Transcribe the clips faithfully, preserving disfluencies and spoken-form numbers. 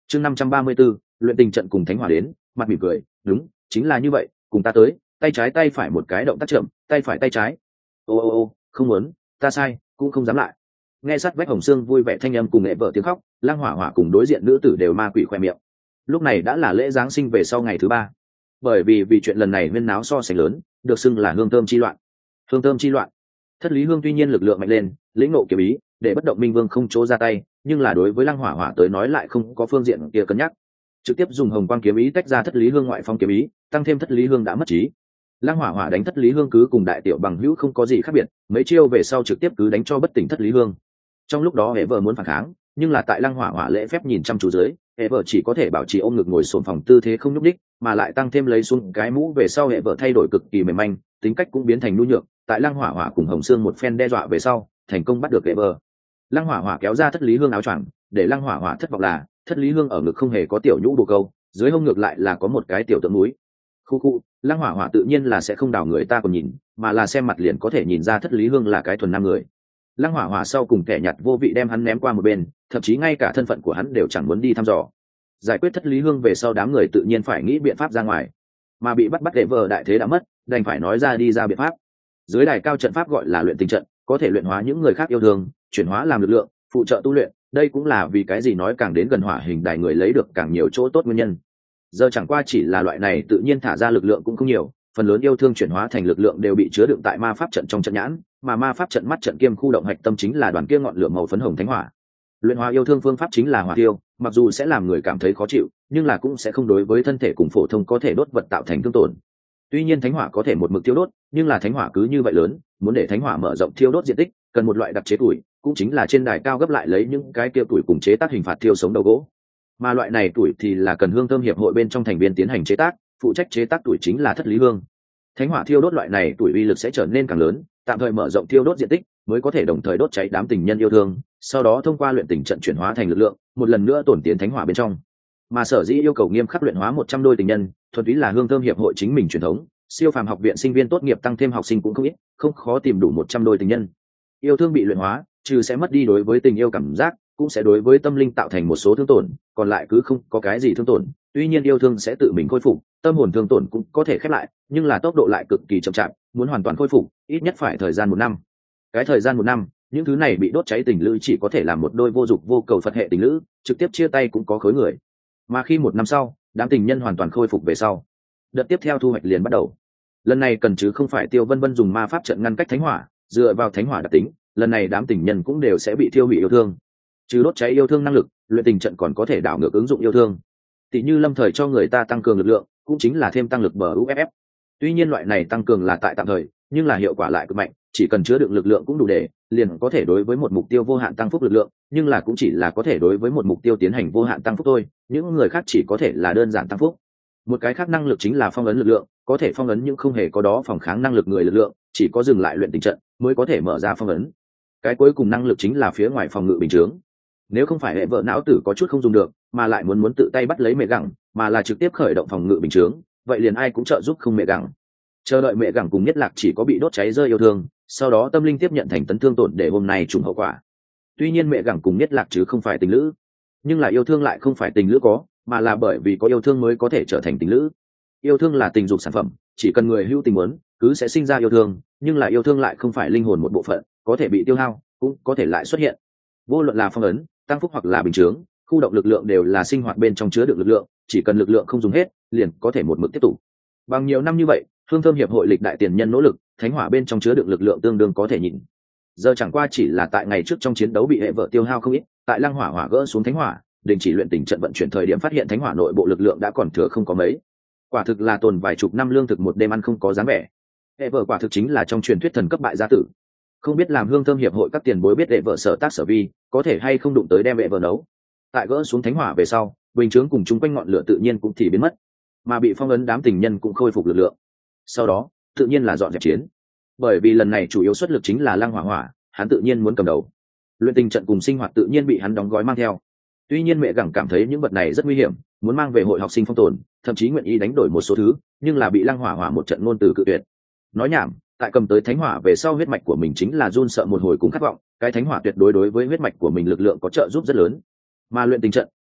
chương năm trăm ba mươi 534, luyện tình trận cùng thánh hỏa đến, mặt mỉm cười, đúng, chính là như vậy, cùng ta tới, tay trái tay phải một cái động tác chậm, tay phải tay trái. Ô ô ô, không muốn, ta sai, cũng không dám lại. Nghe sát vách Hồng Sương vui vẻ thanh âm cùng nghệ vợ tiếng khóc, Lăng Hỏa Hỏa cùng đối diện nữ tử đều ma quỷ khoe miệng. Lúc này đã là lễ giáng sinh về sau ngày thứ ba, bởi vì vì chuyện lần này huyên náo so sánh lớn, được xưng là hương thơm chi loạn. Hương thơm chi loạn. Thất Lý Hương tuy nhiên lực lượng mạnh lên, lĩnh ngộ kiếm ý, để bất động minh vương không chỗ ra tay, nhưng là đối với Lăng Hỏa Hỏa tới nói lại không có phương diện kia cân nhắc, trực tiếp dùng hồng quang kiếm ý tách ra Thất Lý Hương ngoại phong kiếm ý, tăng thêm Thất Lý Hương đã mất trí. Lăng Hỏa Hỏa đánh Thất Lý Hương cứ cùng đại tiểu bằng hữu không có gì khác biệt, mấy chiêu về sau trực tiếp cứ đánh cho bất tỉnh Thất Lý Hương. Trong lúc đó hệ vợ muốn phản kháng, nhưng là tại Lăng Hỏa Hỏa lễ phép nhìn chăm chú dưới, hệ vợ chỉ có thể bảo trì ôm ngực ngồi xổm phòng tư thế không nhúc đích, mà lại tăng thêm lấy xuống cái mũ về sau hệ vợ thay đổi cực kỳ mềm manh, tính cách cũng biến thành nhu nhược. Tại Lăng Hỏa Hỏa cùng Hồng Sương một phen đe dọa về sau, thành công bắt được hệ vợ. Lăng Hỏa Hỏa kéo ra Thất Lý Hương áo choàng, để Lăng Hỏa Hỏa thất vọng là Thất Lý Hương ở ngực không hề có tiểu nhũ bồ câu, dưới hông ngược lại là có một cái tiểu tượng núi. Khu khu, Lăng Hỏa Hỏa tự nhiên là sẽ không đào người ta còn nhìn, mà là xem mặt liền có thể nhìn ra Thất Lý Hương là cái thuần nam người. Lăng Hỏa Hỏa sau cùng kẻ nhặt vô vị đem hắn ném qua một bên, thậm chí ngay cả thân phận của hắn đều chẳng muốn đi thăm dò. Giải quyết Thất Lý Hương về sau, đám người tự nhiên phải nghĩ biện pháp ra ngoài, mà bị bắt bắt đệ vợ đại thế đã mất, đành phải nói ra đi ra biện pháp. Dưới đài cao trận pháp gọi là luyện tình trận, có thể luyện hóa những người khác yêu thương, chuyển hóa làm lực lượng, phụ trợ tu luyện. Đây cũng là vì cái gì nói càng đến gần hỏa hình đài người lấy được càng nhiều chỗ tốt nguyên nhân. Giờ chẳng qua chỉ là loại này tự nhiên thả ra lực lượng cũng không nhiều, phần lớn yêu thương chuyển hóa thành lực lượng đều bị chứa đựng tại ma pháp trận trong trận nhãn, mà ma pháp trận mắt trận kiêm khu động hạch tâm chính là đoàn kia ngọn lửa màu phấn hồng thánh hỏa. Luyện hóa yêu thương phương pháp chính là hỏa tiêu, mặc dù sẽ làm người cảm thấy khó chịu, nhưng là cũng sẽ không đối với thân thể cùng phổ thông có thể đốt vật tạo thành thương tổn. Tuy nhiên thánh hỏa có thể một mực thiêu đốt, nhưng là thánh hỏa cứ như vậy lớn, muốn để thánh hỏa mở rộng thiêu đốt diện tích, cần một loại đặc chế tuổi, cũng chính là trên đài cao gấp lại lấy những cái kia tuổi cùng chế tác hình phạt thiêu sống đầu gỗ. Mà loại này tuổi thì là cần hương thơm hiệp hội bên trong thành viên tiến hành chế tác, phụ trách chế tác tuổi chính là Thất Lý Hương. Thánh hỏa thiêu đốt loại này tuổi uy lực sẽ trở nên càng lớn, tạm thời mở rộng thiêu đốt diện tích, mới có thể đồng thời đốt cháy đám tình nhân yêu thương, sau đó thông qua luyện tình trận chuyển hóa thành lực lượng, một lần nữa tổn tiến thánh hỏa bên trong. Mà sở dĩ yêu cầu nghiêm khắc luyện hóa một trăm đôi tình nhân, thuần túy là hương thơm hiệp hội chính mình truyền thống, siêu phàm học viện sinh viên tốt nghiệp tăng thêm học sinh cũng không ít, không khó tìm đủ một trăm đôi tình nhân. Yêu thương bị luyện hóa, trừ sẽ mất đi đối với tình yêu cảm giác, cũng sẽ đối với tâm linh tạo thành một số thương tổn, còn lại cứ không có cái gì thương tổn. Tuy nhiên yêu thương sẽ tự mình khôi phục, tâm hồn thương tổn cũng có thể khép lại, nhưng là tốc độ lại cực kỳ chậm chạp, muốn hoàn toàn khôi phục, ít nhất phải thời gian một năm. Cái thời gian một năm, những thứ này bị đốt cháy tình lữ chỉ có thể làm một đôi vô dục vô cầu Phật hệ tình lữ, trực tiếp chia tay cũng có khối người. Mà khi một năm sau, đám tình nhân hoàn toàn khôi phục về sau, đợt tiếp theo thu hoạch liền bắt đầu. Lần này cần chứ không phải Tiêu Vân Vân dùng ma pháp trận ngăn cách thánh hỏa, dựa vào thánh hỏa đặc tính, lần này đám tình nhân cũng đều sẽ bị thiêu hủy yêu thương. Trừ đốt cháy yêu thương năng lực, luyện tình trận còn có thể đảo ngược ứng dụng yêu thương. Tỷ như lâm thời cho người ta tăng cường lực lượng, cũng chính là thêm tăng lực bờ u ép ép. Tuy nhiên loại này tăng cường là tại tạm thời, nhưng là hiệu quả lại cực mạnh, chỉ cần chứa đựng lực lượng cũng đủ để, liền có thể đối với một mục tiêu vô hạn tăng phúc lực lượng, nhưng là cũng chỉ là có thể đối với một mục tiêu tiến hành vô hạn tăng phúc thôi, những người khác chỉ có thể là đơn giản tăng phúc. Một cái khác năng lực chính là phong ấn lực lượng, có thể phong ấn nhưng không hề có đó phòng kháng năng lực người lực lượng, chỉ có dừng lại luyện tình trận mới có thể mở ra phong ấn. Cái cuối cùng năng lực chính là phía ngoài phòng ngự bình chướng. Nếu không phải hệ vợ não tử có chút không dùng được, mà lại muốn muốn tự tay bắt lấy mẹ gẳng, mà là trực tiếp khởi động phòng ngự bình chướng, vậy liền ai cũng trợ giúp không mẹ gẳng. Chờ đợi mẹ gẳng cùng Nhất Lạc chỉ có bị đốt cháy rơi yêu thương, sau đó tâm linh tiếp nhận thành tấn thương tổn để hôm nay trùng hậu quả. Tuy nhiên mẹ gẳng cùng Nhất Lạc chứ không phải tình lữ, nhưng là yêu thương lại không phải tình lữ có, mà là bởi vì có yêu thương mới có thể trở thành tình lữ. Yêu thương là tình dục sản phẩm, chỉ cần người hữu tình muốn, cứ sẽ sinh ra yêu thương, nhưng là yêu thương lại không phải linh hồn một bộ phận, có thể bị tiêu hao, cũng có thể lại xuất hiện. Vô luận là phong ấn, tăng phúc hoặc là bình chướng, khu động lực lượng đều là sinh hoạt bên trong chứa đựng lực lượng, chỉ cần lực lượng không dùng hết, liền có thể một mực tiếp tục. Bằng nhiều năm như vậy, hương thơm hiệp hội lịch đại tiền nhân nỗ lực, thánh hỏa bên trong chứa đựng lực lượng tương đương có thể nhìn. Giờ chẳng qua chỉ là tại ngày trước trong chiến đấu bị hệ vợ tiêu hao không ít, tại Lăng Hỏa Hỏa gỡ xuống thánh hỏa, đình chỉ luyện tình trận vận chuyển thời điểm phát hiện thánh hỏa nội bộ lực lượng đã còn thừa không có mấy. Quả thực là tồn vài chục năm lương thực một đêm ăn không có dáng vẻ. Hệ vợ quả thực chính là trong truyền thuyết thần cấp bại gia tử. Không biết làm hương thơm hiệp hội các tiền bối biết hệ vợ sở tác sở vi, có thể hay không đụng tới đem hệ vợ nấu. Tại gỡ xuống thánh hỏa về sau, bình chướng cùng chúng quanh ngọn lửa tự nhiên cũng thì biến mất, mà bị phong ấn đám tình nhân cũng khôi phục lực lượng. Sau đó, tự nhiên là dọn dẹp chiến. Bởi vì lần này chủ yếu xuất lực chính là Lăng Hỏa Hỏa, hắn tự nhiên muốn cầm đầu. Luyện tình trận cùng sinh hoạt tự nhiên bị hắn đóng gói mang theo. Tuy nhiên mẹ gẳng cảm thấy những vật này rất nguy hiểm, muốn mang về hội học sinh phong tồn, thậm chí nguyện ý đánh đổi một số thứ, nhưng là bị Lăng Hỏa Hỏa một trận ngôn từ cự tuyệt. Nói nhảm, tại cầm tới thánh hỏa về sau huyết mạch của mình chính là run sợ một hồi cùng khát vọng, cái thánh hỏa tuyệt đối đối với huyết mạch của mình lực lượng có trợ giúp rất lớn. Mà luyện tình trận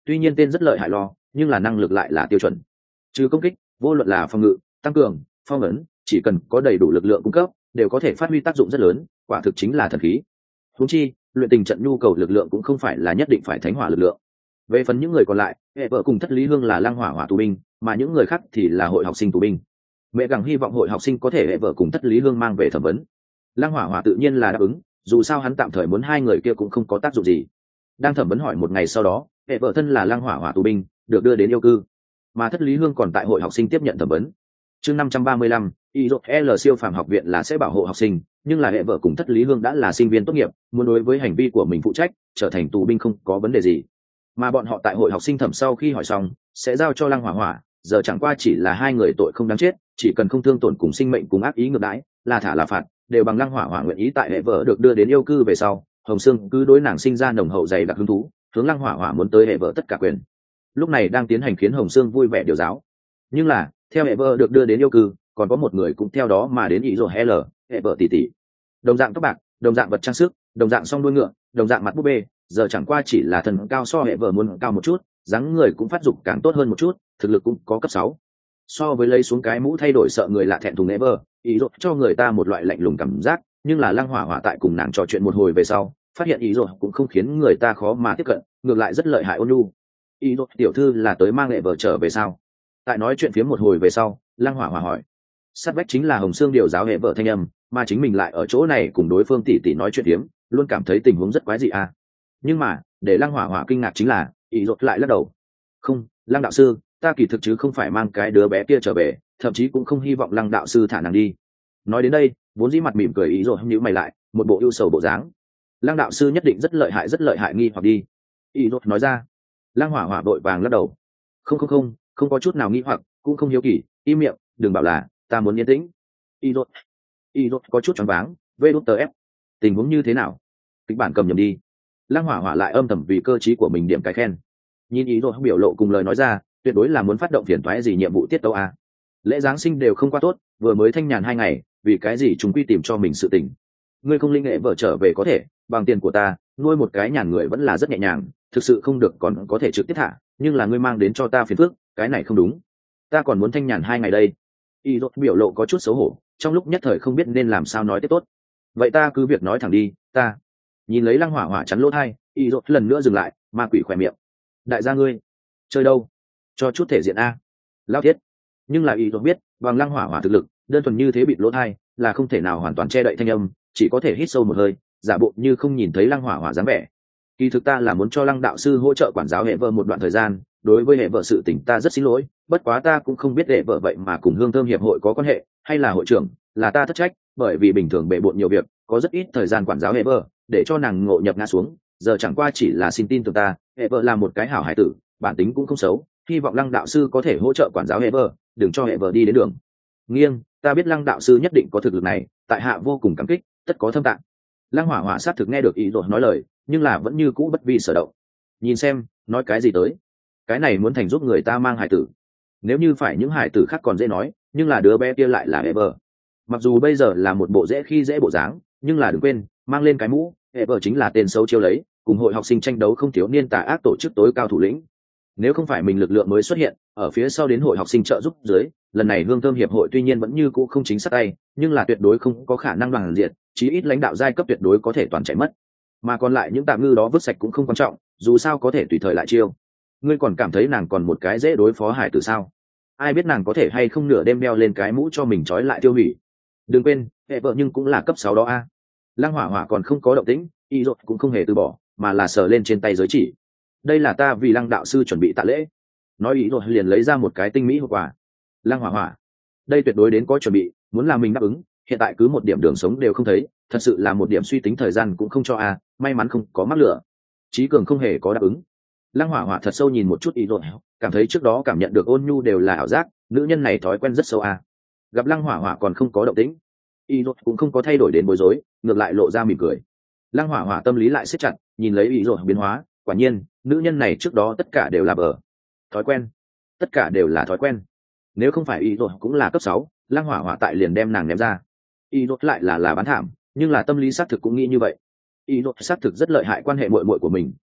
tuy nhiên tên rất lợi hại lo nhưng là năng lực lại là tiêu chuẩn. Trừ công kích, vô luận là phòng ngự, tăng cường, phong ấn, chỉ cần có đầy đủ lực lượng cung cấp đều có thể phát huy tác dụng rất lớn, quả thực chính là thần khí. Huống chi luyện tình trận nhu cầu lực lượng cũng không phải là nhất định phải thánh hỏa lực lượng. Về phần những người còn lại, hệ vợ cùng thất lý hương là lăng hỏa hỏa tù binh, mà những người khác thì là hội học sinh tù binh. Mẹ gặng hy vọng hội học sinh có thể hệ vợ cùng thất lý hương mang về thẩm vấn. Lăng hỏa hỏa tự nhiên là đáp ứng, dù sao hắn tạm thời muốn hai người kia cũng không có tác dụng gì. Đang thẩm vấn hỏi một ngày sau đó, hệ vợ thân là lăng hỏa hỏa tù binh được đưa đến yêu cư, mà thất lý hương còn tại hội học sinh tiếp nhận thẩm vấn. Chương năm trăm ba mươi lăm, i rốt L siêu phàm học viện là sẽ bảo hộ học sinh, nhưng là hệ vợ cùng thất lý hương đã là sinh viên tốt nghiệp, muốn đối với hành vi của mình phụ trách, trở thành tù binh không có vấn đề gì. Mà bọn họ tại hội học sinh thẩm sau khi hỏi xong sẽ giao cho lăng hỏa hỏa, giờ chẳng qua chỉ là hai người tội không đáng chết, chỉ cần không thương tổn cùng sinh mệnh cùng ác ý ngược đãi, là thả là phạt đều bằng lăng hỏa hỏa nguyện ý. Tại hệ vợ được đưa đến yêu cư về sau, Hồng Sương cứ đối nàng sinh ra nồng hậu dày đặc hứng thú, hướng lăng hỏa hỏa muốn tới hệ vợ tất cả quyền. Lúc này đang tiến hành khiến Hồng Sương vui vẻ điều giáo. Nhưng là theo hệ vợ được đưa đến yêu cư, còn có một người cũng theo đó mà đến ý rồi L, hệ vợ tỷ tỷ. Đồng dạng tóc bạc, đồng dạng vật trang sức, đồng dạng song đuôi ngựa, đồng dạng mặt búp bê, giờ chẳng qua chỉ là thần cao so hệ vợ muốn cao một chút, dáng người cũng phát dục càng tốt hơn một chút, thực lực cũng có cấp sáu. So với lấy xuống cái mũ thay đổi sợ người lạ thẹn thùng hệ vợ, ý rồi cho người ta một loại lạnh lùng cảm giác, nhưng là lăng hỏa hỏa tại cùng nàng trò chuyện một hồi về sau, phát hiện ý rồi cũng không khiến người ta khó mà tiếp cận, ngược lại rất lợi hại ôn nhu. Ý rồi tiểu thư là tới mang hệ vợ trở về sao? Tại nói chuyện phía một hồi về sau, lăng hỏa hỏa hỏi. Sát vách chính là Hồng Sương điều giáo hệ vợ thanh âm, mà chính mình lại ở chỗ này cùng đối phương tỉ tỉ nói chuyện phiếm, luôn cảm thấy tình huống rất quái dị à. Nhưng mà để lăng hỏa hỏa kinh ngạc chính là ý rốt lại lắc đầu. Không, lăng đạo sư, ta kỳ thực chứ không phải mang cái đứa bé kia trở về, thậm chí cũng không hy vọng lăng đạo sư thả nàng đi. Nói đến đây vốn dĩ mặt mỉm cười ý rốt nhíu mày lại, một bộ ưu sầu bộ dáng. Lăng đạo sư nhất định rất lợi hại rất lợi hại nghi hoặc đi, ý rốt nói ra. Lăng hỏa hỏa vội vàng lắc đầu. Không không không, không có chút nào nghi hoặc, cũng không hiếu kỳ, im miệng, đừng bảo là ta muốn yên tĩnh. Ý rốt ý rốt có chút choáng váng. Vê đút tờ ép, tình huống như thế nào? Kịch bản cầm nhầm đi. Lăng hỏa hỏa lại âm thầm vì cơ trí của mình điểm cái khen. Nhìn ý rốt biểu lộ cùng lời nói ra, tuyệt đối là muốn phát động phiền toái gì nhiệm vụ tiết tấu à. Lễ giáng sinh đều không qua tốt, vừa mới thanh nhàn hai ngày, vì cái gì chúng quy tìm cho mình sự tình. Ngươi không linh nghệ vợ trở về có thể, bằng tiền của ta, nuôi một cái nhàn người vẫn là rất nhẹ nhàng, thực sự không được còn có thể trực tiếp thả, nhưng là ngươi mang đến cho ta phiền phức, cái này không đúng. Ta còn muốn thanh nhàn hai ngày đây. Ý rốt biểu lộ có chút xấu hổ, trong lúc nhất thời không biết nên làm sao nói tiếp tốt. Vậy ta cứ việc nói thẳng đi, ta. Nhìn lấy lăng hỏa hỏa chắn lỗ tai, ý rốt lần nữa dừng lại, ma quỷ khỏe miệng. Đại gia ngươi chơi đâu? Cho chút thể diện a. Lao thiết. Nhưng là ý rốt biết, bằng lăng hỏa hỏa thực lực, đơn thuần như thế bịt lỗ tai là không thể nào hoàn toàn che đậy thanh âm, chỉ có thể hít sâu một hơi, giả bộ như không nhìn thấy lăng hỏa hỏa dáng vẻ. Kỳ thực ta là muốn cho lăng đạo sư hỗ trợ quản giáo hệ vợ một đoạn thời gian, đối với hệ vợ sự tình ta rất xin lỗi, bất quá ta cũng không biết hệ vợ vậy mà cùng hương thơm hiệp hội có quan hệ, hay là hội trưởng, là ta thất trách, bởi vì bình thường bệ bộn nhiều việc, có rất ít thời gian quản giáo hệ vợ, để cho nàng ngộ nhập ngã xuống, giờ chẳng qua chỉ là xin tin từ ta, hệ vợ là một cái hảo hải tử, bản tính cũng không xấu, hy vọng lăng đạo sư có thể hỗ trợ quản giáo hệ vợ, đừng cho hệ vợ đi đến đường nghiêng. Ta biết lăng đạo sư nhất định có thực lực này, tại hạ vô cùng cảm kích, tất có thâm tạng. Lăng hỏa hỏa sát thực nghe được ý rồi nói lời, nhưng là vẫn như cũ bất vi sở động. Nhìn xem nói cái gì tới, cái này muốn thành giúp người ta mang hải tử, nếu như phải những hải tử khác còn dễ nói, nhưng là đứa bé kia lại là Ever. Mặc dù bây giờ là một bộ dễ khi dễ bộ dáng, nhưng là đừng quên mang lên cái mũ, Ever chính là tên xấu chiêu lấy, cùng hội học sinh tranh đấu không thiếu niên tà ác tổ chức tối cao thủ lĩnh. Nếu không phải mình lực lượng mới xuất hiện ở phía sau đến hội học sinh trợ giúp dưới, lần này hương thơm hiệp hội tuy nhiên vẫn như cũ không chính xác tay, nhưng là tuyệt đối không có khả năng đoàn diện, chí ít lãnh đạo giai cấp tuyệt đối có thể toàn chạy mất, mà còn lại những tạm ngư đó vứt sạch cũng không quan trọng, dù sao có thể tùy thời lại chiêu. Ngươi còn cảm thấy nàng còn một cái dễ đối phó hải tử sao? Ai biết nàng có thể hay không nửa đêm đeo lên cái mũ cho mình trói lại tiêu hủy. Đừng quên hệ vợ nhưng cũng là cấp sáu đó a. Lăng hỏa hỏa còn không có động tĩnh, y rốt cũng không hề từ bỏ, mà là sờ lên trên tay giới chỉ. Đây là ta vì lăng đạo sư chuẩn bị tạ lễ. Nói ý rồi liền lấy ra một cái tinh mỹ hộp quà. Lăng hỏa hỏa, đây tuyệt đối đến có chuẩn bị, muốn làm mình đáp ứng, hiện tại cứ một điểm đường sống đều không thấy, thật sự là một điểm suy tính thời gian cũng không cho a, may mắn không có mắc lửa. Chí Cường không hề có đáp ứng. Lăng hỏa hỏa thật sâu nhìn một chút ý rồi, cảm thấy trước đó cảm nhận được ôn nhu đều là ảo giác, nữ nhân này thói quen rất sâu a. Gặp lăng hỏa hỏa còn không có động tĩnh, ý rồi cũng không có thay đổi đến bối rối, ngược lại lộ ra mỉm cười. Lăng hỏa hỏa tâm lý lại siết chặt, nhìn lấy ý rồi biến hóa, quả nhiên nữ nhân này trước đó tất cả đều là bờ thói quen, tất cả đều là thói quen. Nếu không phải ý rồi cũng là cấp sáu, lăng hỏa hỏa tại liền đem nàng ném ra. Ý rồi lại là là bán thảm, nhưng là tâm lý xác thực cũng nghĩ như vậy. Ý rồi xác thực rất lợi hại quan hệ muội muội của mình,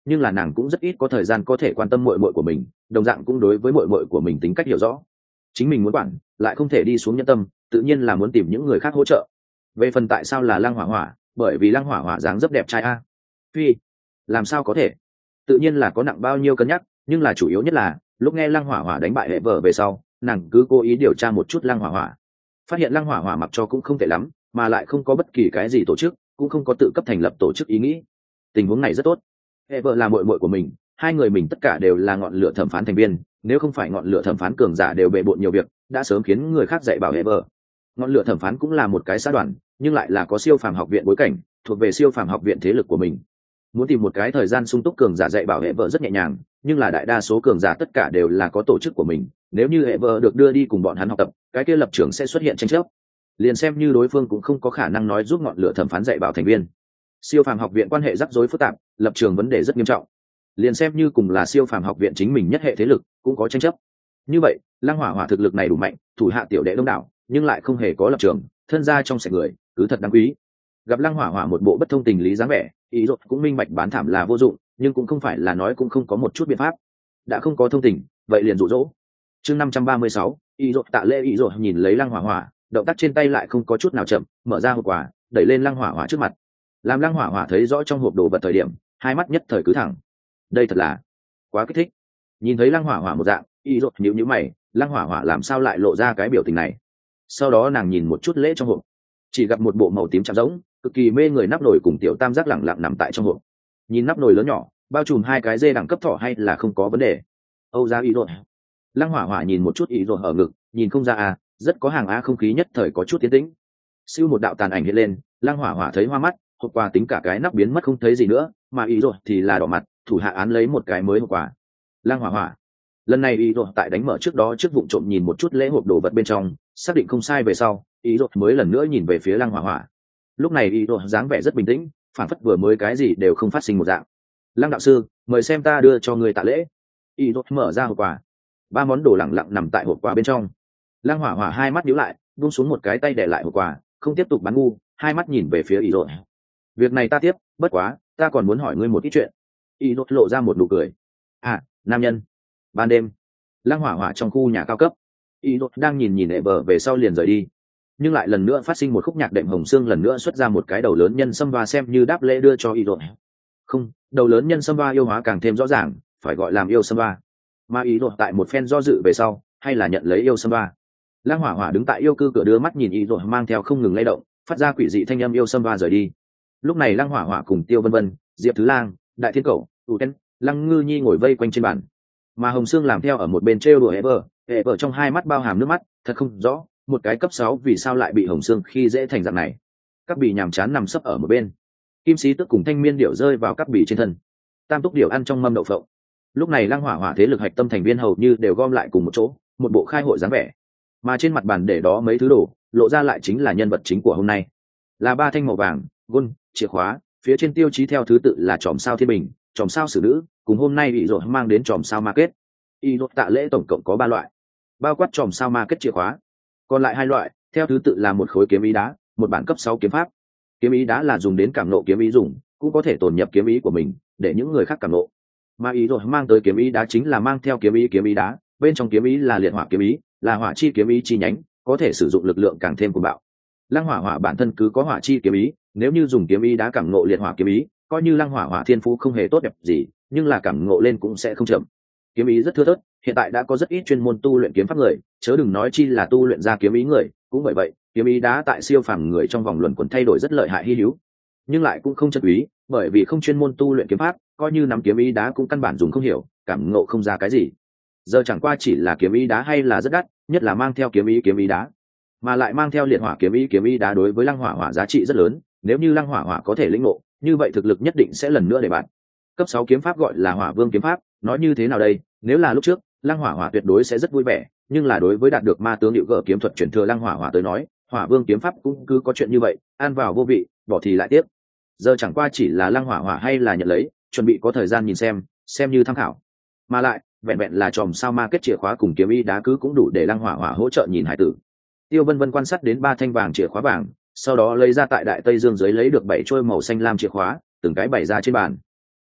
nhưng là nàng cũng rất ít có thời gian có thể quan tâm muội muội của mình, đồng dạng cũng đối với muội muội của mình tính cách hiểu rõ. Chính mình muốn quản lại không thể đi xuống nhân tâm, tự nhiên là muốn tìm những người khác hỗ trợ. Về phần tại sao là Lăng Hỏa Hỏa, bởi vì Lăng Hỏa Hỏa dáng dấp đẹp trai a. Phi, làm sao có thể? Tự nhiên là có nặng bao nhiêu cân nhắc, nhưng là chủ yếu nhất là lúc nghe Lăng Hỏa Hỏa đánh bại hệ vợ về sau, nàng cứ cố ý điều tra một chút Lăng Hỏa Hỏa, phát hiện Lăng Hỏa Hỏa mặc cho cũng không tệ lắm, mà lại không có bất kỳ cái gì tổ chức, cũng không có tự cấp thành lập tổ chức ý nghĩ. Tình huống này rất tốt. Hệ vợ là muội muội của mình, hai người mình tất cả đều là ngọn lửa thẩm phán thành viên, nếu không phải ngọn lửa thẩm phán cường giả đều bệ bội nhiều việc, đã sớm khiến người khác dạy bảo hệ vợ. Ngọn lửa thẩm phán cũng là một cái xã đoàn, nhưng lại là có siêu phàm học viện bối cảnh, thuộc về siêu phàm học viện thế lực của mình. Muốn tìm một cái thời gian sung túc cường giả dạy bảo hệ vợ rất nhẹ nhàng, nhưng là đại đa số cường giả tất cả đều là có tổ chức của mình, nếu như hệ vợ được đưa đi cùng bọn hắn học tập, cái kia lập trường sẽ xuất hiện tranh chấp. Liền xem như đối phương cũng không có khả năng nói giúp ngọn lửa thẩm phán dạy bảo thành viên. Siêu phàm học viện quan hệ rắc rối phức tạp, lập trường vấn đề rất nghiêm trọng. Liền xem như cùng là siêu phàm học viện chính mình nhất hệ thế lực, cũng có tranh chấp. Như vậy, Lăng Hỏa Hỏa thực lực này đủ mạnh, thủ hạ tiểu đệ đông đảo, nhưng lại không hề có lập trường, thân gia trong sạch người, cứ thật đáng quý. Gặp Lăng Hỏa Hỏa một bộ bất thông tình lý dáng vẻ, ý rốt cũng minh bạch bán thảm là vô dụng, nhưng cũng không phải là nói cũng không có một chút biện pháp. Đã không có thông tình, vậy liền dụ dỗ. Chương năm trăm ba mươi sáu, ý rốt tạ lễ ý rốt nhìn lấy Lăng Hỏa Hỏa, động tác trên tay lại không có chút nào chậm, mở ra hộp quà, đẩy lên Lăng Hỏa Hỏa trước mặt. Làm Lăng Hỏa Hỏa thấy rõ trong hộp đồ vật thời điểm, hai mắt nhất thời cứ thẳng. Đây thật là quá kích thích. Nhìn thấy Lăng Hỏa Hỏa một dạng, ý rốt nhíu nhíu mày, Lăng Hỏa Hỏa làm sao lại lộ ra cái biểu tình này? Sau đó nàng nhìn một chút lễ trong hộp, chỉ gặp một bộ màu tím chạm rỗng, cực kỳ mê người nắp nồi cùng tiểu tam giác lẳng lặng nằm tại trong hộp. Nhìn nắp nồi lớn nhỏ, bao trùm hai cái dê đẳng cấp thỏ hay là không có vấn đề. Âu gia ý rồi. Lăng Hỏa Hỏa nhìn một chút ý rồi ở ngực, nhìn không ra à, rất có hàng a, không khí nhất thời có chút tiến tĩnh. Siêu một đạo tàn ảnh hiện lên, Lăng Hỏa Hỏa thấy hoa mắt, hộp quà tính cả cái nắp biến mất không thấy gì nữa, mà ý rồi thì là đỏ mặt, thủ hạ án lấy một cái mới hộp quà. Lăng Hỏa Hỏa, lần này ý rồi tại đánh mở trước đó trước vụng trộm nhìn một chút lễ hộp đồ vật bên trong, xác định không sai về sau, ý rồi mới lần nữa nhìn về phía Lăng Hỏa Hỏa. Lúc này ý rồi dáng vẻ rất bình tĩnh, phản phất vừa mới cái gì đều không phát sinh một dạng. Lăng đạo sư, mời xem ta đưa cho người tạ lễ. Ý rồi mở ra hộp quà, ba món đồ lẳng lặng nằm tại hộp quà bên trong. Lăng Hỏa Hỏa hai mắt nhíu lại, buông xuống một cái tay để lại hộp quà, không tiếp tục bán ngu, hai mắt nhìn về phía ý rồi. Việc này ta tiếp, bất quá ta còn muốn hỏi ngươi một ít chuyện. Ý rồi lộ ra một nụ cười. À, nam nhân. Ban đêm, Lăng Hỏa Hỏa trong khu nhà cao cấp, ý rồi đang nhìn nhìn hệ bờ về sau liền rời đi, nhưng lại lần nữa phát sinh một khúc nhạc đệm hồng xương lần nữa xuất ra một cái đầu lớn nhân sâm va xem như đáp lễ đưa cho ý rồi. Không, đầu lớn nhân sâm va yêu hóa càng thêm rõ ràng, phải gọi làm yêu sâm va. Mà ý rồi tại một phen do dự về sau, hay là nhận lấy yêu sâm va. Lăng Hỏa Hỏa đứng tại yêu cư cửa đưa mắt nhìn ý rồi mang theo không ngừng lay động, phát ra quỷ dị thanh âm yêu sâm va rời đi. Lúc này Lăng Hỏa Hỏa cùng Tiêu Vân Vân, Diệp Thứ Lang, Đại Thiên Cẩu, Tu Ten, Lăng Ngư Nhi ngồi vây quanh trên bàn, mà Hồng Sương làm theo ở một bên trêu đùa Ever, Ever trong hai mắt bao hàm nước mắt, thật không rõ, một cái cấp sáu vì sao lại bị Hồng Sương khi dễ thành dạng này. Các bì nhàm chán nằm sấp ở một bên, Kim Sĩ Tước cùng Thanh Miên điểu rơi vào các bì trên thân, Tam Túc điểu ăn trong mâm đậu phộng. Lúc này Lăng Hỏa Hỏa thế lực hạch tâm thành viên hầu như đều gom lại cùng một chỗ, một bộ khai hội dáng vẻ, mà trên mặt bàn để đó mấy thứ đồ, lộ ra lại chính là nhân vật chính của hôm nay, là ba thanh màu vàng, gôn, chìa khóa, phía trên tiêu chí theo thứ tự là chòm sao thiên bình, chòm sao xử nữ, cùng hôm nay bị rồi mang đến chòm sao market. Y đột tạ lễ tổng cộng có ba loại, bao quát chòm sao market chìa khóa. Còn lại hai loại, theo thứ tự là một khối kiếm ý đá, một bản cấp sáu kiếm pháp. Kiếm ý đá là dùng đến cảm nộ kiếm ý dùng, cũng có thể tồn nhập kiếm ý của mình, để những người khác cảm nộ. Mà ý rồi mang tới kiếm ý đá chính là mang theo kiếm ý kiếm ý đá, bên trong kiếm ý là liệt hỏa kiếm ý, là hỏa chi kiếm ý chi nhánh, có thể sử dụng lực lượng càng thêm cuồng bạo. Lăng Hỏa Hỏa bản thân cứ có hỏa chi kiếm ý, nếu như dùng kiếm ý đá cảm ngộ liệt hỏa kiếm ý, coi như Lăng Hỏa Hỏa thiên phú không hề tốt đẹp gì, nhưng là cảm ngộ lên cũng sẽ không chậm. Kiếm ý rất thưa thớt, hiện tại đã có rất ít chuyên môn tu luyện kiếm pháp người, chớ đừng nói chi là tu luyện ra kiếm ý người, cũng bởi vậy, kiếm ý đá tại siêu phàm người trong vòng luẩn quẩn thay đổi rất lợi hại hi hữu, nhưng lại cũng không chân quý, bởi vì không chuyên môn tu luyện kiếm pháp, coi như nắm kiếm ý đá cũng căn bản dùng không hiểu, cảm ngộ không ra cái gì. Giờ chẳng qua chỉ là kiếm ý đá hay là rất đắt, nhất là mang theo kiếm ý kiếm ý đá, mà lại mang theo liệt hỏa kiếm ý kiếm ý đá đối với Lăng Hỏa Hỏa giá trị rất lớn, nếu như Lăng Hỏa Hỏa có thể lĩnh ngộ, như vậy thực lực nhất định sẽ lần nữa để bạn. Cấp sáu kiếm pháp gọi là Hỏa Vương kiếm pháp, nói như thế nào đây, nếu là lúc trước, Lăng Hỏa Hỏa tuyệt đối sẽ rất vui vẻ, nhưng là đối với đạt được ma tướng điệu gở kiếm thuật truyền thừa Lăng Hỏa Hỏa tới nói, Hỏa Vương kiếm pháp cũng cứ có chuyện như vậy, ăn vào vô vị, bỏ thì lại tiếp. Giờ chẳng qua chỉ là Lăng Hỏa Hỏa hay là nhận lấy, chuẩn bị có thời gian nhìn xem, xem như tham khảo. Mà lại, vẹn vẹn là chòm sao ma kết chìa khóa cùng kiếm ý đá cứ cũng đủ để Lăng Hỏa Hỏa hỗ trợ nhìn hải tử. Tiêu Vân Vân quan sát đến ba thanh vàng chìa khóa vàng, sau đó lấy ra tại đại tây dương dưới lấy được bảy trôi màu xanh lam chìa khóa, từng cái bày ra trên bàn.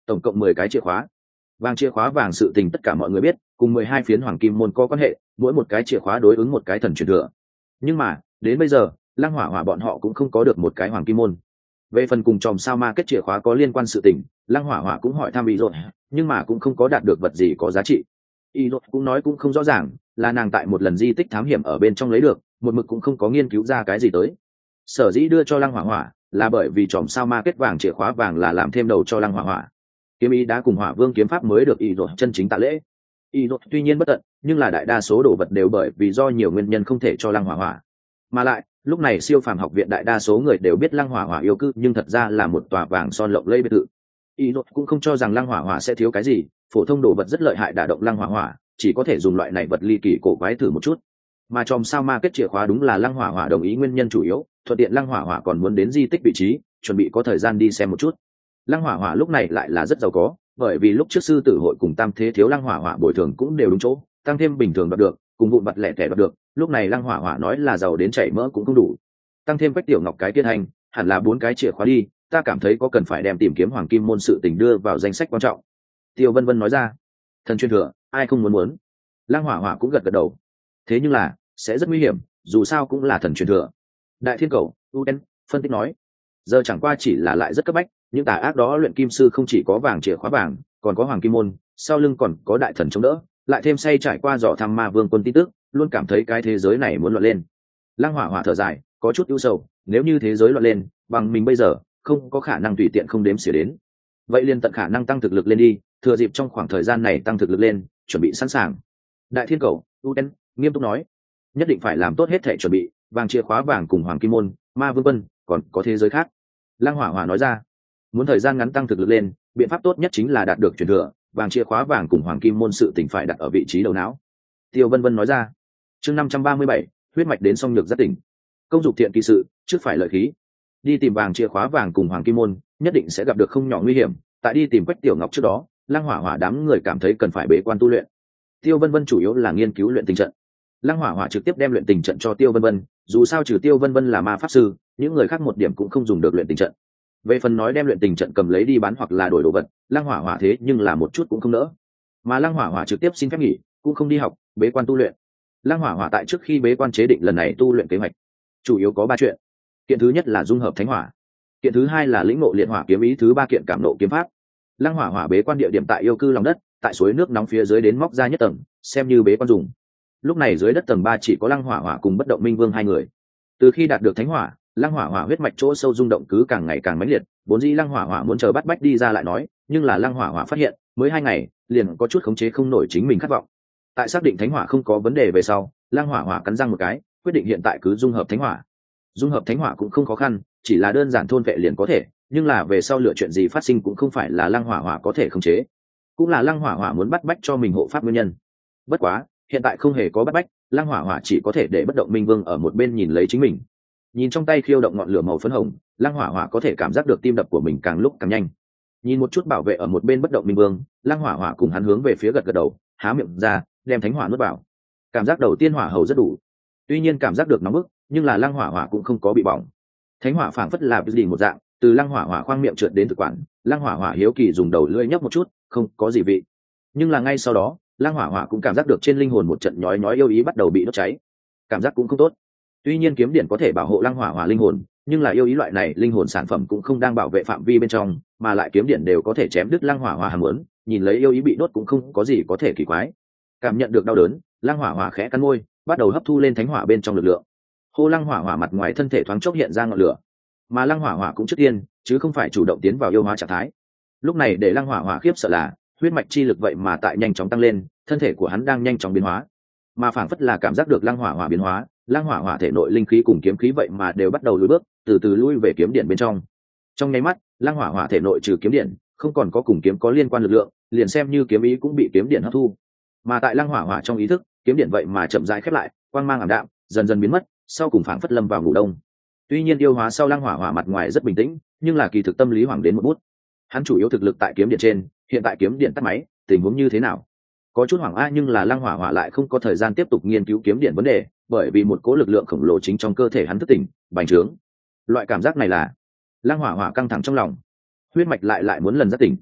tổng cộng mười cái chìa khóa. Vàng chìa khóa vàng sự tình tất cả mọi người biết, cùng mười hai phiến hoàng kim môn có quan hệ, mỗi một cái chìa khóa đối ứng một cái thần truyền thừa. Nhưng mà đến bây giờ Lăng Hỏa Hỏa bọn họ cũng không có được một cái hoàng kim môn. Về phần cùng chòm sao ma kết chìa khóa có liên quan sự tình, Lăng Hỏa Hỏa cũng hỏi thăm ý rồi, nhưng mà cũng không có đạt được vật gì có giá trị. Ý rồi cũng nói cũng không rõ ràng, là nàng tại một lần di tích thám hiểm ở bên trong lấy được, một mực cũng không có nghiên cứu ra cái gì tới. Sở dĩ đưa cho Lăng Hỏa Hỏa là bởi vì chòm sao ma kết vàng chìa khóa vàng là làm thêm đầu cho Lăng Hỏa Hỏa. Kiếm ý đã cùng Hỏa Vương kiếm pháp mới được ý rồi chân chính tạ lễ. Ý rồi tuy nhiên bất tận, nhưng là đại đa số đồ vật đều bởi vì do nhiều nguyên nhân không thể cho Lăng Hỏa Hỏa. Mà lại lúc này siêu phàm học viện đại đa số người đều biết Lăng Hỏa Hỏa yêu cư, nhưng thật ra là một tòa vàng son lộng lẫy biệt thự. Ý rồi cũng không cho rằng Lăng Hỏa Hỏa sẽ thiếu cái gì, phổ thông đồ vật rất lợi hại đả động Lăng Hỏa Hỏa, chỉ có thể dùng loại này vật ly kỳ cổ quái thử một chút. Mà chòm sao ma kết chìa khóa đúng là Lăng Hỏa Hỏa đồng ý nguyên nhân chủ yếu, thuận tiện Lăng Hỏa Hỏa còn muốn đến di tích vị trí, chuẩn bị có thời gian đi xem một chút. Lăng Hỏa Hỏa lúc này lại là rất giàu có, bởi vì lúc trước sư tử hội cùng tam thế thiếu Lăng Hỏa Hỏa bồi thường cũng đều đúng chỗ, tăng thêm bình thường đoạt được, cùng vụn vặt lẻ tẻ đoạt được, lúc này Lăng Hỏa Hỏa nói là giàu đến chảy mỡ cũng không đủ. Tăng thêm Quách Tiểu Ngọc cái tiên hành, hẳn là bốn cái chìa khóa đi, ta cảm thấy có cần phải đem tìm kiếm hoàng kim môn sự tình đưa vào danh sách quan trọng. Tiêu Vân Vân nói ra. Thần truyền thừa, ai không muốn muốn. Lăng Hỏa Hỏa cũng gật gật đầu. Thế nhưng là sẽ rất nguy hiểm, dù sao cũng là thần truyền thừa. Đại Thiên Cầu u en phân tích nói, giờ chẳng qua chỉ là lại rất cấp bách, những tà ác đó luyện kim sư không chỉ có vàng chìa khóa vàng, còn có hoàng kim môn, sau lưng còn có đại thần chống đỡ, lại thêm say trải qua dò thăm ma vương quân tin tức, luôn cảm thấy cái thế giới này muốn loạn lên. Lăng Hỏa Hỏa thở dài, có chút ưu sầu, nếu như thế giới loạn lên, bằng mình bây giờ không có khả năng tùy tiện không đếm xỉa đến. Vậy liền tận khả năng tăng thực lực lên đi, thừa dịp trong khoảng thời gian này tăng thực lực lên, chuẩn bị sẵn sàng. Đại Thiên Cầu u en nghiêm túc nói, nhất định phải làm tốt hết thể chuẩn bị, vàng chìa khóa vàng cùng hoàng kim môn, ma vương quân, còn có thế giới khác. Lăng Hỏa Hỏa nói ra, muốn thời gian ngắn tăng thực lực lên, biện pháp tốt nhất chính là đạt được truyền thừa, vàng chìa khóa vàng cùng hoàng kim môn sự tỉnh phải đặt ở vị trí đầu não. Tiêu Vân Vân nói ra. Chương năm trăm ba mươi bảy, huyết mạch đến song nhược rất tỉnh. Công dục thiện kỳ sự, trước phải lợi khí. Đi tìm vàng chìa khóa vàng cùng hoàng kim môn, nhất định sẽ gặp được không nhỏ nguy hiểm, tại đi tìm Quách Tiểu Ngọc trước đó, Lăng Hỏa Hỏa đám người cảm thấy cần phải bế quan tu luyện. Tiêu Vân Vân chủ yếu là nghiên cứu luyện tình trận. Lăng Hỏa Hỏa trực tiếp đem luyện tình trận cho Tiêu Vân Vân, dù sao trừ Tiêu Vân Vân là ma pháp sư, những người khác một điểm cũng không dùng được luyện tình trận. Về phần nói đem luyện tình trận cầm lấy đi bán hoặc là đổi đồ vật, Lăng Hỏa Hỏa thế nhưng là một chút cũng không nỡ. Mà Lăng Hỏa Hỏa trực tiếp xin phép nghỉ, cũng không đi học, bế quan tu luyện. Lăng Hỏa Hỏa tại trước khi bế quan chế định lần này tu luyện kế hoạch, chủ yếu có ba chuyện. Kiện thứ nhất là dung hợp thánh hỏa, kiện thứ hai là lĩnh ngộ liệt hỏa kiếm ý, thứ ba kiện cảm nộ kiếm pháp. Lăng Hỏa Hỏa bế quan địa điểm tại yêu cư lòng đất, tại suối nước nóng phía dưới đến móc ra nhất tầng, xem như bế quan dùng. Lúc này dưới đất tầng ba chỉ có Lăng Hỏa Hỏa cùng Bất Động Minh Vương hai người. Từ khi đạt được thánh hỏa, Lăng Hỏa Hỏa huyết mạch chỗ sâu rung động cứ càng ngày càng mãnh liệt, vốn dĩ Lăng Hỏa Hỏa muốn chờ bắt bách đi ra lại nói, nhưng là Lăng Hỏa Hỏa phát hiện, mới hai ngày, liền có chút khống chế không nổi chính mình khát vọng. Tại xác định thánh hỏa không có vấn đề về sau, Lăng Hỏa Hỏa cắn răng một cái, quyết định hiện tại cứ dung hợp thánh hỏa. Dung hợp thánh hỏa cũng không khó khăn, chỉ là đơn giản thôn vệ liền có thể, nhưng là về sau lựa chuyện gì phát sinh cũng không phải là Lăng Hỏa Hỏa có thể khống chế, cũng là Lăng Hỏa Hỏa muốn bắt bách cho mình hộ pháp nguyên nhân. Bất quá, hiện tại không hề có bắt bách, Lăng Hỏa Hỏa chỉ có thể để Bất Động Minh Vương ở một bên nhìn lấy chính mình. Nhìn trong tay khiêu động ngọn lửa màu phấn hồng, Lăng Hỏa Hỏa có thể cảm giác được tim đập của mình càng lúc càng nhanh. Nhìn một chút bảo vệ ở một bên Bất Động Minh Vương, Lăng Hỏa Hỏa cùng hắn hướng về phía gật gật đầu, há miệng ra, đem thánh hỏa nuốt vào. Cảm giác đầu tiên hỏa hầu rất đủ, tuy nhiên cảm giác được nóng bức, nhưng là Lăng Hỏa Hỏa cũng không có bị bỏng. Thánh hỏa phảng phất là gì một dạng, từ Lăng Hỏa Hỏa khoang miệng trượt đến thực quản. Lăng Hỏa Hỏa hiếu kỳ dùng đầu lưỡi nhấp một chút, không có gì vị. Nhưng là ngay sau đó, Lăng Hỏa Hỏa cũng cảm giác được trên linh hồn một trận nhói nhói yêu ý bắt đầu bị đốt cháy. Cảm giác cũng không tốt. Tuy nhiên kiếm điện có thể bảo hộ Lăng Hỏa Hỏa linh hồn, nhưng là yêu ý loại này linh hồn sản phẩm cũng không đang bảo vệ phạm vi bên trong, mà lại kiếm điện đều có thể chém đứt Lăng Hỏa Hỏa ham muốn, nhìn lấy yêu ý bị đốt cũng không có gì có thể kỳ quái. Cảm nhận được đau đớn, Lăng Hỏa Hỏa khẽ cắn môi, bắt đầu hấp thu lên thánh hỏa bên trong lực lượng. Hô Lăng Hỏa Hỏa mặt ngoài thân thể thoáng chốc hiện ra ngọn lửa, mà Lăng Hỏa Hỏa cũng trước tiên, chứ không phải chủ động tiến vào yêu hóa trạng thái. Lúc này để Lăng Hỏa Hỏa khiếp sợ là, huyết mạch chi lực vậy mà tại nhanh chóng tăng lên, thân thể của hắn đang nhanh chóng biến hóa, mà phảng phất là cảm giác được Lăng Hỏa Hỏa biến hóa, Lăng Hỏa Hỏa thể nội linh khí cùng kiếm khí vậy mà đều bắt đầu lùi bước, từ từ lui về kiếm điện bên trong. Trong nháy mắt, Lăng Hỏa Hỏa thể nội trừ kiếm điện, không còn có cùng kiếm có liên quan lực lượng, liền xem như kiếm ý cũng bị kiếm điện hấp thu. Mà tại Lăng Hỏa Hỏa trong ý thức, kiếm điện vậy mà chậm rãi khép lại, quang mang ảm đạm, dần dần biến mất, sau cùng phảng phất lâm vào ngủ đông. Tuy nhiên yêu hóa sau Lăng Hỏa Hỏa mặt ngoài rất bình tĩnh, nhưng là kỳ thực tâm lý hoảng đến một bút. Hắn chủ yếu thực lực tại kiếm điện trên, hiện tại kiếm điện tắt máy, tình huống như thế nào? Có chút hoảng a, nhưng là Lăng Hỏa Hỏa lại không có thời gian tiếp tục nghiên cứu kiếm điện vấn đề, bởi vì một cỗ lực lượng khổng lồ chính trong cơ thể hắn thức tỉnh, bành trướng. Loại cảm giác này là Lăng Hỏa Hỏa căng thẳng trong lòng, huyết mạch lại lại muốn lần giác tỉnh.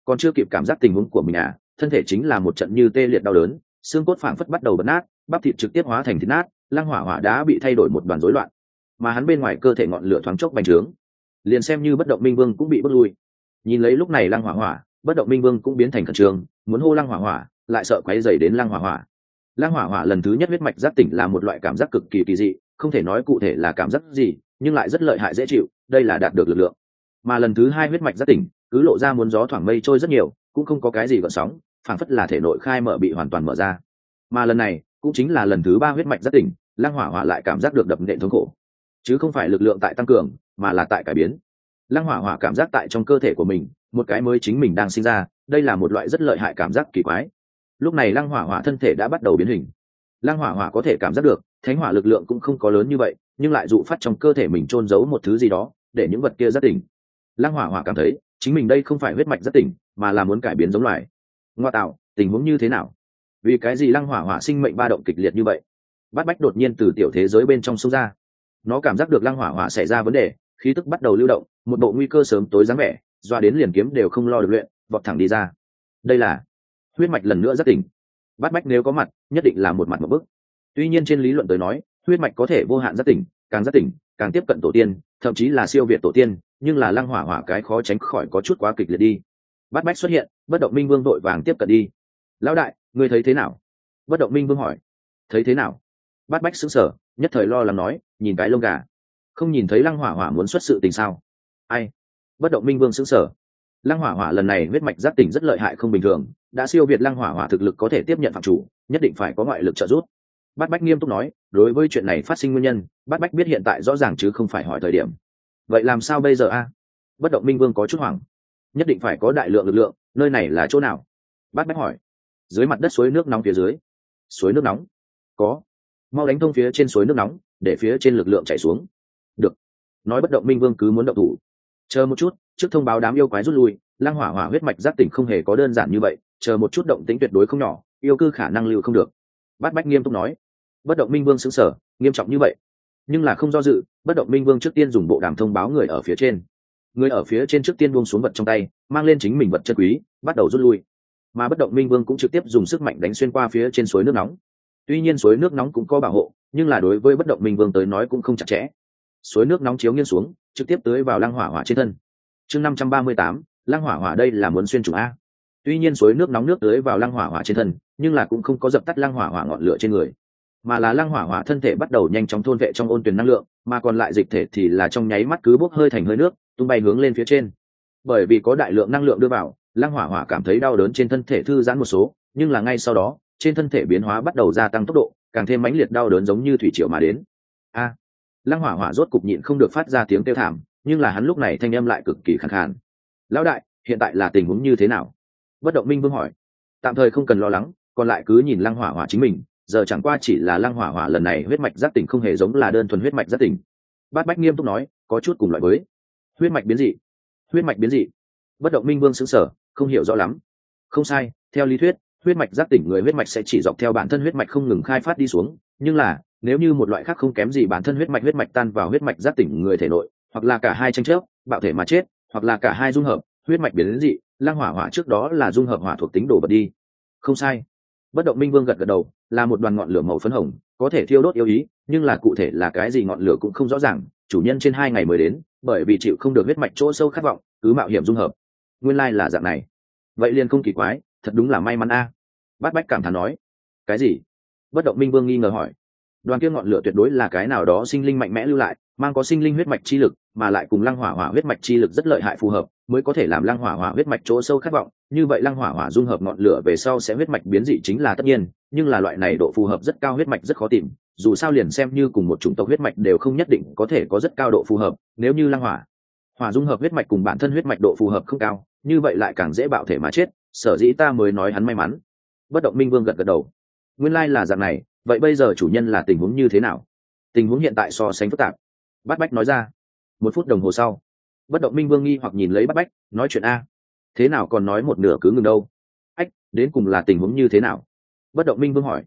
còn chưa kịp cảm giác tình huống của mình à, thân thể chính là một trận như tê liệt đau đớn, xương cốt phảng phất bắt đầu bật nát, bắp thịt trực tiếp hóa thành thịt nát, lăng hỏa hỏa đã bị thay đổi một đoàn rối loạn, mà hắn bên ngoài cơ thể ngọn lửa thoáng chốc bành trướng, liền xem như bất động minh vương cũng bị bước lui. Nhìn lấy lúc này lăng hỏa hỏa, bất động minh vương cũng biến thành khẩn trương, muốn hô lăng hỏa hỏa, lại sợ quấy rầy đến lăng hỏa hỏa. Lăng hỏa hỏa lần thứ nhất huyết mạch giác tỉnh là một loại cảm giác cực kỳ kỳ dị, không thể nói cụ thể là cảm giác gì, nhưng lại rất lợi hại dễ chịu, đây là đạt được lực lượng. Mà lần thứ hai huyết mạch giác tỉnh, cứ lộ ra muốn gió thoảng mây trôi rất nhiều, cũng không có cái gì gợn sóng, phảng phất là thể nội khai mở bị hoàn toàn mở ra. Mà lần này cũng chính là lần thứ ba huyết mạch giác tỉnh, lăng hỏa hỏa lại cảm giác được đập nện thống khổ, chứ không phải lực lượng tại tăng cường, mà là tại cải biến. Lăng hỏa hỏa cảm giác tại trong cơ thể của mình, một cái mới chính mình đang sinh ra, đây là một loại rất lợi hại cảm giác kỳ quái. Lúc này lăng hỏa hỏa thân thể đã bắt đầu biến hình. Lăng hỏa hỏa có thể cảm giác được thánh hỏa lực lượng cũng không có lớn như vậy, nhưng lại dụ phát trong cơ thể mình trôn giấu một thứ gì đó, để những vật kia giác tỉnh. Lăng hỏa hỏa cảm thấy chính mình đây không phải huyết mạch giác tỉnh, mà là muốn cải biến giống loài. Ngoa tạo, tình huống như thế nào? Vì cái gì lăng hỏa hỏa sinh mệnh ba động kịch liệt như vậy? Bát Bách đột nhiên từ tiểu thế giới bên trong xông ra, nó cảm giác được lăng hỏa hỏa xảy ra vấn đề, khí tức bắt đầu lưu động, một bộ nguy cơ sớm tối dáng vẻ, doa đến liền kiếm đều không lo được luyện, vọt thẳng đi ra. Đây là huyết mạch lần nữa giác tỉnh. Bát Bách nếu có mặt, nhất định là một mặt một bức. Tuy nhiên trên lý luận tới nói, huyết mạch có thể vô hạn giác tỉnh, càng giác tỉnh, càng tiếp cận tổ tiên, thậm chí là siêu việt tổ tiên, nhưng là lăng hỏa hỏa cái khó tránh khỏi có chút quá kịch liệt đi. Bát Bách xuất hiện, bất động minh vương vội vàng tiếp cận đi. Lão đại, ngươi thấy thế nào? Bất động minh vương hỏi. Thấy thế nào? Bát Bách sững sờ, nhất thời lo lắng nói, nhìn cái lông gà, không nhìn thấy lăng hỏa hỏa muốn xuất sự tình sao? Ai? Bất động minh vương sững sờ. Lăng hỏa hỏa lần này huyết mạch giác tỉnh rất lợi hại không bình thường, đã siêu việt lăng hỏa hỏa thực lực có thể tiếp nhận phạm chủ, nhất định phải có ngoại lực trợ giúp. Bát Bách nghiêm túc nói, đối với chuyện này phát sinh nguyên nhân, Bát Bách biết hiện tại rõ ràng chứ không phải hỏi thời điểm. Vậy làm sao bây giờ a? Bất động minh vương có chút hoảng. Nhất định phải có đại lượng lực lượng, nơi này là chỗ nào? Bát Bách hỏi. Dưới mặt đất suối nước nóng phía dưới. Suối nước nóng? Có. Mau đánh thông phía trên suối nước nóng, để phía trên lực lượng chảy xuống. Được. Nói bất động minh vương cứ muốn động thủ. Chờ một chút, trước thông báo đám yêu quái rút lui, lăng hỏa hỏa huyết mạch giác tỉnh không hề có đơn giản như vậy, chờ một chút động tĩnh tuyệt đối không nhỏ, yêu cư khả năng lưu không được. Bát Bách nghiêm túc nói. Bất động minh vương sững sờ, nghiêm trọng như vậy, nhưng là không do dự, bất động minh vương trước tiên dùng bộ đàm thông báo người ở phía trên. Người ở phía trên trước tiên buông xuống vật trong tay, mang lên chính mình vật chân quý, bắt đầu rút lui. Mà bất động minh vương cũng trực tiếp dùng sức mạnh đánh xuyên qua phía trên suối nước nóng. Tuy nhiên suối nước nóng cũng có bảo hộ, nhưng là đối với bất động minh vương tới nói cũng không chặt chẽ. Suối nước nóng chiếu nghiêng xuống, trực tiếp tưới vào lăng hỏa hỏa trên thân. Chương năm trăm ba mươi tám, lăng hỏa hỏa đây là muốn xuyên trùng a. Tuy nhiên suối nước nóng nước tưới vào lăng hỏa hỏa trên thân, nhưng là cũng không có dập tắt lăng hỏa hỏa ngọn lửa trên người, mà là lăng hỏa hỏa thân thể bắt đầu nhanh chóng thôn vệ trong ôn tuyển năng lượng, mà còn lại dịch thể thì là trong nháy mắt cứ bốc hơi thành hơi nước, tung bay hướng lên phía trên. Bởi vì có đại lượng năng lượng đưa vào, lăng hỏa hỏa cảm thấy đau đớn trên thân thể thư giãn một số, nhưng là ngay sau đó, trên thân thể biến hóa bắt đầu gia tăng tốc độ, càng thêm mãnh liệt đau đớn giống như thủy triều mà đến. A! Lăng hỏa hỏa rốt cục nhịn không được phát ra tiếng kêu thảm, nhưng là hắn lúc này thanh âm lại cực kỳ khàn khàn. Lão đại, hiện tại là tình huống như thế nào? Bất động minh vương hỏi. Tạm thời không cần lo lắng, còn lại cứ nhìn lăng hỏa hỏa chính mình, giờ chẳng qua chỉ là lăng hỏa hỏa lần này huyết mạch giác tỉnh không hề giống là đơn thuần huyết mạch giác tỉnh. Bát Bách nghiêm túc nói, có chút cùng loại với huyết mạch biến dị. Huyết mạch biến dị? Bất động minh vương sững sờ, không hiểu rõ lắm. Không sai, theo lý thuyết, huyết mạch giác tỉnh người huyết mạch sẽ chỉ dọc theo bản thân huyết mạch không ngừng khai phát đi xuống, nhưng là nếu như một loại khác không kém gì bản thân huyết mạch huyết mạch tan vào huyết mạch giác tỉnh người thể nội, hoặc là cả hai tranh chấp, bạo thể mà chết, hoặc là cả hai dung hợp, huyết mạch biến dị, lăng hỏa hỏa trước đó là dung hợp hỏa thuộc tính đồ vật đi. Không sai. Bất động minh vương gật gật đầu, là một đoàn ngọn lửa màu phấn hồng, có thể thiêu đốt yêu ý, nhưng là cụ thể là cái gì ngọn lửa cũng không rõ ràng, chủ nhân trên hai ngày mới đến, bởi vì chịu không được huyết mạch chỗ sâu khát vọng, cứ mạo hiểm dung hợp. Nguyên lai là dạng này. Vậy liền không kỳ quái, thật đúng là may mắn a. Bát Bách cảm thán nói. Cái gì? Bất động minh vương nghi ngờ hỏi. Đoàn kia ngọn lửa tuyệt đối là cái nào đó sinh linh mạnh mẽ lưu lại, mang có sinh linh huyết mạch chi lực, mà lại cùng lăng hỏa hỏa huyết mạch chi lực rất lợi hại phù hợp, mới có thể làm lăng hỏa hỏa huyết mạch chỗ sâu khát vọng. Như vậy lăng hỏa hỏa dung hợp ngọn lửa về sau sẽ huyết mạch biến dị chính là tất nhiên, nhưng là loại này độ phù hợp rất cao, huyết mạch rất khó tìm, dù sao liền xem như cùng một chủng tộc huyết mạch đều không nhất định có thể có rất cao độ phù hợp, nếu như lăng hỏa hỏa dung hợp huyết mạch cùng bản thân huyết mạch độ phù hợp không cao, như vậy lại càng dễ bạo thể mà chết, sở dĩ ta mới nói hắn may mắn. Bất động minh vương gật gật đầu. Nguyên lai là dạng này, vậy bây giờ chủ nhân là tình huống như thế nào? Tình huống hiện tại so sánh phức tạp. Bát Bách nói ra. Một phút đồng hồ sau, bất động minh vương nghi hoặc nhìn lấy Bát Bách, nói chuyện a. Thế nào còn nói một nửa cứ ngừng đâu? Ách, đến cùng là tình huống như thế nào? Bất động minh vương hỏi.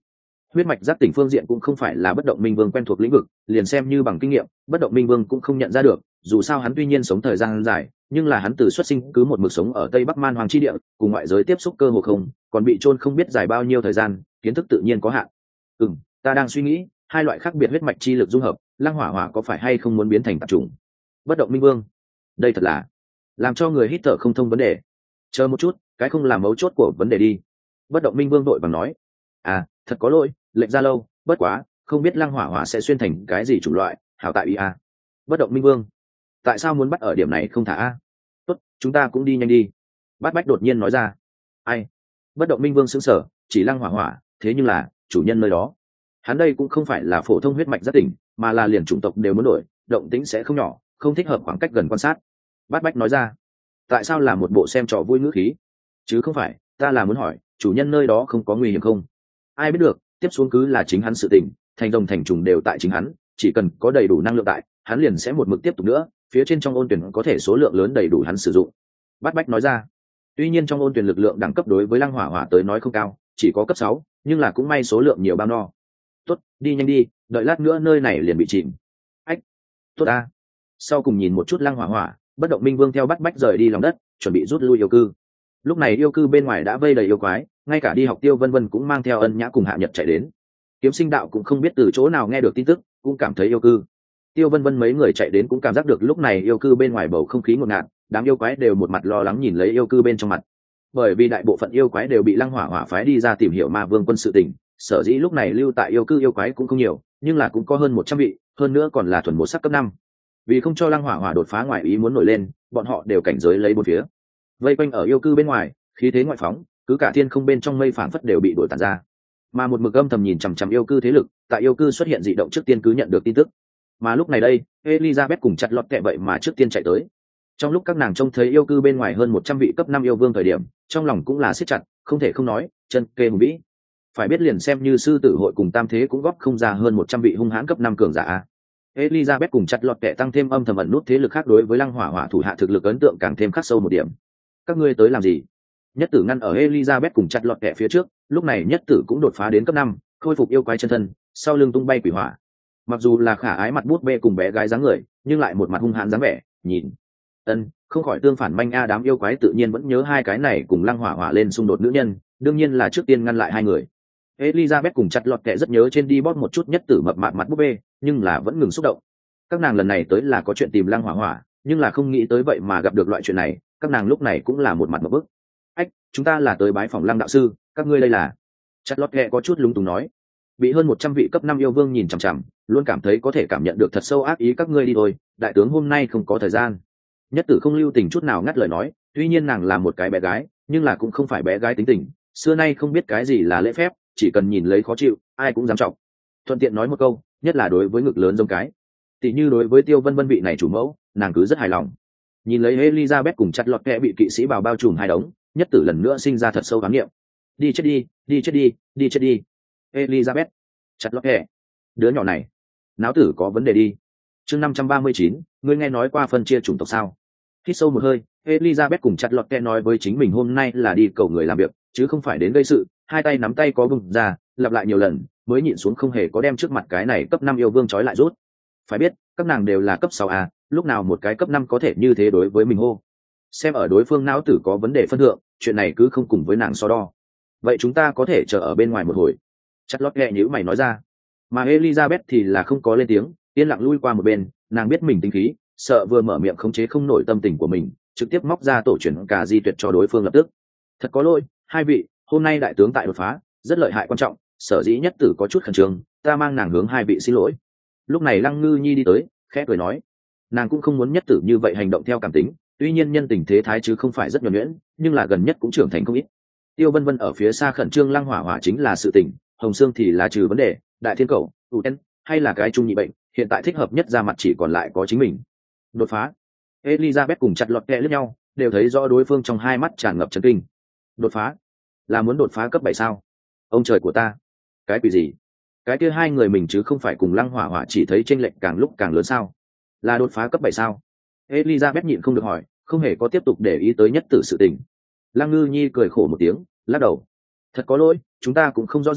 Huyết mạch giác tỉnh phương diện cũng không phải là bất động minh vương quen thuộc lĩnh vực, liền xem như bằng kinh nghiệm bất động minh vương cũng không nhận ra được. Dù sao hắn tuy nhiên sống thời gian dài, nhưng là hắn từ xuất sinh cứ một mực sống ở tây bắc man hoàng chi địa, cùng ngoại giới tiếp xúc cơ hồ không, còn bị chôn không biết dài bao nhiêu thời gian, kiến thức tự nhiên có hạn. Ừ, ta đang suy nghĩ hai loại khác biệt huyết mạch chi lực dung hợp, lăng hỏa hỏa có phải hay không muốn biến thành tạp chủng. Bất động minh vương, đây thật là làm cho người hít thở không thông vấn đề. Chờ một chút, cái không làm mấu chốt của vấn đề đi. Bất động minh vương đội bằng nói, à thật có lỗi, lệnh ra lâu, bất quá không biết lăng hỏa hỏa sẽ xuyên thành cái gì chủng loại, hảo tại ý a. Bất động minh vương, tại sao muốn bắt ở điểm này không thả a? Tốt, chúng ta cũng đi nhanh đi. Bát bách đột nhiên nói ra. Ai? Bất động minh vương sững sờ, chỉ lăng hỏa hỏa, thế nhưng là chủ nhân nơi đó, hắn đây cũng không phải là phổ thông huyết mạch giác tỉnh, mà là liền chủng tộc đều muốn đổi, động tĩnh sẽ không nhỏ, không thích hợp khoảng cách gần quan sát. Bát bách nói ra. Tại sao là một bộ xem trò vui ngữ khí, chứ không phải ta là muốn hỏi chủ nhân nơi đó không có nguy hiểm không? Ai biết được, tiếp xuống cứ là chính hắn sự tình, thành rồng thành trùng đều tại chính hắn, chỉ cần có đầy đủ năng lượng tại, hắn liền sẽ một mực tiếp tục nữa, phía trên trong ôn tuyển có thể số lượng lớn đầy đủ hắn sử dụng. Bát bách nói ra. Tuy nhiên trong ôn tuyển lực lượng đẳng cấp đối với lăng hỏa hỏa tới nói không cao, chỉ có cấp sáu, nhưng là cũng may số lượng nhiều bao no. Tốt, đi nhanh đi, đợi lát nữa nơi này liền bị chìm. Ách, tốt a. Sau cùng nhìn một chút lăng hỏa hỏa, bất động minh vương theo Bát bách rời đi lòng đất, chuẩn bị rút lui yêu cư. Lúc này yêu cư bên ngoài đã vây đầy yêu quái, ngay cả đi học Tiêu Vân Vân cũng mang theo Ân Nhã cùng Hạ Nhật chạy đến. Kiếm Sinh Đạo cũng không biết từ chỗ nào nghe được tin tức, cũng cảm thấy yêu cư. Tiêu Vân Vân mấy người chạy đến cũng cảm giác được lúc này yêu cư bên ngoài bầu không khí ngột ngạt, đám yêu quái đều một mặt lo lắng nhìn lấy yêu cư bên trong mặt. Bởi vì đại bộ phận yêu quái đều bị Lăng Hỏa Hỏa phái đi ra tìm hiểu Ma Vương quân sự tình, sở dĩ lúc này lưu tại yêu cư yêu quái cũng không nhiều, nhưng là cũng có hơn một trăm vị, hơn nữa còn là thuần một sắc cấp năm. Vì không cho Lăng Hỏa Hỏa đột phá ngoài ý muốn nổi lên, bọn họ đều cảnh giới lấy bốn phía. Vây quanh ở yêu cư bên ngoài, khí thế ngoại phóng, cứ cả thiên không bên trong mây phảng phất đều bị đuổi tàn ra. Mà một mực âm thầm nhìn chằm chằm yêu cư thế lực, tại yêu cư xuất hiện dị động trước tiên cứ nhận được tin tức. Mà lúc này đây, Elizabeth cùng chặt lọt kẹ vậy mà trước tiên chạy tới. Trong lúc các nàng trông thấy yêu cư bên ngoài hơn một trăm vị cấp năm yêu vương thời điểm, trong lòng cũng là siết chặt, không thể không nói, chân kê hùng vĩ. Phải biết liền xem như sư tử hội cùng tam thế cũng góp không ra hơn một trăm vị hung hãn cấp năm cường giả. Elizabeth cùng chặt lọt kẹ tăng thêm âm thầm ẩn nút thế lực khác đối với Lăng Hỏa Hỏa thủ hạ thực lực ấn tượng càng thêm khắc sâu một điểm. Các ngươi tới làm gì? Nhất tử ngăn ở Elizabeth cùng chặt lọt kẹ phía trước, lúc này nhất tử cũng đột phá đến cấp năm, khôi phục yêu quái chân thân, sau lưng tung bay quỷ hỏa. Mặc dù là khả ái mặt bút bê cùng bé gái dáng người, nhưng lại một mặt hung hãn dáng vẻ, nhìn ân không khỏi tương phản manh a. Đám yêu quái tự nhiên vẫn nhớ hai cái này cùng Lăng Hỏa Hỏa lên xung đột nữ nhân, đương nhiên là trước tiên ngăn lại hai người. Elizabeth cùng chặt lọt kẹ rất nhớ trên đi bóp một chút nhất tử mập mạp mặt bút bê, nhưng là vẫn ngừng xúc động. Các nàng lần này tới là có chuyện tìm Lăng Hỏa Hỏa, nhưng là không nghĩ tới vậy mà gặp được loại chuyện này, các nàng lúc này cũng là một mặt một bức. Ách, chúng ta là tới bái phỏng Lăng đạo sư, các ngươi đây là? Chặt lọt kẹ có chút lúng túng nói. Bị hơn một trăm vị cấp năm yêu vương nhìn chằm chằm, luôn cảm thấy có thể cảm nhận được thật sâu ác ý các ngươi đi thôi, đại tướng hôm nay không có thời gian. Nhất tử không lưu tình chút nào ngắt lời nói, tuy nhiên nàng là một cái bé gái, nhưng là cũng không phải bé gái tính tình, xưa nay không biết cái gì là lễ phép, chỉ cần nhìn lấy khó chịu, ai cũng dám trọng. Thuận tiện nói một câu, nhất là đối với ngực lớn giống cái. Tỷ như đối với Tiêu Vân Vân vị này chủ mẫu, nàng cứ rất hài lòng. Nhìn lấy Elizabeth cùng chặt lọt kẹ bị kỵ sĩ bào bao trùm hai đống, nhất tử lần nữa sinh ra thật sâu khám nghiệm. Đi chết đi, đi chết đi, đi chết đi. Elizabeth, chặt lọt kẹ, đứa nhỏ này, náo tử có vấn đề đi. Chương năm trăm ba mươi chín, ngươi nghe nói qua phân chia chủng tộc sao? Hít sâu một hơi, Elizabeth cùng chặt lọt kẹ nói với chính mình hôm nay là đi cầu người làm việc, chứ không phải đến gây sự. Hai tay nắm tay có bùng ra, lặp lại nhiều lần, mới nhịn xuống không hề có đem trước mặt cái này cấp năm yêu vương trói lại rút. Phải biết, các nàng đều là cấp sáu a, lúc nào một cái cấp năm có thể như thế đối với mình hô. Xem ở đối phương não tử có vấn đề phân thượng, chuyện này cứ không cùng với nàng so đo. Vậy chúng ta có thể chờ ở bên ngoài một hồi. Chặt lót ghẹ nhữ mày nói ra. Mà Elizabeth thì là không có lên tiếng, yên lặng lui qua một bên, nàng biết mình tính khí, sợ vừa mở miệng khống chế không nổi tâm tình của mình, trực tiếp móc ra tổ truyền cả di tuyệt cho đối phương lập tức. Thật có lỗi, hai vị, hôm nay đại tướng tại đột phá, rất lợi hại quan trọng, sở dĩ nhất tử có chút khẩn trương, ta mang nàng hướng hai vị xin lỗi. Lúc này Lăng Ngư Nhi đi tới, khẽ cười nói, nàng cũng không muốn nhất tử như vậy hành động theo cảm tính, tuy nhiên nhân tình thế thái chứ không phải rất nhuần nhuyễn, nhưng là gần nhất cũng trưởng thành không ít. Tiêu Vân Vân ở phía xa khẩn trương, Lăng Hỏa Hỏa chính là sự tình, Hồng Sương thì là trừ vấn đề, Đại Thiên Cầu, tù ten hay là cái trung nhị bệnh, hiện tại thích hợp nhất ra mặt chỉ còn lại có chính mình. Đột phá. Elizabeth cùng chặt lọt kẹ lướt nhau, đều thấy rõ đối phương trong hai mắt tràn ngập chấn kinh. Đột phá? Là muốn đột phá cấp bảy sao? Ông trời của ta, cái quỷ gì? Cái kia hai người mình chứ không phải cùng Lăng Hỏa Hỏa chỉ thấy chênh lệch càng lúc càng lớn sao? Là đột phá cấp bảy sao? Elizabeth nhịn không được hỏi, không hề có tiếp tục để ý tới nhất tử sự tình. Lăng Ngư Nhi cười khổ một tiếng, lắc đầu. Thật có lỗi, chúng ta cũng không rõ ràng,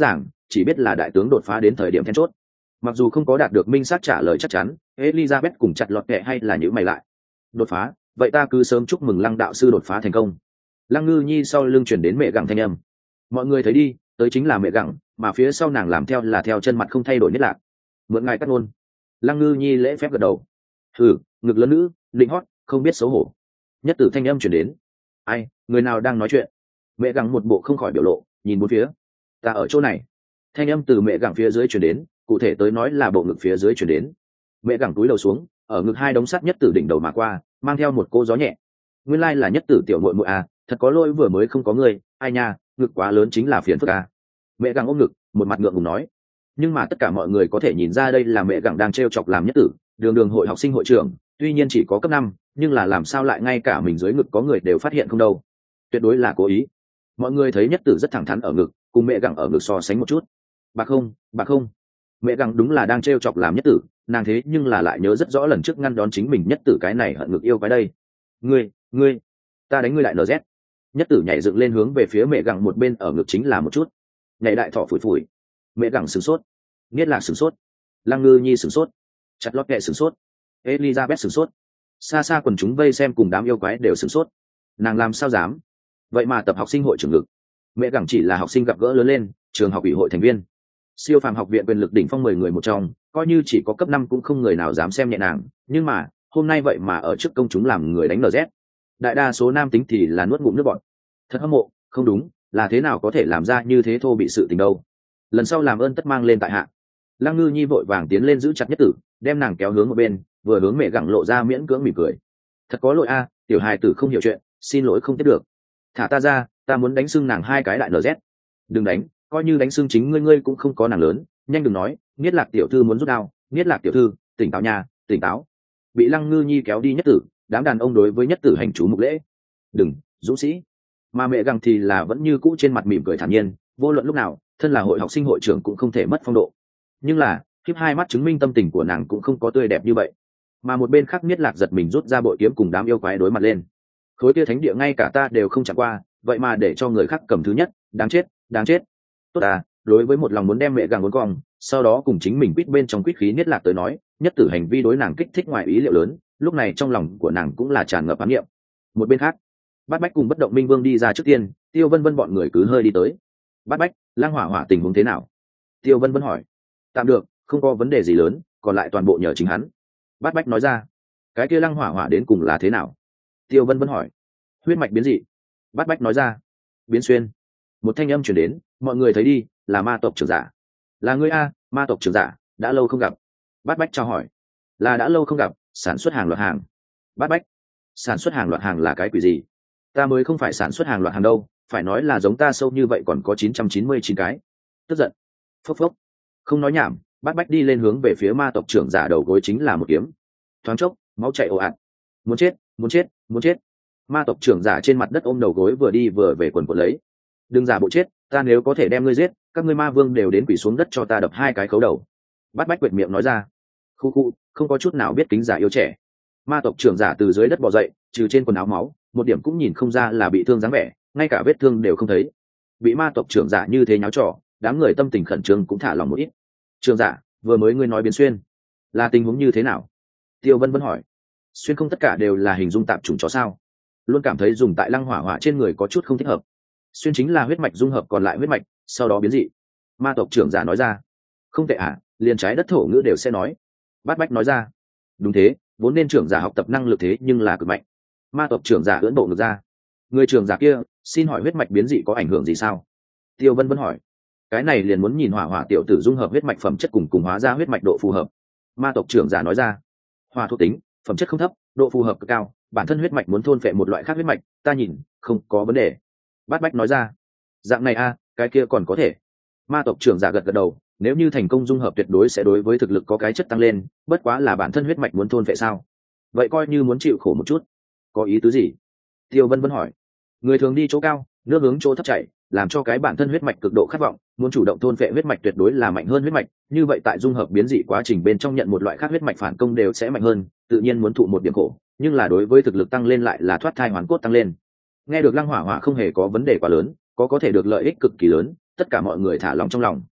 chỉ biết là đại tướng đột phá đến thời điểm then chốt. Mặc dù không có đạt được minh xác trả lời chắc chắn, Elizabeth cùng chặt lọt kệ hay là nhíu mày lại. Đột phá, vậy ta cứ sớm chúc mừng Lăng đạo sư đột phá thành công. Lăng Ngư Nhi sau lưng chuyển đến mẹ gặng thanh âm. Mọi người thấy đi, tới chính là mẹ gặng, mà phía sau nàng làm theo là theo chân mặt không thay đổi nhất lạc. Mượn ngài cắt ngôn. Lăng Ngư Nhi lễ phép gật đầu. Hừ, ngực lớn nữ, định hót, không biết xấu hổ. Nhất tử thanh âm chuyển đến. Ai, người nào đang nói chuyện? Mẹ gặng một bộ không khỏi biểu lộ, nhìn bốn phía. Ta ở chỗ này. Thanh âm từ mẹ gặng phía dưới chuyển đến, cụ thể tới nói là bộ ngực phía dưới chuyển đến. Mẹ gặng túi đầu xuống, ở ngực hai đống sắt nhất tử đỉnh đầu mà qua, mang theo một cô gió nhẹ. Nguyên lai là nhất tử tiểu muội muội à, thật có lỗi vừa mới không có người, ai nha, ngực quá lớn chính là phiền phức à. Mẹ gặng ôm ngực, một mặt ngượng ngùng nói. Nhưng mà tất cả mọi người có thể nhìn ra đây là mẹ gặng đang trêu chọc làm nhất tử, đường đường hội học sinh hội trưởng, tuy nhiên chỉ có cấp năm, nhưng là làm sao lại ngay cả mình dưới ngực có người đều phát hiện không đâu. Tuyệt đối là cố ý. Mọi người thấy nhất tử rất thẳng thắn ở ngực, cùng mẹ gặng ở ngực so sánh một chút. Bạc không, bạc không. Mẹ gặng đúng là đang trêu chọc làm nhất tử, nàng thế nhưng là lại nhớ rất rõ lần trước ngăn đón chính mình nhất tử cái này hận ngực yêu cái đây. Ngươi, ngươi, ta đánh ngươi lại nz. Nhất tử nhảy dựng lên hướng về phía mẹ gặng một bên ở ngực chính là một chút. Nhảy đại thọ phủi phủi. Mẹ gặng sửng sốt. Nghiết lạc sửng sốt. Lăng Ngư Nhi sửng sốt. Chặt lót kệ sửng sốt. Elizabeth sửng sốt. Xa xa quần chúng vây xem cùng đám yêu quái đều sửng sốt. Nàng làm sao dám? Vậy mà tập học sinh hội trưởng ngực. Mẹ gặng chỉ là học sinh gặp gỡ lớn lên, trường học ủy hội thành viên. Siêu phàm học viện quyền lực đỉnh phong mười người một trong, coi như chỉ có cấp năm cũng không người nào dám xem nhẹ nàng, nhưng mà, hôm nay vậy mà ở trước công chúng làm người đánh nz. Đại đa số nam tính thì là nuốt ngụm nước bọt. Thật hâm mộ, không đúng, là thế nào có thể làm ra như thế thô bị sự tình đâu. Lần sau làm ơn tất mang lên tại hạ. Lăng Ngư Nhi vội vàng tiến lên giữ chặt nhất tử, đem nàng kéo hướng một bên, vừa hướng mẹ gặng lộ ra miễn cưỡng mỉm cười. Thật có lỗi a, tiểu hài tử không hiểu chuyện, xin lỗi không tiếp được. Thả ta ra, ta muốn đánh sưng nàng hai cái đại nz. Đừng đánh, coi như đánh sưng chính ngươi ngươi cũng không có nàng lớn, nhanh đừng nói, Niết Lạc tiểu thư muốn rút đao, Niết Lạc tiểu thư, tỉnh táo nha, tỉnh táo. Bị Lăng Ngư Nhi kéo đi nhất tử, đám đàn ông đối với nhất tử hành chú mục lễ. Đừng, dũng sĩ. Mà mẹ gặng thì là vẫn như cũ trên mặt mỉm cười thản nhiên, vô luận lúc nào, thân là hội học sinh hội trưởng cũng không thể mất phong độ. Nhưng là, khiếp hai mắt chứng minh tâm tình của nàng cũng không có tươi đẹp như vậy. Mà một bên khác Niết Lạc giật mình rút ra bội kiếm cùng đám yêu quái đối mặt lên. Khối kia thánh địa ngay cả ta đều không chạm qua, vậy mà để cho người khác cầm thứ nhất, đáng chết, đáng chết. Tốt à, đối với một lòng muốn đem mẹ gặng uốn cong, sau đó cùng chính mình quýt bên trong quýt khí Niết Lạc tới nói, nhất tử hành vi đối nàng kích thích ngoài ý liệu lớn, lúc này trong lòng của nàng cũng là tràn ngập ám niệm. Một bên khác, Bát Bách cùng Bất Động Minh Vương đi ra trước tiên, Tiêu Vân Vân bọn người cứ hơi đi tới. Bát Bách, Lang Hỏa Hỏa tình huống thế nào? Tiêu Vân Vân hỏi. Tạm được, không có vấn đề gì lớn, còn lại toàn bộ nhờ chính hắn. Bát Bách nói ra. Cái kia Lang Hỏa Hỏa đến cùng là thế nào? Tiêu Vân Vân hỏi. Huyết mạch biến dị. Bát Bách nói ra. Biến xuyên. Một thanh âm truyền đến, mọi người thấy đi, là ma tộc trưởng giả. Là ngươi a, ma tộc trưởng giả, đã lâu không gặp. Bát Bách chào hỏi. Là đã lâu không gặp, sản xuất hàng loạt hàng. Bát Bách, sản xuất hàng loạt hàng là cái quỷ gì? Ta mới không phải sản xuất hàng loạt hàng đâu, phải nói là giống ta sâu như vậy còn có chín trăm chín mươi chín cái. Tức giận. Phốc phốc. Không nói nhảm, Bát Bách đi lên hướng về phía ma tộc trưởng giả đầu gối chính là một kiếm. Thoáng chốc, máu chảy ồ ạt. Muốn chết, muốn chết, muốn chết. Ma tộc trưởng giả trên mặt đất ôm đầu gối vừa đi vừa về quần quần lấy. Đừng giả bộ chết, ta nếu có thể đem ngươi giết, các ngươi ma vương đều đến quỳ xuống đất cho ta đập hai cái khấu đầu. Bát Bách quệt miệng nói ra. Khu khu, không có chút nào biết kính giả yêu trẻ. Ma tộc trưởng giả từ dưới đất bò dậy, trừ trên quần áo máu, một điểm cũng nhìn không ra là bị thương dáng vẻ, ngay cả vết thương đều không thấy. Bị ma tộc trưởng giả như thế nháo trò, đám người tâm tình khẩn trương cũng thả lòng một ít. Trưởng giả, vừa mới ngươi nói biến xuyên, là tình huống như thế nào? Tiêu Vân Vân hỏi. Xuyên không tất cả đều là hình dung tạp chủng chó sao? Luôn cảm thấy dùng tại Lăng Hỏa Hỏa trên người có chút không thích hợp. Xuyên chính là huyết mạch dung hợp còn lại huyết mạch, sau đó biến dị. Ma tộc trưởng giả nói ra. Không tệ à, liền trái đất thổ ngữ đều sẽ nói. Bát Bách nói ra. Đúng thế, vốn nên trưởng giả học tập năng lực thế nhưng là cực mạnh. Ma tộc trưởng giả ưỡn bộ ngược ra. Người trưởng giả kia, xin hỏi huyết mạch biến dị có ảnh hưởng gì sao? Tiêu Vân Vân hỏi. Cái này liền muốn nhìn hỏa hỏa tiểu tử dung hợp huyết mạch phẩm chất cùng cùng hóa ra huyết mạch độ phù hợp. Ma tộc trưởng giả nói ra. Hỏa thuộc tính, phẩm chất không thấp, độ phù hợp cực cao, bản thân huyết mạch muốn thôn phệ một loại khác huyết mạch, ta nhìn không có vấn đề. Bát Bách nói ra. Dạng này a, cái kia còn có thể. Ma tộc trưởng giả gật gật đầu, nếu như thành công dung hợp tuyệt đối sẽ đối với thực lực có cái chất tăng lên, bất quá là bản thân huyết mạch muốn thôn phệ sao? Vậy coi như muốn chịu khổ một chút. Có ý tứ gì? Tiêu Vân Vân hỏi. Người thường đi chỗ cao, nước hướng chỗ thấp chảy, làm cho cái bản thân huyết mạch cực độ khát vọng, muốn chủ động thôn phệ huyết mạch tuyệt đối là mạnh hơn huyết mạch, như vậy tại dung hợp biến dị quá trình bên trong nhận một loại khác huyết mạch phản công đều sẽ mạnh hơn, tự nhiên muốn thụ một điểm khổ, nhưng là đối với thực lực tăng lên lại là thoát thai hoàn cốt tăng lên. Nghe được Lăng Hỏa Hỏa không hề có vấn đề quá lớn, có có thể được lợi ích cực kỳ lớn, tất cả mọi người thả lòng trong lòng.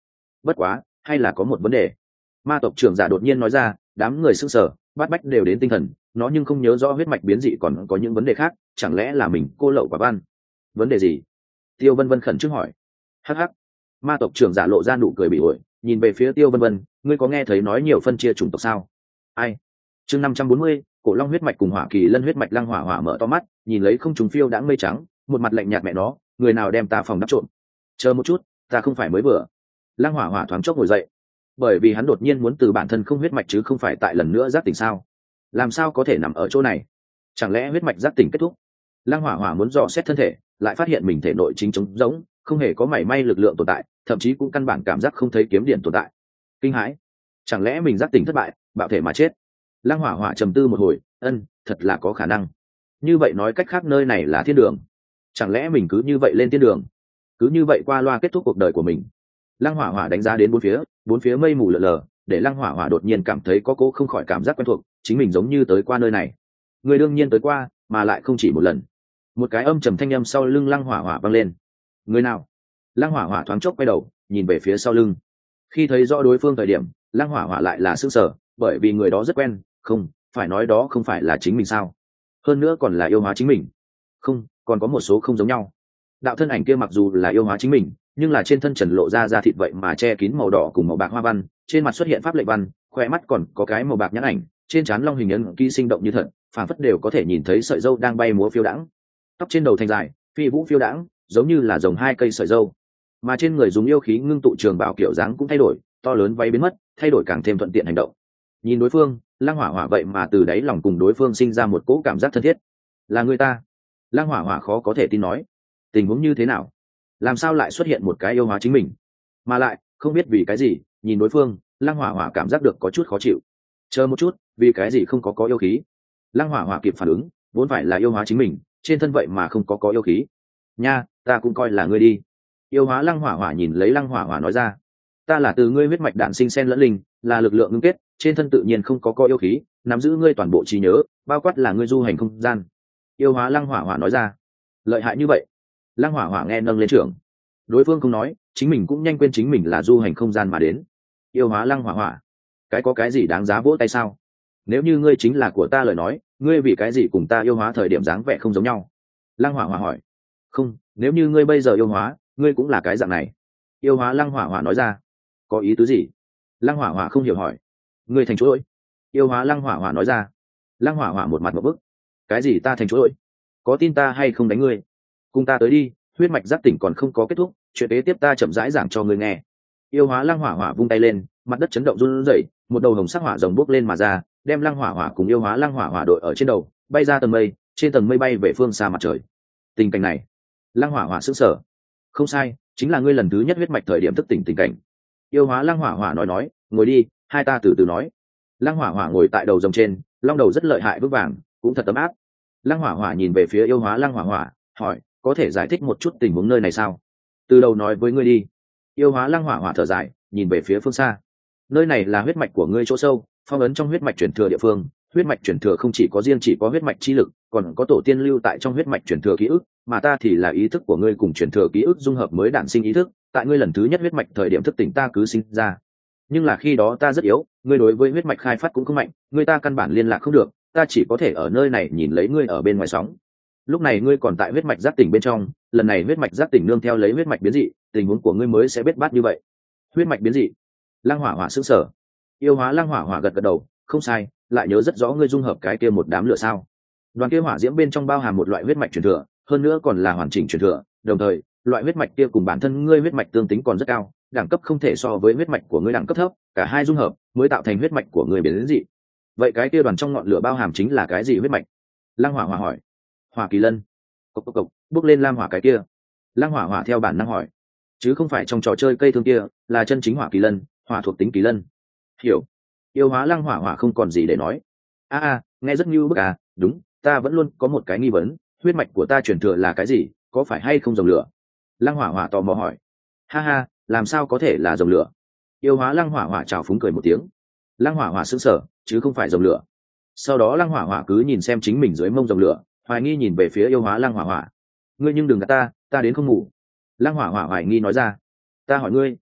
bất quá hay là có một vấn đề. Ma tộc trưởng giả đột nhiên nói ra. Đám người sững sờ, bát bách đều đến tinh thần, nó nhưng không nhớ rõ huyết mạch biến dị còn có những vấn đề khác, chẳng lẽ là mình cô lậu quả văn? Vấn đề gì? Tiêu Vân Vân khẩn trương hỏi. Hắc hắc. Ma tộc trưởng giả lộ ra nụ cười bị ổi, nhìn về phía Tiêu Vân Vân, ngươi có nghe thấy nói nhiều phân chia chủng tộc sao? Ai? Chương năm trăm bốn mươi, cổ long huyết mạch cùng hỏa kỳ lân huyết mạch. Lăng Hỏa Hỏa mở to mắt, nhìn lấy không trùng phiêu đãng mây trắng, một mặt lạnh nhạt mẹ nó, người nào đem ta phòng đắp trộn? Chờ một chút, ta không phải mới vừa. Lăng Hỏa Hỏa thoáng chốc ngồi dậy, bởi vì hắn đột nhiên muốn từ bản thân không huyết mạch chứ không phải tại lần nữa giác tỉnh sao? Làm sao có thể nằm ở chỗ này? Chẳng lẽ huyết mạch giác tỉnh kết thúc? Lăng Hỏa Hỏa muốn dò xét thân thể, lại phát hiện mình thể nội chính trống rỗng, không hề có mảy may lực lượng tồn tại, thậm chí cũng căn bản cảm giác không thấy kiếm điện tồn tại. Kinh hãi, chẳng lẽ mình giác tỉnh thất bại, bạo thể mà chết? Lăng Hỏa Hỏa trầm tư một hồi, ân, thật là có khả năng. Như vậy nói cách khác nơi này là thiên đường. Chẳng lẽ mình cứ như vậy lên thiên đường, cứ như vậy qua loa kết thúc cuộc đời của mình? Lăng Hỏa Hỏa đánh giá đến bốn phía, bốn phía mây mù lờ lờ, để Lăng Hỏa Hỏa đột nhiên cảm thấy có cố không khỏi cảm giác quen thuộc, chính mình giống như tới qua nơi này. Người đương nhiên tới qua, mà lại không chỉ một lần. Một cái âm trầm thanh âm sau lưng Lăng Hỏa Hỏa vang lên. Người nào? Lăng Hỏa Hỏa thoáng chốc quay đầu, nhìn về phía sau lưng. Khi thấy rõ đối phương thời điểm, Lăng Hỏa Hỏa lại là sửng sở, bởi vì người đó rất quen, không, phải nói đó không phải là chính mình sao? Hơn nữa còn là yêu hóa chính mình. Không, còn có một số không giống nhau. Đạo thân ảnh kia mặc dù là yêu hóa chính mình, nhưng là trên thân trần lộ ra da thịt vậy mà che kín màu đỏ cùng màu bạc hoa văn, trên mặt xuất hiện pháp lệnh văn, khoe mắt còn có cái màu bạc nhãn ảnh, trên trán long hình ấn ký sinh động như thật, phản phất đều có thể nhìn thấy sợi râu đang bay múa phiêu đãng. Tóc trên đầu thành dài, phi vũ phiêu đãng, giống như là dòng hai cây sợi râu. Mà trên người dùng yêu khí ngưng tụ trường bảo kiểu dáng cũng thay đổi, to lớn váy biến mất, thay đổi càng thêm thuận tiện hành động. Nhìn đối phương, Lăng Hỏa Hỏa vậy mà từ đáy lòng cùng đối phương sinh ra một cỗ cảm giác thân thiết. Là người ta? Lăng Hỏa Hỏa khó có thể tin nói. Tình huống như thế nào? Làm sao lại xuất hiện một cái yêu hóa chính mình? Mà lại không biết vì cái gì, nhìn đối phương, Lăng Hỏa Hỏa cảm giác được có chút khó chịu. Chờ một chút, vì cái gì không có có yêu khí? Lăng Hỏa Hỏa kịp phản ứng, vốn phải là yêu hóa chính mình, trên thân vậy mà không có có yêu khí. Nha, ta cũng coi là ngươi đi. Yêu hóa Lăng Hỏa Hỏa nhìn lấy Lăng Hỏa Hỏa nói ra, ta là từ ngươi huyết mạch đản sinh sen lẫn linh, là lực lượng ngưng kết, trên thân tự nhiên không có có yêu khí, nắm giữ ngươi toàn bộ trí nhớ, bao quát là ngươi du hành không gian. Yêu hóa Lăng Hỏa Hỏa nói ra, lợi hại như vậy? Lăng Hỏa Hỏa nghe nâng lên trưởng. Đối phương không nói, chính mình cũng nhanh quên chính mình là du hành không gian mà đến. Yêu hóa Lăng Hỏa Hỏa, cái có cái gì đáng giá vỗ tay sao? Nếu như ngươi chính là của ta lời nói, ngươi vì cái gì cùng ta yêu hóa thời điểm dáng vẻ không giống nhau? Lăng Hỏa Hỏa hỏi. Không, nếu như ngươi bây giờ yêu hóa, ngươi cũng là cái dạng này. Yêu hóa Lăng Hỏa Hỏa nói ra. Có ý tứ gì? Lăng Hỏa Hỏa không hiểu hỏi. Ngươi thành chuỗi. Yêu hóa Lăng Hỏa Hỏa nói ra. Lăng Hỏa Hỏa một mặt một bức. Cái gì ta thành chuỗi? Có tin ta hay không đánh ngươi? Cùng ta tới đi, huyết mạch giác tỉnh còn không có kết thúc, chuyện kế tiếp ta chậm rãi giảng cho ngươi nghe. Yêu hóa Lăng Hỏa Hỏa vung tay lên, mặt đất chấn động run rẩy, một đầu hồng sắc hỏa rồng bốc lên mà ra, đem Lăng Hỏa Hỏa cùng yêu hóa Lăng Hỏa Hỏa đội ở trên đầu, bay ra tầng mây, trên tầng mây bay về phương xa mặt trời. Tình cảnh này, Lăng Hỏa Hỏa sững sờ. Không sai, chính là ngươi lần thứ nhất huyết mạch thời điểm thức tỉnh tình cảnh. Yêu hóa Lăng Hỏa Hỏa nói nói, ngồi đi, hai ta từ từ nói. Lăng Hỏa Hỏa ngồi tại đầu rồng trên, long đầu rất lợi hại vững vàng, cũng thật ấm áp. Lăng Hỏa Hỏa nhìn về phía yêu hóa Lăng Hỏa Hỏa, hỏi, có thể giải thích một chút tình huống nơi này sao? Từ đầu nói với ngươi đi. Yêu hóa Lăng Hỏa Hỏa thở dài, nhìn về phía phương xa. Nơi này là huyết mạch của ngươi chỗ sâu, phong ấn trong huyết mạch truyền thừa địa phương. Huyết mạch truyền thừa không chỉ có riêng chỉ có huyết mạch chi lực, còn có tổ tiên lưu tại trong huyết mạch truyền thừa ký ức, mà ta thì là ý thức của ngươi cùng truyền thừa ký ức dung hợp mới đản sinh ý thức. Tại ngươi lần thứ nhất huyết mạch thời điểm thức tỉnh ta cứ sinh ra, nhưng là khi đó ta rất yếu, ngươi đối với huyết mạch khai phát cũng không mạnh, ngươi ta căn bản liên lạc không được, ta chỉ có thể ở nơi này nhìn lấy ngươi ở bên ngoài sóng. Lúc này ngươi còn tại huyết mạch giác tỉnh bên trong, lần này huyết mạch giác tỉnh nương theo lấy huyết mạch biến dị, tình huống của ngươi mới sẽ biết bát như vậy. Huyết mạch biến dị? Lăng Hỏa Hỏa sững sờ. Yêu hóa Lăng Hỏa Hỏa gật gật đầu, không sai, lại nhớ rất rõ ngươi dung hợp cái kia một đám lửa sao? Đoàn kia hỏa diễm bên trong bao hàm một loại huyết mạch truyền thừa, hơn nữa còn là hoàn chỉnh truyền thừa, đồng thời, loại huyết mạch kia cùng bản thân ngươi huyết mạch tương tính còn rất cao, đẳng cấp không thể so với huyết mạch của ngươi đẳng cấp thấp, cả hai dung hợp mới tạo thành huyết mạch của ngươi biến dị. Vậy cái kia đoàn trong ngọn lửa bao hàm chính là cái gì huyết mạch? Lăng Hỏa Hỏa hỏi. Hỏa kỳ lân. Cốc cốc cốc, bước lên lam hỏa cái kia. Lăng Hỏa Hỏa theo bản năng hỏi, chứ không phải trong trò chơi cây thương kia, là chân chính hỏa kỳ lân, hỏa thuộc tính kỳ lân. Hiểu. Yêu hóa Lăng Hỏa Hỏa không còn gì để nói. A a, nghe rất như bức à, đúng, ta vẫn luôn có một cái nghi vấn, huyết mạch của ta truyền thừa là cái gì, có phải hay không dòng lửa? Lăng Hỏa Hỏa tò mò hỏi. Ha ha, làm sao có thể là dòng lửa? Yêu hóa Lăng Hỏa Hỏa trào phúng cười một tiếng. Lăng Hỏa Hỏa sững sờ, chứ không phải dòng lửa. Sau đó Lăng Hỏa Hỏa cứ nhìn xem chính mình dưới mông dòng lửa, hoài nghi nhìn về phía yêu hóa Lăng Hỏa Hỏa. Ngươi nhưng đừng gạt ta, ta đến không ngủ. Lăng Hỏa Hỏa hoài nghi nói ra. Ta hỏi ngươi,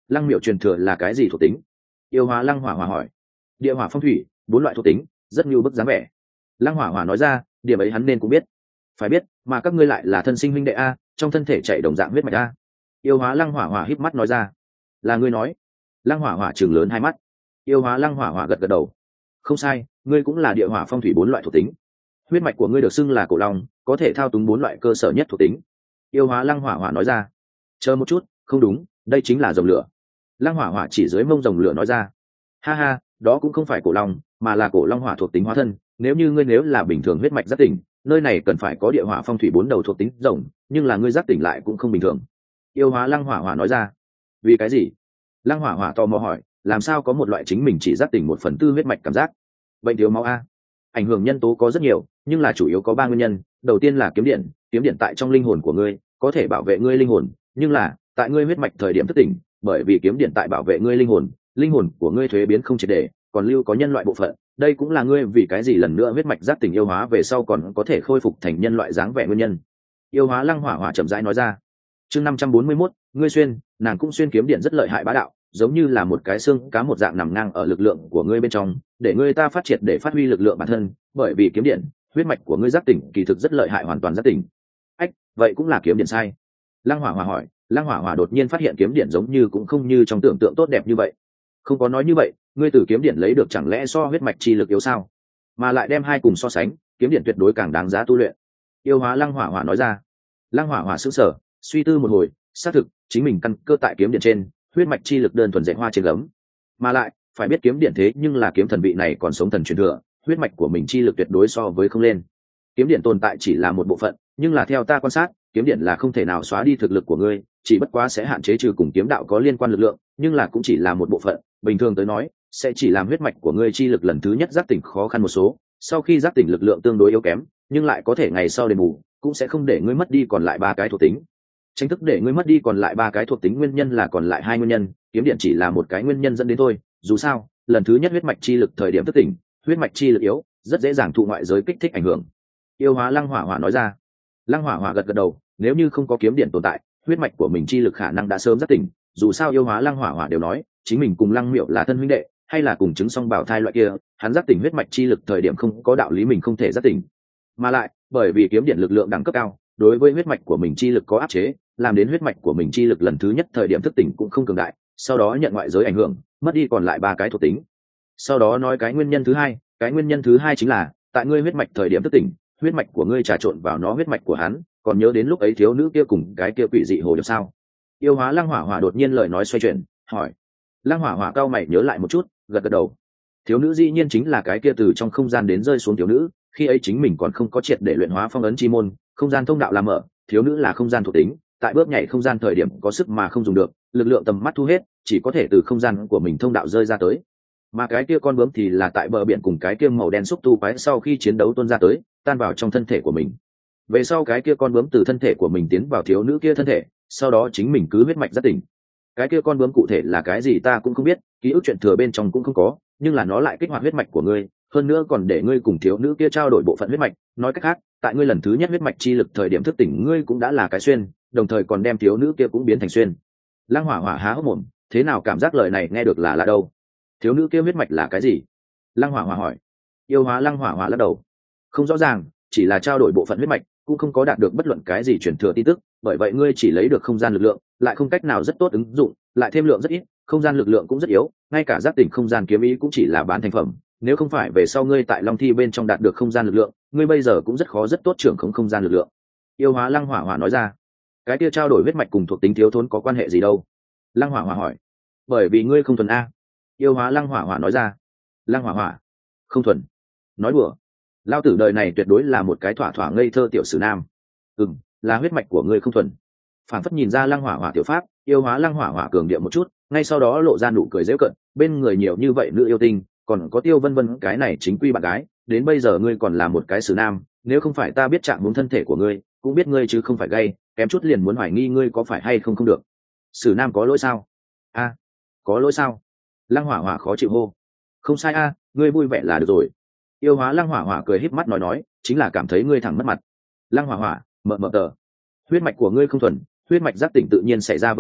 Lăng miệu truyền thừa là cái gì thuộc tính? Yêu hóa lăng hỏa hỏa hỏi. Địa hỏa phong thủy, bốn loại thuộc tính, rất nhiều bức dáng vẻ. Lăng hỏa hỏa nói ra, điểm ấy hắn nên cũng biết. Phải biết, mà các ngươi lại là thân sinh huynh đệ a, trong thân thể chạy đồng dạng huyết mạch a. Yêu hóa lăng hỏa hỏa híp mắt nói ra. Là ngươi nói? Lăng hỏa hỏa trừng lớn hai mắt. Yêu hóa lăng hỏa hỏa gật gật đầu. Không sai, ngươi cũng là địa hỏa phong thủy bốn loại thuộc tính. Huyết mạch của ngươi được xưng là cổ long, có thể thao túng bốn loại cơ sở nhất thuộc tính. Yêu hóa lăng hỏa hỏa nói ra. Chờ một chút, không đúng, đây chính là rồng lửa. Lăng hỏa hỏa chỉ dưới mông rồng lửa nói ra. Ha ha, đó cũng không phải cổ long, mà là cổ long hỏa thuộc tính hóa thân. Nếu như ngươi nếu là bình thường huyết mạch giác tỉnh, nơi này cần phải có địa hỏa phong thủy bốn đầu thuộc tính rồng, nhưng là ngươi giác tỉnh lại cũng không bình thường. Yêu hóa lăng hỏa hỏa nói ra. Vì cái gì? Lăng hỏa hỏa tò mò hỏi, làm sao có một loại chính mình chỉ giác tỉnh một phần tư huyết mạch cảm giác? Bệnh thiếu máu a. Ảnh hưởng nhân tố có rất nhiều, nhưng là chủ yếu có ba nguyên nhân. Đầu tiên là kiếm điện, kiếm điện tại trong linh hồn của ngươi, có thể bảo vệ ngươi linh hồn, nhưng là tại ngươi huyết mạch thời điểm thức tỉnh, bởi vì kiếm điện tại bảo vệ ngươi linh hồn, linh hồn của ngươi thuế biến không triệt để, còn lưu có nhân loại bộ phận. Đây cũng là ngươi vì cái gì lần nữa huyết mạch giác tỉnh yêu hóa về sau còn có thể khôi phục thành nhân loại dáng vẻ nguyên nhân. Yêu hóa lăng hỏa hỏa chậm rãi nói ra. Chương năm trăm bốn mươi mốt, ngươi xuyên, nàng cũng xuyên kiếm điện rất lợi hại bá đạo, giống như là một cái xương cá một dạng nằm ngang ở lực lượng của ngươi bên trong, để ngươi ta phát triển để phát huy lực lượng bản thân, bởi vì kiếm điện, huyết mạch của ngươi giác tỉnh kỳ thực rất lợi hại hoàn toàn giác tỉnh. Ách, vậy cũng là kiếm điện sai? Lăng hỏa hỏa hỏi. Lăng hỏa hỏa đột nhiên phát hiện kiếm điện giống như cũng không như trong tưởng tượng tốt đẹp như vậy. Không có nói như vậy, ngươi từ kiếm điện lấy được chẳng lẽ so huyết mạch chi lực yếu sao? Mà lại đem hai cùng so sánh, kiếm điện tuyệt đối càng đáng giá tu luyện. Yêu hóa lăng hỏa hỏa nói ra. Lăng hỏa hỏa sững sờ, suy tư một hồi, xác thực, chính mình căn cơ tại kiếm điện trên, huyết mạch chi lực đơn thuần dạy hoa trên gấm. Mà lại, phải biết kiếm điện thế nhưng là kiếm thần vị này còn sống thần truyền thừa, huyết mạch của mình chi lực tuyệt đối so với không lên. Kiếm điện tồn tại chỉ là một bộ phận, nhưng là theo ta quan sát, kiếm điện là không thể nào xóa đi thực lực của ngươi, chỉ bất quá sẽ hạn chế trừ cùng kiếm đạo có liên quan lực lượng, nhưng là cũng chỉ là một bộ phận, bình thường tới nói, sẽ chỉ làm huyết mạch của ngươi chi lực lần thứ nhất giác tỉnh khó khăn một số, sau khi giác tỉnh lực lượng tương đối yếu kém, nhưng lại có thể ngày sau đền bù, cũng sẽ không để ngươi mất đi còn lại ba cái thuộc tính. Tranh thức để ngươi mất đi còn lại ba cái thuộc tính nguyên nhân là còn lại hai nguyên nhân, kiếm điện chỉ là một cái nguyên nhân dẫn đến thôi, dù sao, lần thứ nhất huyết mạch chi lực thời điểm thức tỉnh, huyết mạch chi lực yếu, rất dễ dàng thụ ngoại giới kích thích ảnh hưởng. Yêu hóa lăng hỏa hỏa nói ra. Lăng hỏa hỏa gật gật đầu, nếu như không có kiếm điện tồn tại, huyết mạch của mình chi lực khả năng đã sớm giác tỉnh, dù sao yêu hóa lăng hỏa hỏa đều nói, chính mình cùng Lăng Miệu là thân huynh đệ, hay là cùng chứng song bảo thai loại kia, hắn giác tỉnh huyết mạch chi lực thời điểm không có đạo lý mình không thể giác tỉnh. Mà lại, bởi vì kiếm điện lực lượng đẳng cấp cao, đối với huyết mạch của mình chi lực có áp chế, làm đến huyết mạch của mình chi lực lần thứ nhất thời điểm thức tỉnh cũng không cường đại, sau đó nhận ngoại giới ảnh hưởng, mất đi còn lại ba cái thuộc tính. Sau đó nói cái nguyên nhân thứ hai, cái nguyên nhân thứ hai chính là, tại ngươi huyết mạch thời điểm thức tỉnh, huyết mạch của ngươi trà trộn vào nó huyết mạch của hắn, còn nhớ đến lúc ấy thiếu nữ kia cùng cái kia quỷ dị hồ điệp sao? Yêu hóa lăng hỏa hỏa đột nhiên lời nói xoay chuyển, hỏi. Lăng hỏa hỏa cao mày nhớ lại một chút, gật gật đầu. Thiếu nữ dĩ nhiên chính là cái kia từ trong không gian đến rơi xuống thiếu nữ, khi ấy chính mình còn không có triệt để luyện hóa phong ấn chi môn, không gian thông đạo làm mở, thiếu nữ là không gian thuộc tính, tại bước nhảy không gian thời điểm có sức mà không dùng được, lực lượng tầm mắt thu hết, chỉ có thể từ không gian của mình thông đạo rơi ra tới. Mà cái kia con bướm thì là tại bờ biển cùng cái kia màu đen xúc tu quái sau khi chiến đấu tuôn ra tới, tan vào trong thân thể của mình. Về sau cái kia con bướm từ thân thể của mình tiến vào thiếu nữ kia thân thể, sau đó chính mình cứ huyết mạch giác tỉnh. Cái kia con bướm cụ thể là cái gì ta cũng không biết, ký ức chuyện thừa bên trong cũng không có, nhưng là nó lại kích hoạt huyết mạch của ngươi, hơn nữa còn để ngươi cùng thiếu nữ kia trao đổi bộ phận huyết mạch, nói cách khác, tại ngươi lần thứ nhất huyết mạch chi lực thời điểm thức tỉnh ngươi cũng đã là cái xuyên, đồng thời còn đem thiếu nữ kia cũng biến thành xuyên. Lăng hỏa hỏa há hốc mồm, thế nào cảm giác lời này nghe được là lạ đâu? Thiếu nữ kia huyết mạch là cái gì? Lăng hỏa hỏa hỏi. Yêu hóa lăng hỏa hỏa lắc đầu, không rõ ràng, chỉ là trao đổi bộ phận huyết mạch, cũng không có đạt được bất luận cái gì truyền thừa tin tức, bởi vậy ngươi chỉ lấy được không gian lực lượng, lại không cách nào rất tốt ứng dụng, lại thêm lượng rất ít, không gian lực lượng cũng rất yếu, ngay cả giác tỉnh không gian kiếm ý cũng chỉ là bán thành phẩm, nếu không phải về sau ngươi tại Long Thi bên trong đạt được không gian lực lượng, ngươi bây giờ cũng rất khó rất tốt trưởng không không gian lực lượng. Yêu hóa lăng hỏa hỏa nói ra. Cái kia trao đổi huyết mạch cùng thuộc tính thiếu thốn có quan hệ gì đâu? Lăng hỏa hỏa hỏi. Bởi vì ngươi không thuần a. Yêu hóa lăng hỏa hỏa nói ra. Lăng hỏa hỏa không thuần? Nói đùa, lao tử đời này tuyệt đối là một cái thỏa thỏa ngây thơ tiểu sử nam. Ừm, là huyết mạch của ngươi không thuần. Phản phất nhìn ra lăng hỏa hỏa tiểu pháp, yêu hóa lăng hỏa hỏa cường điệu một chút, ngay sau đó lộ ra nụ cười dễ cận, bên người nhiều như vậy nữ yêu tinh, còn có Tiêu Vân Vân cái này chính quy bạn gái, đến bây giờ ngươi còn là một cái sử nam, nếu không phải ta biết trạng muốn thân thể của ngươi, cũng biết ngươi chứ không phải gay, kém chút liền muốn hoài nghi ngươi có phải hay không không được. Sử nam có lỗi sao? A, có lỗi sao? Lăng hỏa hỏa khó chịu hô. Không sai a, ngươi vui vẻ là được rồi. Yêu hóa lăng hỏa hỏa cười híp mắt nói nói, chính là cảm thấy ngươi thẳng mất mặt. Lăng hỏa hỏa, mờ mờ tờ, huyết mạch của ngươi không thuần, huyết mạch giác tỉnh tự nhiên xảy ra vấn đề,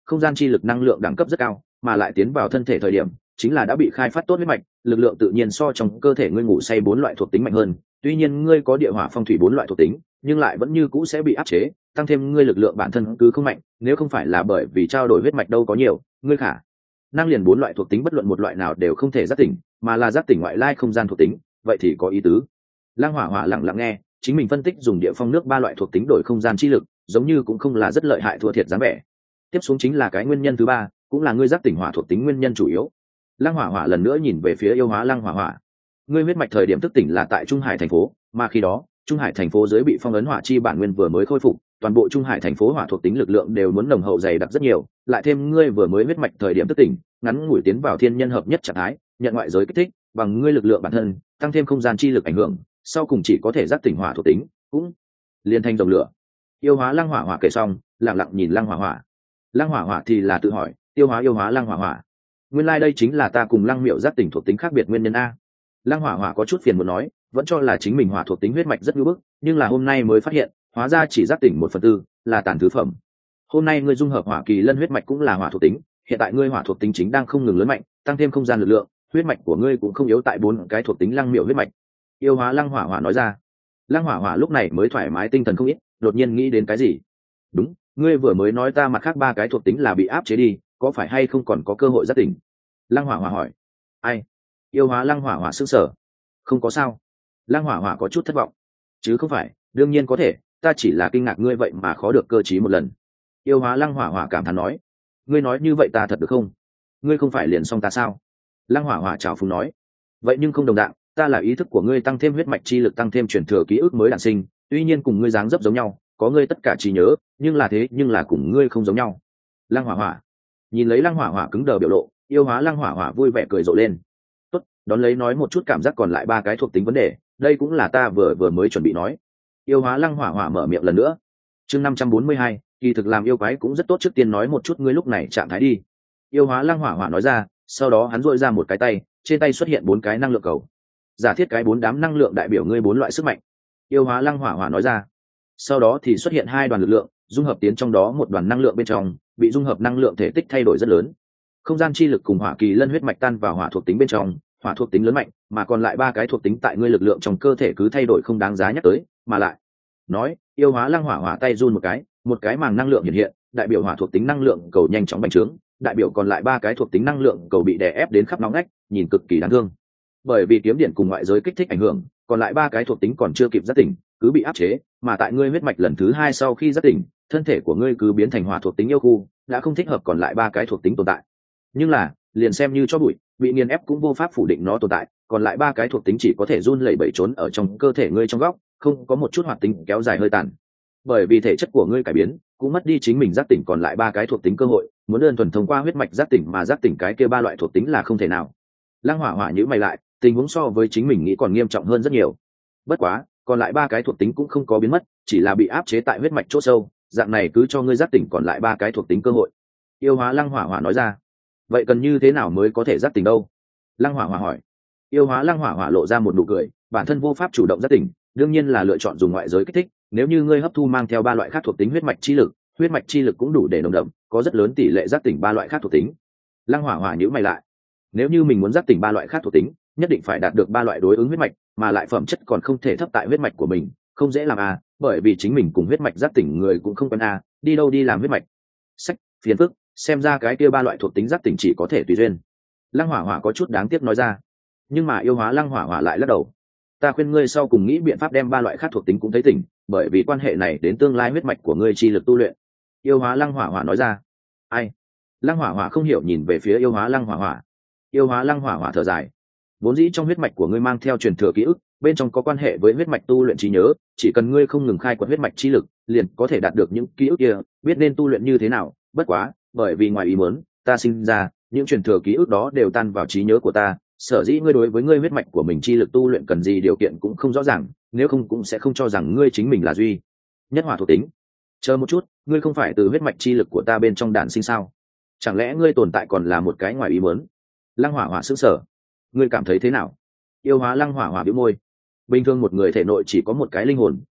không gian chi lực năng lượng đẳng cấp rất cao, mà lại tiến vào thân thể thời điểm chính là đã bị khai phát tốt huyết mạch, lực lượng tự nhiên so trong cơ thể ngươi ngủ say bốn loại thuộc tính mạnh hơn. Tuy nhiên ngươi có địa hỏa phong thủy bốn loại thuộc tính, nhưng lại vẫn như cũ sẽ bị áp chế, tăng thêm ngươi lực lượng bản thân cứ không mạnh, nếu không phải là bởi vì trao đổi huyết mạch đâu có nhiều, ngươi khả năng liền bốn loại thuộc tính bất luận một loại nào đều không thể giác tỉnh, mà là giác tỉnh ngoại lai không gian thuộc tính, vậy thì có ý tứ. Lăng Hỏa Hỏa lặng lặng nghe, chính mình phân tích dùng địa phong nước ba loại thuộc tính đổi không gian chi lực, giống như cũng không là rất lợi hại thua thiệt dáng vẻ. Tiếp xuống chính là cái nguyên nhân thứ ba, cũng là ngươi giác tỉnh hỏa thuộc tính nguyên nhân chủ yếu. Lăng Hỏa Hỏa lần nữa nhìn về phía yêu hóa Lăng Hỏa Hỏa. Ngươi huyết mạch thời điểm thức tỉnh là tại Trung Hải thành phố, mà khi đó, Trung Hải thành phố dưới bị phong ấn hỏa chi bản nguyên vừa mới khôi phục, toàn bộ Trung Hải thành phố hỏa thuộc tính lực lượng đều muốn nồng hậu dày đặc rất nhiều, lại thêm ngươi vừa mới huyết mạch thời điểm thức tỉnh, ngắn ngủi tiến vào thiên nhân hợp nhất trạng thái, nhận ngoại giới kích thích, bằng ngươi lực lượng bản thân, tăng thêm không gian chi lực ảnh hưởng, sau cùng chỉ có thể giác tỉnh hỏa thuộc tính, cũng liên thành dòng lửa. Yêu hóa Lăng Hỏa Hỏa kể xong, lặng lặng nhìn Lăng Hỏa Hỏa. Lăng Hỏa Hỏa thì là tự hỏi, tiêu hóa yêu hóa Lăng Hỏa Hỏa. Nguyên lai like đây chính là ta cùng Lăng Miệu giác tỉnh thuộc tính khác biệt nguyên nhân a. Lăng Hỏa Hỏa có chút phiền muốn nói, vẫn cho là chính mình hỏa thuộc tính huyết mạch rất nhu bức, nhưng là hôm nay mới phát hiện, hóa ra chỉ giác tỉnh một phần tư, là tàn thứ phẩm. Hôm nay ngươi dung hợp hỏa kỳ lân huyết mạch cũng là hỏa thuộc tính, hiện tại ngươi hỏa thuộc tính chính đang không ngừng lớn mạnh, tăng thêm không gian lực lượng, huyết mạch của ngươi cũng không yếu tại bốn cái thuộc tính Lăng Miệu huyết mạch. Yêu hóa Lăng Hỏa Hỏa nói ra. Lăng Hỏa Hỏa lúc này mới thoải mái tinh thần không ít, đột nhiên nghĩ đến cái gì. Đúng, ngươi vừa mới nói ta mặt khác ba cái thuộc tính là bị áp chế đi, có phải hay không còn có cơ hội giác tỉnh? Lăng Hỏa Hỏa hỏi. Ai? Yêu hóa Lăng Hỏa Hỏa sững sờ. Không có sao. Lăng Hỏa Hỏa có chút thất vọng. Chứ không phải, đương nhiên có thể, ta chỉ là kinh ngạc ngươi vậy mà khó được cơ trí một lần. Yêu hóa Lăng Hỏa Hỏa cảm thán nói. Ngươi nói như vậy ta thật được không? Ngươi không phải liền xong ta sao? Lăng Hỏa Hỏa chào phúng nói. Vậy nhưng không đồng dạng, ta là ý thức của ngươi tăng thêm huyết mạch chi lực tăng thêm truyền thừa ký ức mới đản sinh, tuy nhiên cùng ngươi dáng dấp giống nhau, có ngươi tất cả trí nhớ, nhưng là thế nhưng là cùng ngươi không giống nhau. Lăng Hỏa Hỏa nhìn lấy Lăng Hỏa Hỏa cứng đờ biểu lộ, yêu hóa Lăng Hỏa Hỏa vui vẻ cười rộ lên. Tốt, đón lấy nói một chút cảm giác còn lại ba cái thuộc tính vấn đề, đây cũng là ta vừa vừa mới chuẩn bị nói. Yêu hóa Lăng Hỏa Hỏa mở miệng lần nữa. Chương năm trăm bốn mươi hai, kỳ thực làm yêu quái cũng rất tốt, trước tiên nói một chút ngươi lúc này trạng thái đi. Yêu hóa Lăng Hỏa Hỏa nói ra, sau đó hắn duỗi ra một cái tay, trên tay xuất hiện bốn cái năng lượng cầu. Giả thiết cái bốn đám năng lượng đại biểu ngươi bốn loại sức mạnh. Yêu hóa Lăng Hỏa Hỏa nói ra. Sau đó thì xuất hiện hai đoàn lực lượng, dung hợp tiến trong đó một đoàn năng lượng bên trong, bị dung hợp năng lượng thể tích thay đổi rất lớn. Không gian chi lực cùng hỏa kỳ lân huyết mạch tan vào hỏa thuộc tính bên trong, hỏa thuộc tính lớn mạnh, mà còn lại ba cái thuộc tính tại ngươi lực lượng trong cơ thể cứ thay đổi không đáng giá nhắc tới, mà lại nói, yêu hóa Lăng Hỏa Hỏa tay run một cái, một cái màng năng lượng hiện hiện, đại biểu hỏa thuộc tính năng lượng cầu nhanh chóng bành trướng, đại biểu còn lại ba cái thuộc tính năng lượng cầu bị đè ép đến khắp nóng nách, nhìn cực kỳ đáng thương. Bởi vì kiếm điện cùng ngoại giới kích thích ảnh hưởng, còn lại ba cái thuộc tính còn chưa kịp giác tỉnh, cứ bị áp chế, mà tại ngươi huyết mạch lần thứ hai sau khi giác tỉnh, thân thể của ngươi cứ biến thành hỏa thuộc tính yêu khu, đã không thích hợp còn lại ba cái thuộc tính tồn tại. Nhưng là, liền xem như cho bụi, bị nghiền ép cũng vô pháp phủ định nó tồn tại, còn lại ba cái thuộc tính chỉ có thể run lẩy bẩy trốn ở trong cơ thể ngươi trong góc, không có một chút hoạt tính kéo dài hơi tàn. Bởi vì thể chất của ngươi cải biến, cũng mất đi chính mình giác tỉnh còn lại ba cái thuộc tính cơ hội, muốn đơn thuần thông qua huyết mạch giác tỉnh mà giác tỉnh cái kia ba loại thuộc tính là không thể nào. Lăng Hỏa Hỏa nhíu mày lại, tình huống so với chính mình nghĩ còn nghiêm trọng hơn rất nhiều. Bất quá, còn lại ba cái thuộc tính cũng không có biến mất, chỉ là bị áp chế tại huyết mạch chỗ sâu, dạng này cứ cho ngươi giác tỉnh còn lại ba cái thuộc tính cơ hội. Yêu hóa Lăng Hỏa Hỏa nói ra. Vậy cần như thế nào mới có thể giác tỉnh đâu? Lăng Hỏa Hỏa hỏi. Yêu hóa Lăng Hỏa Hỏa lộ ra một nụ cười, bản thân vô pháp chủ động giác tỉnh, đương nhiên là lựa chọn dùng ngoại giới kích thích. Nếu như ngươi hấp thu mang theo ba loại khác thuộc tính huyết mạch chi lực, huyết mạch chi lực cũng đủ để nồng đậm, có rất lớn tỷ lệ giác tỉnh ba loại khác thuộc tính. Lăng Hỏa Hỏa nhíu mày lại. Nếu như mình muốn giác tỉnh ba loại khác thuộc tính, nhất định phải đạt được ba loại đối ứng huyết mạch, mà lại phẩm chất còn không thể thấp tại huyết mạch của mình, không dễ làm à, bởi vì chính mình cùng huyết mạch giác tỉnh người cũng không quen à, đi đâu đi làm huyết mạch. Sách, phiền phức, xem ra cái kia ba loại thuộc tính giác tỉnh chỉ có thể tùy duyên. Lăng Hỏa Hỏa có chút đáng tiếc nói ra. Nhưng mà yêu hóa Lăng Hỏa Hỏa lại lắc đầu. Ta khuyên ngươi sau cùng nghĩ biện pháp đem ba loại khác thuộc tính cũng thấy tỉnh, bởi vì quan hệ này đến tương lai huyết mạch của ngươi chi lực tu luyện. Yêu hóa Lăng Hỏa Hỏa nói ra. Ai? Lăng Hỏa Hỏa không hiểu nhìn về phía yêu hóa Lăng Hỏa Hỏa. Yêu hóa Lăng Hỏa Hỏa thở dài. Vốn dĩ trong huyết mạch của ngươi mang theo truyền thừa ký ức, bên trong có quan hệ với huyết mạch tu luyện trí nhớ, chỉ cần ngươi không ngừng khai quật huyết mạch chi lực, liền có thể đạt được những ký ức kia, biết nên tu luyện như thế nào. Bất quá, bởi vì ngoài ý muốn, ta sinh ra, những truyền thừa ký ức đó đều tan vào trí nhớ của ta, sở dĩ ngươi đối với ngươi huyết mạch của mình chi lực tu luyện cần gì điều kiện cũng không rõ ràng, nếu không cũng sẽ không cho rằng ngươi chính mình là duy nhất hỏa thuộc tính. Chờ một chút, ngươi không phải từ huyết mạch chi lực của ta bên trong đản sinh sao? Chẳng lẽ ngươi tồn tại còn là một cái ngoài ý muốn? Lăng Hỏa Hỏa sững sờ. Ngươi cảm thấy thế nào? Yêu hóa Lăng Hỏa Hỏa bĩu môi. Bình thường một người thể nội chỉ có một cái linh hồn,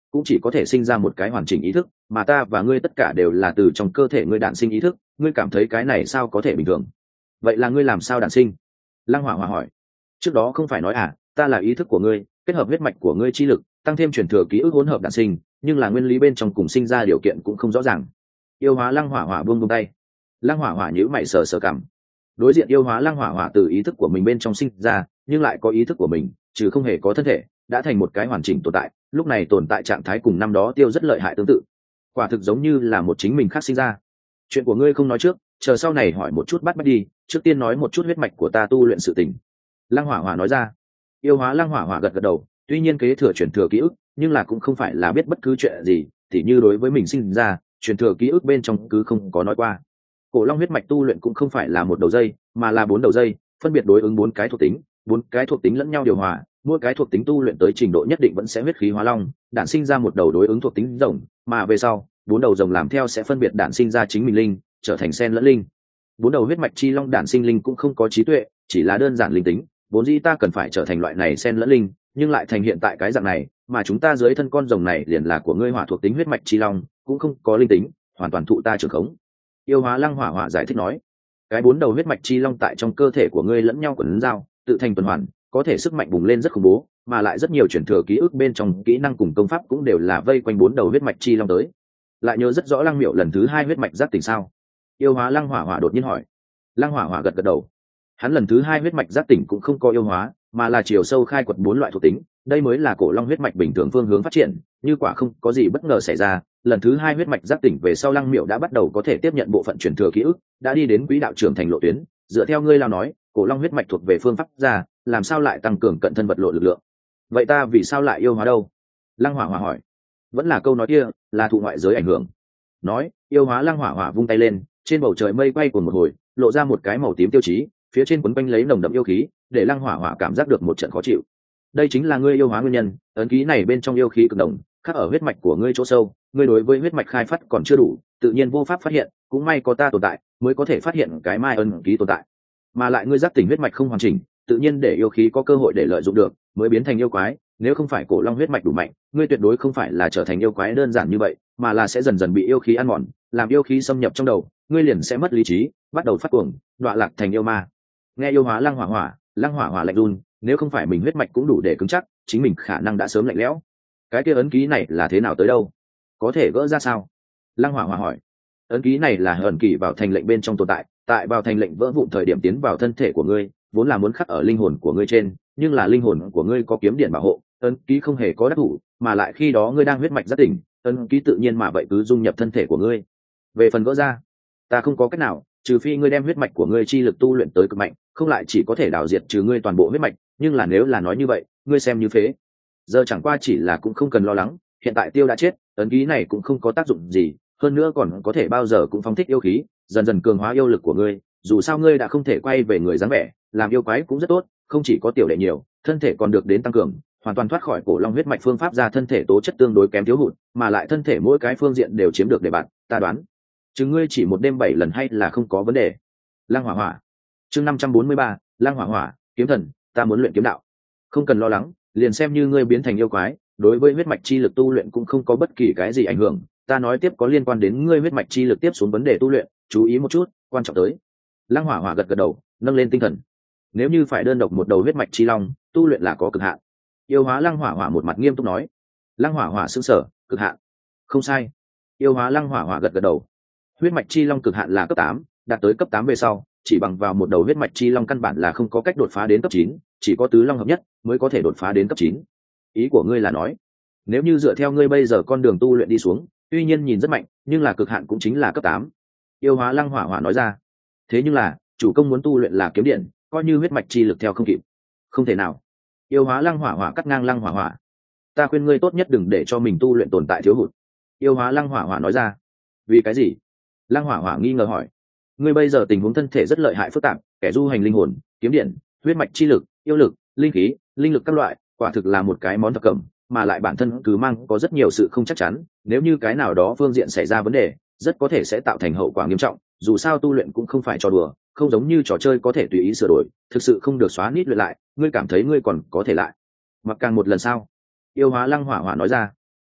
cũng chỉ có thể sinh ra một cái hoàn chỉnh ý thức, mà ta và ngươi tất cả đều là từ trong cơ thể ngươi đản sinh ý thức, ngươi cảm thấy cái này sao có thể bình thường? Vậy là ngươi làm sao đản sinh? Lăng Hỏa Hỏa hỏi. Trước đó không phải nói à, ta là ý thức của ngươi, kết hợp huyết mạch của ngươi chi lực, tăng thêm truyền thừa ký ức hỗn hợp đản sinh, nhưng là nguyên lý bên trong cùng sinh ra điều kiện cũng không rõ ràng. Yêu hóa Lăng Hỏa Hỏa buông buông tay. Lăng Hỏa Hỏa nhíu mày sờ sờ cằm. Đối diện yêu hóa Lăng Hỏa Hỏa từ ý thức của mình bên trong sinh ra, nhưng lại có ý thức của mình, trừ không hề có thân thể, đã thành một cái hoàn chỉnh tồn tại, lúc này tồn tại trạng thái cùng năm đó Tiêu rất lợi hại tương tự. Quả thực giống như là một chính mình khác sinh ra. Chuyện của ngươi không nói trước, chờ sau này hỏi một chút bắt bắt đi, trước tiên nói một chút huyết mạch của ta tu luyện sự tình. Lăng Hỏa Hỏa nói ra. Yêu hóa Lăng Hỏa Hỏa gật gật đầu, tuy nhiên kế thừa truyền thừa ký ức, nhưng là cũng không phải là biết bất cứ chuyện gì, tỉ như đối với mình sinh ra, truyền thừa ký ức bên trong cứ không có nói qua. Cổ long huyết mạch tu luyện cũng không phải là một đầu dây, mà là bốn đầu dây, phân biệt đối ứng bốn cái thuộc tính, bốn cái thuộc tính lẫn nhau điều hòa, mỗi cái thuộc tính tu luyện tới trình độ nhất định vẫn sẽ huyết khí hóa long, đản sinh ra một đầu đối ứng thuộc tính rồng, mà về sau, bốn đầu rồng làm theo sẽ phân biệt đản sinh ra chính mình linh, trở thành sen lẫn linh. Bốn đầu huyết mạch chi long đản sinh linh cũng không có trí tuệ, chỉ là đơn giản linh tính, vốn dĩ ta cần phải trở thành loại này sen lẫn linh, nhưng lại thành hiện tại cái dạng này, mà chúng ta dưới thân con rồng này liền là của ngươi hỏa thuộc tính huyết mạch chi long, cũng không có linh tính, hoàn toàn thụ ta trưởng khống. Yêu hóa Lăng Hỏa Hỏa giải thích nói, cái bốn đầu huyết mạch chi long tại trong cơ thể của ngươi lẫn nhau quấn giao, tự thành tuần hoàn, có thể sức mạnh bùng lên rất khủng bố, mà lại rất nhiều chuyển thừa ký ức bên trong kỹ năng cùng công pháp cũng đều là vây quanh bốn đầu huyết mạch chi long tới. Lại nhớ rất rõ Lăng Miệu lần thứ hai huyết mạch giác tỉnh sao? Yêu hóa Lăng Hỏa Hỏa đột nhiên hỏi. Lăng Hỏa Hỏa gật gật đầu. Hắn lần thứ hai huyết mạch giác tỉnh cũng không có yêu hóa, mà là chiều sâu khai quật bốn loại thuộc tính, đây mới là cổ long huyết mạch bình thường phương hướng phát triển, như quả không có gì bất ngờ xảy ra, lần thứ hai huyết mạch giác tỉnh về sau Lăng Miệu đã bắt đầu có thể tiếp nhận bộ phận truyền thừa ký ức, đã đi đến quỹ đạo trưởng thành lộ tuyến, dựa theo ngươi lao nói, cổ long huyết mạch thuộc về phương pháp ra, làm sao lại tăng cường cận thân vật lộ lực lượng? Vậy ta vì sao lại yêu hóa đâu? Lăng Hỏa Hỏa hỏi. Vẫn là câu nói kia, là thụ ngoại giới ảnh hưởng. Nói, yêu hóa Lăng Hỏa Hỏa vung tay lên, trên bầu trời mây quay cuồng một hồi, lộ ra một cái màu tím tiêu chí, phía trên quấn quanh lấy nồng đậm yêu khí, để Lăng Hỏa Hỏa cảm giác được một trận khó chịu. Đây chính là ngươi yêu hóa nguyên nhân, ấn ký này bên trong yêu khí cực đồng, khắc ở huyết mạch của ngươi chỗ sâu, ngươi đối với huyết mạch khai phát còn chưa đủ, tự nhiên vô pháp phát hiện, cũng may có ta tồn tại, mới có thể phát hiện cái mai ấn ký tồn tại. Mà lại ngươi giác tỉnh huyết mạch không hoàn chỉnh, tự nhiên để yêu khí có cơ hội để lợi dụng được, mới biến thành yêu quái, nếu không phải cổ long huyết mạch đủ mạnh, ngươi tuyệt đối không phải là trở thành yêu quái đơn giản như vậy, mà là sẽ dần dần bị yêu khí ăn mòn, làm yêu khí xâm nhập trong đầu, ngươi liền sẽ mất lý trí, bắt đầu phát cuồng, đọa lạc thành yêu ma. Nghe yêu hóa Lăng Hỏa Hỏa, Lăng Hỏa Hỏa lạnh run, nếu không phải mình huyết mạch cũng đủ để cứng chắc, chính mình khả năng đã sớm lạnh lẽo. Cái kia ấn ký này là thế nào tới đâu? Có thể gỡ ra sao? Lăng Hỏa Hỏa hỏi. Ấn ký này là ẩn ký vào thành lệnh bên trong tồn tại, tại vào thành lệnh vỡ vụn thời điểm tiến vào thân thể của ngươi, vốn là muốn khắc ở linh hồn của ngươi trên, nhưng là linh hồn của ngươi có kiếm điện bảo hộ, ấn ký không hề có đắc thủ, mà lại khi đó ngươi đang huyết mạch giác tỉnh, ấn ký tự nhiên mà vậy cứ dung nhập thân thể của ngươi. Về phần gỡ ra, ta không có cách nào, trừ phi ngươi đem huyết mạch của ngươi chi lực tu luyện tới cực mạnh, không lại chỉ có thể đảo diệt trừ ngươi toàn bộ huyết mạch, nhưng là nếu là nói như vậy, ngươi xem như phế. Giờ chẳng qua chỉ là cũng không cần lo lắng, hiện tại Tiêu đã chết, ấn ký này cũng không có tác dụng gì, hơn nữa còn có thể bao giờ cũng phóng thích yêu khí, dần dần cường hóa yêu lực của ngươi, dù sao ngươi đã không thể quay về người dáng vẻ, làm yêu quái cũng rất tốt, không chỉ có tiểu đệ nhiều, thân thể còn được đến tăng cường, hoàn toàn thoát khỏi cổ long huyết mạch phương pháp ra thân thể tố chất tương đối kém thiếu hụt, mà lại thân thể mỗi cái phương diện đều chiếm được để bạn, ta đoán, chứ ngươi chỉ một đêm bảy lần hay là không có vấn đề. Lăng Hỏa Hỏa. Chương năm trăm bốn mươi ba, Lăng Hỏa Hỏa, kiếm thần, ta muốn luyện kiếm đạo. Không cần lo lắng, liền xem như ngươi biến thành yêu quái, đối với huyết mạch chi lực tu luyện cũng không có bất kỳ cái gì ảnh hưởng, ta nói tiếp có liên quan đến ngươi huyết mạch chi lực tiếp xuống vấn đề tu luyện, chú ý một chút, quan trọng tới. Lăng Hỏa Hỏa gật gật đầu, nâng lên tinh thần. Nếu như phải đơn độc một đầu huyết mạch chi long, tu luyện là có cực hạn. Yêu hóa Lăng Hỏa Hỏa một mặt nghiêm túc nói. Lăng Hỏa Hỏa sững sờ, cực hạn. Không sai. Yêu hóa Lăng Hỏa Hỏa gật gật đầu. Huyết mạch chi long cực hạn là cấp tám, đạt tới cấp tám về sau, chỉ bằng vào một đầu huyết mạch chi long căn bản là không có cách đột phá đến cấp chín, chỉ có tứ long hợp nhất mới có thể đột phá đến cấp chín. Ý của ngươi là nói, nếu như dựa theo ngươi bây giờ con đường tu luyện đi xuống, tuy nhiên nhìn rất mạnh, nhưng là cực hạn cũng chính là cấp tám. Yêu hóa Lăng Hỏa Hỏa nói ra. Thế nhưng là, chủ công muốn tu luyện là kiếm điện, coi như huyết mạch chi lực theo không kịp. Không thể nào. Yêu hóa Lăng Hỏa Hỏa cắt ngang Lăng Hỏa Hỏa. Ta khuyên ngươi tốt nhất đừng để cho mình tu luyện tồn tại thiếu hụt. Yêu hóa Lăng Hỏa Hỏa nói ra. Vì cái gì? Lăng Hỏa Hỏa nghi ngờ hỏi. Ngươi bây giờ tình huống thân thể rất lợi hại phức tạp, kẻ du hành linh hồn, kiếm điện, huyết mạch chi lực, yêu lực, linh khí, linh lực các loại, quả thực là một cái món thập cẩm, mà lại bản thân cứ mang có rất nhiều sự không chắc chắn, nếu như cái nào đó phương diện xảy ra vấn đề, rất có thể sẽ tạo thành hậu quả nghiêm trọng, dù sao tu luyện cũng không phải trò đùa, không giống như trò chơi có thể tùy ý sửa đổi, thực sự không được xóa nít luyện lại, ngươi cảm thấy ngươi còn có thể lại. Mặc càng một lần sao? Yêu hóa Lăng Hỏa Hỏa nói ra.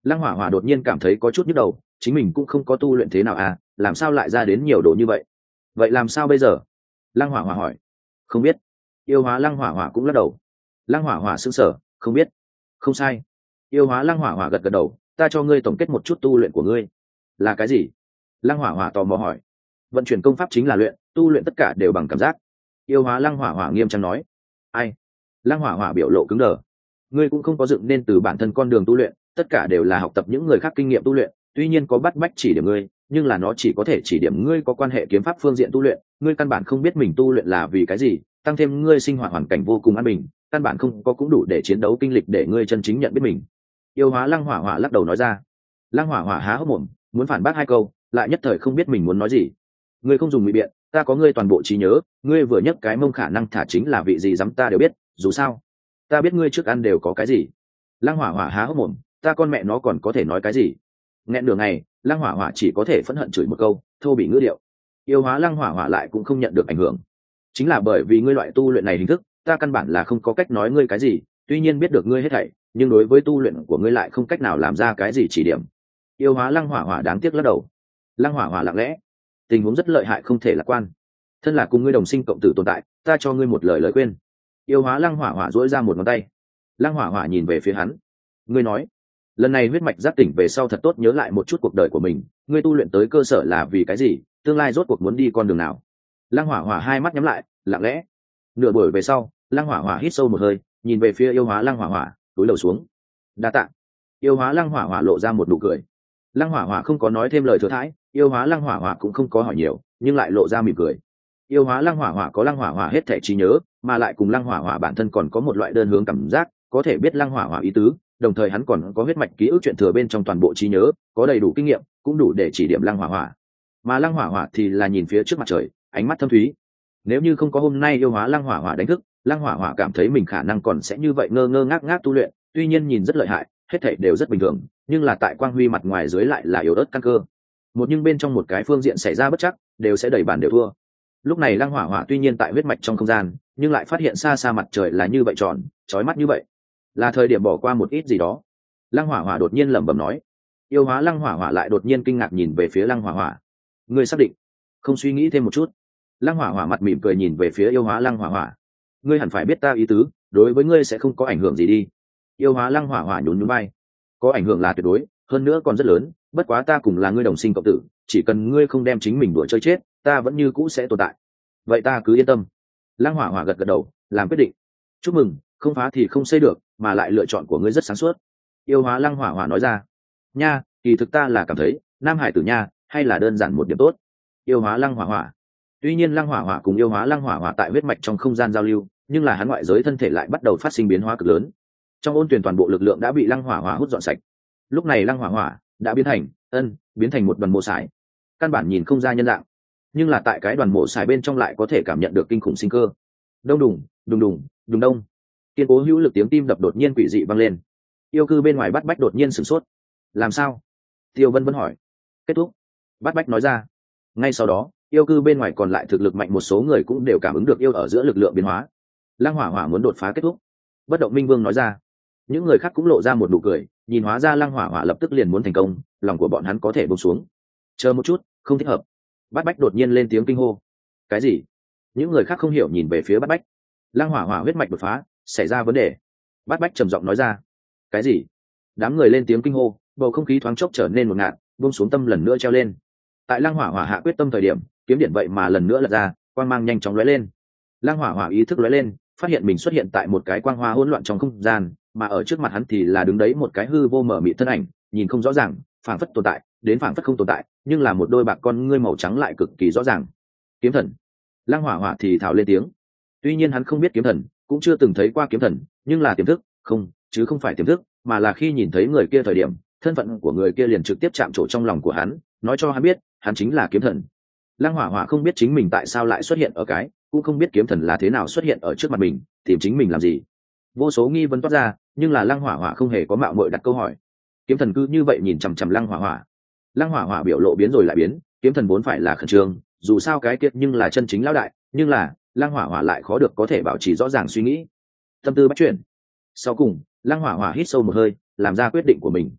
Lăng hỏa hỏa đột nhiên cảm thấy có chút nhức đầu, chính mình cũng không có tu luyện thế nào à, làm sao lại ra đến nhiều đồ như vậy? Vậy làm sao bây giờ? Lăng hỏa hỏa hỏi. Không biết. Yêu hóa lăng hỏa hỏa cũng lắc đầu. Lăng hỏa hỏa sững sờ, không biết. Không sai. Yêu hóa lăng hỏa hỏa gật gật đầu, ta cho ngươi tổng kết một chút tu luyện của ngươi. Là cái gì? Lăng hỏa hỏa tò mò hỏi. Vận chuyển công pháp chính là luyện, tu luyện tất cả đều bằng cảm giác. Yêu hóa lăng hỏa hỏa nghiêm trang nói. Ai? Lăng hỏa hỏa biểu lộ cứng đờ. Ngươi cũng không có dựng nên từ bản thân con đường tu luyện, tất cả đều là học tập những người khác kinh nghiệm tu luyện, tuy nhiên có bắt bách chỉ điểm ngươi, nhưng là nó chỉ có thể chỉ điểm ngươi có quan hệ kiếm pháp phương diện tu luyện, ngươi căn bản không biết mình tu luyện là vì cái gì, tăng thêm ngươi sinh hoạt hoàn cảnh vô cùng an bình, căn bản không có cũng đủ để chiến đấu kinh lịch để ngươi chân chính nhận biết mình. Yêu hóa lăng hỏa hỏa lắc đầu nói ra. Lăng hỏa hỏa há hốc mồm, muốn phản bác hai câu, lại nhất thời không biết mình muốn nói gì. Ngươi không dùng ngụy biện, ta có ngươi toàn bộ trí nhớ, ngươi vừa nhấc cái mông khả năng thả chính là vị gì dám ta đều biết, dù sao ta biết ngươi trước ăn đều có cái gì. Lăng hỏa hỏa há hốc mồm, ta con mẹ nó còn có thể nói cái gì? Nghẹn đường này, lăng hỏa hỏa chỉ có thể phẫn hận chửi một câu thô bị ngữ điệu. Yêu hóa lăng hỏa hỏa lại cũng không nhận được ảnh hưởng, chính là bởi vì ngươi loại tu luyện này hình thức, ta căn bản là không có cách nói ngươi cái gì, tuy nhiên biết được ngươi hết thảy, nhưng đối với tu luyện của ngươi lại không cách nào làm ra cái gì chỉ điểm. Yêu hóa lăng hỏa hỏa đáng tiếc lắc đầu. Lăng hỏa hỏa lặng lẽ, tình huống rất lợi hại không thể lạc quan, thân là cùng ngươi đồng sinh cộng tử tồn tại, ta cho ngươi một lời lời khuyên. Yêu hóa lăng hỏa hỏa duỗi ra một ngón tay. Lăng hỏa hỏa nhìn về phía hắn. Ngươi nói, lần này huyết mạch giác tỉnh về sau thật tốt nhớ lại một chút cuộc đời của mình, ngươi tu luyện tới cơ sở là vì cái gì, tương lai rốt cuộc muốn đi con đường nào? Lăng hỏa hỏa hai mắt nhắm lại, lặng lẽ. Nửa buổi về sau, lăng hỏa hỏa hít sâu một hơi, nhìn về phía yêu hóa lăng hỏa hỏa, túi lầu xuống. Đa tạ. Yêu hóa lăng hỏa hỏa lộ ra một nụ cười. Lăng hỏa hỏa không có nói thêm lời thừa thãi, yêu hóa lăng hỏa hỏa cũng không có hỏi nhiều, nhưng lại lộ ra mỉm cười. Yêu hóa lăng hỏa hỏa có lăng hỏa hỏa hết thể trí nhớ, mà lại cùng lăng hỏa hỏa bản thân còn có một loại đơn hướng cảm giác, có thể biết lăng hỏa hỏa ý tứ, đồng thời hắn còn có huyết mạch ký ức chuyện thừa bên trong toàn bộ trí nhớ, có đầy đủ kinh nghiệm, cũng đủ để chỉ điểm lăng hỏa hỏa. Mà lăng hỏa hỏa thì là nhìn phía trước mặt trời, ánh mắt thâm thúy. Nếu như không có hôm nay yêu hóa lăng hỏa hỏa đánh thức, lăng hỏa hỏa cảm thấy mình khả năng còn sẽ như vậy ngơ ngơ ngác ngác tu luyện, tuy nhiên nhìn rất lợi hại, hết thảy đều rất bình thường, nhưng là tại quang huy mặt ngoài dưới lại là yếu ớt căn cơ. Một nhưng bên trong một cái phương diện xảy ra bất chắc, đều sẽ đẩy bàn đều thua. Lúc này lăng hỏa hỏa tuy nhiên tại huyết mạch trong không gian, nhưng lại phát hiện xa xa mặt trời là như vậy tròn, chói mắt như vậy, là thời điểm bỏ qua một ít gì đó. Lăng hỏa hỏa đột nhiên lẩm bẩm nói. Yêu hóa lăng hỏa hỏa lại đột nhiên kinh ngạc nhìn về phía lăng hỏa hỏa. Ngươi xác định? Không suy nghĩ thêm một chút. Lăng hỏa hỏa mặt mỉm cười nhìn về phía yêu hóa lăng hỏa hỏa. Ngươi hẳn phải biết ta ý tứ, đối với ngươi sẽ không có ảnh hưởng gì đi. Yêu hóa lăng hỏa hỏa nhún nhún vai. Có ảnh hưởng là tuyệt đối, hơn nữa còn rất lớn, bất quá ta cùng là ngươi đồng sinh cộng tử, chỉ cần ngươi không đem chính mình đùa chơi chết, ta vẫn như cũ sẽ tồn tại. Vậy ta cứ yên tâm. Lăng hỏa hỏa gật gật đầu, làm quyết định. Chúc mừng, không phá thì không xây được, mà lại lựa chọn của ngươi rất sáng suốt. Yêu hóa lăng hỏa hỏa nói ra. Nha, kỳ thực ta là cảm thấy nam hải tử nha, hay là đơn giản một điểm tốt. Yêu hóa lăng hỏa hỏa. Tuy nhiên lăng hỏa hỏa cùng yêu hóa lăng hỏa hỏa tại huyết mạch trong không gian giao lưu, nhưng là hắn ngoại giới thân thể lại bắt đầu phát sinh biến hóa cực lớn. Trong ôn tuyển toàn bộ lực lượng đã bị lăng hỏa hỏa hút dọn sạch. Lúc này lăng hỏa hỏa đã biến thành ân biến thành một đoàn mộ sải, căn bản nhìn không ra nhân dạng, nhưng là tại cái đoàn mộ sải bên trong lại có thể cảm nhận được kinh khủng sinh cơ. Đông đùng đùng đùng đùng đông, kiên cố hữu lực tiếng tim đập đột nhiên quỷ dị vang lên. Yêu cư bên ngoài bắt bách đột nhiên sửng sốt. Làm sao? Tiêu Vân Vân hỏi. Kết thúc. Bắt bách nói ra. Ngay sau đó, yêu cư bên ngoài còn lại thực lực mạnh một số người cũng đều cảm ứng được yêu ở giữa lực lượng biến hóa. Lăng hỏa hỏa muốn đột phá kết thúc. Bất động minh vương nói ra. Những người khác cũng lộ ra một nụ cười, nhìn hóa ra lăng hỏa hỏa lập tức liền muốn thành công, lòng của bọn hắn có thể buông xuống. Chờ một chút, không thích hợp. Bát bách đột nhiên lên tiếng kinh hô. Cái gì? Những người khác không hiểu nhìn về phía Bát bách. Lăng hỏa hỏa huyết mạch đột phá, xảy ra vấn đề. Bát bách trầm giọng nói ra. Cái gì? Đám người lên tiếng kinh hô, bầu không khí thoáng chốc trở nên một ngạt, buông xuống tâm lần nữa treo lên. Tại lăng hỏa hỏa hạ quyết tâm thời điểm, kiếm điện vậy mà lần nữa lật ra, quang mang nhanh chóng lóe lên. Lăng hỏa hỏa ý thức lóe lên, phát hiện mình xuất hiện tại một cái quang hoa hỗn loạn trong không gian, mà ở trước mặt hắn thì là đứng đấy một cái hư vô mở mịt thân ảnh, nhìn không rõ ràng, phảng phất tồn tại, đến phảng phất không tồn tại, nhưng là một đôi bạc con ngươi màu trắng lại cực kỳ rõ ràng. Kiếm thần. Lăng hỏa hỏa thì thào lên tiếng. Tuy nhiên hắn không biết kiếm thần, cũng chưa từng thấy qua kiếm thần, nhưng là tiềm thức, không, chứ không phải tiềm thức, mà là khi nhìn thấy người kia thời điểm, thân phận của người kia liền trực tiếp chạm trổ trong lòng của hắn, nói cho hắn biết, hắn chính là kiếm thần. Lăng hỏa hỏa không biết chính mình tại sao lại xuất hiện ở cái, cũng không biết kiếm thần là thế nào xuất hiện ở trước mặt mình, tìm chính mình làm gì. Vô số nghi vấn toát ra, nhưng là lăng hỏa hỏa không hề có mạo muội đặt câu hỏi. Kiếm thần cứ như vậy nhìn chằm chằm lăng hỏa hỏa. Lăng hỏa hỏa biểu lộ biến rồi lại biến, kiếm thần vốn phải là khẩn trương, dù sao cái kiệt nhưng là chân chính lão đại, nhưng là lăng hỏa hỏa lại khó được có thể bảo trì rõ ràng suy nghĩ, tâm tư bắt chuyển. Sau cùng, lăng hỏa hỏa hít sâu một hơi, làm ra quyết định của mình.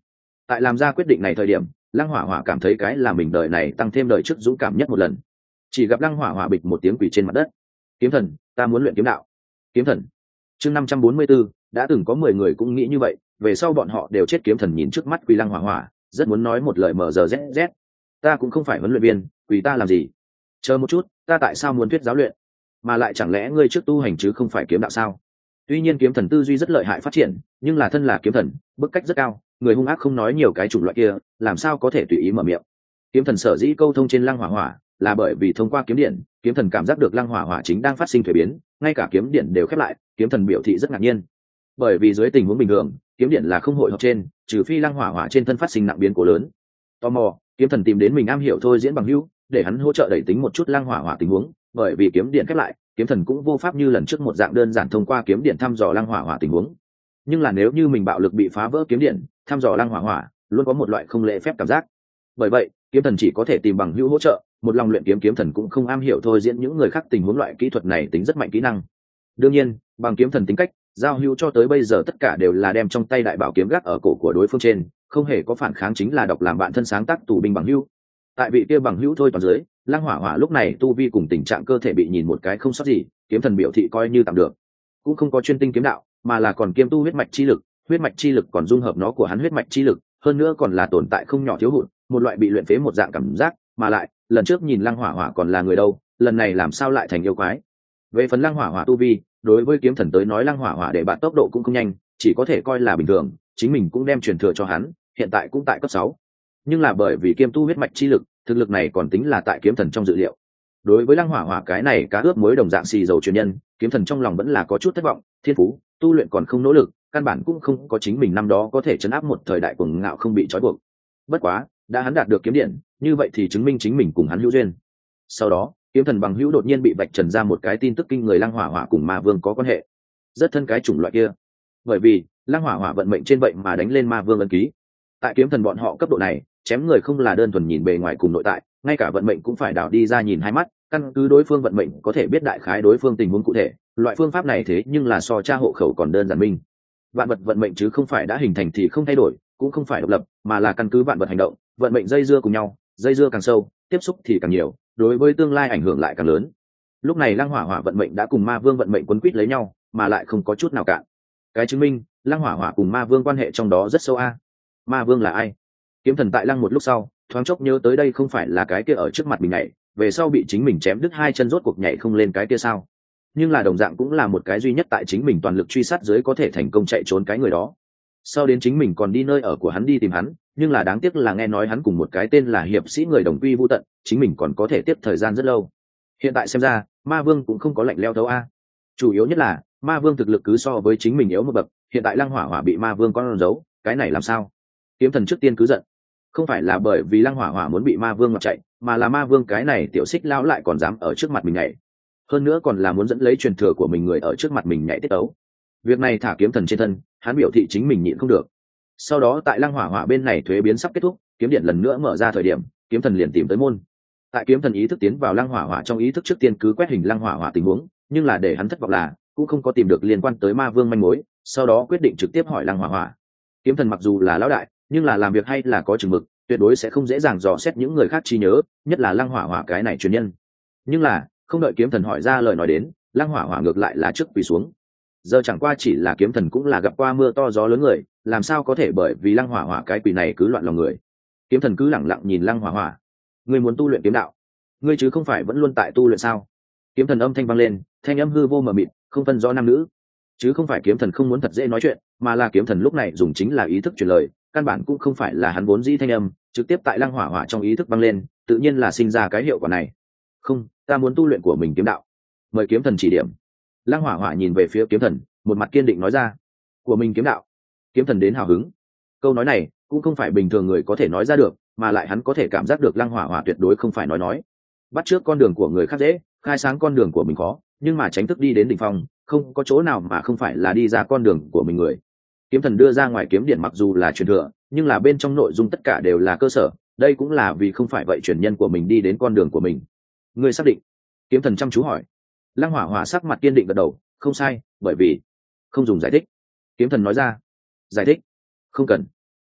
Tại làm ra quyết định này thời điểm, lăng hỏa hỏa cảm thấy cái là mình đời này tăng thêm đời trước dũng cảm nhất một lần. Chỉ gặp lăng hỏa hỏa bịch một tiếng quỳ trên mặt đất. Kiếm thần, ta muốn luyện kiếm đạo. Kiếm thần. Chương năm trăm bốn mươi 544, đã từng có mười người cũng nghĩ như vậy, về sau bọn họ đều chết. Kiếm thần nhìn trước mắt quỳ lăng hỏa hỏa, rất muốn nói một lời mờ giờ rét rét. Ta cũng không phải huấn luyện viên, quỳ ta làm gì? Chờ một chút, ta tại sao muốn thuyết giáo luyện? Mà lại chẳng lẽ ngươi trước tu hành chứ không phải kiếm đạo sao? Tuy nhiên kiếm thần tư duy rất lợi hại phát triển, nhưng là thân là kiếm thần, bức cách rất cao, người hung ác không nói nhiều cái chủng loại kia, làm sao có thể tùy ý mở miệng. Kiếm thần sở dĩ câu thông trên lăng hỏa hỏa, là bởi vì thông qua kiếm điện, kiếm thần cảm giác được lăng hỏa hỏa chính đang phát sinh thay biến, ngay cả kiếm điện đều khép lại. Kiếm thần biểu thị rất ngạc nhiên, bởi vì dưới tình huống bình thường, kiếm điện là không hội họp trên, trừ phi lăng hỏa hỏa trên thân phát sinh nặng biến cố lớn. Tò mò, kiếm thần tìm đến mình am hiểu thôi diễn bằng hữu, để hắn hỗ trợ đẩy tính một chút lăng hỏa hỏa tình huống, bởi vì kiếm điện khép lại, kiếm thần cũng vô pháp như lần trước một dạng đơn giản thông qua kiếm điện thăm dò lăng hỏa hỏa tình huống. Nhưng là nếu như mình bạo lực bị phá vỡ kiếm điện, thăm dò lăng hỏa hỏa luôn có một loại không lễ phép cảm giác. Bởi vậy kiếm thần chỉ có thể tìm bằng hữu hỗ trợ, một lòng luyện kiếm. Kiếm thần cũng không am hiểu thôi diễn những người khác tình huống, loại kỹ thuật này tính rất mạnh kỹ năng. Đương nhiên bằng kiếm thần tính cách, giao hữu cho tới bây giờ tất cả đều là đem trong tay đại bảo kiếm gác ở cổ của đối phương trên, không hề có phản kháng, chính là độc làm bạn thân sáng tác tù binh bằng hữu. Tại vị kia bằng hữu thôi toàn dưới, lăng hỏa hỏa lúc này tu vi cùng tình trạng cơ thể bị nhìn một cái không sót gì, kiếm thần biểu thị coi như tạm được, cũng không có chuyên tinh kiếm đạo, mà là còn kiêm tu huyết mạch chi lực. Huyết mạch chi lực còn dung hợp nó của hắn huyết mạch chi lực, hơn nữa còn là tồn tại không nhỏ thiếu hụt, một loại bị luyện phế một dạng cảm giác. Mà lại lần trước nhìn lăng hỏa hỏa còn là người đâu, lần này làm sao lại thành yêu quái? Về phần lăng hỏa hỏa tu vi, đối với kiếm thần tới nói lăng hỏa hỏa để bạn tốc độ cũng không nhanh, chỉ có thể coi là bình thường, chính mình cũng đem truyền thừa cho hắn, hiện tại cũng tại cấp sáu. Nhưng là bởi vì kiêm tu huyết mạch chi lực, thực lực này còn tính là tại kiếm thần trong dự liệu. Đối với lăng hỏa hỏa cái này cá ướp muối đồng dạng xì dầu truyền nhân, kiếm thần trong lòng vẫn là có chút thất vọng. Thiên phú tu luyện còn không nỗ lực, căn bản cũng không có chính mình năm đó có thể chấn áp một thời đại cuồng ngạo không bị trói buộc. Bất quá đã hắn đạt được kiếm điện, như vậy thì chứng minh chính mình cùng hắn hữu duyên. Sau đó kiếm thần bằng hữu đột nhiên bị vạch trần ra một cái tin tức kinh người, lăng hỏa hỏa cùng ma vương có quan hệ rất thân cái chủng loại kia, bởi vì lăng hỏa hỏa vận mệnh trên vậy mà đánh lên ma vương ấn ký. Tại kiếm thần bọn họ cấp độ này, chém người không là đơn thuần nhìn bề ngoài cùng nội tại, ngay cả vận mệnh cũng phải đảo đi ra nhìn hai mắt, căn cứ đối phương vận mệnh có thể biết đại khái đối phương tình huống cụ thể. Loại phương pháp này thế nhưng là so tra hộ khẩu còn đơn giản minh. Vạn vật vận mệnh chứ không phải đã hình thành thì không thay đổi, cũng không phải độc lập, mà là căn cứ vạn vật hành động, vận mệnh dây dưa cùng nhau, dây dưa càng sâu, tiếp xúc thì càng nhiều, đối với tương lai ảnh hưởng lại càng lớn. Lúc này lăng hỏa hỏa vận mệnh đã cùng ma vương vận mệnh quấn quýt lấy nhau, mà lại không có chút nào cạn. Cái chứng minh lăng hỏa hỏa cùng ma vương quan hệ trong đó rất sâu a. Ma vương là ai? Kiếm thần tại lăng một lúc sau thoáng chốc nhớ tới, đây không phải là cái kia ở trước mặt mình nhảy về sau bị chính mình chém đứt hai chân rốt cuộc nhảy không lên cái kia sao? Nhưng là đồng dạng cũng là một cái duy nhất tại chính mình toàn lực truy sát dưới có thể thành công chạy trốn cái người đó. Sau đến chính mình còn đi nơi ở của hắn đi tìm hắn, nhưng là đáng tiếc là nghe nói hắn cùng một cái tên là hiệp sĩ người đồng quy vô tận, chính mình còn có thể tiếp thời gian rất lâu. Hiện tại xem ra ma vương cũng không có lạnh leo thấu a. Chủ yếu nhất là ma vương thực lực cứ so với chính mình yếu một bậc, hiện tại lăng hỏa hỏa bị ma vương con giấu, cái này làm sao? Kiếm thần trước tiên cứ giận, không phải là bởi vì lăng hỏa hỏa muốn bị ma vương mặc chạy, mà là ma vương cái này tiểu xích lão lại còn dám ở trước mặt mình nhảy, hơn nữa còn là muốn dẫn lấy truyền thừa của mình người ở trước mặt mình nhảy tiết tấu. Việc này thả kiếm thần trên thân, hắn biểu thị chính mình nhịn không được. Sau đó tại lăng hỏa hỏa bên này thuế biến sắp kết thúc, kiếm điện lần nữa mở ra thời điểm, kiếm thần liền tìm tới môn. Tại kiếm thần ý thức tiến vào lăng hỏa hỏa trong ý thức trước tiên cứ quét hình lăng hỏa hỏa tình huống, nhưng là để hắn thất vọng là cũng không có tìm được liên quan tới ma vương manh mối. Sau đó quyết định trực tiếp hỏi lăng hỏa hỏa. Kiếm thần mặc dù là lão đại, nhưng là làm việc hay là có chừng mực, tuyệt đối sẽ không dễ dàng dò xét những người khác trí nhớ, nhất là lăng hỏa hỏa cái này truyền nhân. Nhưng là không đợi kiếm thần hỏi ra lời nói đến, lăng hỏa hỏa ngược lại là trước quỳ xuống. Giờ chẳng qua chỉ là kiếm thần cũng là gặp qua mưa to gió lớn người, làm sao có thể bởi vì lăng hỏa hỏa cái quỳ này cứ loạn lòng người. Kiếm thần cứ lẳng lặng nhìn lăng hỏa hỏa. Ngươi muốn tu luyện kiếm đạo, ngươi chứ không phải vẫn luôn tại tu luyện sao? Kiếm thần âm thanh vang lên, thanh âm hư vô mờ mịt, không phân rõ nam nữ, chứ không phải kiếm thần không muốn thật dễ nói chuyện, mà là kiếm thần lúc này dùng chính là ý thức truyền lời, căn bản cũng không phải là hắn vốn dĩ thanh âm, trực tiếp tại lăng hỏa hỏa trong ý thức vang lên, tự nhiên là sinh ra cái hiệu quả này. Không, ta muốn tu luyện của mình kiếm đạo, mời kiếm thần chỉ điểm. Lăng hỏa hỏa nhìn về phía kiếm thần, một mặt kiên định nói ra. Của mình kiếm đạo. Kiếm thần đến hào hứng. Câu nói này cũng không phải bình thường người có thể nói ra được, mà lại hắn có thể cảm giác được lăng hỏa hỏa tuyệt đối không phải nói nói. Bắt trước con đường của người khác dễ, khai sáng con đường của mình khó, nhưng mà tránh thức đi đến đỉnh phong, không có chỗ nào mà không phải là đi ra con đường của mình người. Kiếm thần đưa ra ngoài kiếm điện mặc dù là truyền thừa, nhưng là bên trong nội dung tất cả đều là cơ sở, đây cũng là vì không phải vậy truyền nhân của mình đi đến con đường của mình. Ngươi xác định? Kiếm thần chăm chú hỏi. Lăng hỏa hỏa sắc mặt kiên định gật đầu, không sai, bởi vì không dùng giải thích. Kiếm thần nói ra. Giải thích? Không cần.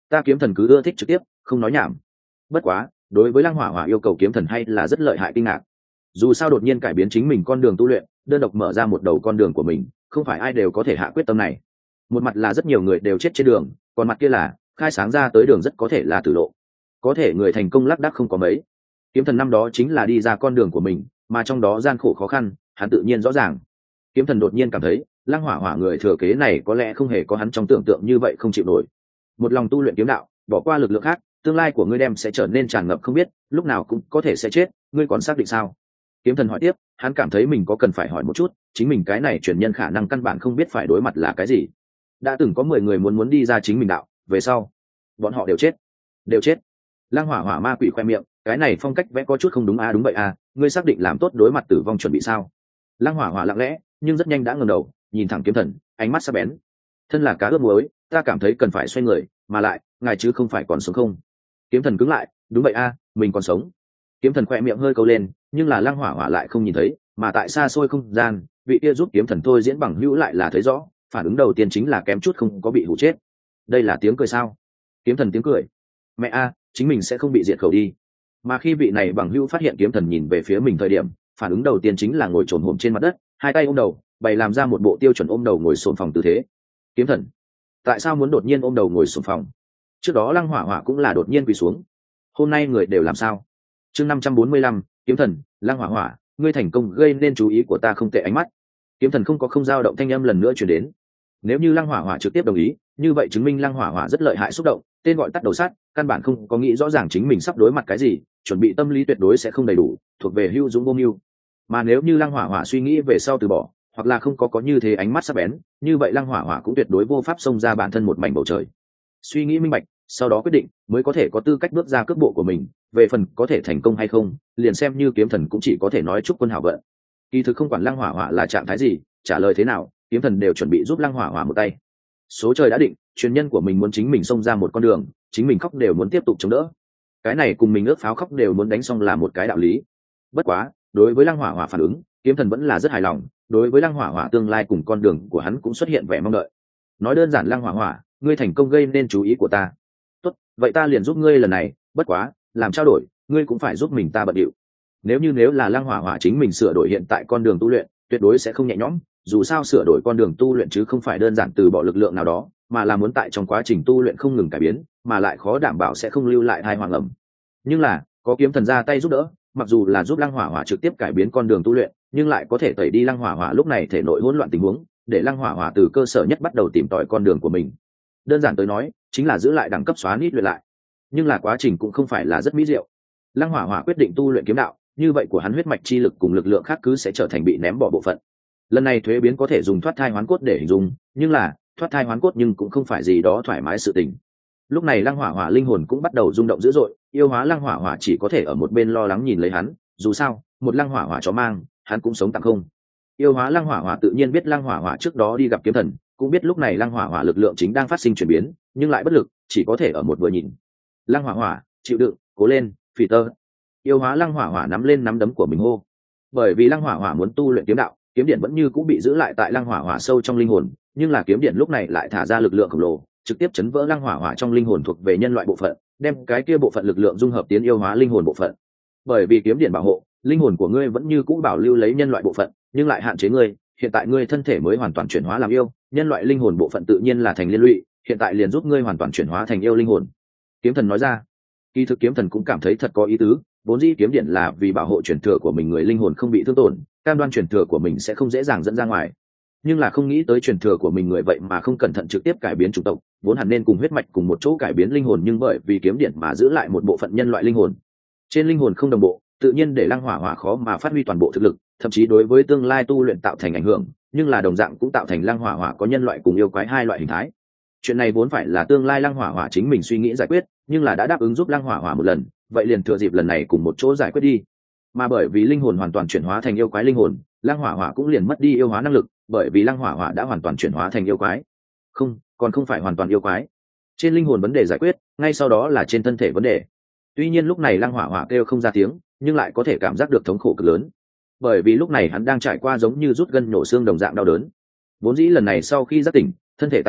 ta kiếm thần cứ ưa thích trực tiếp không nói nhảm. Bất quá đối với lăng hỏa hỏa yêu cầu kiếm thần hay là rất lợi hại kinh ngạc. Dù sao đột nhiên cải biến chính mình con đường tu luyện, đơn độc mở ra một đầu con đường của mình, không phải ai đều có thể hạ quyết tâm này. Một mặt là rất nhiều người đều chết trên đường, còn mặt kia là khai sáng ra tới đường rất có thể là tử lộ, có thể người thành công lác đác không có mấy. Kiếm thần năm đó chính là đi ra con đường của mình, mà trong đó gian khổ khó khăn hắn tự nhiên rõ ràng. Kiếm thần đột nhiên cảm thấy lăng hỏa hỏa người thừa kế này có lẽ không hề có hắn trong tưởng tượng như vậy không chịu nổi. Một lòng tu luyện kiếm đạo, bỏ qua lực lượng khác, tương lai của ngươi đem sẽ trở nên tràn ngập không biết, lúc nào cũng có thể sẽ chết, ngươi còn xác định sao? Kiếm thần hỏi tiếp, hắn cảm thấy mình có cần phải hỏi một chút, chính mình cái này truyền nhân khả năng căn bản không biết phải đối mặt là cái gì. Đã từng có mười người muốn muốn đi ra chính mình đạo, về sau bọn họ đều chết, đều chết. Lăng hỏa hỏa ma quỷ khoe miệng, cái này phong cách vẽ có chút không đúng a à, đúng vậy à, ngươi xác định làm tốt đối mặt tử vong chuẩn bị sao? Lăng hỏa hỏa lặng lẽ nhưng rất nhanh đã ngẩng đầu nhìn thẳng kiếm thần, ánh mắt sắc bén. Thân là cá ướp muối, ta cảm thấy cần phải xoay người, mà lại ngài chứ không phải còn sống không? Kiếm thần cứng lại, đúng vậy a à, mình còn sống. Kiếm thần khoe miệng hơi câu lên, nhưng là lăng hỏa hỏa lại không nhìn thấy, mà tại xa xôi không gian, vị kia giúp kiếm thần thôi diễn bằng hữu lại là thấy rõ, phản ứng đầu tiên chính là kém chút không có bị hụ chết. Đây là tiếng cười sao? Kiếm thần tiếng cười. Mẹ a, chính mình sẽ không bị diệt khẩu đi. Mà khi vị này bằng hữu phát hiện kiếm thần nhìn về phía mình thời điểm, phản ứng đầu tiên chính là ngồi trồn hổm trên mặt đất, hai tay ôm đầu, bày làm ra một bộ tiêu chuẩn ôm đầu ngồi xổm phòng tư thế. Kiếm thần, tại sao muốn đột nhiên ôm đầu ngồi xổm phòng? Trước đó lăng hỏa hỏa cũng là đột nhiên quỳ xuống. Hôm nay người đều làm sao? Chương năm trăm bốn mươi lăm, kiếm thần, lăng hỏa hỏa, ngươi thành công gây nên chú ý của ta không tệ ánh mắt. Kiếm thần không có không dao động thanh âm lần nữa truyền đến. Nếu như lăng hỏa hỏa trực tiếp đồng ý, như vậy chứng minh lăng hỏa hỏa rất lợi hại xúc động, tên gọi tắt đầu sát, căn bản không có nghĩ rõ ràng chính mình sắp đối mặt cái gì, chuẩn bị tâm lý tuyệt đối sẽ không đầy đủ, thuộc về hưu dũng vô mưu. Mà nếu như lăng hỏa hỏa suy nghĩ về sau từ bỏ, hoặc là không có có như thế ánh mắt sắc bén, như vậy lăng hỏa hỏa cũng tuyệt đối vô pháp xông ra bản thân một mảnh bầu trời. Suy nghĩ minh bạch, sau đó quyết định, mới có thể có tư cách bước ra cước bộ của mình. Về phần có thể thành công hay không, liền xem như kiếm thần cũng chỉ có thể nói chúc quân hảo vận. Kỳ thực không quản lăng hỏa hỏa là trạng thái gì, trả lời thế nào, kiếm thần đều chuẩn bị giúp lăng hỏa hỏa một tay. Số trời đã định, truyền nhân của mình muốn chính mình xông ra một con đường, chính mình khóc đều muốn tiếp tục chống đỡ. Cái này cùng mình ước pháo khóc đều muốn đánh xong là một cái đạo lý. Bất quá, đối với lăng hỏa hỏa phản ứng, kiếm thần vẫn là rất hài lòng. Đối với lăng hỏa hỏa tương lai cùng con đường của hắn cũng xuất hiện vẻ mong đợi. Nói đơn giản, lăng hỏa hỏa, ngươi thành công gây nên chú ý của ta. Tốt, vậy ta liền giúp ngươi lần này. Bất quá, làm trao đổi, ngươi cũng phải giúp mình ta bận điệu. Nếu như nếu là lăng hỏa hỏa chính mình sửa đổi hiện tại con đường tu luyện, tuyệt đối sẽ không nhẹ nhõm. Dù sao sửa đổi con đường tu luyện chứ không phải đơn giản từ bỏ lực lượng nào đó, mà là muốn tại trong quá trình tu luyện không ngừng cải biến, mà lại khó đảm bảo sẽ không lưu lại thai hoàng ẩm. Nhưng là có kiếm thần ra tay giúp đỡ, mặc dù là giúp lăng hỏa hỏa trực tiếp cải biến con đường tu luyện, nhưng lại có thể tẩy đi lăng hỏa hỏa lúc này thể nội hỗn loạn tình huống, để lăng hỏa hỏa từ cơ sở nhất bắt đầu tìm tòi con đường của mình. Đơn giản tới nói, chính là giữ lại đẳng cấp xóa nít luyện lại. Nhưng là quá trình cũng không phải là rất mỹ diệu. Lăng hỏa hỏa quyết định tu luyện kiếm đạo, như vậy của hắn huyết mạch chi lực cùng lực lượng khác cứ sẽ trở thành bị ném bỏ bộ phận. Lần này thuế biến có thể dùng thoát thai hoán cốt để hình dung, nhưng là thoát thai hoán cốt nhưng cũng không phải gì đó thoải mái sự tình. Lúc này lăng hỏa hỏa linh hồn cũng bắt đầu rung động dữ dội, yêu hóa lăng hỏa hỏa chỉ có thể ở một bên lo lắng nhìn lấy hắn. Dù sao một lăng hỏa hỏa chó mang, hắn cũng sống tạm không. Yêu hóa lăng hỏa hỏa tự nhiên biết lăng hỏa hỏa trước đó đi gặp kiếm thần, cũng biết lúc này lăng hỏa hỏa lực lượng chính đang phát sinh chuyển biến, nhưng lại bất lực, chỉ có thể ở một vừa nhìn. Lăng hỏa hỏa, chịu đựng, cố lên, phỉ tơ. Yêu hóa lăng hỏa hỏa nắm lên nắm đấm của mình hô. Bởi vì lăng hỏa hỏa muốn tu luyện kiếm đạo, kiếm điện vẫn như cũng bị giữ lại tại lăng hỏa hỏa sâu trong linh hồn, nhưng là kiếm điện lúc này lại thả ra lực lượng khổng lồ, trực tiếp chấn vỡ lăng hỏa hỏa trong linh hồn thuộc về nhân loại bộ phận, đem cái kia bộ phận lực lượng dung hợp tiến yêu hóa linh hồn bộ phận. Bởi vì kiếm điện bảo hộ, linh hồn của ngươi vẫn như cũ bảo lưu lấy nhân loại bộ phận, nhưng lại hạn chế ngươi, hiện tại ngươi thân thể mới hoàn toàn chuyển hóa làm yêu, nhân loại linh hồn bộ phận tự nhiên là thành liên lụy, hiện tại liền giúp ngươi hoàn toàn chuyển hóa thành yêu linh hồn. Kiếm thần nói ra. Kỳ thực kiếm thần cũng cảm thấy thật có ý tứ, vốn dĩ kiếm điện là vì bảo hộ truyền thừa của mình người linh hồn không bị thương tổn, cam đoan truyền thừa của mình sẽ không dễ dàng dẫn ra ngoài. Nhưng là không nghĩ tới truyền thừa của mình người vậy mà không cẩn thận trực tiếp cải biến chủng tộc, vốn hẳn nên cùng huyết mạch cùng một chỗ cải biến linh hồn, nhưng bởi vì kiếm điện mà giữ lại một bộ phận nhân loại linh hồn. Trên linh hồn không đồng bộ, tự nhiên để lăng hỏa hỏa khó mà phát huy toàn bộ thực lực, thậm chí đối với tương lai tu luyện tạo thành ảnh hưởng, nhưng là đồng dạng cũng tạo thành lăng hỏa hỏa có nhân loại cùng yêu quái hai loại hình thái. Chuyện này vốn phải là tương lai lăng hỏa hỏa chính mình suy nghĩ giải quyết, nhưng là đã đáp ứng giúp lăng hỏa hỏa một lần, vậy liền thừa dịp lần này cùng một chỗ giải quyết đi. Mà bởi vì linh hồn hoàn toàn chuyển hóa thành yêu quái linh hồn, lăng hỏa hỏa cũng liền mất đi yêu hóa năng lực, bởi vì lăng hỏa hỏa đã hoàn toàn chuyển hóa thành yêu quái. Không, còn không phải hoàn toàn yêu quái. Trên linh hồn vấn đề giải quyết, ngay sau đó là trên thân thể vấn đề. Tuy nhiên lúc này lăng hỏa hỏa kêu không ra tiếng, nhưng lại có thể cảm giác được thống khổ cực lớn, bởi vì lúc này hắn đang trải qua giống như rút gân nhổ xương đồng dạng đau đớn. Vốn dĩ lần này sau khi giác tỉnh, thân thể tái tạo,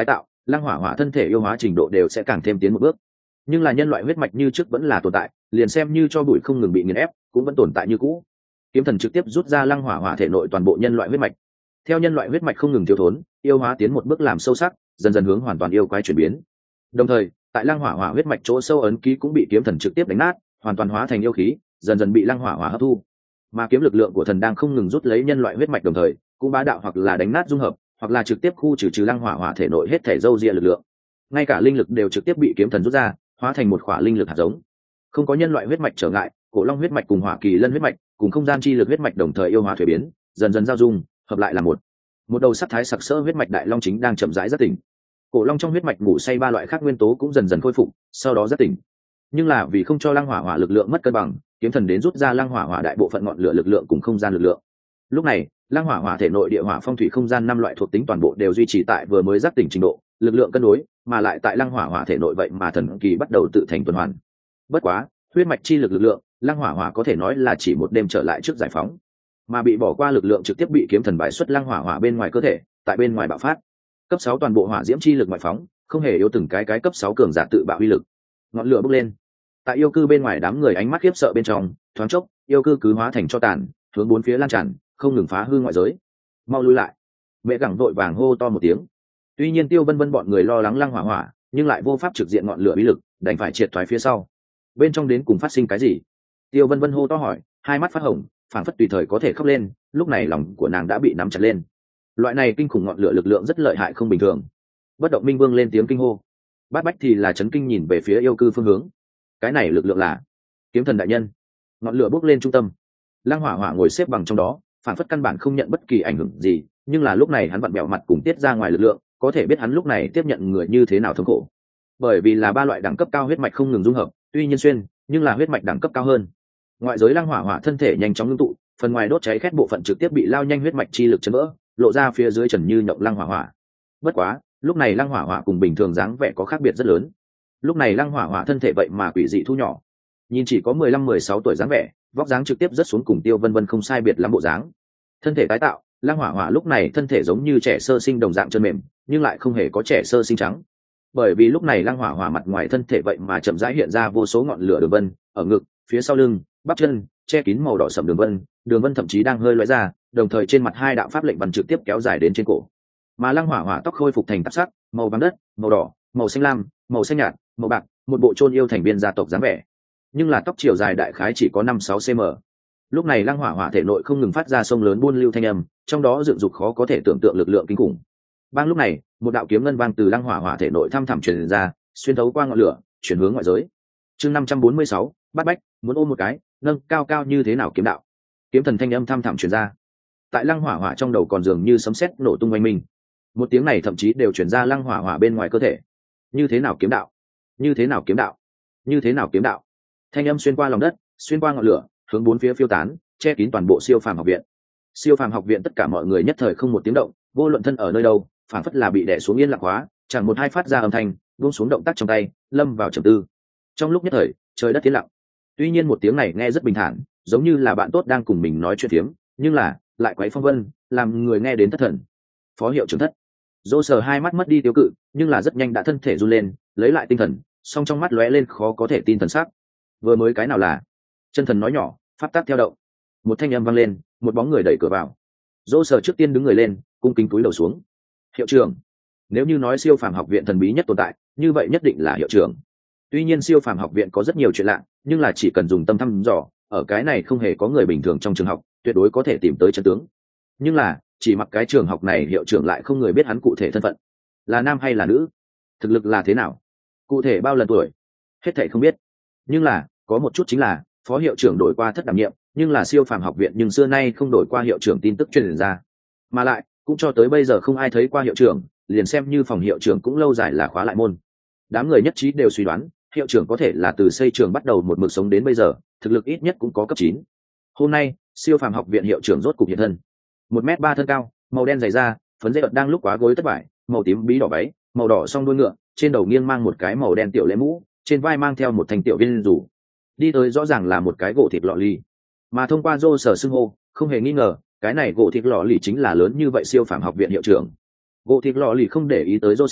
lăng hỏa hỏa thân thể yêu hóa trình độ đều sẽ càng thêm tiến một bước. Nhưng là nhân loại huyết mạch như trước vẫn là tồn tại, liền xem như cho bụi không ngừng bị nghiền ép cũng vẫn tồn tại như cũ. Kiếm thần trực tiếp rút ra lăng hỏa hỏa thể nội toàn bộ nhân loại huyết mạch. Theo nhân loại huyết mạch không ngừng thiếu thốn, yêu hóa tiến một bước làm sâu sắc, dần dần hướng hoàn toàn yêu quái chuyển biến. Đồng thời, tại lăng hỏa hỏa huyết mạch chỗ sâu ấn ký cũng bị kiếm thần trực tiếp đánh nát, hoàn toàn hóa thành yêu khí, dần dần bị lăng hỏa hỏa hấp thu. Mà kiếm lực lượng của thần đang không ngừng rút lấy nhân loại huyết mạch, đồng thời cũng bá đạo hoặc là đánh nát dung hợp, hoặc là trực tiếp khu trừ trừ lăng hỏa hỏa thể nội hết thể dâu ria lực lượng. Ngay cả linh lực đều trực tiếp bị kiếm thần rút ra, hóa thành một khỏa linh lực hạt giống. Không có nhân loại huyết mạch trở ngại, cổ long huyết mạch cùng hỏa kỳ lân huyết mạch cùng không gian chi lực huyết mạch đồng thời yêu hóa thuế biến, dần dần giao dung, hợp lại là một. Một đầu sắc thái sặc sỡ huyết mạch đại long chính đang chậm rãi giác tỉnh. Cổ long trong huyết mạch ngủ say ba loại khác nguyên tố cũng dần dần khôi phục, sau đó giác tỉnh. Nhưng là vì không cho lăng hỏa hỏa lực lượng mất cân bằng, kiếm thần đến rút ra lăng hỏa hỏa đại bộ phận ngọn lửa lực lượng cùng không gian lực lượng. Lúc này, lăng hỏa hỏa thể nội địa hỏa phong thủy không gian năm loại thuộc tính toàn bộ đều duy trì tại vừa mới giác tỉnh trình độ, lực lượng cân đối, mà lại tại lăng hỏa hỏa thể nội vậy mà thần kỳ bắt đầu tự thành tuần hoàn. Bất quá, huyết mạch chi lực lực lượng, lăng hỏa hỏa có thể nói là chỉ một đêm trở lại trước giải phóng, mà bị bỏ qua lực lượng trực tiếp bị kiếm thần bài xuất lăng hỏa hỏa bên ngoài cơ thể, tại bên ngoài bạo phát. Cấp sáu toàn bộ hỏa diễm chi lực ngoại phóng, không hề yếu từng cái cái cấp sáu cường giả tự bạo uy lực. Ngọn lửa bốc lên. Tại yêu cư bên ngoài đám người ánh mắt khiếp sợ bên trong, thoáng chốc, yêu cư cứ hóa thành cho tàn, hướng bốn phía lan tràn, không ngừng phá hư ngoại giới. Mau lui lại. Mẹ gẳng vội vàng hô to một tiếng. Tuy nhiên Tiêu Vân Vân bọn người lo lắng lăng hỏa hỏa, nhưng lại vô pháp trực diện ngọn lửa uy lực, đành phải triệt thoái phía sau. Bên trong đến cùng phát sinh cái gì? Tiêu Vân Vân hô to hỏi, hai mắt phát hồng, phảng phất tùy thời có thể khóc lên, lúc này lòng của nàng đã bị nắm chặt lên. Loại này kinh khủng ngọn lửa lực lượng rất lợi hại không bình thường. Bất động minh vương lên tiếng kinh hô. Bát Bách thì là chấn kinh nhìn về phía yêu cư phương hướng. Cái này lực lượng là kiếm thần đại nhân. Ngọn lửa bốc lên trung tâm, lăng hỏa hỏa ngồi xếp bằng trong đó, phảng phất căn bản không nhận bất kỳ ảnh hưởng gì, nhưng là lúc này hắn vặn bẹo mặt cùng tiết ra ngoài lực lượng, có thể biết hắn lúc này tiếp nhận người như thế nào thống khổ. Bởi vì là ba loại đẳng cấp cao huyết mạch không ngừng dung hợp, tuy nhiên xuyên, nhưng là huyết mạch đẳng cấp cao hơn. Ngoại giới lăng hỏa hỏa thân thể nhanh chóng ngưng tụ, phần ngoài đốt cháy khét bộ phận trực tiếp bị lao nhanh huyết mạch chi lực chấn vỡ, lộ ra phía dưới trần như nhộng lăng hỏa hỏa. Bất quá, lúc này lăng hỏa hỏa cùng bình thường dáng vẻ có khác biệt rất lớn. Lúc này lăng hỏa hỏa thân thể vậy mà quỷ dị thu nhỏ, nhìn chỉ có mười lăm mười sáu tuổi dáng vẻ, vóc dáng trực tiếp rất xuống cùng Tiêu Vân Vân không sai biệt lắm bộ dáng. Thân thể tái tạo, lăng hỏa hỏa lúc này thân thể giống như trẻ sơ sinh đồng dạng chân mềm, nhưng lại không hề có trẻ sơ sinh trắng. Bởi vì lúc này lăng hỏa hỏa mặt ngoài thân thể vậy mà chậm rãi hiện ra vô số ngọn lửa đường vân, ở ngực, phía sau lưng, bắp chân, che kín màu đỏ sẫm đường vân, đường vân thậm chí đang hơi lóe ra, đồng thời trên mặt hai đạo pháp lệnh văn trực tiếp kéo dài đến trên cổ. Mà lăng hỏa hỏa tóc khôi phục thành tạp sắc, màu vàng đất, màu đỏ, màu xanh lam, màu xanh nhạt, màu bạc, một bộ chôn yêu thành viên gia tộc dáng vẻ. Nhưng là tóc chiều dài đại khái chỉ có năm sáu cm. Lúc này lăng hỏa hỏa thể nội không ngừng phát ra sông lớn buôn lưu thanh âm, trong đó dựng dục khó có thể tưởng tượng lực lượng kinh khủng. Bang lúc này, một đạo kiếm ngân vang từ lăng hỏa hỏa thể nội thăm thẳm truyền ra, xuyên thấu qua ngọn lửa, chuyển hướng ngoại giới. Chương năm trăm bốn mươi sáu, Bát Bách, muốn ôm một cái, nâng cao cao như thế nào kiếm đạo. Kiếm thần thanh âm thăm thẳm truyền ra. Tại lăng hỏa hỏa trong đầu còn dường như sấm sét nổ tung oanh minh. Một tiếng này thậm chí đều truyền ra lăng hỏa hỏa bên ngoài cơ thể. Như thế nào kiếm đạo? Như thế nào kiếm đạo? Như thế nào kiếm đạo? Thanh âm xuyên qua lòng đất, xuyên qua ngọn lửa, hướng bốn phía phiêu tán, che kín toàn bộ siêu phàm học viện. Siêu phàm học viện tất cả mọi người nhất thời không một tiếng động, vô luận thân ở nơi đâu, phản phất là bị đè xuống yên lặng hóa, chẳng một hai phát ra âm thanh, buông xuống động tác trong tay, lâm vào trầm tư. Trong lúc nhất thời, trời đất tiến lặng. Tuy nhiên một tiếng này nghe rất bình thản, giống như là bạn tốt đang cùng mình nói chuyện phiếm, nhưng là lại quấy phong vân, làm người nghe đến thất thần. Phó hiệu trưởng thất. Dỗ Sở hai mắt mất đi tiêu cự, nhưng là rất nhanh đã thân thể run lên, lấy lại tinh thần, song trong mắt lóe lên khó có thể tin thần sắc. Vừa mới cái nào là? Chân thần nói nhỏ, pháp tắc theo động. Một thanh âm vang lên, một bóng người đẩy cửa vào. Dỗ Sở trước tiên đứng người lên, cung kính cúi đầu xuống. Hiệu trưởng. Nếu như nói siêu phàm học viện thần bí nhất tồn tại, như vậy nhất định là hiệu trưởng. Tuy nhiên siêu phàm học viện có rất nhiều chuyện lạ, nhưng là chỉ cần dùng tâm thăm dò, ở cái này không hề có người bình thường trong trường học, tuyệt đối có thể tìm tới chân tướng. Nhưng là, chỉ mặc cái trường học này hiệu trưởng lại không người biết hắn cụ thể thân phận, là nam hay là nữ, thực lực là thế nào, cụ thể bao lần tuổi, hết thảy không biết. Nhưng là, có một chút chính là, phó hiệu trưởng đổi qua thất đảm nhiệm, nhưng là siêu phàm học viện nhưng xưa nay không đổi qua hiệu trưởng tin tức truyền ra. Mà lại, cũng cho tới bây giờ không ai thấy qua hiệu trưởng, liền xem như phòng hiệu trưởng cũng lâu dài là khóa lại môn. Đám người nhất trí đều suy đoán, hiệu trưởng có thể là từ xây trường bắt đầu một mực sống đến bây giờ, thực lực ít nhất cũng có cấp chín. Hôm nay, siêu phàm học viện hiệu trưởng rốt cục hiện thân. Một mét ba thân cao, màu đen dày da, phấn dây ợt đang lúc quá gối tất vải, màu tím bí đỏ váy, màu đỏ song đuôi ngựa, trên đầu nghiêng mang một cái màu đen tiểu lễ mũ, trên vai mang theo một thành tiểu viên rủ. Đi tới rõ ràng là một cái gỗ thịt lọ lì. Mà thông qua Dô Sở xưng hô, không hề nghi ngờ, cái này gỗ thịt lọ lì chính là lớn như vậy siêu phàm học viện hiệu trưởng. Gỗ thịt lọ lì không để ý tới Dô Sở,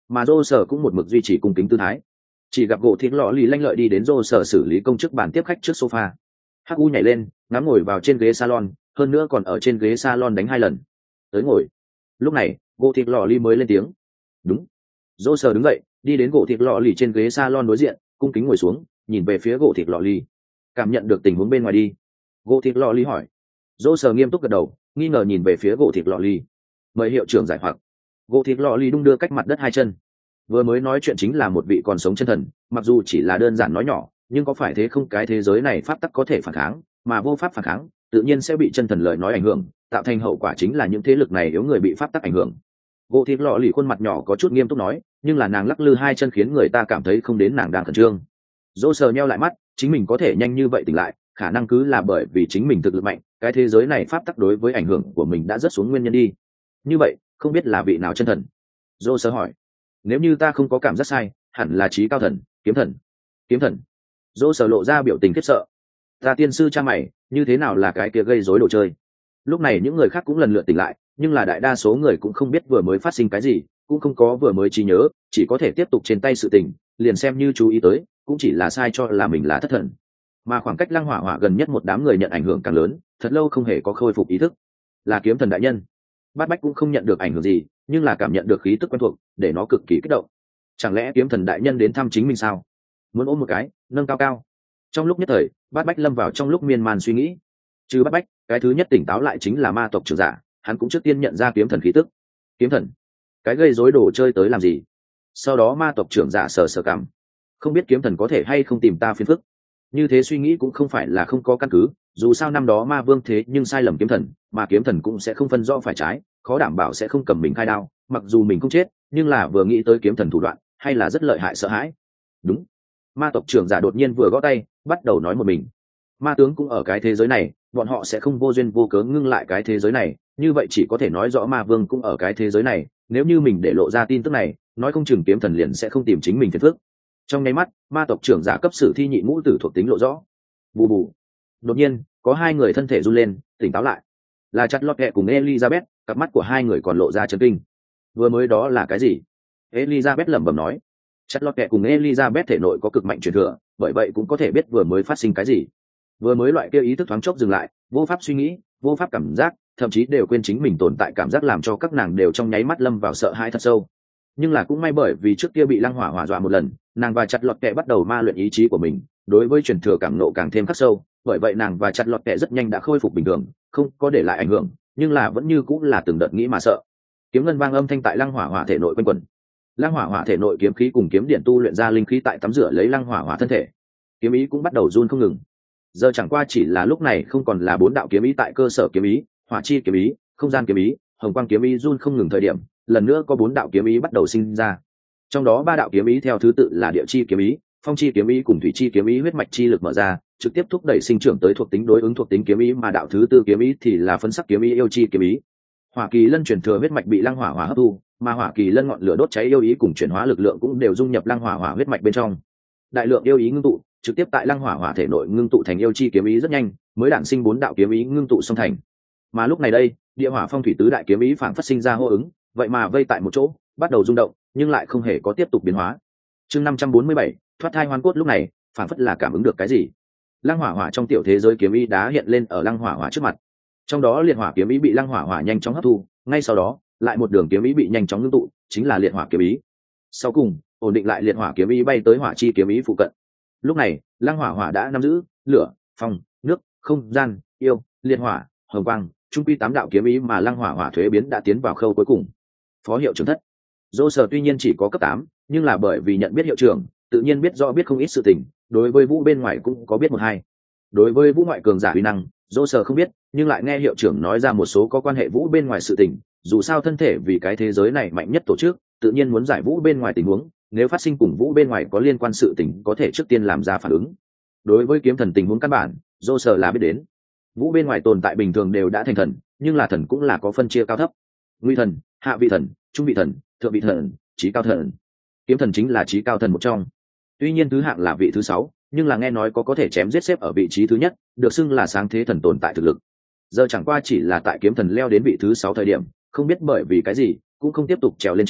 mà rô sở cũng một mực duy trì cung kính tư thái. Chỉ gặp gỗ thịt lọ lì lanh lợi đi đến rô sở xử lý công chức bàn tiếp khách trước sofa. Hắc U nhảy lên, ngắm ngồi vào trên ghế salon, hơn nữa còn ở trên ghế salon đánh hai lần. Tới ngồi. Lúc này, gỗ thịt lọ lì mới lên tiếng. Đúng. Rô sở đứng dậy, đi đến gỗ thịt lọ lì trên ghế salon đối diện, cung kính ngồi xuống, nhìn về phía gỗ thịt lọ lì. Cảm nhận được tình huống bên ngoài đi. Gỗ thịt lọ lì hỏi. Rô sở nghiêm túc gật đầu, nghi ngờ nhìn về phía gỗ thịt lọ lì. Mời hiệu trưởng giải hoặc. Gỗ thịt lọ lì đung đưa cách mặt đất hai chân. Vừa mới nói chuyện chính là một vị còn sống chân thần, mặc dù chỉ là đơn giản nói nhỏ, nhưng có phải thế không, cái thế giới này pháp tắc có thể phản kháng, mà vô pháp phản kháng tự nhiên sẽ bị chân thần lời nói ảnh hưởng, tạo thành hậu quả chính là những thế lực này yếu người bị pháp tắc ảnh hưởng. Gỗ thịt lọ lì khuôn mặt nhỏ có chút nghiêm túc nói, nhưng là nàng lắc lư hai chân khiến người ta cảm thấy không đến nàng đang khẩn trương. Dô sờ nheo lại mắt, chính mình có thể nhanh như vậy tỉnh lại, khả năng cứ là bởi vì chính mình thực lực mạnh, cái thế giới này pháp tắc đối với ảnh hưởng của mình đã rất xuống nguyên nhân đi. Như vậy không biết là vị nào chân thần? Dô sờ hỏi. Nếu như ta không có cảm giác sai, hẳn là trí cao thần, kiếm thần. Kiếm thần? Dô sờ lộ ra biểu tình khiếp sợ. Ta tiên sư cha mày, như thế nào là cái kia gây rối đồ chơi? Lúc này những người khác cũng lần lượt tỉnh lại, nhưng là đại đa số người cũng không biết vừa mới phát sinh cái gì, cũng không có vừa mới trí nhớ, chỉ có thể tiếp tục trên tay sự tình, liền xem như chú ý tới, cũng chỉ là sai cho là mình là thất thần. Mà khoảng cách Lăng Hỏa Hỏa gần nhất một đám người nhận ảnh hưởng càng lớn, thật lâu không hề có khôi phục ý thức. Là kiếm thần đại nhân. Bát Bách cũng không nhận được ảnh hưởng gì, nhưng là cảm nhận được khí tức quen thuộc, để nó cực kỳ kích động. Chẳng lẽ kiếm thần đại nhân đến thăm chính mình sao? Muốn ôm một cái, nâng cao cao. Trong lúc nhất thời, Bát Bách lâm vào trong lúc miên man suy nghĩ. Trừ Bát Bách, cái thứ nhất tỉnh táo lại chính là ma tộc trưởng giả, hắn cũng trước tiên nhận ra kiếm thần khí tức. Kiếm thần, cái gây rối đồ chơi tới làm gì? Sau đó ma tộc trưởng giả sờ sờ cằm, không biết kiếm thần có thể hay không tìm ta phiền phức. Như thế suy nghĩ cũng không phải là không có căn cứ, dù sao năm đó ma vương thế nhưng sai lầm kiếm thần, mà kiếm thần cũng sẽ không phân rõ phải trái, khó đảm bảo sẽ không cầm mình khai đao, mặc dù mình không chết, nhưng là vừa nghĩ tới kiếm thần thủ đoạn, hay là rất lợi hại sợ hãi. Đúng. Ma tộc trưởng giả đột nhiên vừa gõ tay, bắt đầu nói một mình. Ma tướng cũng ở cái thế giới này, bọn họ sẽ không vô duyên vô cớ ngưng lại cái thế giới này, như vậy chỉ có thể nói rõ ma vương cũng ở cái thế giới này, nếu như mình để lộ ra tin tức này, nói không chừng kiếm thần liền sẽ không tìm chính mình phiền phức. Trong nháy mắt, ma tộc trưởng giả cấp sử thi nhị ngũ tử thuộc tính lộ rõ. Bù bù. Đột nhiên, có hai người thân thể run lên, tỉnh táo lại. Là chặt lọt kẹ cùng Elizabeth, cặp mắt của hai người còn lộ ra chấn kinh. Vừa mới đó là cái gì? Elizabeth lẩm bẩm nói. Chặt lọt kẹ cùng Elizabeth thể nội có cực mạnh truyền thừa, bởi vậy cũng có thể biết vừa mới phát sinh cái gì. Vừa mới loại kia ý thức thoáng chốc dừng lại, vô pháp suy nghĩ, vô pháp cảm giác, thậm chí đều quên chính mình tồn tại, cảm giác làm cho các nàng đều trong nháy mắt lâm vào sợ hãi thật sâu. Nhưng là cũng may bởi vì trước kia bị Lăng Hỏa hỏa dọa một lần, nàng và chặt lọt kẹ bắt đầu ma luyện ý chí của mình, đối với truyền thừa cảm nộ càng thêm khắc sâu, bởi vậy nàng và chặt lọt kẹ rất nhanh đã khôi phục bình thường, không có để lại ảnh hưởng, nhưng là vẫn như cũng là từng đợt nghĩ mà sợ. Kiếm ngân vang âm thanh tại Lăng Hỏa hỏa thể nội quanh quẩn. Lăng Hỏa hỏa thể nội kiếm khí cùng kiếm điện tu luyện ra linh khí tại tắm rửa lấy Lăng Hỏa hỏa thân thể, kiếm ý cũng bắt đầu run không ngừng. Giờ chẳng qua chỉ là lúc này không còn là bốn đạo kiếm ý tại cơ sở kiếm ý, hỏa chi kiếm ý, không gian kiếm ý, hồng quang kiếm ý run không ngừng thời điểm, lần nữa có bốn đạo kiếm ý bắt đầu sinh ra. Trong đó ba đạo kiếm ý theo thứ tự là địa chi kiếm ý, phong chi kiếm ý cùng thủy chi kiếm ý huyết mạch chi lực mở ra, trực tiếp thúc đẩy sinh trưởng tới thuộc tính đối ứng thuộc tính kiếm ý, mà đạo thứ tư kiếm ý thì là phân sắc kiếm ý yêu chi kiếm ý. Hỏa kỳ lân truyền thừa huyết mạch bị Lăng Hỏa hỏa hấp thu, mà hỏa kỳ lân ngọn lửa đốt cháy yêu ý cùng chuyển hóa lực lượng cũng đều dung nhập Lăng Hỏa hỏa huyết mạch bên trong. Đại lượng yêu ý ngưng tụ, trực tiếp tại Lăng Hỏa hỏa thể nội ngưng tụ thành yêu chi kiếm ý rất nhanh, mới đản sinh bốn đạo kiếm ý ngưng tụ song thành. Mà lúc này đây, địa hỏa phong thủy tứ đại kiếm ý phản phát sinh ra hô ứng, vậy mà vây tại một chỗ, bắt đầu rung động, nhưng lại không hề có tiếp tục biến hóa. Chương năm trăm bốn mươi bảy, thoát thai hoàn cốt lúc này, phản phất là cảm ứng được cái gì. Lăng Hỏa hỏa trong tiểu thế giới kiếm ý đá hiện lên ở Lăng Hỏa hỏa trước mặt. Trong đó liệt hỏa kiếm ý bị Lăng Hỏa hỏa nhanh chóng hấp thu, ngay sau đó, lại một đường kiếm ý bị nhanh chóng ngưng tụ, chính là liệt hỏa kiếm ý. Sau cùng, ổn định lại liệt hỏa kiếm ý bay tới hỏa chi kiếm ý phụ cận. Lúc này, Lăng Hỏa hỏa đã nắm giữ lửa, phong, nước, không gian, yêu, liệt hỏa, hồng quang, trung quy tám đạo kiếm ý, mà Lăng Hỏa hỏa thuế biến đã tiến vào khâu cuối cùng. Phó hiệu trưởng thất. Dô sở tuy nhiên chỉ có cấp tám, nhưng là bởi vì nhận biết hiệu trưởng, tự nhiên biết rõ biết không ít sự tình, đối với vũ bên ngoài cũng có biết một hai. Đối với vũ ngoại cường giả uy năng, dô sở không biết, nhưng lại nghe hiệu trưởng nói ra một số có quan hệ vũ bên ngoài sự tình, dù sao thân thể vì cái thế giới này mạnh nhất tổ chức, tự nhiên muốn giải vũ bên ngoài tình huống, nếu phát sinh cùng vũ bên ngoài có liên quan sự tình có thể trước tiên làm ra phản ứng. Đối với kiếm thần tình huống căn bản, dô sở là biết đến. Vũ bên ngoài tồn tại bình thường đều đã thành thần, nhưng là thần cũng là có phân chia cao thấp. Nguy thần, hạ vị thần, trung vị thần, thượng vị thần, chí cao thần. Kiếm thần chính là chí cao thần một trong. Tuy nhiên thứ hạng là vị thứ sáu, nhưng là nghe nói có có thể chém giết xếp ở vị trí thứ nhất, được xưng là sáng thế thần tồn tại thực lực. Giờ chẳng qua chỉ là tại kiếm thần leo đến vị thứ sáu thời điểm, không biết bởi vì cái gì, cũng không tiếp tục trèo lên trên,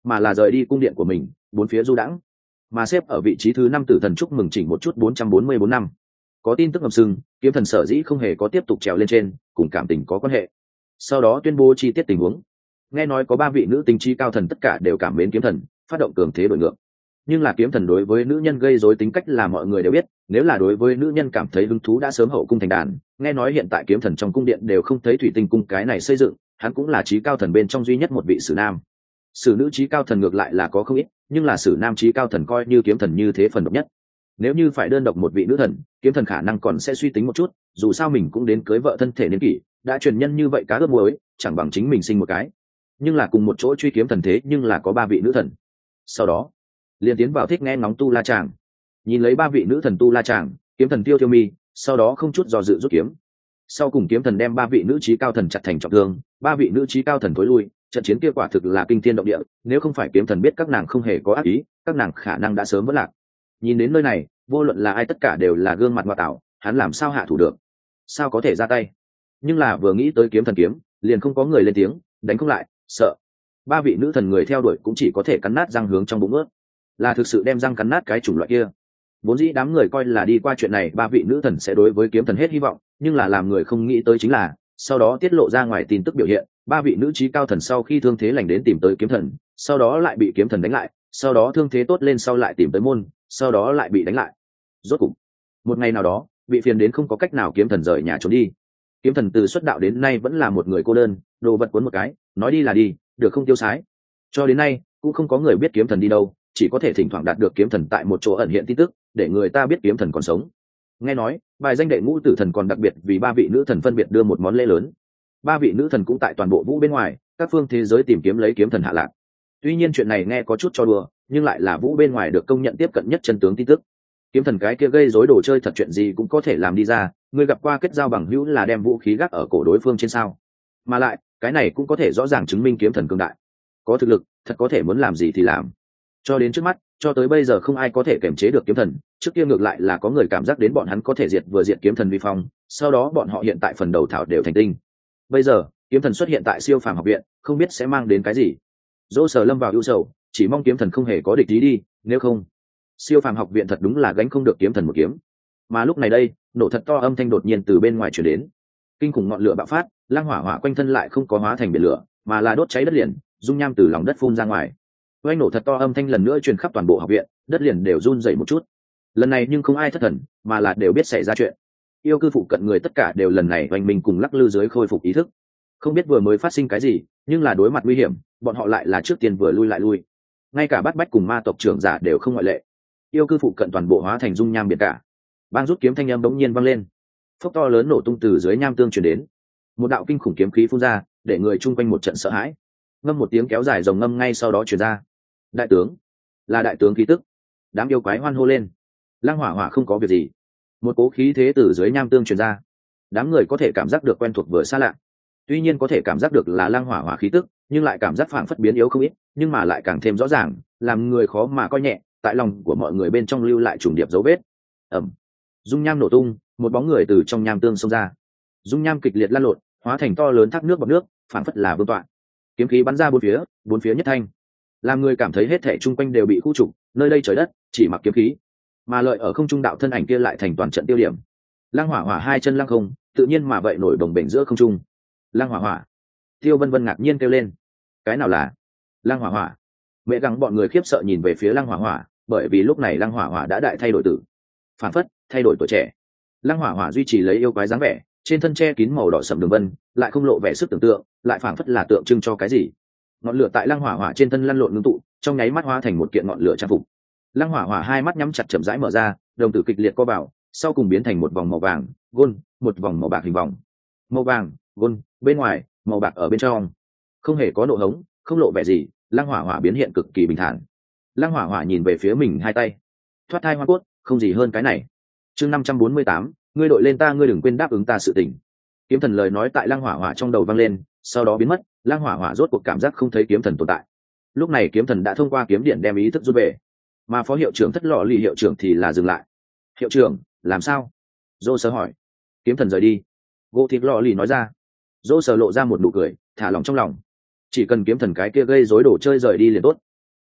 mà là rời đi cung điện của mình bốn phía du đãng. Mà xếp ở vị trí thứ năm tử thần chúc mừng chỉnh một chút bốn trăm bốn mươi bốn năm. Có tin tức ngầm sưng kiếm thần sở dĩ không hề có tiếp tục trèo lên trên cùng cảm tình có quan hệ. Sau đó tuyên bố chi tiết tình huống. Nghe nói có ba vị nữ tính trí cao thần tất cả đều cảm mến kiếm thần, phát động cường thế đổi ngược. Nhưng là kiếm thần đối với nữ nhân gây rối tính cách là mọi người đều biết, nếu là đối với nữ nhân cảm thấy hứng thú đã sớm hậu cung thành đàn. Nghe nói hiện tại kiếm thần trong cung điện đều không thấy thủy tinh cung cái này xây dựng, hắn cũng là trí cao thần bên trong duy nhất một vị sử nam. Sử nữ trí cao thần ngược lại là có không ít, nhưng là sử nam trí cao thần coi như kiếm thần như thế phần độc nhất. Nếu như phải đơn độc một vị nữ thần, kiếm thần khả năng còn sẽ suy tính một chút, dù sao mình cũng đến cưới vợ thân thể niên kỷ, đã truyền nhân như vậy cá ướp muối, chẳng bằng chính mình sinh một cái. Nhưng là cùng một chỗ truy kiếm thần thế nhưng là có ba vị nữ thần. Sau đó liền tiến vào thích nghe ngóng tu la chàng, nhìn lấy ba vị nữ thần tu la chàng, kiếm thần tiêu tiêu mi, sau đó không chút do dự rút kiếm. Sau cùng kiếm thần đem ba vị nữ trí cao thần chặt thành trọng thương, ba vị nữ trí cao thần tối lui. Trận chiến kia quả thực là kinh thiên động địa, nếu không phải kiếm thần biết các nàng không hề có ác ý, các nàng khả năng đã sớm vỡ lạc. Nhìn đến nơi này, vô luận là ai tất cả đều là gương mặt ngoại tạo, hắn làm sao hạ thủ được, sao có thể ra tay. Nhưng là vừa nghĩ tới kiếm thần kiếm, liền không có người lên tiếng, đánh không lại, sợ. Ba vị nữ thần người theo đuổi cũng chỉ có thể cắn nát răng hướng trong bụng ướt, là thực sự đem răng cắn nát cái chủng loại kia. Vốn dĩ đám người coi là đi qua chuyện này ba vị nữ thần sẽ đối với kiếm thần hết hy vọng, nhưng là làm người không nghĩ tới chính là sau đó tiết lộ ra ngoài tin tức biểu hiện, ba vị nữ trí cao thần sau khi thương thế lành đến tìm tới kiếm thần, sau đó lại bị kiếm thần đánh lại, sau đó thương thế tốt lên sau lại tìm tới môn, sau đó lại bị đánh lại. Rốt cục một ngày nào đó bị phiền đến không có cách nào, kiếm thần rời nhà trốn đi. Kiếm thần từ xuất đạo đến nay vẫn là một người cô đơn, đồ vật cuốn một cái, nói đi là đi, được không tiêu sái. Cho đến nay cũng không có người biết kiếm thần đi đâu, chỉ có thể thỉnh thoảng đạt được kiếm thần tại một chỗ ẩn hiện tin tức, để người ta biết kiếm thần còn sống. Nghe nói bài danh đệ ngũ tử thần còn đặc biệt vì ba vị nữ thần phân biệt đưa một món lễ lớn. Ba vị nữ thần cũng tại toàn bộ vũ bên ngoài các phương thế giới tìm kiếm lấy kiếm thần hạ lạc. Tuy nhiên chuyện này nghe có chút cho đùa, nhưng lại là vũ bên ngoài được công nhận tiếp cận nhất chân tướng tin tức. Kiếm thần cái kia gây rối đồ chơi thật, chuyện gì cũng có thể làm đi ra. Người gặp qua kết giao bằng hữu là đem vũ khí gác ở cổ đối phương trên sao? Mà lại cái này cũng có thể rõ ràng chứng minh kiếm thần cường đại, có thực lực, thật có thể muốn làm gì thì làm. Cho đến trước mắt, cho tới bây giờ không ai có thể kiềm chế được kiếm thần. Trước kia ngược lại là có người cảm giác đến bọn hắn có thể diệt vừa diệt kiếm thần vi phong, sau đó bọn họ hiện tại phần đầu thảo đều thành tinh. Bây giờ kiếm thần xuất hiện tại siêu phàm học viện, không biết sẽ mang đến cái gì. Dỗ Sở lâm vào ưu sầu, chỉ mong kiếm thần không hề có địch ý đi, nếu không siêu phàm học viện thật đúng là gánh không được kiếm thần một kiếm. Mà lúc này đây, nổ thật to âm thanh đột nhiên từ bên ngoài truyền đến, kinh khủng ngọn lửa bạo phát, lang hỏa hỏa quanh thân lại không có hóa thành biển lửa, mà là đốt cháy đất liền, dung nham từ lòng đất phun ra ngoài. Oanh nổ thật to âm thanh lần nữa truyền khắp toàn bộ học viện, đất liền đều run rẩy một chút. Lần này nhưng không ai thất thần, mà là đều biết xảy ra chuyện. Yêu cư phụ cận người tất cả đều lần này oanh mình cùng lắc lư dưới khôi phục ý thức. Không biết vừa mới phát sinh cái gì, nhưng là đối mặt nguy hiểm, bọn họ lại là trước tiên vừa lui lại lui. Ngay cả Bát Bách cùng ma tộc trưởng giả đều không ngoại lệ. Yêu cư phụ cận toàn bộ hóa thành dung nham biển cả. Bang rút kiếm thanh âm bỗng nhiên vang lên, phốc to lớn nổ tung từ dưới nham tương truyền đến, một đạo kinh khủng kiếm khí phun ra, để người chung quanh một trận sợ hãi. Ngâm một tiếng kéo dài rồng ngâm ngay sau đó truyền ra. Đại tướng, là đại tướng khí tức. Đám yêu quái hoan hô lên. Lang hỏa hỏa không có việc gì. Một cố khí thế từ dưới nham tương truyền ra. Đám người có thể cảm giác được quen thuộc vừa xa lạ. Tuy nhiên có thể cảm giác được là lang hỏa hỏa khí tức, nhưng lại cảm giác phảng phất biến yếu không ít, nhưng mà lại càng thêm rõ ràng, làm người khó mà coi nhẹ, tại lòng của mọi người bên trong lưu lại trùng điệp dấu vết. Ầm. Dung nham nổ tung, một bóng người từ trong nham tương xông ra. Dung nham kịch liệt lan lộn, hóa thành to lớn thác nước bọt nước, phảng phất là vương tọa. Kiếm khí bắn ra bốn phía, bốn phía nhất thanh, làm người cảm thấy hết thảy chung quanh đều bị khu trục, nơi đây trời đất chỉ mặc kiếm khí, mà lợi ở không trung đạo thân ảnh kia lại thành toàn trận tiêu điểm. Lăng hỏa hỏa hai chân lăng không, tự nhiên mà vậy nổi đồng bềnh giữa không trung. Lăng hỏa hỏa, Tiêu Vân Vân ngạc nhiên kêu lên, cái nào là Lăng hỏa hỏa? Mẹ gắng bọn người khiếp sợ nhìn về phía Lăng hỏa hỏa, bởi vì lúc này Lăng hỏa hỏa đã đại thay đổi tử, phản phất thay đổi tuổi trẻ. Lăng hỏa hỏa duy trì lấy yêu quái dáng vẻ, trên thân che kín màu đỏ sẫm đường vân, lại không lộ vẻ sức tưởng tượng, lại phảng phất là tượng trưng cho cái gì. Ngọn lửa tại Lăng hỏa hỏa trên thân lăn lộn ngưng tụ, trong nháy mắt hóa thành một kiện ngọn lửa trang phục. Lăng hỏa hỏa hai mắt nhắm chặt chậm rãi mở ra, đồng tử kịch liệt co vào, sau cùng biến thành một vòng màu vàng gôn, một vòng màu bạc hình vòng. Màu vàng gôn bên ngoài, màu bạc ở bên trong, không hề có nộ hống, không lộ vẻ gì. Lăng hỏa hỏa biến hiện cực kỳ bình thản. Lăng hỏa hỏa nhìn về phía mình hai tay, thoát thai hoa cốt, không gì hơn cái này. Chương năm trăm bốn mươi tám, ngươi đội lên ta, ngươi đừng quên đáp ứng ta sự tình. Kiếm thần lời nói tại Lăng hỏa hỏa trong đầu vang lên, sau đó biến mất. Lăng hỏa hỏa rốt cuộc cảm giác không thấy kiếm thần tồn tại. Lúc này kiếm thần đã thông qua kiếm điện đem ý thức rút về, mà phó hiệu trưởng Thất Lọ Lì hiệu trưởng thì là dừng lại. Hiệu trưởng làm sao? Dô sơ hỏi. Kiếm thần rời đi. Gỗ thịt Lọ Lì nói ra. Dô sơ lộ ra một nụ cười, thả lòng trong lòng. Chỉ cần kiếm thần cái kia gây rối đồ chơi rời đi liền tốt.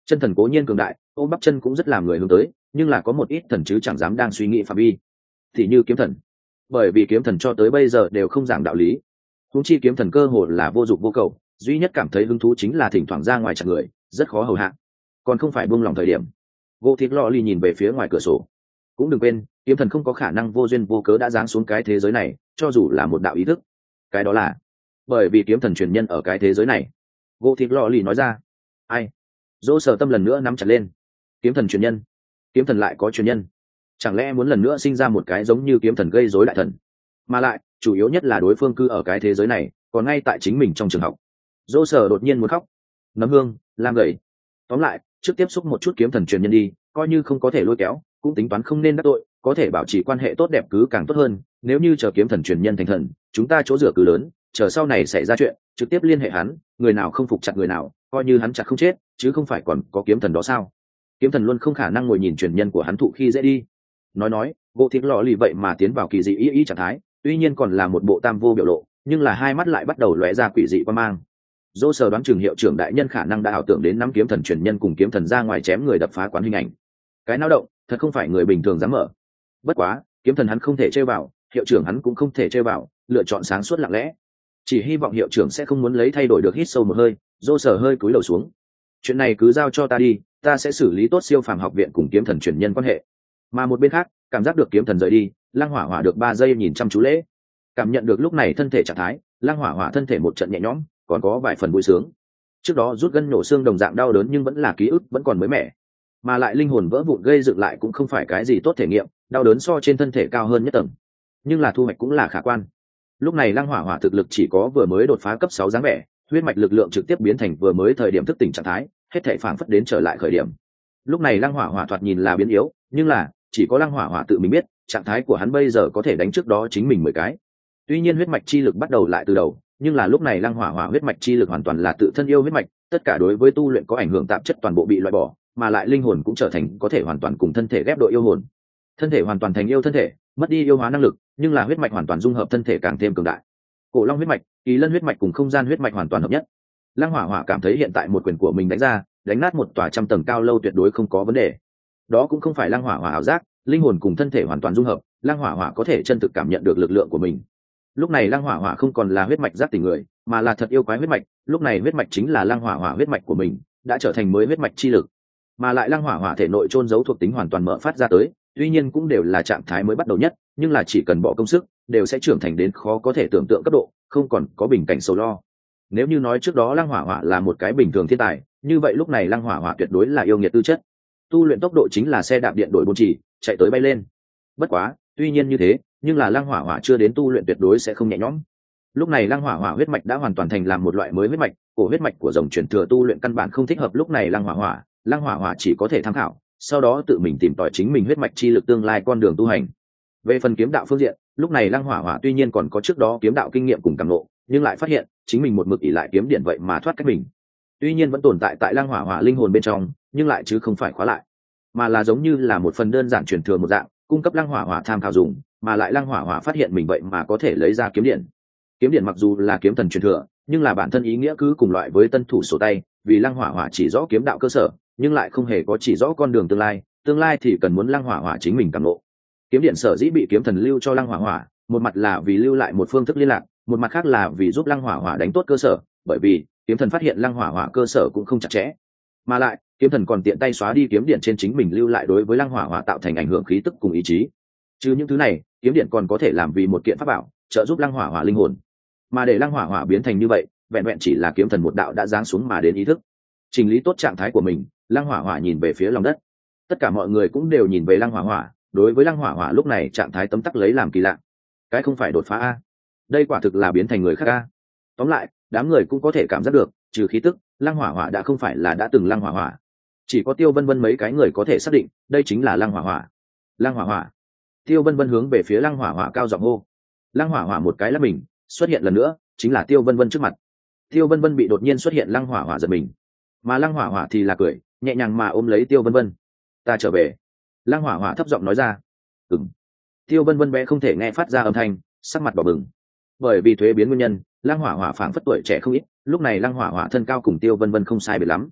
Chân thần cố nhiên cường đại, ôm bắp chân cũng rất làm người hướng tới, nhưng là có một ít thần chứ chẳng dám đang suy nghĩ phạm vi, thì như kiếm thần. Bởi vì kiếm thần cho tới bây giờ đều không giảng đạo lý, huống chi kiếm thần cơ hồ là vô dụng vô cầu, duy nhất cảm thấy hứng thú chính là thỉnh thoảng ra ngoài chặt người, rất khó hầu hạ, còn không phải buông lòng thời điểm. Gỗ thịt lò lì nhìn về phía ngoài cửa sổ. Cũng đừng quên, kiếm thần không có khả năng vô duyên vô cớ đã giáng xuống cái thế giới này, cho dù là một đạo ý thức. Cái đó là bởi vì kiếm thần truyền nhân ở cái thế giới này. Gỗ thịt lò lì nói ra. Ai? Dỗ sở tâm lần nữa nắm chặt lên. Kiếm thần truyền nhân? Kiếm thần lại có truyền nhân? Chẳng lẽ muốn lần nữa sinh ra một cái giống như kiếm thần gây rối đại thần? Mà lại, chủ yếu nhất là đối phương cư ở cái thế giới này, còn ngay tại chính mình trong trường học. Dỗ sở đột nhiên muốn khóc. Nấm hương, lam gậy. Tóm lại, trước tiếp xúc một chút kiếm thần truyền nhân đi, coi như không có thể lôi kéo, cũng tính toán không nên đắc tội, có thể bảo trì quan hệ tốt đẹp cứ càng tốt hơn. Nếu như chờ kiếm thần truyền nhân thành thần, chúng ta chỗ rửa cứ lớn, chờ sau này xảy ra chuyện, trực tiếp liên hệ hắn, người nào không phục chặt người nào, coi như hắn chặt không chết, chứ không phải còn có kiếm thần đó sao? Kiếm thần luôn không khả năng ngồi nhìn truyền nhân của hắn thụ khi dễ đi. Nói nói, gỗ thịt lò lì vậy mà tiến vào kỳ dị ý ý trạng thái, tuy nhiên còn là một bộ tam vô biểu lộ, nhưng là hai mắt lại bắt đầu lóe ra quỷ dị quan mang. Dô sờ đoán chừng hiệu trưởng đại nhân khả năng đã ảo tưởng đến nắm kiếm thần truyền nhân cùng kiếm thần ra ngoài chém người đập phá quán hình ảnh. Cái náo động, thật không phải người bình thường dám mở. Bất quá, kiếm thần hắn không thể chơi vào, hiệu trưởng hắn cũng không thể chơi vào, lựa chọn sáng suốt lặng lẽ. Chỉ hy vọng hiệu trưởng sẽ không muốn lấy thay đổi được. Hít sâu một hơi, Dô sờ hơi cúi đầu xuống. Chuyện này cứ giao cho ta đi, ta sẽ xử lý tốt siêu phàm học viện cùng kiếm thần truyền nhân quan hệ. Mà một bên khác, cảm giác được kiếm thần rời đi, Lăng Hỏa Hỏa được ba giây nhìn chăm chú lễ. Cảm nhận được lúc này thân thể trạng thái, Lăng Hỏa Hỏa thân thể một trận nhẹ nhõm, còn có vài phần vui sướng. Trước đó rút gân nổ xương đồng dạng đau đớn nhưng vẫn là ký ức vẫn còn mới mẻ, mà lại linh hồn vỡ vụn gây dựng lại cũng không phải cái gì tốt thể nghiệm, đau đớn so trên thân thể cao hơn nhất tầng, nhưng là thu hoạch cũng là khả quan. Lúc này Lăng Hỏa Hỏa thực lực chỉ có vừa mới đột phá cấp sáu dáng vẻ, huyết mạch lực lượng trực tiếp biến thành vừa mới thời điểm thức tỉnh trạng thái, hết thảy phảng phất đến trở lại khởi điểm. Lúc này Lăng Hỏa Hỏa thoạt nhìn là biến yếu, nhưng là chỉ có Lăng Hỏa Hỏa tự mình biết, trạng thái của hắn bây giờ có thể đánh trước đó chính mình mười cái. Tuy nhiên huyết mạch chi lực bắt đầu lại từ đầu, nhưng là lúc này Lăng Hỏa Hỏa huyết mạch chi lực hoàn toàn là tự thân yêu huyết mạch, tất cả đối với tu luyện có ảnh hưởng tạp chất toàn bộ bị loại bỏ, mà lại linh hồn cũng trở thành có thể hoàn toàn cùng thân thể ghép đội yêu hồn. Thân thể hoàn toàn thành yêu thân thể, mất đi yêu hóa năng lực, nhưng là huyết mạch hoàn toàn dung hợp thân thể càng thêm cường đại. Cổ Long huyết mạch, Kỳ Lân huyết mạch cùng không gian huyết mạch hoàn toàn hợp nhất. Lăng Hỏa Hỏa cảm thấy hiện tại một quyền của mình đánh ra, đánh nát một tòa trăm tầng cao lâu tuyệt đối không có vấn đề. Đó cũng không phải Lăng Hỏa Hỏa ảo giác, linh hồn cùng thân thể hoàn toàn dung hợp, Lăng Hỏa Hỏa có thể chân thực cảm nhận được lực lượng của mình. Lúc này Lăng Hỏa Hỏa không còn là huyết mạch giác tỉnh người, mà là thật yêu quái huyết mạch, lúc này huyết mạch chính là Lăng Hỏa Hỏa huyết mạch của mình, đã trở thành mới huyết mạch chi lực. Mà lại Lăng Hỏa Hỏa thể nội trôn giấu thuộc tính hoàn toàn mở phát ra tới, tuy nhiên cũng đều là trạng thái mới bắt đầu nhất, nhưng là chỉ cần bỏ công sức, đều sẽ trưởng thành đến khó có thể tưởng tượng cấp độ, không còn có bình cảnh sầu lo. Nếu như nói trước đó Lăng Hỏa Hỏa là một cái bình thường thiên tài, như vậy lúc này Lăng Hỏa Hỏa tuyệt đối là yêu nghiệt tư chất. Tu luyện tốc độ chính là xe đạp điện đổi bốn chỉ, chạy tới bay lên. Bất quá, tuy nhiên như thế, nhưng là Lăng Hỏa Hỏa chưa đến tu luyện tuyệt đối sẽ không nhẹ nhõm. Lúc này Lăng Hỏa Hỏa huyết mạch đã hoàn toàn thành làm một loại mới huyết mạch, cổ huyết mạch của dòng truyền thừa tu luyện căn bản không thích hợp lúc này Lăng Hỏa Hỏa, Lăng Hỏa Hỏa chỉ có thể tham khảo, sau đó tự mình tìm tòi chính mình huyết mạch chi lực tương lai con đường tu hành. Về phần kiếm đạo phương diện, lúc này Lăng Hỏa Hỏa tuy nhiên còn có trước đó kiếm đạo kinh nghiệm cùng cảm ngộ, nhưng lại phát hiện chính mình một mực ỷ lại kiếm điện vậy mà thoát cách mình. Tuy nhiên vẫn tồn tại tại Lăng Hỏa Hỏa linh hồn bên trong, nhưng lại chứ không phải khóa lại, mà là giống như là một phần đơn giản truyền thừa một dạng, cung cấp Lăng Hỏa Hỏa tham khảo dùng, mà lại Lăng Hỏa Hỏa phát hiện mình vậy mà có thể lấy ra kiếm điện. Kiếm điện mặc dù là kiếm thần truyền thừa, nhưng là bản thân ý nghĩa cứ cùng loại với tân thủ sổ tay, vì Lăng Hỏa Hỏa chỉ rõ kiếm đạo cơ sở, nhưng lại không hề có chỉ rõ con đường tương lai, tương lai thì cần muốn Lăng Hỏa Hỏa chính mình cảm ngộ. Kiếm điện sở dĩ bị kiếm thần lưu cho Lăng Hỏa Hỏa, một mặt là vì lưu lại một phương thức liên lạc, một mặt khác là vì giúp Lăng Hỏa Hỏa đánh tốt cơ sở, bởi vì kiếm thần phát hiện Lăng Hỏa Hỏa cơ sở cũng không chặt chẽ, mà lại kiếm thần còn tiện tay xóa đi kiếm điện trên chính mình lưu lại đối với Lăng Hỏa Hỏa tạo thành ảnh hưởng khí tức cùng ý chí. Chứ những thứ này, kiếm điện còn có thể làm vì một kiện pháp bảo, trợ giúp Lăng Hỏa Hỏa linh hồn. Mà để Lăng Hỏa Hỏa biến thành như vậy, vẹn vẹn chỉ là kiếm thần một đạo đã giáng xuống mà đến ý thức. Chỉnh lý tốt trạng thái của mình, Lăng Hỏa Hỏa nhìn về phía lòng đất. Tất cả mọi người cũng đều nhìn về Lăng Hỏa Hỏa, đối với Lăng Hỏa Hỏa lúc này trạng thái tấm tắc lấy làm kỳ lạ. Cái không phải đột phá a, đây quả thực là biến thành người khác a. Tóm lại, đám người cũng có thể cảm giác được, trừ khí tức, Lăng Hỏa Hỏa đã không phải là đã từng Lăng Hỏa Hỏa. Chỉ có Tiêu Vân Vân mấy cái người có thể xác định, đây chính là Lăng Hỏa Hỏa. Lăng Hỏa Hỏa. Tiêu Vân Vân hướng về phía Lăng Hỏa Hỏa cao giọng hô. Lăng Hỏa Hỏa một cái lắc mình, xuất hiện lần nữa, chính là Tiêu Vân Vân trước mặt. Tiêu Vân Vân bị đột nhiên xuất hiện Lăng Hỏa Hỏa giật mình, mà Lăng Hỏa Hỏa thì là cười, nhẹ nhàng mà ôm lấy Tiêu Vân Vân. Ta trở về. Lăng Hỏa Hỏa thấp giọng nói ra. Ừm. Tiêu Vân Vân bé không thể nghe phát ra âm thanh, sắc mặt đỏ bừng. Bởi vì thuế biến nguyên nhân, Lăng Hỏa Hỏa phảng phất tuổi trẻ không ít, lúc này Lăng Hỏa Hỏa thân cao cùng Tiêu Vân Vân không sai biệt lắm.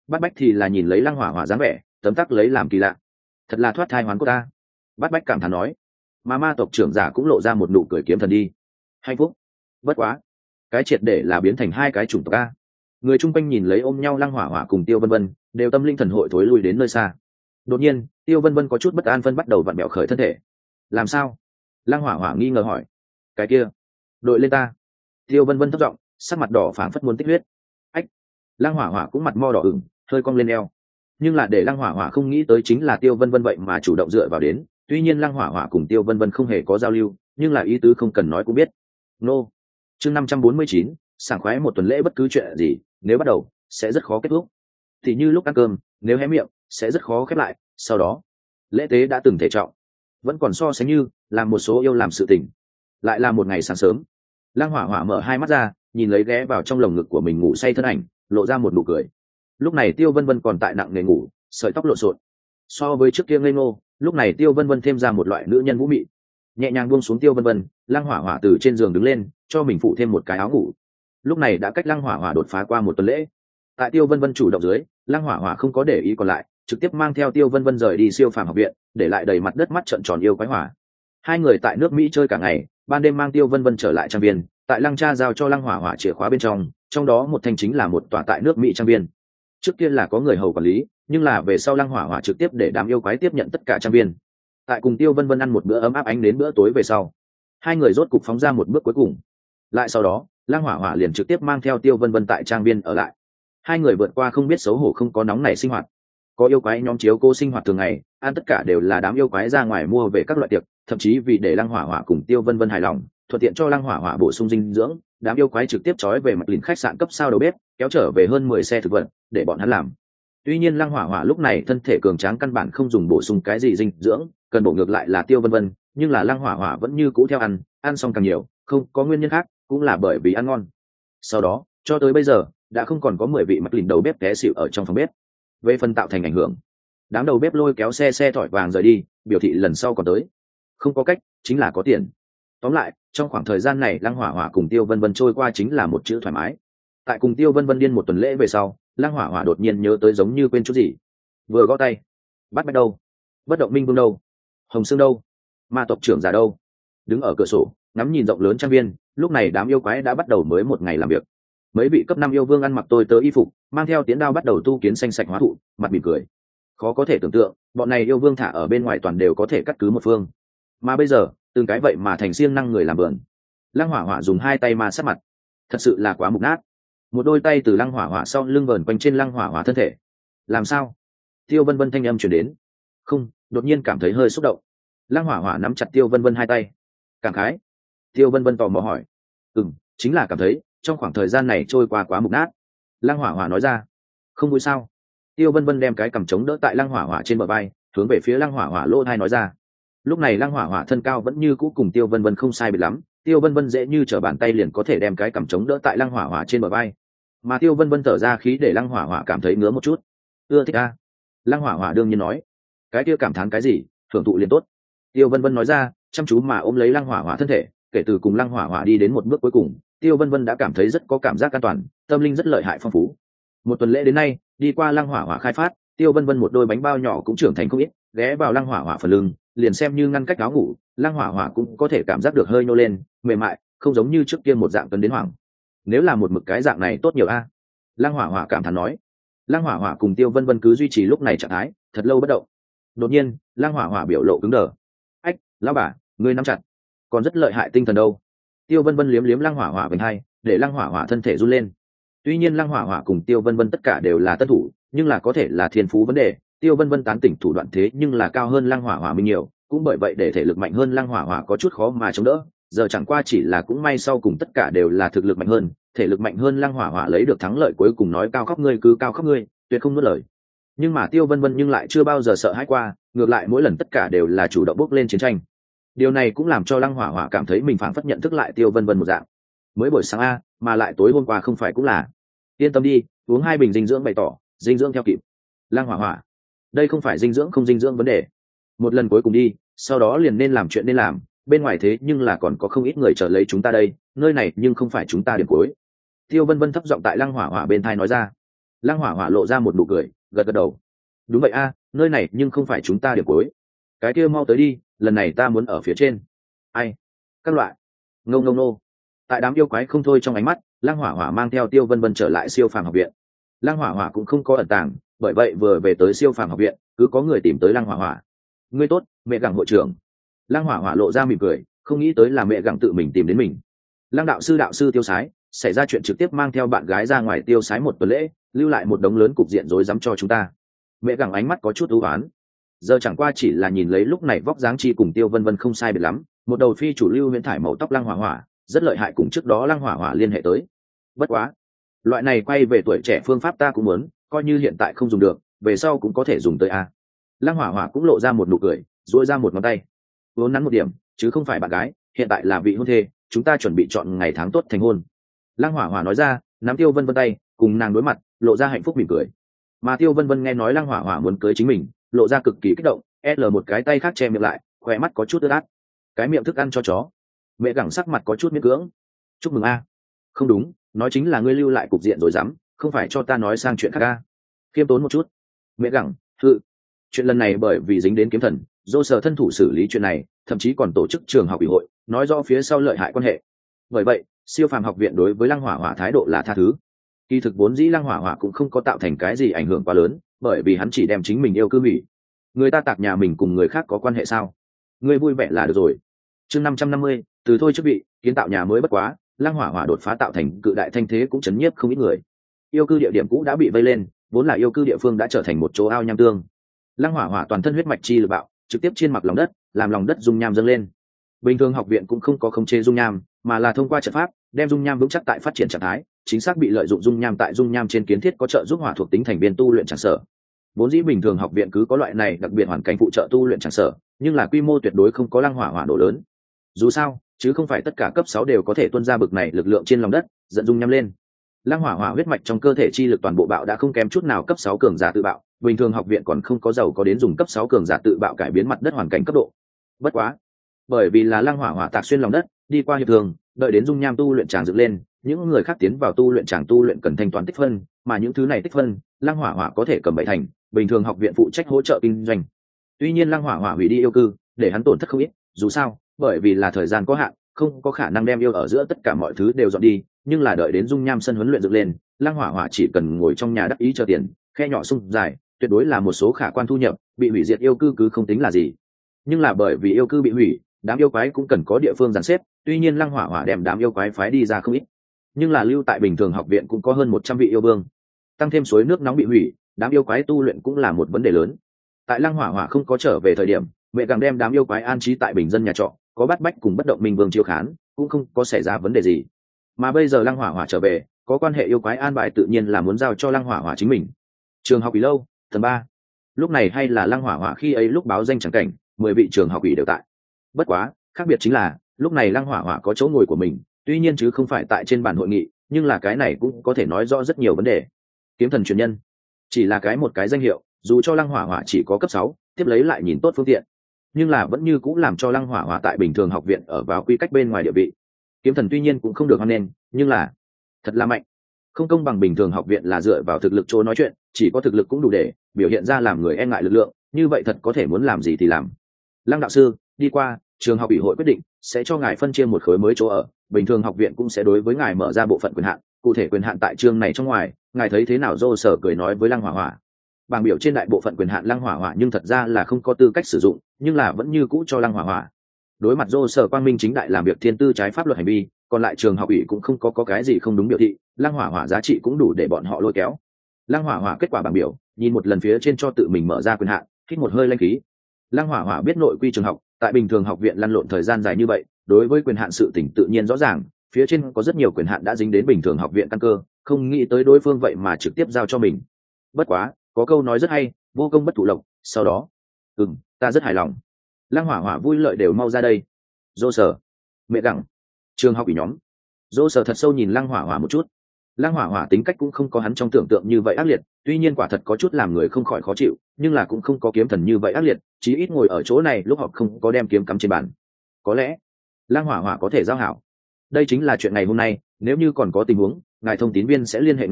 Bát bách thì là nhìn lấy lăng hỏa hỏa dáng vẻ, tấm tắc lấy làm kỳ lạ. Thật là thoát thai hoán cốt ta. Bát bách cảm thán nói. Mà ma tộc trưởng giả cũng lộ ra một nụ cười kiếm thần đi. Hạnh phúc. Bất quá, cái triệt để là biến thành hai cái chủng tộc a. Người chung quanh nhìn lấy ôm nhau lăng hỏa hỏa cùng Tiêu Vân Vân, đều tâm linh thần hội thối lui đến nơi xa. Đột nhiên, Tiêu Vân Vân có chút bất an, phân bắt đầu vặn bẹo khởi thân thể. Làm sao? Lăng hỏa hỏa nghi ngờ hỏi. Cái kia, đội lên ta. Tiêu Vân Vân thấp giọng, sắc mặt đỏ phảng phất muốn tích huyết. Ách. Lăng hỏa hỏa cũng mặt mo đỏ ửng, hơi cong lên eo. Nhưng là để lăng hỏa hỏa không nghĩ tới chính là Tiêu Vân Vân vậy mà chủ động dựa vào đến. Tuy nhiên lăng hỏa hỏa cùng Tiêu Vân Vân không hề có giao lưu, nhưng là ý tứ không cần nói cũng biết. Nô. Chương năm trăm bốn mươi chín, sảng khoái một tuần lễ bất cứ chuyện gì, nếu bắt đầu sẽ rất khó kết thúc. Thì như lúc ăn cơm, nếu hé miệng sẽ rất khó khép lại, sau đó lễ tế đã từng thể trọng, vẫn còn so sánh như làm một số yêu làm sự tình. Lại là một ngày sáng sớm, lăng hỏa hỏa mở hai mắt ra, nhìn lấy ghé vào trong lồng ngực của mình ngủ say thân ảnh, lộ ra một nụ cười. Lúc này Tiêu Vân Vân còn tại nặng nề ngủ, sợi tóc lộn xộn. So với trước kia ngây ngô, lúc này Tiêu Vân Vân thêm ra một loại nữ nhân vũ mị. Nhẹ nhàng buông xuống Tiêu Vân Vân, lăng hỏa hỏa từ trên giường đứng lên, cho mình phụ thêm một cái áo ngủ. Lúc này đã cách lăng hỏa hỏa đột phá qua một tuần lễ. Tại Tiêu Vân Vân chủ động dưới, lăng hỏa hỏa không có để ý còn lại, trực tiếp mang theo Tiêu Vân Vân rời đi siêu phàm học viện, để lại đầy mặt đất mắt trợn tròn yêu quái hỏa. Hai người tại nước Mỹ chơi cả ngày, ban đêm mang Tiêu Vân Vân trở lại trang viên, tại lăng cha giao cho lăng hỏa hỏa chìa khóa bên trong, trong đó một thanh chính là một tòa tại nước Mỹ trang viên. Trước kia là có người hầu quản lý, nhưng là về sau lăng hỏa hỏa trực tiếp để đám yêu quái tiếp nhận tất cả trang viên. Tại cùng Tiêu Vân Vân ăn một bữa ấm áp ánh đến bữa tối về sau, hai người rốt cục phóng ra một bước cuối cùng. Lại sau đó, lăng hỏa hỏa liền trực tiếp mang theo Tiêu Vân Vân tại trang viên ở lại. Hai người vượt qua không biết xấu hổ không có nóng nảy sinh hoạt. Có yêu quái nhóm chiếu cô sinh hoạt thường ngày, ăn tất cả đều là đám yêu quái ra ngoài mua về các loại tiệc, thậm chí vì để lăng hỏa hỏa cùng Tiêu Vân Vân hài lòng, thuận tiện cho lăng hỏa hỏa bổ sung dinh dưỡng, đám yêu quái trực tiếp trói về mặt lìn khách sạn cấp sao đầu bếp, kéo trở về hơn mười xe thực vật để bọn hắn làm. Tuy nhiên lăng hỏa hỏa lúc này thân thể cường tráng, căn bản không dùng bổ sung cái gì dinh dưỡng, cần bổ ngược lại là Tiêu Vân Vân, nhưng là lăng hỏa hỏa vẫn như cũ theo ăn, ăn xong càng nhiều, không có nguyên nhân khác, cũng là bởi vì ăn ngon. Sau đó, cho tới bây giờ, đã không còn có mười vị mặt lìn đầu bếp té xỉu ở trong phòng bếp. Về phần tạo thành ảnh hưởng, đám đầu bếp lôi kéo xe xe thỏi vàng rời đi, biểu thị lần sau còn tới. Không có cách, chính là có tiền. Tóm lại, trong khoảng thời gian này lăng hỏa hỏa cùng Tiêu Vân Vân trôi qua chính là một chữ thoải mái. Tại cùng Tiêu Vân Vân điên một tuần lễ về sau, lăng hỏa hỏa đột nhiên nhớ tới giống như quên chút gì, vừa gõ tay. Bắt bách đâu? Bất động minh vương đâu? Hồng Sương đâu? Ma tộc trưởng già đâu? Đứng ở cửa sổ ngắm nhìn rộng lớn trang viên, lúc này đám yêu quái đã bắt đầu mới một ngày làm việc. Mấy vị cấp năm yêu vương ăn mặc tôi tớ y phục, mang theo tiến đao bắt đầu tu kiến xanh sạch hóa thụ, mặt mỉm cười. Khó có thể tưởng tượng, bọn này yêu vương thả ở bên ngoài toàn đều có thể cắt cứ một phương, mà bây giờ từng cái vậy mà thành siêng năng người làm vườn. Lăng hỏa hỏa dùng hai tay ma sát mặt, thật sự là quá mục nát. Một đôi tay từ lăng hỏa hỏa sau lưng vờn quanh trên lăng hỏa hỏa thân thể. Làm sao? Tiêu Vân Vân thanh âm truyền đến. Không, đột nhiên cảm thấy hơi xúc động. Lăng hỏa hỏa nắm chặt Tiêu Vân Vân hai tay. Cảm khái. Tiêu Vân Vân tò mò hỏi. Ừm, chính là cảm thấy trong khoảng thời gian này trôi qua quá mục nát. Lăng hỏa hỏa nói ra. Không vui sao? Tiêu Vân Vân đem cái cằm chống đỡ tại lăng hỏa hỏa trên bờ vai, hướng về phía lăng hỏa hỏa lỗ tai nói ra. Lúc này lăng hỏa hỏa thân cao vẫn như cũ cùng Tiêu Vân Vân không sai biệt lắm, Tiêu Vân Vân dễ như trở bàn tay liền có thể đem cái cằm chống đỡ tại lăng hỏa hỏa trên bờ vai, mà Tiêu Vân Vân thở ra khí để lăng hỏa hỏa cảm thấy ngứa một chút. Ưa thích a? Lăng hỏa hỏa đương nhiên nói. Cái kia cảm thán cái gì, thưởng thụ liền tốt. Tiêu Vân Vân nói ra, chăm chú mà ôm lấy lăng hỏa hỏa thân thể. Kể từ cùng lăng hỏa hỏa đi đến một bước cuối cùng, Tiêu Vân Vân đã cảm thấy rất có cảm giác an toàn, tâm linh rất lợi hại phong phú. Một tuần lễ đến nay, đi qua lăng hỏa hỏa khai phát, Tiêu Vân Vân một đôi bánh bao nhỏ cũng trưởng thành không ít, ghé vào lăng hỏa hỏa phần lưng, liền xem như ngăn cách áo ngủ, lăng hỏa hỏa cũng có thể cảm giác được hơi nô lên, mềm mại, không giống như trước kia một dạng cấn đến hoảng. Nếu là một mực cái dạng này tốt nhiều a. Lăng hỏa hỏa cảm thán nói. Lăng hỏa hỏa cùng Tiêu Vân Vân cứ duy trì lúc này trạng thái, thật lâu bất động. Đột nhiên, lăng hỏa hỏa biểu lộ cứng đờ. Ách, lão bà, ngươi nắm chặt, còn rất lợi hại tinh thần đâu. Tiêu Vân Vân liếm liếm lăng hỏa hỏa bên hai, để lăng hỏa hỏa thân thể run lên. Tuy nhiên lăng hỏa hỏa cùng Tiêu Vân Vân tất cả đều là tân thủ, nhưng là có thể là thiên phú vấn đề. Tiêu Vân Vân tán tỉnh thủ đoạn thế nhưng là cao hơn lăng hỏa hỏa mình nhiều, cũng bởi vậy để thể lực mạnh hơn lăng hỏa hỏa có chút khó mà chống đỡ. Giờ chẳng qua chỉ là cũng may sau cùng tất cả đều là thực lực mạnh hơn, thể lực mạnh hơn lăng hỏa hỏa lấy được thắng lợi cuối cùng, nói cao khóc ngươi cứ cao khóc ngươi, tuyệt không nuốt lời. Nhưng mà Tiêu Vân Vân nhưng lại chưa bao giờ sợ hãi qua, ngược lại mỗi lần tất cả đều là chủ động bước lên chiến tranh. Điều này cũng làm cho lăng hỏa hỏa cảm thấy mình phảng phất nhận thức lại Tiêu Vân Vân một dạng. Mới buổi sáng a, mà lại tối hôm qua không phải cũng là. Yên tâm đi, uống hai bình dinh dưỡng bày tỏ, dinh dưỡng theo kịp. Lăng hỏa hỏa, đây không phải dinh dưỡng không dinh dưỡng vấn đề. Một lần cuối cùng đi, sau đó liền nên làm chuyện nên làm, bên ngoài thế nhưng là còn có không ít người chờ lấy chúng ta đây, nơi này nhưng không phải chúng ta điểm cuối. Tiêu Vân Vân thấp giọng tại lăng hỏa hỏa bên thai nói ra. Lăng hỏa hỏa lộ ra một nụ cười, gật gật đầu. Đúng vậy a, nơi này nhưng không phải chúng ta điểm cuối. Cái kia mau tới đi, lần này ta muốn ở phía trên. Ai? Các loại. Ngông ngông nô. Tại đám yêu quái không thôi trong ánh mắt, Lăng hỏa hỏa mang theo Tiêu Vân Vân trở lại siêu phàm học viện. Lăng hỏa hỏa cũng không có ẩn tàng, bởi vậy vừa về tới siêu phàm học viện, cứ có người tìm tới Lăng hỏa hỏa. Ngươi tốt, mẹ gặng hội trưởng. Lăng hỏa hỏa lộ ra mỉm cười, không nghĩ tới là mẹ gặng tự mình tìm đến mình. Lăng đạo sư đạo sư tiêu sái, xảy ra chuyện trực tiếp mang theo bạn gái ra ngoài tiêu sái một tuần lễ, lưu lại một đống lớn cục diện rối rắm cho chúng ta. Mẹ gặng ánh mắt có chút ưu ái. Giờ chẳng qua chỉ là nhìn lấy lúc này vóc dáng chi cùng Tiêu Vân Vân không sai biệt lắm, một đầu phi chủ lưu huyễn thải màu tóc Lăng hỏa hỏa, rất lợi hại, cùng trước đó Lăng hỏa hỏa liên hệ tới. Bất quá, loại này quay về tuổi trẻ phương pháp ta cũng muốn, coi như hiện tại không dùng được, về sau cũng có thể dùng tới a. Lăng hỏa hỏa cũng lộ ra một nụ cười, duỗi ra một ngón tay. Vốn nắn một điểm, chứ không phải bạn gái, hiện tại là vị hôn thê, chúng ta chuẩn bị chọn ngày tháng tốt thành hôn. Lăng hỏa hỏa nói ra, nắm Tiêu Vân Vân tay, cùng nàng đối mặt, lộ ra hạnh phúc mỉm cười. Mà Tiêu Vân Vân nghe nói Lăng hỏa hỏa muốn cưới chính mình, lộ ra cực kỳ kích động, l một cái tay khác che miệng lại, khỏe mắt có chút ướt át. Cái miệng thức ăn cho chó. Mẹ gẳng sắc mặt có chút miễn cưỡng. Chúc mừng a. Không đúng, nói chính là ngươi lưu lại cục diện rồi dám, không phải cho ta nói sang chuyện khác a. Khiêm tốn một chút. Mẹ gẳng, hự. Chuyện lần này bởi vì dính đến kiếm thần, dô sở thân thủ xử lý chuyện này, thậm chí còn tổ chức trường học ủy hội, nói rõ phía sau lợi hại quan hệ. Bởi vậy, siêu phàm học viện đối với Lăng hỏa hỏa thái độ là tha thứ. Kỳ thực vốn dĩ Lăng hỏa hỏa cũng không có tạo thành cái gì ảnh hưởng quá lớn, bởi vì hắn chỉ đem chính mình yêu cư hủy. Người ta tạc nhà mình cùng người khác có quan hệ sao? Ngươi vui vẻ là được rồi. Chương năm trăm năm mươi, từ thôi chức vị, kiến tạo nhà mới bất quá, Lăng hỏa hỏa đột phá tạo thành cự đại thanh thế cũng chấn nhiếp không ít người. Yêu cư địa điểm cũ đã bị vây lên, vốn là yêu cư địa phương đã trở thành một chỗ ao nham tương. Lăng hỏa hỏa toàn thân huyết mạch chi lực bạo, trực tiếp chiên mặc lòng đất, làm lòng đất dung nham dâng lên. Bình thường học viện cũng không có khống chế dung nham, mà là thông qua trận pháp đem dung nham vững chắc tại phát triển trạng thái, chính xác bị lợi dụng dung nham tại dung nham trên kiến thiết có trợ giúp hỏa thuộc tính thành viên tu luyện chẳng sở. Vốn dĩ bình thường học viện cứ có loại này đặc biệt hoàn cảnh phụ trợ tu luyện chẳng sở, nhưng là quy mô tuyệt đối không có Lăng hỏa hỏa độ lớn. Dù sao, chứ không phải tất cả cấp sáu đều có thể tuôn ra bực này lực lượng trên lòng đất, dẫn dung nham lên. Lăng hỏa hỏa huyết mạch trong cơ thể chi lực toàn bộ bạo đã không kém chút nào cấp sáu cường giả tự bạo, bình thường học viện còn không có giàu có đến dùng cấp sáu cường giả tự bạo cải biến mặt đất hoàn cảnh cấp độ. Bất quá, bởi vì là Lăng hỏa hỏa tạc xuyên lòng đất, đi qua hiệp thường, đợi đến dung nham tu luyện tràng dựng lên, những người khác tiến vào tu luyện tràng tu luyện cần thanh toán tích phân, mà những thứ này tích phân, Lăng hỏa hỏa có thể cầm bảy thành, bình thường học viện phụ trách hỗ trợ kinh doanh. Tuy nhiên Lăng hỏa hỏa hủy đi yêu cư, để hắn tổn thất không ít, dù sao, bởi vì là thời gian có hạn, không có khả năng đem yêu ở giữa tất cả mọi thứ đều dọn đi, nhưng là đợi đến dung nham sân huấn luyện dựng lên, Lăng hỏa hỏa chỉ cần ngồi trong nhà đắc ý chờ tiền, khe nhỏ sung dài, tuyệt đối là một số khả quan thu nhập, bị hủy diệt yêu cư cứ không tính là gì. Nhưng là bởi vì yêu cư bị hủy, đám yêu quái cũng cần có địa phương dàn xếp, tuy nhiên Lăng hỏa hỏa đem đám yêu quái phái đi ra không ít, nhưng là lưu tại bình thường học viện cũng có hơn một trăm vị yêu vương, tăng thêm suối nước nóng bị hủy, đám yêu quái tu luyện cũng là một vấn đề lớn. Tại Lăng hỏa hỏa không có trở về thời điểm, mẹ càng đem đám yêu quái an trí tại bình dân nhà trọ, có Bát Bách cùng bất động minh vương chiêu khán, cũng không có xảy ra vấn đề gì. Mà bây giờ Lăng hỏa hỏa trở về, có quan hệ yêu quái an bài tự nhiên là muốn giao cho Lăng hỏa hỏa chính mình. Trường học ủy lâu, tầng ba. Lúc này hay là Lăng hỏa hỏa khi ấy lúc báo danh chẳng cảnh, mười vị trường học ủy đều tại. Bất quá, khác biệt chính là, lúc này Lăng hỏa hỏa có chỗ ngồi của mình, tuy nhiên chứ không phải tại trên bàn hội nghị, nhưng là cái này cũng có thể nói rõ rất nhiều vấn đề. Kiếm thần truyền nhân, chỉ là cái một cái danh hiệu, dù cho Lăng hỏa hỏa chỉ có cấp sáu, tiếp lấy lại nhìn tốt phương tiện, nhưng là vẫn như cũng làm cho Lăng hỏa hỏa tại bình thường học viện ở vào quy cách bên ngoài địa vị. Kiếm thần tuy nhiên cũng không được hoan nghênh, nhưng là thật là mạnh. Không công bằng bình thường học viện là dựa vào thực lực chỗ nói chuyện, chỉ có thực lực cũng đủ để biểu hiện ra làm người e ngại lực lượng, như vậy thật có thể muốn làm gì thì làm. Lăng đạo sư, đi qua, trường học ủy hội quyết định sẽ cho ngài phân chia một khối mới chỗ ở, bình thường học viện cũng sẽ đối với ngài mở ra bộ phận quyền hạn, cụ thể quyền hạn tại chương này trong ngoài, ngài thấy thế nào? Dô sở cười nói với Lăng hỏa hỏa. Bảng biểu trên đại bộ phận quyền hạn Lăng hỏa hỏa nhưng thật ra là không có tư cách sử dụng, nhưng là vẫn như cũ cho Lăng hỏa hỏa. Đối mặt Dô sở quang minh chính đại làm việc thiên tư trái pháp luật hành vi, còn lại trường học ủy cũng không có, có cái gì không đúng biểu thị, Lăng hỏa hỏa giá trị cũng đủ để bọn họ lôi kéo. Lăng hỏa hỏa kết quả bảng biểu, nhìn một lần phía trên cho tự mình mở ra quyền hạn, hít một hơi lanh khí. Lăng hỏa hỏa biết nội quy trường học, tại bình thường học viện lăn lộn thời gian dài như vậy, đối với quyền hạn sự tỉnh tự nhiên rõ ràng, phía trên có rất nhiều quyền hạn đã dính đến bình thường học viện căn cơ, không nghĩ tới đối phương vậy mà trực tiếp giao cho mình. Bất quá, có câu nói rất hay, vô công bất thụ lộc, sau đó, ừm, ta rất hài lòng. Lăng hỏa hỏa vui lợi đều mau ra đây. Dô sở, mẹ gặng, trường học ủy nhóm. Dô sở thật sâu nhìn Lăng hỏa hỏa một chút. Lăng hỏa hỏa tính cách cũng không có hắn trong tưởng tượng như vậy ác liệt, tuy nhiên quả thật có chút làm người không khỏi khó chịu, nhưng là cũng không có kiếm thần như vậy ác liệt, chí ít ngồi ở chỗ này lúc họ không có đem kiếm cắm trên bàn. Có lẽ Lăng hỏa hỏa có thể giao hảo. Đây chính là chuyện ngày hôm nay, nếu như còn có tình huống, ngài thông tín viên sẽ liên hệ ngài,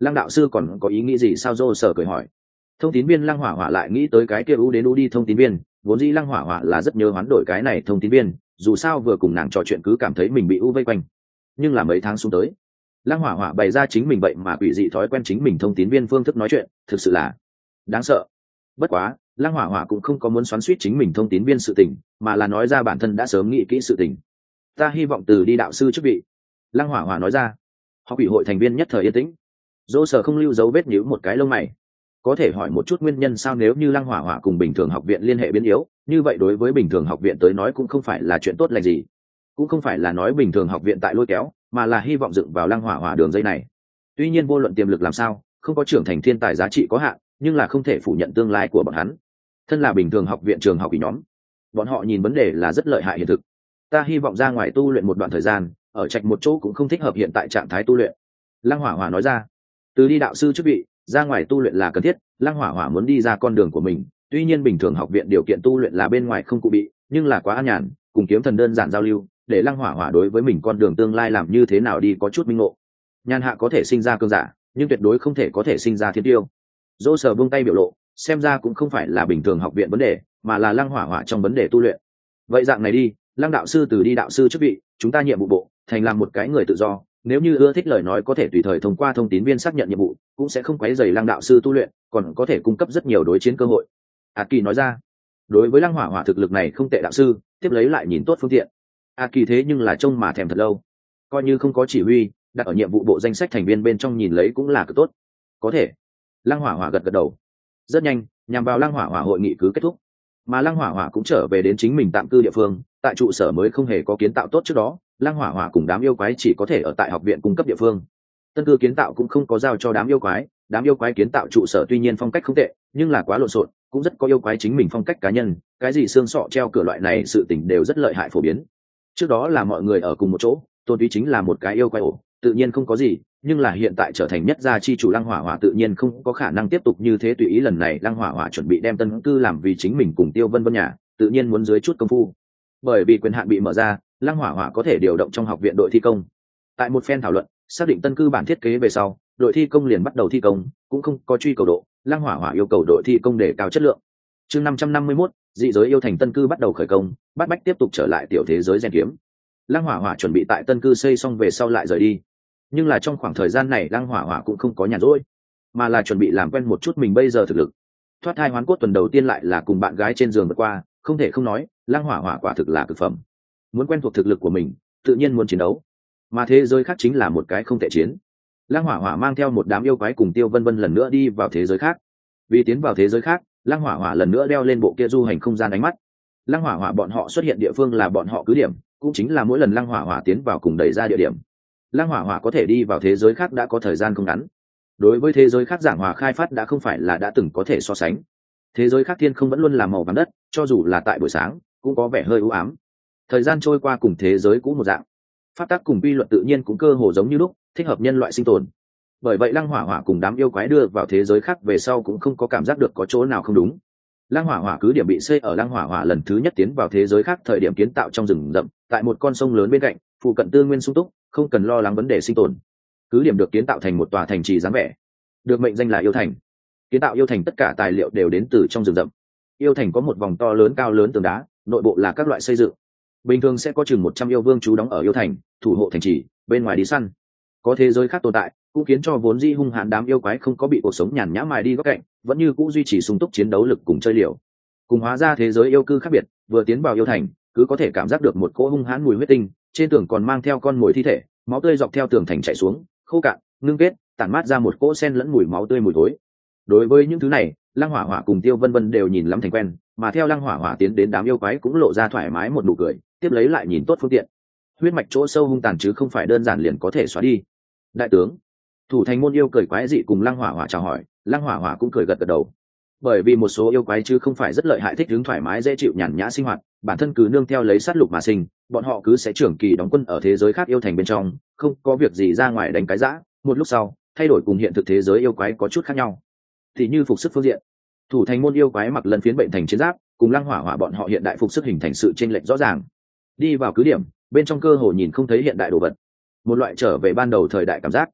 Lăng đạo sư còn có ý nghĩ gì sao? Dô sở cười hỏi. Thông tín viên Lăng Hỏa Hỏa lại nghĩ tới cái kia u đến u đi thông tín viên, vốn dĩ Lăng Hỏa Hỏa là rất nhớ hoán đổi cái này thông tín viên, dù sao vừa cùng nàng trò chuyện cứ cảm thấy mình bị u vây quanh. Nhưng là mấy tháng xuống tới, Lăng Hỏa Hỏa bày ra chính mình vậy mà quỷ dị thói quen chính mình thông tín viên phương thức nói chuyện, thực sự là đáng sợ. Bất quá, Lăng Hỏa Hỏa cũng không có muốn xoắn xuýt chính mình thông tín viên sự tình, mà là nói ra bản thân đã sớm nghĩ kỹ sự tình. Ta hy vọng từ đi đạo sư chức vị. Lăng Hỏa Hỏa nói ra. Học ủy hội thành viên nhất thời yên tĩnh. Dỗ sở không lưu dấu vết nhíu một cái lông mày. Có thể hỏi một chút nguyên nhân sao? Nếu như Lăng Hỏa Hỏa cùng bình thường học viện liên hệ biến yếu, như vậy đối với bình thường học viện tới nói cũng không phải là chuyện tốt lành gì. Cũng không phải là nói bình thường học viện tại lôi kéo, mà là hy vọng dựng vào Lăng Hỏa Hỏa đường dây này. Tuy nhiên vô luận tiềm lực làm sao, không có trưởng thành thiên tài giá trị có hạn, nhưng là không thể phủ nhận tương lai của bọn hắn. Thân là bình thường học viện trường học ủy nhóm, bọn họ nhìn vấn đề là rất lợi hại hiện thực. Ta hy vọng ra ngoài tu luyện một đoạn thời gian, ở trạch một chỗ cũng không thích hợp hiện tại trạng thái tu luyện. Lăng Hỏa Hỏa nói ra. Từ đi đạo sư chức vị ra ngoài tu luyện là cần thiết. Lăng Hỏa Hỏa muốn đi ra con đường của mình, tuy nhiên bình thường học viện điều kiện tu luyện là bên ngoài không cụ bị, nhưng là quá an nhàn, cùng kiếm thần đơn giản giao lưu, để Lăng Hỏa Hỏa đối với mình con đường tương lai làm như thế nào đi có chút minh ngộ. Nhàn hạ có thể sinh ra cương giả, nhưng tuyệt đối không thể có thể sinh ra thiên tiêu. Dỗ sở buông tay biểu lộ, xem ra cũng không phải là bình thường học viện vấn đề, mà là Lăng Hỏa Hỏa trong vấn đề tu luyện. Vậy dạng này đi, Lăng đạo sư từ đi đạo sư chức vị, chúng ta nhiệm vụ bộ thành làm một cái người tự do, nếu như ưa thích lời nói có thể tùy thời thông qua thông tín viên xác nhận nhiệm vụ, cũng sẽ không quấy rầy Lăng đạo sư tu luyện, còn có thể cung cấp rất nhiều đối chiến cơ hội. A Kỳ nói ra. Đối với Lăng Hỏa Hỏa thực lực này không tệ đạo sư, tiếp lấy lại nhìn tốt phương tiện. A Kỳ thế nhưng là trông mà thèm thật lâu, coi như không có chỉ huy, đặt ở nhiệm vụ bộ danh sách thành viên bên trong nhìn lấy cũng là cực tốt. Có thể. Lăng Hỏa Hỏa gật gật đầu. Rất nhanh, nhằm vào Lăng Hỏa Hỏa hội nghị cứ kết thúc, mà Lăng Hỏa Hỏa cũng trở về đến chính mình tạm cư địa phương. Tại trụ sở mới không hề có kiến tạo tốt trước đó, Lăng Hỏa Hỏa cùng đám yêu quái chỉ có thể ở tại học viện cung cấp địa phương. Tân cư kiến tạo cũng không có giao cho đám yêu quái, đám yêu quái kiến tạo trụ sở tuy nhiên phong cách không tệ, nhưng là quá lộn xộn, cũng rất có yêu quái chính mình phong cách cá nhân, cái gì xương sọ treo cửa loại này sự tình đều rất lợi hại phổ biến. Trước đó là mọi người ở cùng một chỗ, Tôn Túy chính là một cái yêu quái ổ, tự nhiên không có gì, nhưng là hiện tại trở thành nhất gia chi chủ Lăng Hỏa Hỏa tự nhiên không có khả năng tiếp tục như thế tùy ý. Lần này Lăng Hỏa Hỏa chuẩn bị đem tân cư làm vì chính mình cùng Tiêu Vân Vân nhà, tự nhiên muốn dưới chút công phu. Bởi vì quyền hạn bị mở ra, Lăng Hỏa Hỏa có thể điều động trong học viện đội thi công. Tại một phen thảo luận, xác định tân cư bản thiết kế về sau, đội thi công liền bắt đầu thi công, cũng không có truy cầu độ, Lăng Hỏa Hỏa yêu cầu đội thi công để cao chất lượng. Chương năm trăm năm mươi mốt, dị giới yêu thành tân cư bắt đầu khởi công, bắt bách tiếp tục trở lại tiểu thế giới rèn kiếm. Lăng Hỏa Hỏa chuẩn bị tại tân cư xây xong về sau lại rời đi. Nhưng là trong khoảng thời gian này Lăng Hỏa Hỏa cũng không có nhàn rỗi, mà là chuẩn bị làm quen một chút mình bây giờ thực lực. Thoát thai hoán cốt tuần đầu tiên lại là cùng bạn gái trên giường vượt qua, không thể không nói, Lăng Hỏa Hỏa quả thực là cực phẩm. Muốn quen thuộc thực lực của mình, tự nhiên muốn chiến đấu. Mà thế giới khác chính là một cái không tệ chiến. Lăng Hỏa Hỏa mang theo một đám yêu quái cùng Tiêu Vân Vân lần nữa đi vào thế giới khác. Vì tiến vào thế giới khác, Lăng Hỏa Hỏa lần nữa đeo lên bộ kia du hành không gian ánh mắt. Lăng Hỏa Hỏa bọn họ xuất hiện địa phương là bọn họ cứ điểm, cũng chính là mỗi lần Lăng Hỏa Hỏa tiến vào cùng đẩy ra địa điểm. Lăng Hỏa Hỏa có thể đi vào thế giới khác đã có thời gian không ngắn. Đối với thế giới khác giảng hòa khai phát đã không phải là đã từng có thể so sánh. Thế giới khác thiên không vẫn luôn là màu vàng đất, cho dù là tại buổi sáng cũng có vẻ hơi u ám. Thời gian trôi qua cùng thế giới cũ một dạng, pháp tắc cùng quy luật tự nhiên cũng cơ hồ giống như lúc, thích hợp nhân loại sinh tồn. Bởi vậy Lăng Hỏa Hỏa cùng đám yêu quái đưa vào thế giới khác về sau cũng không có cảm giác được có chỗ nào không đúng. Lăng Hỏa Hỏa cứ điểm bị xây ở Lăng Hỏa Hỏa lần thứ nhất tiến vào thế giới khác thời điểm kiến tạo trong rừng rậm, tại một con sông lớn bên cạnh, phụ cận tư nguyên sung túc, không cần lo lắng vấn đề sinh tồn. Cứ điểm được kiến tạo thành một tòa thành trì dáng vẻ, được mệnh danh là yêu thành. Kiến tạo yêu thành tất cả tài liệu đều đến từ trong rừng rậm. Yêu thành có một vòng to lớn cao lớn tường đá, nội bộ là các loại xây dựng. Bình thường sẽ có chừng một trăm yêu vương trú đóng ở yêu thành, thủ hộ thành trì, bên ngoài đi săn. Có thế giới khác tồn tại, cũng khiến cho vốn di hung hãn đám yêu quái không có bị cuộc sống nhàn nhã mài đi góc cạnh, vẫn như cũ duy trì sung túc chiến đấu lực cùng chơi liều. Cùng hóa ra thế giới yêu cư khác biệt, vừa tiến vào yêu thành, cứ có thể cảm giác được một cỗ hung hãn mùi huyết tinh, trên tường còn mang theo con mồi thi thể, máu tươi dọc theo tường thành chảy xuống, khô cạn, ngưng kết, tản mát ra một cỗ sen lẫn mùi máu tươi mùi thối. Đối với những thứ này, Lăng Hỏa Hỏa cùng Tiêu Vân Vân đều nhìn lắm thành quen, mà theo Lăng Hỏa Hỏa tiến đến đám yêu quái cũng lộ ra thoải mái một nụ cười, tiếp lấy lại nhìn tốt phương tiện. Huyết mạch chỗ sâu hung tàn chứ không phải đơn giản liền có thể xóa đi. Đại tướng, thủ thành môn yêu cười quái dị cùng Lăng Hỏa Hỏa chào hỏi, Lăng Hỏa Hỏa cũng cười gật gật đầu. Bởi vì một số yêu quái chứ không phải rất lợi hại thích hướng thoải mái dễ chịu nhàn nhã sinh hoạt, bản thân cứ nương theo lấy sát lục mà sinh, bọn họ cứ sẽ trưởng kỳ đóng quân ở thế giới khác yêu thành bên trong, không có việc gì ra ngoài đánh cái dã, một lúc sau, thay đổi cùng hiện thực thế giới yêu quái có chút khác nhau. Thì như phục sức phương diện, thủ thành môn yêu quái mặc lần phiến bệnh thành chiến giáp, cùng Lăng Hỏa Hỏa bọn họ hiện đại phục sức hình thành sự chênh lệch rõ ràng. Đi vào cứ điểm, bên trong cơ hồ nhìn không thấy hiện đại đồ vật, một loại trở về ban đầu thời đại cảm giác.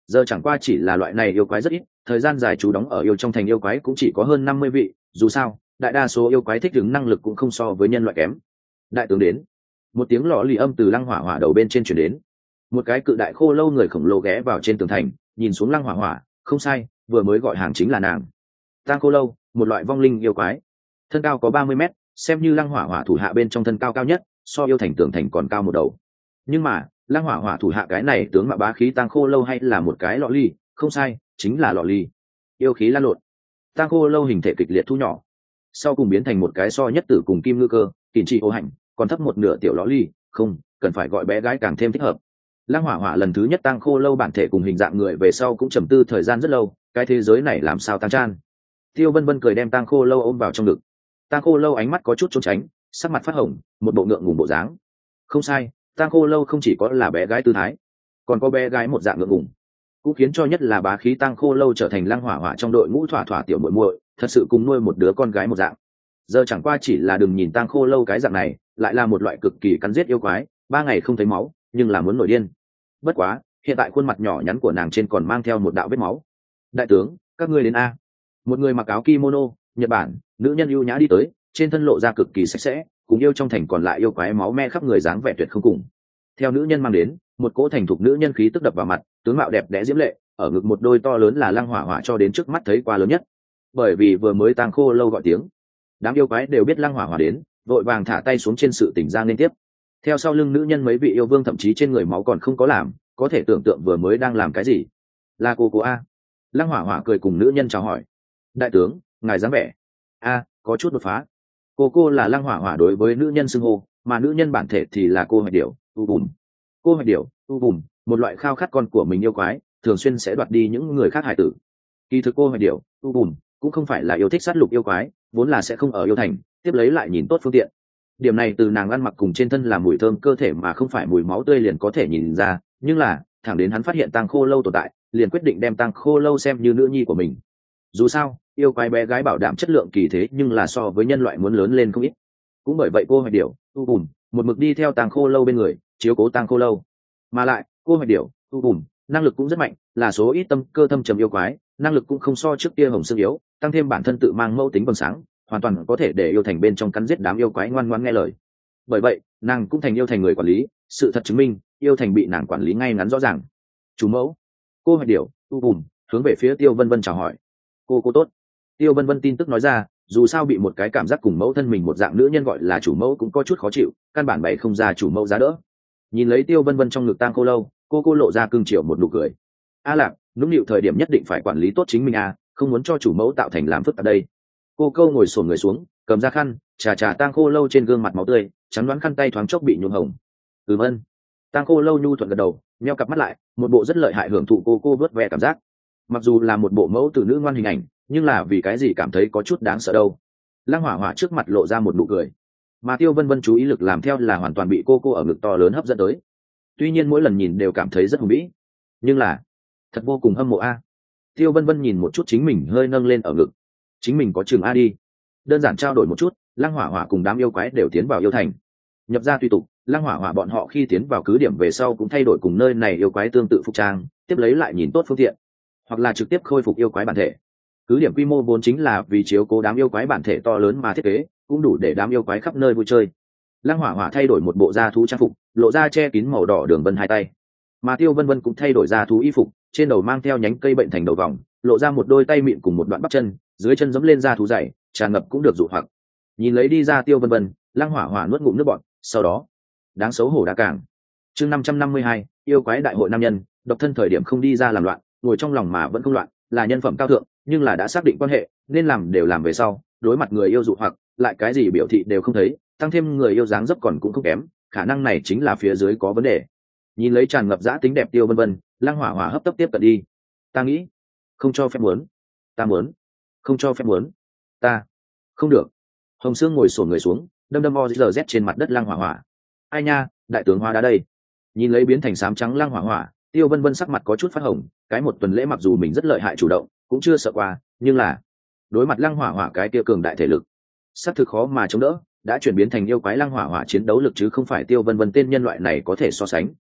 giờ chẳng qua chỉ là loại này yêu quái rất ít, thời gian dài trú đóng ở yêu trong thành yêu quái cũng chỉ có hơn năm mươi vị, dù sao đại đa số yêu quái thích ứng năng lực cũng không so với nhân loại kém. Đại tướng đến. Một tiếng lọ lì âm từ lăng hỏa hỏa đầu bên trên chuyển đến. Một cái cự đại khô lâu người khổng lồ ghé vào trên tường thành, nhìn xuống lăng hỏa hỏa, không sai, vừa mới gọi hàng chính là nàng. Tang khô lâu, một loại vong linh yêu quái, thân cao có ba mươi mét, xem như lăng hỏa hỏa thủ hạ bên trong thân cao cao nhất, so yêu thành tường thành còn cao một đầu. Nhưng mà lăng hỏa hỏa thủ hạ cái này tướng mạo bá khí Tang khô lâu hay là một cái lọ ly, không sai, chính là lọ ly. Yêu khí lan lộn, Tang khô lâu hình thể kịch liệt thu nhỏ, sau cùng biến thành một cái so nhất tử cùng kim ngư cơ, kỉn trị ô hạnh, còn thấp một nửa tiểu lọ ly, không cần phải gọi bé gái càng thêm thích hợp. Lăng hỏa hỏa lần thứ nhất Tang khô lâu bản thể cùng hình dạng người về sau cũng trầm tư thời gian rất lâu, cái thế giới này làm sao tăng chan. Tiêu Vân Vân cười đem Tang khô lâu ôm vào trong ngực. Tang khô lâu ánh mắt có chút trốn tránh, sắc mặt phát hồng, một bộ ngượng ngùng bộ dáng. Không sai, Tang khô lâu không chỉ có là bé gái tư thái, còn có bé gái một dạng ngượng ngùng, cũng khiến cho nhất là bá khí Tang khô lâu trở thành lăng hỏa hỏa trong đội ngũ thỏa thỏa tiểu muội muội, thật sự cùng nuôi một đứa con gái một dạng. Giờ chẳng qua chỉ là đừng nhìn Tang khô lâu cái dạng này, lại là một loại cực kỳ cắn giết yêu quái, ba ngày không thấy máu, nhưng là muốn nổi điên. Bất quá, hiện tại khuôn mặt nhỏ nhắn của nàng trên còn mang theo một đạo vết máu. Đại tướng, các ngươi đến a. Một người mặc áo kimono Nhật Bản, nữ nhân ưu nhã đi tới, trên thân lộ ra cực kỳ sạch sẽ, cùng yêu trong thành còn lại yêu quái máu me khắp người dáng vẻ tuyệt không cùng. Theo nữ nhân mang đến, một cỗ thành thục nữ nhân khí tức đập vào mặt, tướng mạo đẹp đẽ diễm lệ, ở ngực một đôi to lớn là lăng hỏa hỏa cho đến trước mắt thấy qua lớn nhất. Bởi vì vừa mới Tang khô lâu gọi tiếng, đám yêu quái đều biết lăng hỏa hỏa đến, vội vàng thả tay xuống trên sự tỉnh ra liên tiếp. Theo sau lưng nữ nhân mấy vị yêu vương thậm chí trên người máu còn không có làm, có thể tưởng tượng vừa mới đang làm cái gì. Là cô cô a. Lăng hỏa hỏa cười cùng nữ nhân chào hỏi. Đại tướng, ngài dáng vẻ a có chút đột phá. Cô cô là lăng hỏa hỏa đối với nữ nhân xưng hô, mà nữ nhân bản thể thì là cô hoạch điểu u bùm. Cô hoạch điểu u bùm, một loại khao khát con của mình yêu quái, thường xuyên sẽ đoạt đi những người khác hải tử. Kỳ thực cô hoạch điểu u bùm cũng không phải là yêu thích sát lục yêu quái, vốn là sẽ không ở yêu thành tiếp lấy lại nhìn tốt phương tiện. Điểm này từ nàng ăn mặc cùng trên thân là mùi thơm cơ thể mà không phải mùi máu tươi liền có thể nhìn ra, nhưng là thẳng đến hắn phát hiện Tang khô lâu tồn tại, liền quyết định đem Tang khô lâu xem như nữ nhi của mình. Dù sao yêu quái bé gái bảo đảm chất lượng kỳ thế nhưng là so với nhân loại muốn lớn lên không ít. Cũng bởi vậy cô hoạch điểu u bùm một mực đi theo Tang khô lâu bên người, chiếu cố Tang khô lâu. Mà lại cô hoạch điểu u bùm năng lực cũng rất mạnh, là số ít tâm cơ thâm trầm yêu quái, năng lực cũng không so trước kia hồng xương yếu, tăng thêm bản thân tự mang mẫu tính vầng sáng, hoàn toàn có thể để yêu thành bên trong cắn giết đám yêu quái ngoan ngoãn nghe lời. Bởi vậy nàng cũng thành yêu thành người quản lý, sự thật chứng minh yêu thành bị nàng quản lý ngay ngắn rõ ràng. Chủ mẫu. Cô hoạch điểu u bùm hướng về phía Tiêu Vân Vân chào hỏi. Cô cô tốt. Tiêu Vân Vân tin tức nói ra, dù sao bị một cái cảm giác cùng mẫu thân mình một dạng nữ nhân gọi là chủ mẫu cũng có chút khó chịu, căn bản bày không ra chủ mẫu giá đỡ. Nhìn lấy Tiêu Vân Vân trong ngực Tang khô lâu, cô cô lộ ra cưng chiều một nụ cười. A Lạc, nũng nịu thời điểm nhất định phải quản lý tốt chính mình à, không muốn cho chủ mẫu tạo thành làm phức ở đây. Cô câu ngồi xổm người xuống, cầm ra khăn, trà trà Tang khô lâu trên gương mặt máu tươi, chắn đoán khăn tay thoáng chốc bị nhuộm hồng. Ừm ân. Tang khô lâu nhu thuận gật đầu, nheo cặp mắt lại, một bộ rất lợi hại hưởng thụ cô cô vớt ve cảm giác. Mặc dù là một bộ mẫu tử nữ ngoan hình ảnh, nhưng là vì cái gì cảm thấy có chút đáng sợ đâu. Lăng hỏa hỏa trước mặt lộ ra một nụ cười, mà Tiêu Vân Vân chú ý lực làm theo là hoàn toàn bị cô cô ở ngực to lớn hấp dẫn tới. Tuy nhiên mỗi lần nhìn đều cảm thấy rất hùng vĩ, nhưng là thật vô cùng hâm mộ a. Tiêu Vân Vân nhìn một chút chính mình hơi nâng lên ở ngực, chính mình có chừng a đi. Đơn giản trao đổi một chút, Lăng hỏa hỏa cùng đám yêu quái đều tiến vào yêu thành. Nhập ra tùy tục, Lăng hỏa hỏa bọn họ khi tiến vào cứ điểm về sau cũng thay đổi cùng nơi này yêu quái tương tự phục trang, tiếp lấy lại nhìn tốt phương tiện, hoặc là trực tiếp khôi phục yêu quái bản thể. Cứ điểm quy mô vốn chính là vì chiếu cố đám yêu quái bản thể to lớn mà thiết kế, cũng đủ để đám yêu quái khắp nơi vui chơi. Lăng hỏa hỏa thay đổi một bộ da thú trang phục, lộ ra che kín màu đỏ đường vân hai tay, mà Tiêu Vân Vân cũng thay đổi da thú y phục, trên đầu mang theo nhánh cây bệnh thành đầu vòng, lộ ra một đôi tay mịn cùng một đoạn bắp chân, dưới chân giẫm lên da thú dày, tràn ngập cũng được dụ hoặc. Nhìn lấy đi ra Tiêu Vân Vân, Lăng hỏa hỏa nuốt ngụm nước bọt, sau đó đáng xấu hổ đã càng. Chương năm trăm năm mươi hai, yêu quái đại hội nam nhân, độc thân thời điểm không đi ra làm loạn, ngồi trong lòng mà vẫn không loạn, là nhân phẩm cao thượng, nhưng là đã xác định quan hệ, nên làm đều làm về sau, đối mặt người yêu dụ hoặc, lại cái gì biểu thị đều không thấy, tăng thêm người yêu dáng dấp còn cũng không kém, khả năng này chính là phía dưới có vấn đề. Nhìn lấy tràn ngập dã tính đẹp Tiêu Vân Vân, Lăng hỏa hỏa hấp tấp tiếp cận đi. Ta nghĩ, không cho phép muốn, ta muốn, không cho phép muốn, ta không được. Hồng Sương ngồi xổm người xuống, đâm đâm o z trên mặt đất Lăng hỏa hỏa. Ai nha, đại tướng hóa đá đây. Nhìn lấy biến thành xám trắng Lăng hỏa hỏa, Tiêu Vân Vân sắc mặt có chút phát hồng, cái một tuần lễ mặc dù mình rất lợi hại chủ động, cũng chưa sợ qua, nhưng là đối mặt Lăng hỏa hỏa cái tiêu cường đại thể lực, sắc thực khó mà chống đỡ, đã chuyển biến thành yêu quái Lăng hỏa hỏa chiến đấu lực chứ không phải Tiêu Vân Vân tên nhân loại này có thể so sánh.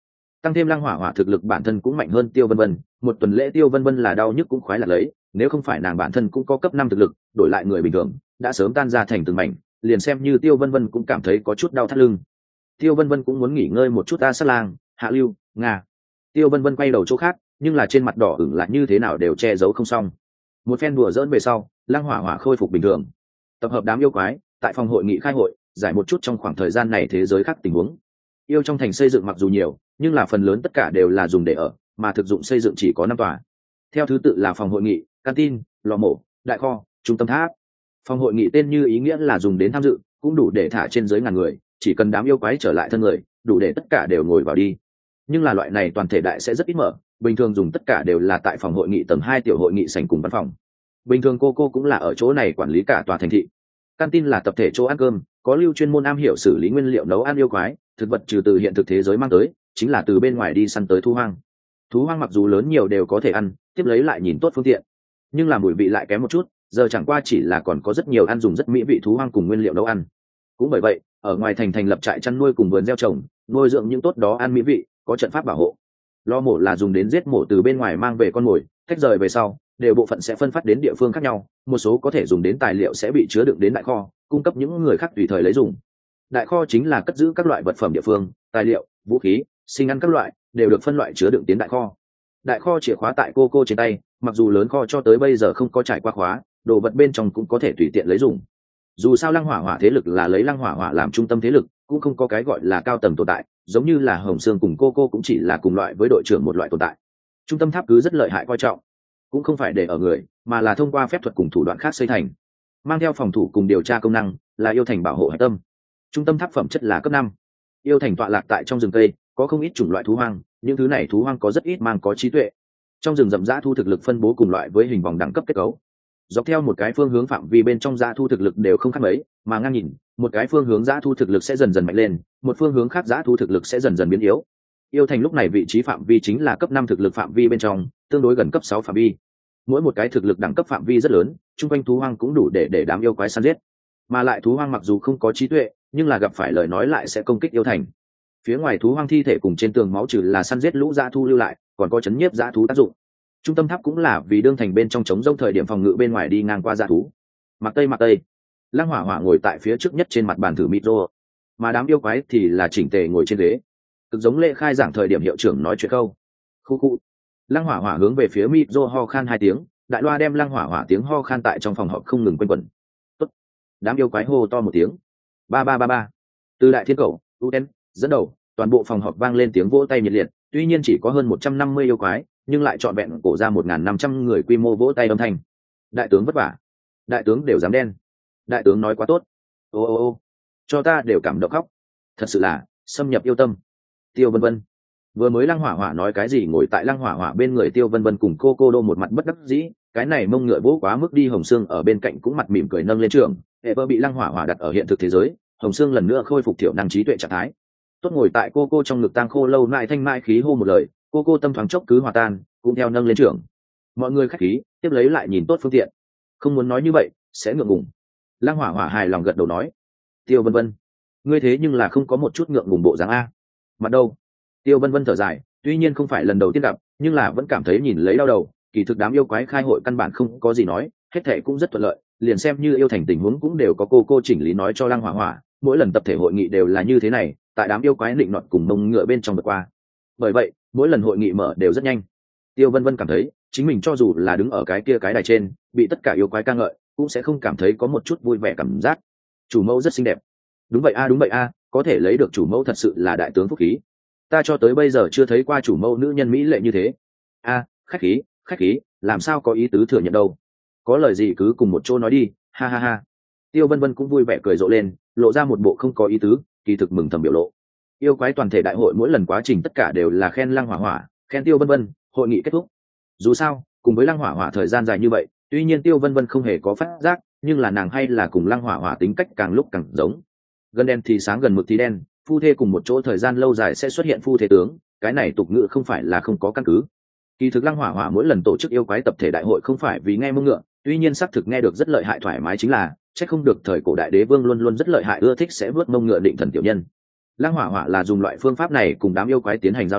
tăng thêm lăng hỏa hỏa thực lực bản thân cũng mạnh hơn Tiêu Vân Vân, một tuần lễ Tiêu Vân Vân là đau nhức cũng khoái là lấy, nếu không phải nàng bản thân cũng có cấp năm thực lực, đổi lại người bình thường đã sớm tan ra thành từng mảnh, liền xem như Tiêu Vân Vân cũng cảm thấy có chút đau thắt lưng. Tiêu Vân Vân cũng muốn nghỉ ngơi một chút. Ta Sát Lang, Hạ Lưu, Nga. Tiêu Vân Vân quay đầu chỗ khác, nhưng là trên mặt đỏ ửng lại như thế nào đều che giấu không xong. Một phen đùa giỡn về sau, lăng hỏa hỏa khôi phục bình thường. Tập hợp đám yêu quái tại phòng hội nghị khai hội, giải một chút trong khoảng thời gian này thế giới khác tình huống. Yêu trong thành xây dựng mặc dù nhiều, nhưng là phần lớn tất cả đều là dùng để ở, mà thực dụng xây dựng chỉ có năm tòa. Theo thứ tự là phòng hội nghị, canteen, lò mổ, đại kho, trung tâm tháp. Phòng hội nghị tên như ý nghĩa là dùng đến tham dự, cũng đủ để thả trên dưới ngàn người, chỉ cần đám yêu quái trở lại thân người, đủ để tất cả đều ngồi vào đi. Nhưng là loại này toàn thể đại sẽ rất ít mở, bình thường dùng tất cả đều là tại phòng hội nghị tầng hai tiểu hội nghị sảnh cùng văn phòng. Bình thường cô cô cũng là ở chỗ này quản lý cả tòa thành thị. Canteen là tập thể chỗ ăn cơm, có lưu chuyên môn am hiểu xử lý nguyên liệu nấu ăn yêu quái, thực vật trừ từ hiện thực thế giới mang tới, chính là từ bên ngoài đi săn tới thú hoang. Thú hoang mặc dù lớn nhiều đều có thể ăn, tiếp lấy lại nhìn tốt phương tiện, nhưng là mùi vị lại kém một chút, giờ chẳng qua chỉ là còn có rất nhiều ăn dùng rất mỹ vị thú hoang cùng nguyên liệu nấu ăn. Cũng bởi vậy, ở ngoài thành thành lập trại chăn nuôi cùng vườn gieo trồng, nuôi dưỡng những tốt đó ăn mỹ vị, có trận pháp bảo hộ. Lò mổ là dùng đến giết mổ từ bên ngoài mang về con mồi, tách rời về sau, đều bộ phận sẽ phân phát đến địa phương khác nhau, một số có thể dùng đến tài liệu sẽ bị chứa đựng đến đại kho, cung cấp những người khác tùy thời lấy dùng. Đại kho chính là cất giữ các loại vật phẩm địa phương, tài liệu, vũ khí, sinh ăn các loại, đều được phân loại chứa đựng tiến đại kho. Đại kho chìa khóa tại cô cô trên tay, mặc dù lớn kho cho tới bây giờ không có trải qua khóa, đồ vật bên trong cũng có thể tùy tiện lấy dùng. Dù sao lăng hỏa hỏa thế lực là lấy lăng hỏa hỏa làm trung tâm thế lực, cũng không có cái gọi là cao tầng tồn tại, giống như là Hồng Sương cùng cô cô cũng chỉ là cùng loại với đội trưởng một loại tồn tại. Trung tâm tháp cứ rất lợi hại coi trọng, cũng không phải để ở người, mà là thông qua phép thuật cùng thủ đoạn khác xây thành, mang theo phòng thủ cùng điều tra công năng, là yêu thành bảo hộ hải tâm. Trung tâm tháp phẩm chất là cấp năm. Yêu thành tọa lạc tại trong rừng cây, có không ít chủng loại thú hoang, những thứ này thú hoang có rất ít mang có trí tuệ. Trong rừng rậm dã thu thực lực phân bố cùng loại với hình vòng đẳng cấp kết cấu. Dọc theo một cái phương hướng phạm vi bên trong dã thu thực lực đều không khác mấy, mà ngang nhìn, một cái phương hướng dã thu thực lực sẽ dần dần mạnh lên, một phương hướng khác dã thu thực lực sẽ dần dần biến yếu. Yêu thành lúc này vị trí phạm vi chính là cấp năm thực lực phạm vi bên trong, tương đối gần cấp sáu phạm vi. Mỗi một cái thực lực đẳng cấp phạm vi rất lớn, chung quanh thú hoang cũng đủ để để đám yêu quái săn giết. Mà lại thú hoang mặc dù không có trí tuệ, nhưng là gặp phải lời nói lại sẽ công kích yêu thành. Phía ngoài thú hoang thi thể cùng trên tường máu trừ là săn giết lũ dã thu lưu lại, còn có chấn nhiếp dã thú tác dụng. Trung tâm tháp cũng là vì đương thành bên trong chống rông thời điểm phòng ngự bên ngoài đi ngang qua dã thú. Mặc tây mặc tây, lăng hỏa hỏa ngồi tại phía trước nhất trên mặt bàn thử micro, mà đám yêu quái thì là chỉnh tề ngồi trên ghế. Cực giống lễ khai giảng thời điểm hiệu trưởng nói chuyện câu. Khu khu. Lăng hỏa hỏa hướng về phía micro ho khan hai tiếng, đại loa đem lăng hỏa hỏa tiếng ho khan tại trong phòng họp không ngừng quanh quẩn. Tốt. Đám yêu quái hô to một tiếng. Ba ba ba ba. Từ đại thiên cầu, Uten dẫn đầu, toàn bộ phòng họp vang lên tiếng vỗ tay nhiệt liệt. Tuy nhiên chỉ có hơn một trăm năm mươi yêu quái, nhưng lại trọn vẹn cổ ra một nghìn năm trăm người quy mô vỗ tay âm thanh. Đại tướng vất vả. Đại tướng đều dám đen. Đại tướng nói quá tốt. Ô ô ô, cho ta đều cảm động khóc. Thật sự là xâm nhập yêu tâm. Tiêu Vân Vân. Vừa mới lăng hỏa hỏa nói cái gì, ngồi tại lăng hỏa hỏa bên người Tiêu Vân Vân cùng cô cô đô một mặt bất đắc dĩ, cái này mông ngựa vỗ quá mức đi. Hồng Sương ở bên cạnh cũng mặt mỉm cười nâng lên trường, hệ vợ bị lăng hỏa hỏa đặt ở hiện thực thế giới, Hồng Sương lần nữa khôi phục thiểu năng trí tuệ trạng thái. Tốt ngồi tại cô cô trong ngực tang khô lâu nại thanh mai khí hô một lời, cô cô tâm thoáng chốc cứ hòa tan, cũng theo nâng lên trưởng. Mọi người khách khí, tiếp lấy lại nhìn tốt phương tiện. Không muốn nói như vậy, sẽ ngượng ngùng. Lăng hỏa hỏa hài lòng gật đầu nói. Tiêu Vân Vân, ngươi thế nhưng là không có một chút ngượng ngùng bộ dáng a. Mặt đâu? Tiêu Vân Vân thở dài, tuy nhiên không phải lần đầu tiên gặp, nhưng là vẫn cảm thấy nhìn lấy đau đầu. Kỳ thực đám yêu quái khai hội căn bản không có gì nói, hết thệ cũng rất thuận lợi, liền xem như yêu thành tình huống cũng đều có cô cô chỉnh lý nói cho lăng hỏa hỏa. Mỗi lần tập thể hội nghị đều là như thế này, tại đám yêu quái định nọt cùng mông ngựa bên trong vượt qua. Bởi vậy, mỗi lần hội nghị mở đều rất nhanh. Tiêu Vân Vân cảm thấy chính mình cho dù là đứng ở cái kia cái đài trên, bị tất cả yêu quái ca ngợi, cũng sẽ không cảm thấy có một chút vui vẻ cảm giác. Chủ mẫu rất xinh đẹp. Đúng vậy a, đúng vậy a, có thể lấy được chủ mẫu thật sự là đại tướng phúc khí. Ta cho tới bây giờ chưa thấy qua chủ mẫu nữ nhân mỹ lệ như thế. A, khách khí, khách khí, làm sao có ý tứ thừa nhận đâu. Có lời gì cứ cùng một chỗ nói đi, ha ha ha. Tiêu Vân Vân cũng vui vẻ cười rộ lên, lộ ra một bộ không có ý tứ, kỳ thực mừng thầm biểu lộ. Yêu quái toàn thể đại hội mỗi lần quá trình tất cả đều là khen lăng hỏa hỏa, khen Tiêu Vân Vân, hội nghị kết thúc. Dù sao, cùng với lăng hỏa hỏa thời gian dài như vậy, tuy nhiên Tiêu Vân Vân không hề có phát giác, nhưng là nàng hay là cùng lăng hỏa hỏa tính cách càng lúc càng giống. Gần đen thì sáng, gần mực thì đen, phu thê cùng một chỗ thời gian lâu dài sẽ xuất hiện phu thê tướng, cái này tục ngữ không phải là không có căn cứ. Kỳ thực lăng hỏa hỏa mỗi lần tổ chức yêu quái tập thể đại hội không phải vì nghe mông ngựa, tuy nhiên xác thực nghe được rất lợi hại thoải mái, chính là chắc không được thời cổ đại đế vương luôn luôn rất lợi hại ưa thích sẽ vớt mông ngựa định thần tiểu nhân. Lăng hỏa hỏa là dùng loại phương pháp này cùng đám yêu quái tiến hành giao lưu,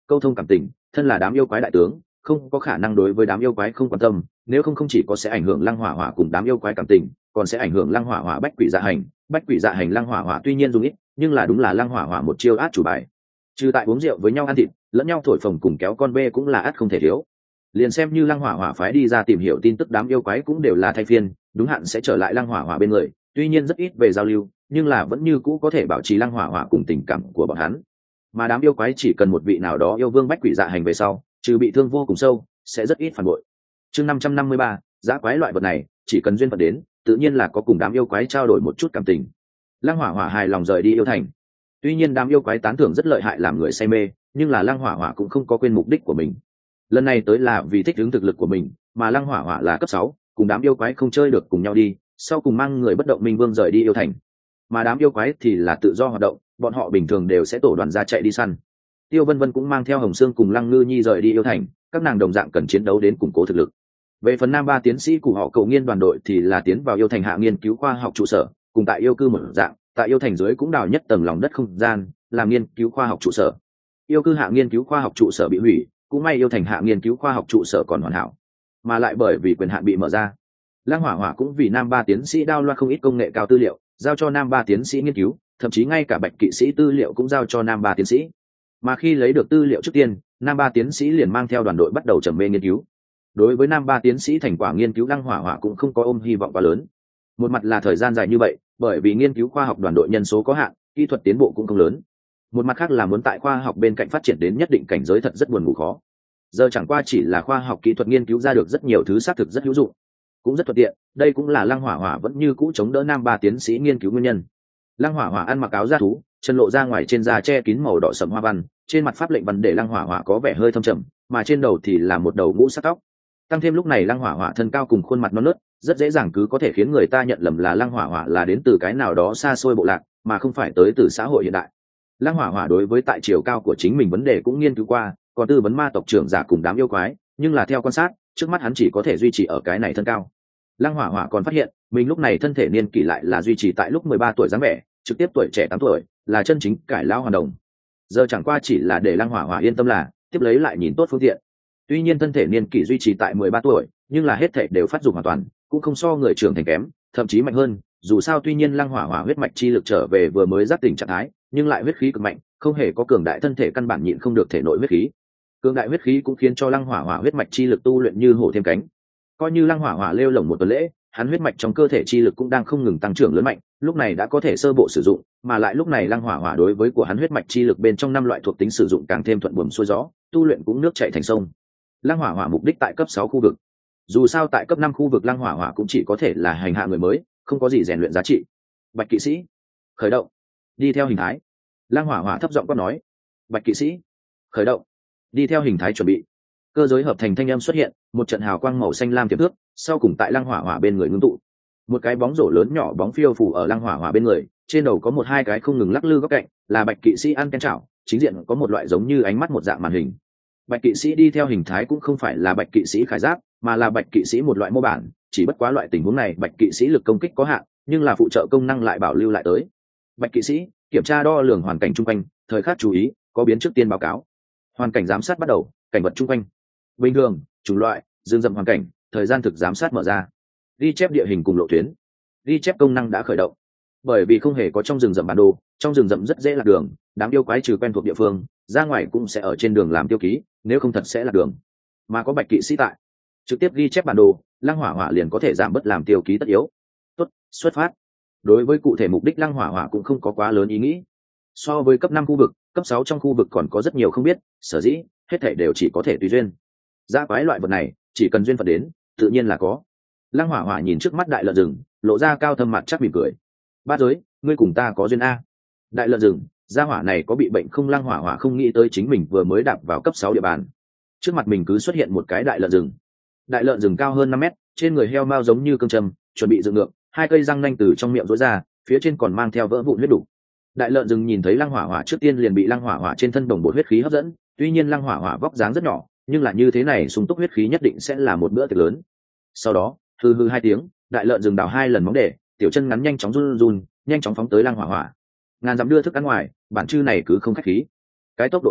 câu thông cảm tình, thân là đám yêu quái đại tướng không có khả năng đối với đám yêu quái không quan tâm, nếu không không chỉ có sẽ ảnh hưởng lăng hỏa hỏa cùng đám yêu quái cảm tình, còn sẽ ảnh hưởng lăng hỏa hỏa bách quỷ dạ hành. Bách quỷ dạ hành lăng hỏa hỏa tuy nhiên dùng ít, nhưng là đúng là lăng hỏa hỏa một chiêu át chủ bài. Trừ tại uống rượu với nhau ăn thịt, lẫn nhau thổi phồng cùng kéo con bê cũng là át không thể thiếu. Liền xem như lăng hỏa hỏa phái đi ra tìm hiểu tin tức đám yêu quái cũng đều là thay phiên, đúng hạn sẽ trở lại lăng hỏa hỏa bên người, tuy nhiên rất ít về giao lưu, nhưng là vẫn như cũ có thể bảo trì lăng hỏa hỏa cùng tình cảm của bọn hắn. Mà đám yêu quái chỉ cần một vị nào đó yêu vương bách quỷ dạ hành về sau, trừ bị thương vô cùng sâu, sẽ rất ít phản bội. Chương năm trăm năm mươi ba, dã quái loại vật này, chỉ cần duyên phận đến, tự nhiên là có cùng đám yêu quái trao đổi một chút cảm tình. Lăng hỏa hỏa hài lòng rời đi yêu thành. Tuy nhiên đám yêu quái tán thưởng rất lợi hại làm người say mê, nhưng là lăng hỏa hỏa cũng không có quên mục đích của mình. Lần này tới là vì thích ứng thực lực của mình, mà lăng hỏa hỏa là cấp sáu, cùng đám yêu quái không chơi được cùng nhau đi, sau cùng mang người bất động minh vương rời đi yêu thành. Mà đám yêu quái thì là tự do hoạt động, bọn họ bình thường đều sẽ tổ đoàn ra chạy đi săn. Tiêu Vân Vân cũng mang theo Hồng Sương cùng Lăng Ngư Nhi rời đi yêu thành, các nàng đồng dạng cần chiến đấu đến củng cố thực lực. Về phần nam ba tiến sĩ của họ cậu nghiên đoàn đội thì là tiến vào yêu thành hạ nghiên cứu khoa học trụ sở, cùng tại yêu cư một dạng, tại yêu thành dưới cũng đào nhất tầng lòng đất không gian, làm nghiên cứu khoa học trụ sở. Yêu cư hạ nghiên cứu khoa học trụ sở bị hủy, cũng may yêu thành hạ nghiên cứu khoa học trụ sở còn hoàn hảo, mà lại bởi vì quyền hạn bị mở ra, Lăng Hỏa Hỏa cũng vì nam ba tiến sĩ đao loa không ít công nghệ cao tư liệu, giao cho nam ba tiến sĩ nghiên cứu, thậm chí ngay cả bạch kỵ sĩ tư liệu cũng giao cho nam ba tiến sĩ. Mà khi lấy được tư liệu trước tiên, nam ba tiến sĩ liền mang theo đoàn đội bắt đầu trầm mê nghiên cứu. Đối với nam ba tiến sĩ thành quả nghiên cứu, Lăng Hỏa Hỏa cũng không có ôm hy vọng quá lớn. Một mặt là thời gian dài như vậy, bởi vì nghiên cứu khoa học đoàn đội nhân số có hạn, kỹ thuật tiến bộ cũng không lớn. Một mặt khác là muốn tại khoa học bên cạnh phát triển đến nhất định cảnh giới thật rất buồn ngủ khó. Giờ chẳng qua chỉ là khoa học kỹ thuật nghiên cứu ra được rất nhiều thứ xác thực rất hữu dụng, cũng rất thuận tiện. Đây cũng là Lăng Hỏa Hỏa vẫn như cũ chống đỡ nam ba tiến sĩ nghiên cứu nguyên nhân. Lăng Hỏa Hỏa ăn mặc áo da thú, chân lộ ra ngoài, trên da che kín màu đỏ sẫm hoa văn, trên mặt pháp lệnh văn để Lăng Hỏa Hỏa có vẻ hơi thâm trầm, mà trên đầu thì là một đầu ngũ sắc tóc. Tăng thêm lúc này Lăng Hỏa Hỏa thân cao cùng khuôn mặt non nớt, rất dễ dàng cứ có thể khiến người ta nhận lầm là Lăng Hỏa Hỏa là đến từ cái nào đó xa xôi bộ lạc, mà không phải tới từ xã hội hiện đại. Lăng Hỏa Hỏa đối với tại chiều cao của chính mình vấn đề cũng nghiên cứu qua, còn tư vấn ma tộc trưởng giả cùng đám yêu quái, nhưng là theo quan sát, trước mắt hắn chỉ có thể duy trì ở cái này thân cao. Lăng Hỏa Hỏa còn phát hiện, mình lúc này thân thể niên kỷ lại là duy trì tại lúc mười ba tuổi dáng vẻ, trực tiếp tuổi trẻ tám tuổi, là chân chính cải lão hoàn đồng. Giờ chẳng qua chỉ là để Lăng Hỏa Hỏa yên tâm là, tiếp lấy lại nhìn tốt phương tiện. Tuy nhiên thân thể niên kỷ duy trì tại mười ba tuổi, nhưng là hết thể đều phát dụng hoàn toàn, cũng không so người trưởng thành kém, thậm chí mạnh hơn. Dù sao tuy nhiên Lăng Hỏa Hỏa huyết mạch chi lực trở về vừa mới giác tỉnh trạng thái, nhưng lại huyết khí cực mạnh, không hề có cường đại thân thể căn bản nhịn không được thể nội huyết khí. Cường đại huyết khí cũng khiến cho Lăng Hỏa Hỏa huyết mạch chi lực tu luyện như hổ thêm cánh. Coi như Lăng Hỏa Hỏa lêu lổng một tuần lễ, hắn huyết mạch trong cơ thể chi lực cũng đang không ngừng tăng trưởng lớn mạnh, lúc này đã có thể sơ bộ sử dụng, mà lại lúc này Lăng Hỏa Hỏa đối với của hắn huyết mạch chi lực bên trong năm loại thuộc tính sử dụng càng thêm thuận buồm xuôi gió, tu luyện cũng nước chảy thành sông. Lăng Hỏa Hỏa mục đích tại cấp sáu khu vực. Dù sao tại cấp năm khu vực Lăng Hỏa Hỏa cũng chỉ có thể là hành hạ người mới, không có gì rèn luyện giá trị. Bạch kỵ sĩ, khởi động. Đi theo hình thái. Lăng Hỏa Hỏa thấp giọng quát nói. Bạch kỵ sĩ, khởi động. Đi theo hình thái chuẩn bị. Cơ giới hợp thành thanh âm xuất hiện, một trận hào quang màu xanh lam tiềm thước, sau cùng tại Lăng Hỏa Hỏa bên người ngưng tụ. Một cái bóng rổ lớn nhỏ bóng phiêu phù ở Lăng Hỏa Hỏa bên người, trên đầu có một hai cái không ngừng lắc lư góc cạnh, là bạch kỵ sĩ ăn ken chảo, chính diện có một loại giống như ánh mắt một dạng màn hình. Bạch kỵ sĩ đi theo hình thái cũng không phải là bạch kỵ sĩ khải giáp, mà là bạch kỵ sĩ một loại mô bản, chỉ bất quá loại tình huống này bạch kỵ sĩ lực công kích có hạn, nhưng là phụ trợ công năng lại bảo lưu lại tới. Bạch kỵ sĩ kiểm tra đo lường hoàn cảnh chung quanh, thời khắc chú ý, có biến trước tiên báo cáo. Hoàn cảnh giám sát bắt đầu, cảnh vật chung quanh bình thường, chủng loại, rừng rậm hoàn cảnh, thời gian thực giám sát mở ra. Ghi chép địa hình cùng lộ tuyến. Ghi chép công năng đã khởi động. Bởi vì không hề có trong rừng rậm bản đồ, trong rừng rậm rất dễ lạc đường, đám yêu quái trừ quen thuộc địa phương, ra ngoài cũng sẽ ở trên đường làm tiêu ký, nếu không thật sẽ lạc đường. Mà có bạch kỵ sĩ tại, trực tiếp ghi chép bản đồ, Lăng Hỏa Hỏa liền có thể giảm bớt làm tiêu ký tất yếu. Tốt, xuất phát. Đối với cụ thể mục đích Lăng Hỏa Hỏa cũng không có quá lớn ý nghĩ. So với cấp năm khu vực, cấp sáu trong khu vực còn có rất nhiều không biết, sở dĩ hết thảy đều chỉ có thể tùy duyên. Dã quái loại vật này, chỉ cần duyên phận đến, tự nhiên là có. Lăng Hỏa Hỏa nhìn trước mắt đại lợn rừng, lộ ra cao thâm mặt chắc mỉm cười. Bát giới, ngươi cùng ta có duyên a. Đại lợn rừng, gia hỏa này có bị bệnh không? Lăng Hỏa Hỏa không nghĩ tới chính mình vừa mới đạp vào cấp sáu địa bàn, trước mặt mình cứ xuất hiện một cái đại lợn rừng. Đại lợn rừng cao hơn năm mét, trên người heo mao giống như cương trầm, chuẩn bị dựng ngược, hai cây răng nanh từ trong miệng rối ra, phía trên còn mang theo vỡ vụn huyết đủ. Đại lợn rừng nhìn thấy Lăng Hỏa Hỏa trước tiên liền bị Lăng Hỏa Hỏa trên thân đồng bộ huyết khí hấp dẫn, tuy nhiên Lăng Hỏa Hỏa vóc dáng rất nhỏ, nhưng là như thế này sung túc huyết khí nhất định sẽ là một bữa tiệc lớn. Sau đó, hư hư hai tiếng, đại lợn rừng đào hai lần móng để, tiểu chân ngắn nhanh chóng run run, nhanh chóng phóng tới Lăng Hỏa Hỏa. Ngàn dặm đưa thức ăn ngoài, bản chư này cứ không khách khí. Cái tốc độ này,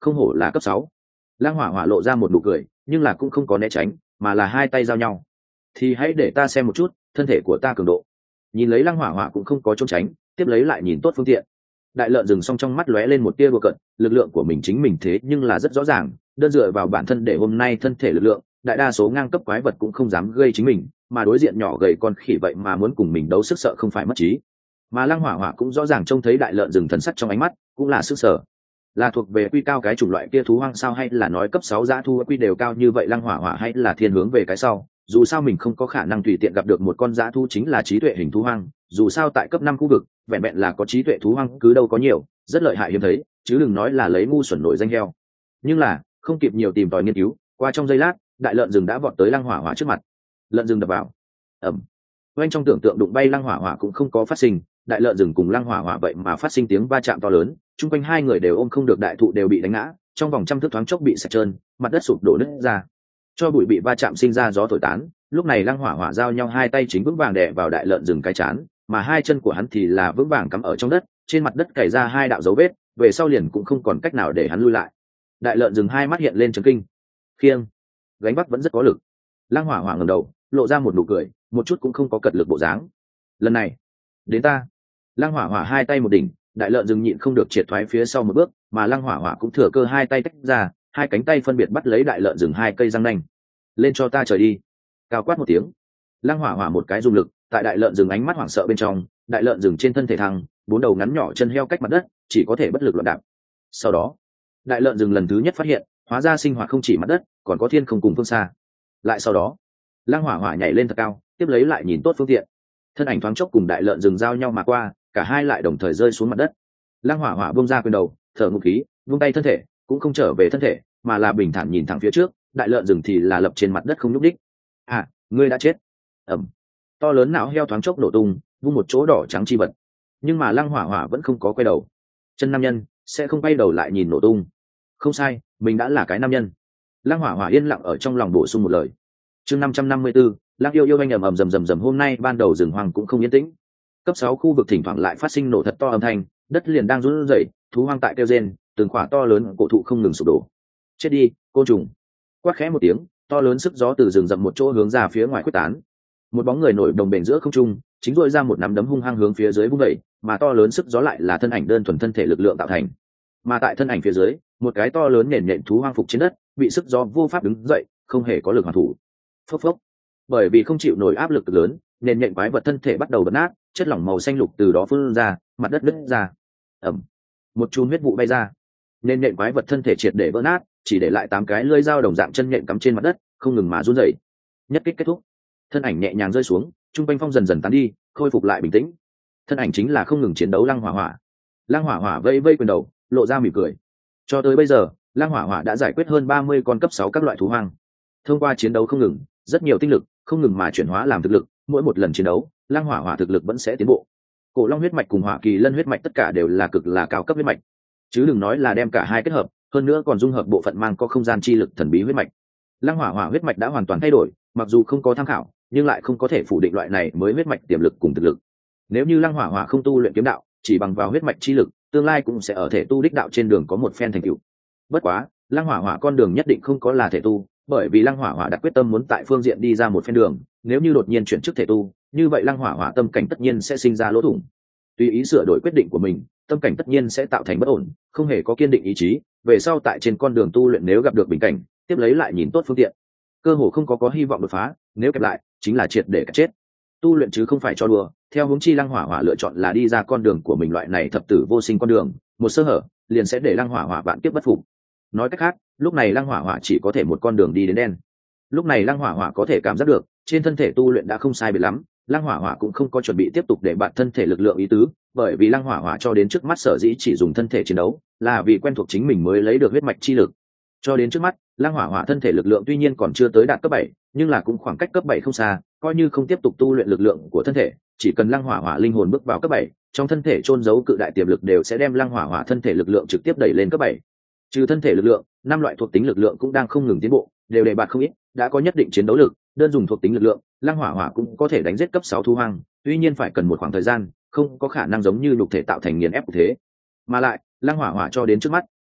không hổ là cấp sáu. Lăng Hỏa Hỏa lộ ra một nụ cười, nhưng là cũng không có né tránh, mà là hai tay giao nhau. Thì hãy để ta xem một chút thân thể của ta cường độ. Nhìn lấy Lăng Hỏa Hỏa cũng không có trốn tránh, tiếp lấy lại nhìn tốt phương tiện. Đại lợn rừng song trong mắt lóe lên một tia đùa cợt, lực lượng của mình chính mình thế nhưng là rất rõ ràng, đơn dựa vào bản thân để hôm nay thân thể lực lượng, đại đa số ngang cấp quái vật cũng không dám gây chính mình, mà đối diện nhỏ gầy con khỉ vậy mà muốn cùng mình đấu sức sợ không phải mất trí. Mà Lăng Hỏa Hỏa cũng rõ ràng trông thấy đại lợn rừng thần sắc trong ánh mắt, cũng là sức sở. Là thuộc về quy cao cái chủng loại kia thú hoang sao, hay là nói cấp sáu dã thu quy đều cao như vậy Lăng Hỏa Hỏa, hay là thiên hướng về cái sau, dù sao mình không có khả năng tùy tiện gặp được một con dã thu chính là trí tuệ hình thú hoang, dù sao tại cấp năm khu vực, vẹn vẹn là có trí tuệ thú hoang cứ đâu có nhiều, rất lợi hại hiếm thấy, chứ đừng nói là lấy ngu xuẩn nổi danh heo. Nhưng là, không kịp nhiều tìm tòi nghiên cứu, qua trong giây lát, đại lợn rừng đã vọt tới Lăng Hỏa Hỏa trước mặt. Lợn rừng đập vào. Ầm. Oanh trong tưởng tượng đụng bay Lăng Hỏa Hỏa cũng không có phát sinh, đại lợn rừng cùng Lăng Hỏa Hỏa vậy mà phát sinh tiếng va chạm to lớn, chung quanh hai người đều ôm không được, đại thụ đều bị đánh ngã, trong vòng trăm thước thoáng chốc bị sạch trơn, mặt đất sụp đổ nứt ra. Cho bụi bị va chạm sinh ra gió thổi tán, lúc này Lăng Hỏa Hỏa giao nhau hai tay chính vững vàng đè vào đại lợn rừng cái chán, mà hai chân của hắn thì là vững vàng cắm ở trong đất, trên mặt đất cày ra hai đạo dấu vết, về sau liền cũng không còn cách nào để hắn lui lại. Đại lợn rừng hai mắt hiện lên chấn kinh. Khiêng, gánh vác vẫn rất có lực. Lăng Hỏa Hỏa ngẩng đầu, lộ ra một nụ cười, một chút cũng không có cật lực bộ dáng. Lần này, đến ta. Lăng Hỏa Hỏa hai tay một đỉnh, đại lợn rừng nhịn không được triệt thoái phía sau một bước, mà Lăng Hỏa Hỏa cũng thừa cơ hai tay tách ra, hai cánh tay phân biệt bắt lấy đại lợn rừng hai cây răng nanh. Lên cho ta trời đi. Cao quát một tiếng. Lăng Hỏa Hỏa một cái dùng lực, tại đại lợn rừng ánh mắt hoảng sợ bên trong, đại lợn rừng trên thân thể thăng, bốn đầu ngắn nhỏ chân heo cách mặt đất, chỉ có thể bất lực loạn đạp. Sau đó, đại lợn rừng lần thứ nhất phát hiện, hóa ra sinh hoạt không chỉ mặt đất, còn có thiên không cùng phương xa. Lại sau đó, Lăng Hỏa Hỏa nhảy lên thật cao, tiếp lấy lại nhìn tốt phương tiện. Thân ảnh thoáng chốc cùng đại lợn rừng giao nhau mà qua, cả hai lại đồng thời rơi xuống mặt đất. Lăng Hỏa Hỏa buông ra quyền đầu, thở ngụm khí, buông tay thân thể, cũng không trở về thân thể, mà là bình thản nhìn thẳng phía trước, đại lợn rừng thì là lập trên mặt đất không nhúc đích. À, ngươi đã chết. Ẩm. To lớn não heo thoáng chốc nổ tung, vung một chỗ đỏ trắng chi vật. Nhưng mà Lăng Hỏa Hỏa vẫn không có quay đầu. Chân nam nhân sẽ không quay đầu lại nhìn nổ tung. Không sai, mình đã là cái nam nhân. Lăng Hỏa Hỏa yên lặng ở trong lòng bổ sung một lời. Chương năm trăm năm mươi tư, Lăng yêu yêu anh ầm ầm rầm rầm rầm, hôm nay ban đầu rừng hoang cũng không yên tĩnh. Cấp sáu khu vực thỉnh thoảng lại phát sinh nổ thật to âm thanh, đất liền đang run rẩy, thú hoang tại kêu rên, từng khỏa to lớn cổ thụ không ngừng sụp đổ. Chết đi, côn trùng. Quát khẽ một tiếng, to lớn sức gió từ rừng rậm một chỗ hướng ra phía ngoài quyết tán. Một bóng người nổi đồng bền giữa không trung, chính dội ra một nắm đấm hung hăng hướng phía dưới vung đẩy, mà to lớn sức gió lại là thân ảnh đơn thuần thân thể lực lượng tạo thành. Mà tại thân ảnh phía dưới, một cái to lớn nền nhện thú hoang phục trên đất, bị sức gió vô pháp đứng dậy, không hề có lực hoàn thủ. Phốc phốc. Bởi vì không chịu nổi áp lực lớn, nền nhện quái vật thân thể bắt đầu bật nát, chất lỏng màu xanh lục từ đó phun ra, mặt đất nứt ra. Ầm. Một chùm huyết vụ bay ra. Nền nhện quái vật thân thể triệt để vỡ nát, chỉ để lại tám cái lưỡi dao đồng dạng chân nhện cắm trên mặt đất, không ngừng mà run rẩy. Nhất kích kết thúc, thân ảnh nhẹ nhàng rơi xuống, trung quanh phong dần dần tán đi, khôi phục lại bình tĩnh. Thân ảnh chính là không ngừng chiến đấu Lăng Hỏa Hỏa. Lăng Hỏa Hỏa vây vây quyền đầu, lộ ra mỉm cười. Cho tới bây giờ, Lăng Hỏa Hỏa đã giải quyết hơn ba mươi con cấp sáu các loại thú hoang. Thông qua chiến đấu không ngừng, rất nhiều tinh lực không ngừng mà chuyển hóa làm thực lực, mỗi một lần chiến đấu, Lăng Hỏa Hỏa thực lực vẫn sẽ tiến bộ. Cổ Long huyết mạch cùng Hỏa Kỳ Lân huyết mạch tất cả đều là cực là cao cấp huyết mạch, chứ đừng nói là đem cả hai kết hợp, hơn nữa còn dung hợp bộ phận mang có không gian chi lực thần bí huyết mạch. Lăng Hỏa Hỏa huyết mạch đã hoàn toàn thay đổi, mặc dù không có tham khảo, nhưng lại không có thể phủ định loại này mới huyết mạch tiềm lực cùng thực lực. Nếu như Lăng Hỏa Hỏa không tu luyện kiếm đạo, chỉ bằng vào huyết mạch chi lực, tương lai cũng sẽ ở thể tu đích đạo trên đường có một phen thành tựu. Bất quá, Lăng Hỏa Hỏa con đường nhất định không có là thể tu, bởi vì Lăng Hỏa Hỏa đã quyết tâm muốn tại phương diện đi ra một phen đường, nếu như đột nhiên chuyển chức thể tu, như vậy Lăng Hỏa Hỏa tâm cảnh tất nhiên sẽ sinh ra lỗ thủng. Tùy ý sửa đổi quyết định của mình, tâm cảnh tất nhiên sẽ tạo thành bất ổn, không hề có kiên định ý chí, về sau tại trên con đường tu luyện nếu gặp được bình cảnh, tiếp lấy lại nhìn tốt phương tiện, cơ hồ không có có hy vọng đột phá, nếu kẹp lại, chính là triệt để cả chết. Tu luyện chứ không phải cho đùa, theo hướng chi Lăng Hỏa Hỏa lựa chọn là đi ra con đường của mình, loại này thập tử vô sinh con đường, một sơ hở liền sẽ để Lăng Hỏa Hỏa vạn kiếp bất phục. Nói cách khác, lúc này Lăng Hỏa Hỏa chỉ có thể một con đường đi đến đen. Lúc này Lăng Hỏa Hỏa có thể cảm giác được, trên thân thể tu luyện đã không sai biệt lắm, Lăng Hỏa Hỏa cũng không có chuẩn bị tiếp tục để bạn thân thể lực lượng ý tứ, bởi vì Lăng Hỏa Hỏa cho đến trước mắt sở dĩ chỉ dùng thân thể chiến đấu, là vì quen thuộc chính mình mới lấy được huyết mạch chi lực. Cho đến trước mắt, Lăng Hỏa Hỏa thân thể lực lượng tuy nhiên còn chưa tới đạt cấp bảy, nhưng là cũng khoảng cách cấp bảy không xa, coi như không tiếp tục tu luyện lực lượng của thân thể, chỉ cần Lăng Hỏa Hỏa linh hồn bước vào cấp bảy, trong thân thể chôn giấu cự đại tiềm lực đều sẽ đem Lăng Hỏa Hỏa thân thể lực lượng trực tiếp đẩy lên cấp bảy. Trừ thân thể lực lượng, năm loại thuộc tính lực lượng cũng đang không ngừng tiến bộ, đều đề bạt không ít, đã có nhất định chiến đấu lực, đơn dùng thuộc tính lực lượng, Lăng Hỏa Hỏa cũng có thể đánh giết cấp sáu thú hoang, tuy nhiên phải cần một khoảng thời gian, không có khả năng giống như nhục thể tạo thành nghiền ép thế. Mà lại, Lăng Hỏa Hỏa cho đến trước mắt,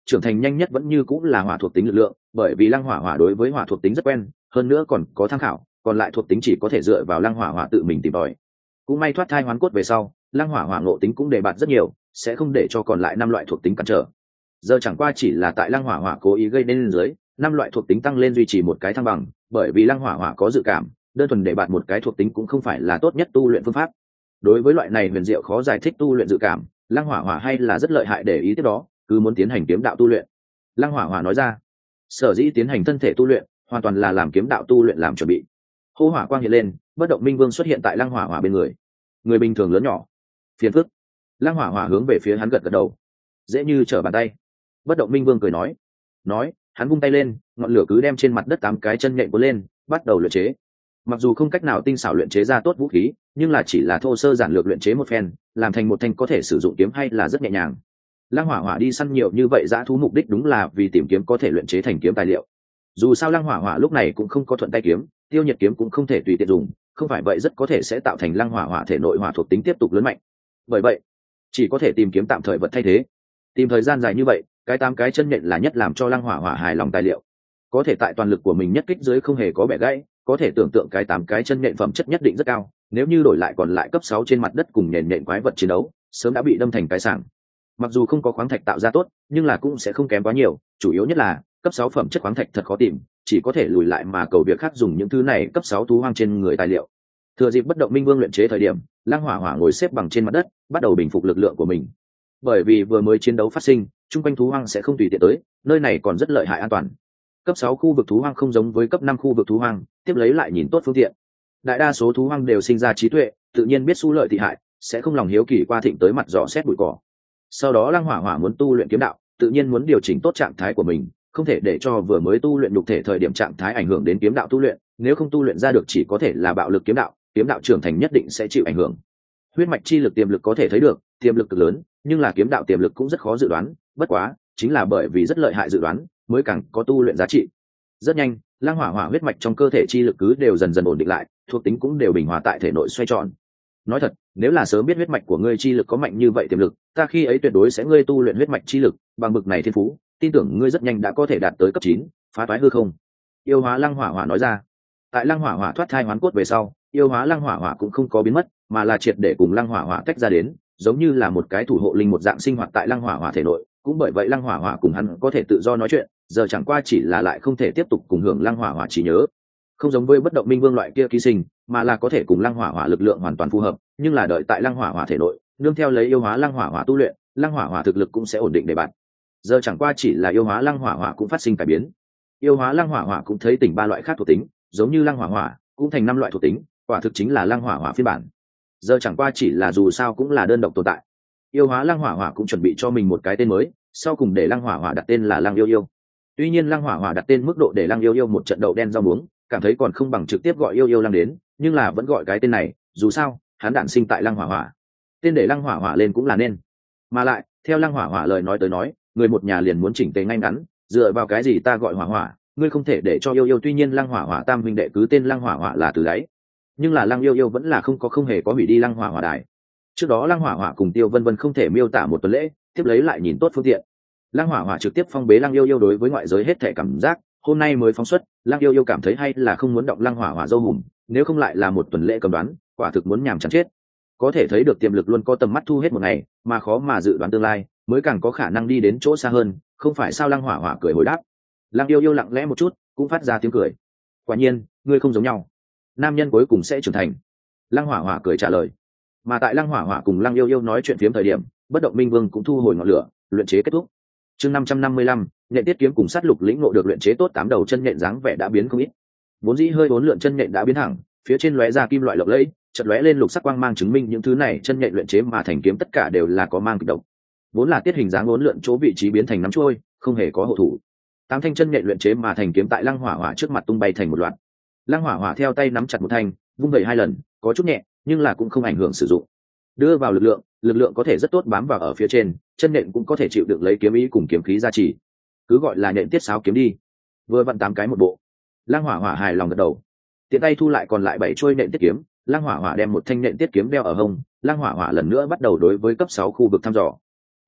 trưởng thành nhanh nhất vẫn như cũng là hỏa thuộc tính lực lượng, bởi vì lăng hỏa hỏa đối với hỏa thuộc tính rất quen, hơn nữa còn có tham khảo, còn lại thuộc tính chỉ có thể dựa vào lăng hỏa hỏa tự mình tìm tòi. Cũng may thoát thai hoán cốt về sau, lăng hỏa hỏa ngộ tính cũng đề bạt rất nhiều, sẽ không để cho còn lại năm loại thuộc tính cản trở. Giờ chẳng qua chỉ là tại lăng hỏa hỏa cố ý gây nên dưới năm loại thuộc tính tăng lên duy trì một cái thăng bằng, bởi vì lăng hỏa hỏa có dự cảm, đơn thuần để bạn một cái thuộc tính cũng không phải là tốt nhất tu luyện phương pháp. Đối với loại này huyền diệu khó giải thích tu luyện dự cảm, lăng hỏa hỏa hay là rất lợi hại, để ý tiếp đó cứ muốn tiến hành kiếm đạo tu luyện. Lăng hỏa hỏa nói ra, sở dĩ tiến hành thân thể tu luyện hoàn toàn là làm kiếm đạo tu luyện làm chuẩn bị. Hô hỏa quang hiện lên, bất động minh vương xuất hiện tại lăng hỏa hỏa bên người. Người bình thường lớn nhỏ, phiền phức. Lăng hỏa hỏa hướng về phía hắn gật gật đầu, dễ như trở bàn tay. Bất động minh vương cười nói, nói hắn vung tay lên, ngọn lửa cứ đem trên mặt đất tám cái chân nhện cuốn lên, bắt đầu luyện chế. Mặc dù không cách nào tinh xảo luyện chế ra tốt vũ khí, nhưng là chỉ là thô sơ giản lược luyện chế một phen, làm thành một thanh có thể sử dụng kiếm hay là rất nhẹ nhàng. Lăng hỏa hỏa đi săn nhiều như vậy dã thú mục đích đúng là vì tìm kiếm có thể luyện chế thành kiếm tài liệu. Dù sao lăng hỏa hỏa lúc này cũng không có thuận tay kiếm, tiêu nhiệt kiếm cũng không thể tùy tiện dùng, không phải vậy rất có thể sẽ tạo thành lăng hỏa hỏa thể nội hỏa thuộc tính tiếp tục lớn mạnh. Bởi vậy chỉ có thể tìm kiếm tạm thời vật thay thế. Tìm thời gian dài như vậy, cái tám cái chân nhện là nhất làm cho lăng hỏa hỏa hài lòng tài liệu. Có thể tại toàn lực của mình nhất kích dưới không hề có bẻ gãy, có thể tưởng tượng cái tám cái chân nhện phẩm chất nhất định rất cao, nếu như đổi lại còn lại cấp sáu trên mặt đất cùng nhện nhện quái vật chiến đấu, sớm đã bị đâm thành cái sảng. Mặc dù không có khoáng thạch tạo ra tốt, nhưng là cũng sẽ không kém quá nhiều, chủ yếu nhất là cấp sáu phẩm chất khoáng thạch thật khó tìm, chỉ có thể lùi lại mà cầu việc khác dùng những thứ này cấp sáu thú hoang trên người tài liệu. Thừa dịp bất động minh vương luyện chế thời điểm, lăng hỏa hỏa ngồi xếp bằng trên mặt đất, bắt đầu bình phục lực lượng của mình. Bởi vì vừa mới chiến đấu phát sinh, chung quanh thú hoang sẽ không tùy tiện tới, nơi này còn rất lợi hại an toàn. Cấp sáu khu vực thú hoang không giống với cấp năm khu vực thú hoang, tiếp lấy lại nhìn tốt phương tiện. Đại đa số thú hoang đều sinh ra trí tuệ, tự nhiên biết xu lợi thị hại, sẽ không lòng hiếu kỳ qua thịnh tới mặt dò xét bụi cỏ. Sau đó lăng hỏa hỏa muốn tu luyện kiếm đạo, tự nhiên muốn điều chỉnh tốt trạng thái của mình, không thể để cho vừa mới tu luyện nhục thể thời điểm trạng thái ảnh hưởng đến kiếm đạo tu luyện, nếu không tu luyện ra được chỉ có thể là bạo lực kiếm đạo, kiếm đạo trưởng thành nhất định sẽ chịu ảnh hưởng. Huyết mạch chi lực tiềm lực có thể thấy được, tiềm lực cực lớn, nhưng là kiếm đạo tiềm lực cũng rất khó dự đoán, bất quá chính là bởi vì rất lợi hại dự đoán mới càng có tu luyện giá trị. Rất nhanh, lăng hỏa hỏa huyết mạch trong cơ thể chi lực cứ đều dần dần ổn định lại, thuộc tính cũng đều bình hòa tại thể nội xoay tròn. Nói thật, nếu là sớm biết huyết mạch của ngươi chi lực có mạnh như vậy tiềm lực, ta khi ấy tuyệt đối sẽ ngươi tu luyện huyết mạch chi lực bằng bực này thiên phú, tin tưởng ngươi rất nhanh đã có thể đạt tới cấp chín, phá toái hư không. Yêu hóa lăng hỏa hỏa nói ra. Tại lăng hỏa hỏa thoát thai hoán cốt về sau, yêu hóa lăng hỏa hỏa cũng không có biến mất, mà là triệt để cùng lăng hỏa hỏa tách ra đến, giống như là một cái thủ hộ linh một dạng sinh hoạt tại lăng hỏa hỏa thể nội. Cũng bởi vậy lăng hỏa hỏa cùng hắn có thể tự do nói chuyện, giờ chẳng qua chỉ là lại không thể tiếp tục cùng hưởng lăng hỏa hỏa trí nhớ. Không giống với bất động minh vương loại kia ký sinh, mà là có thể cùng lăng hỏa hỏa lực lượng hoàn toàn phù hợp, nhưng là đợi tại lăng hỏa hỏa thể nội, nương theo lấy yêu hóa lăng hỏa hỏa tu luyện, lăng hỏa hỏa thực lực cũng sẽ ổn định để bạn. Giờ chẳng qua chỉ là yêu hóa lăng hỏa hỏa cũng phát sinh cải biến. Yêu hóa lăng hỏa hỏa cũng thấy tỉnh ba loại khác thuộc tính, giống như lăng hỏa hỏa cũng thành năm loại thuộc tính, quả thực chính là lăng hỏa hỏa phiên bản. Giờ chẳng qua chỉ là dù sao cũng là đơn độc tồn tại. Yêu hóa lăng hỏa hỏa cũng chuẩn bị cho mình một cái tên mới, sau cùng để lăng hỏa hỏa đặt tên là lăng yêu yêu. Tuy nhiên lăng hỏa hỏa đặt tên mức độ để lăng yêu yêu một trận đậu đen rau muống, cảm thấy còn không bằng trực tiếp gọi yêu yêu lăng đến, nhưng là vẫn gọi cái tên này, dù sao hắn đản sinh tại lăng hỏa hỏa, tên để lăng hỏa hỏa lên cũng là nên. Mà lại theo lăng hỏa hỏa lời nói tới nói, người một nhà liền muốn chỉnh tề ngay ngắn, dựa vào cái gì ta gọi hỏa hỏa, ngươi không thể để cho yêu yêu. Tuy nhiên lăng hỏa hỏa tam huynh đệ cứ tên lăng hỏa hỏa là từ đấy, nhưng là lăng yêu yêu vẫn là không có không hề có hủy đi lăng hỏa hỏa đài. Trước đó lăng hỏa hỏa cùng tiêu vân vân không thể miêu tả một tuần lễ, tiếp lấy lại nhìn tốt phương tiện, lăng hỏa hỏa trực tiếp phong bế lăng yêu yêu đối với ngoại giới hết thể cảm giác, hôm nay mới phóng xuất, lăng yêu yêu cảm thấy hay là không muốn động lăng hỏa hỏa dâu hùm, nếu không lại là một tuần lễ cầm đoán, quả thực muốn nhàm chán chết. Có thể thấy được tiềm lực luôn có tầm mắt thu hết một ngày, mà khó mà dự đoán tương lai, mới càng có khả năng đi đến chỗ xa hơn, không phải sao? Lăng hỏa hỏa cười hồi đáp. Lăng yêu yêu lặng lẽ một chút, cũng phát ra tiếng cười. Quả nhiên, ngươi không giống nhau, nam nhân cuối cùng sẽ trưởng thành. Lăng hỏa hỏa cười trả lời. Mà tại lăng hỏa hỏa cùng lăng yêu yêu nói chuyện phiếm thời điểm, bất động minh vương cũng thu hồi ngọn lửa, luyện chế kết thúc. Chương năm trăm năm mươi lăm, nhện tiết kiếm cùng sát lục lĩnh ngộ được luyện chế tốt, tám đầu chân nhện dáng vẻ đã biến không ít. Vốn dĩ hơi bốn lượn chân nhện đã biến thẳng, phía trên lóe ra kim loại lộng lẫy, chợt lóe lên lục sắc quang mang, chứng minh những thứ này chân nhện luyện chế mà thành kiếm tất cả đều là có mang kịch độc. Vốn là tiết hình dáng bốn lượn chỗ vị trí biến thành nắm trôi, không hề có hộ thủ. Tám thanh chân nhện luyện chế mà thành kiếm tại lăng hỏa hỏa trước mặt tung bay thành một loạt. Lăng hỏa hỏa theo tay nắm chặt một thanh, vung vẩy hai lần, có chút nhẹ, nhưng là cũng không ảnh hưởng sử dụng. Đưa vào lực lượng, lực lượng có thể rất tốt bám vào ở phía trên, chân nện cũng có thể chịu đựng lấy kiếm ý cùng kiếm khí gia trì. Cứ gọi là nện tiết sáo kiếm đi. Vừa vặn tám cái một bộ. Lăng hỏa hỏa hài lòng gật đầu, tiện tay thu lại còn lại bảy chuôi nện tiết kiếm. Lăng hỏa hỏa đem một thanh nện tiết kiếm đeo ở hông. Lăng hỏa hỏa lần nữa bắt đầu đối với cấp sáu khu vực thăm dò.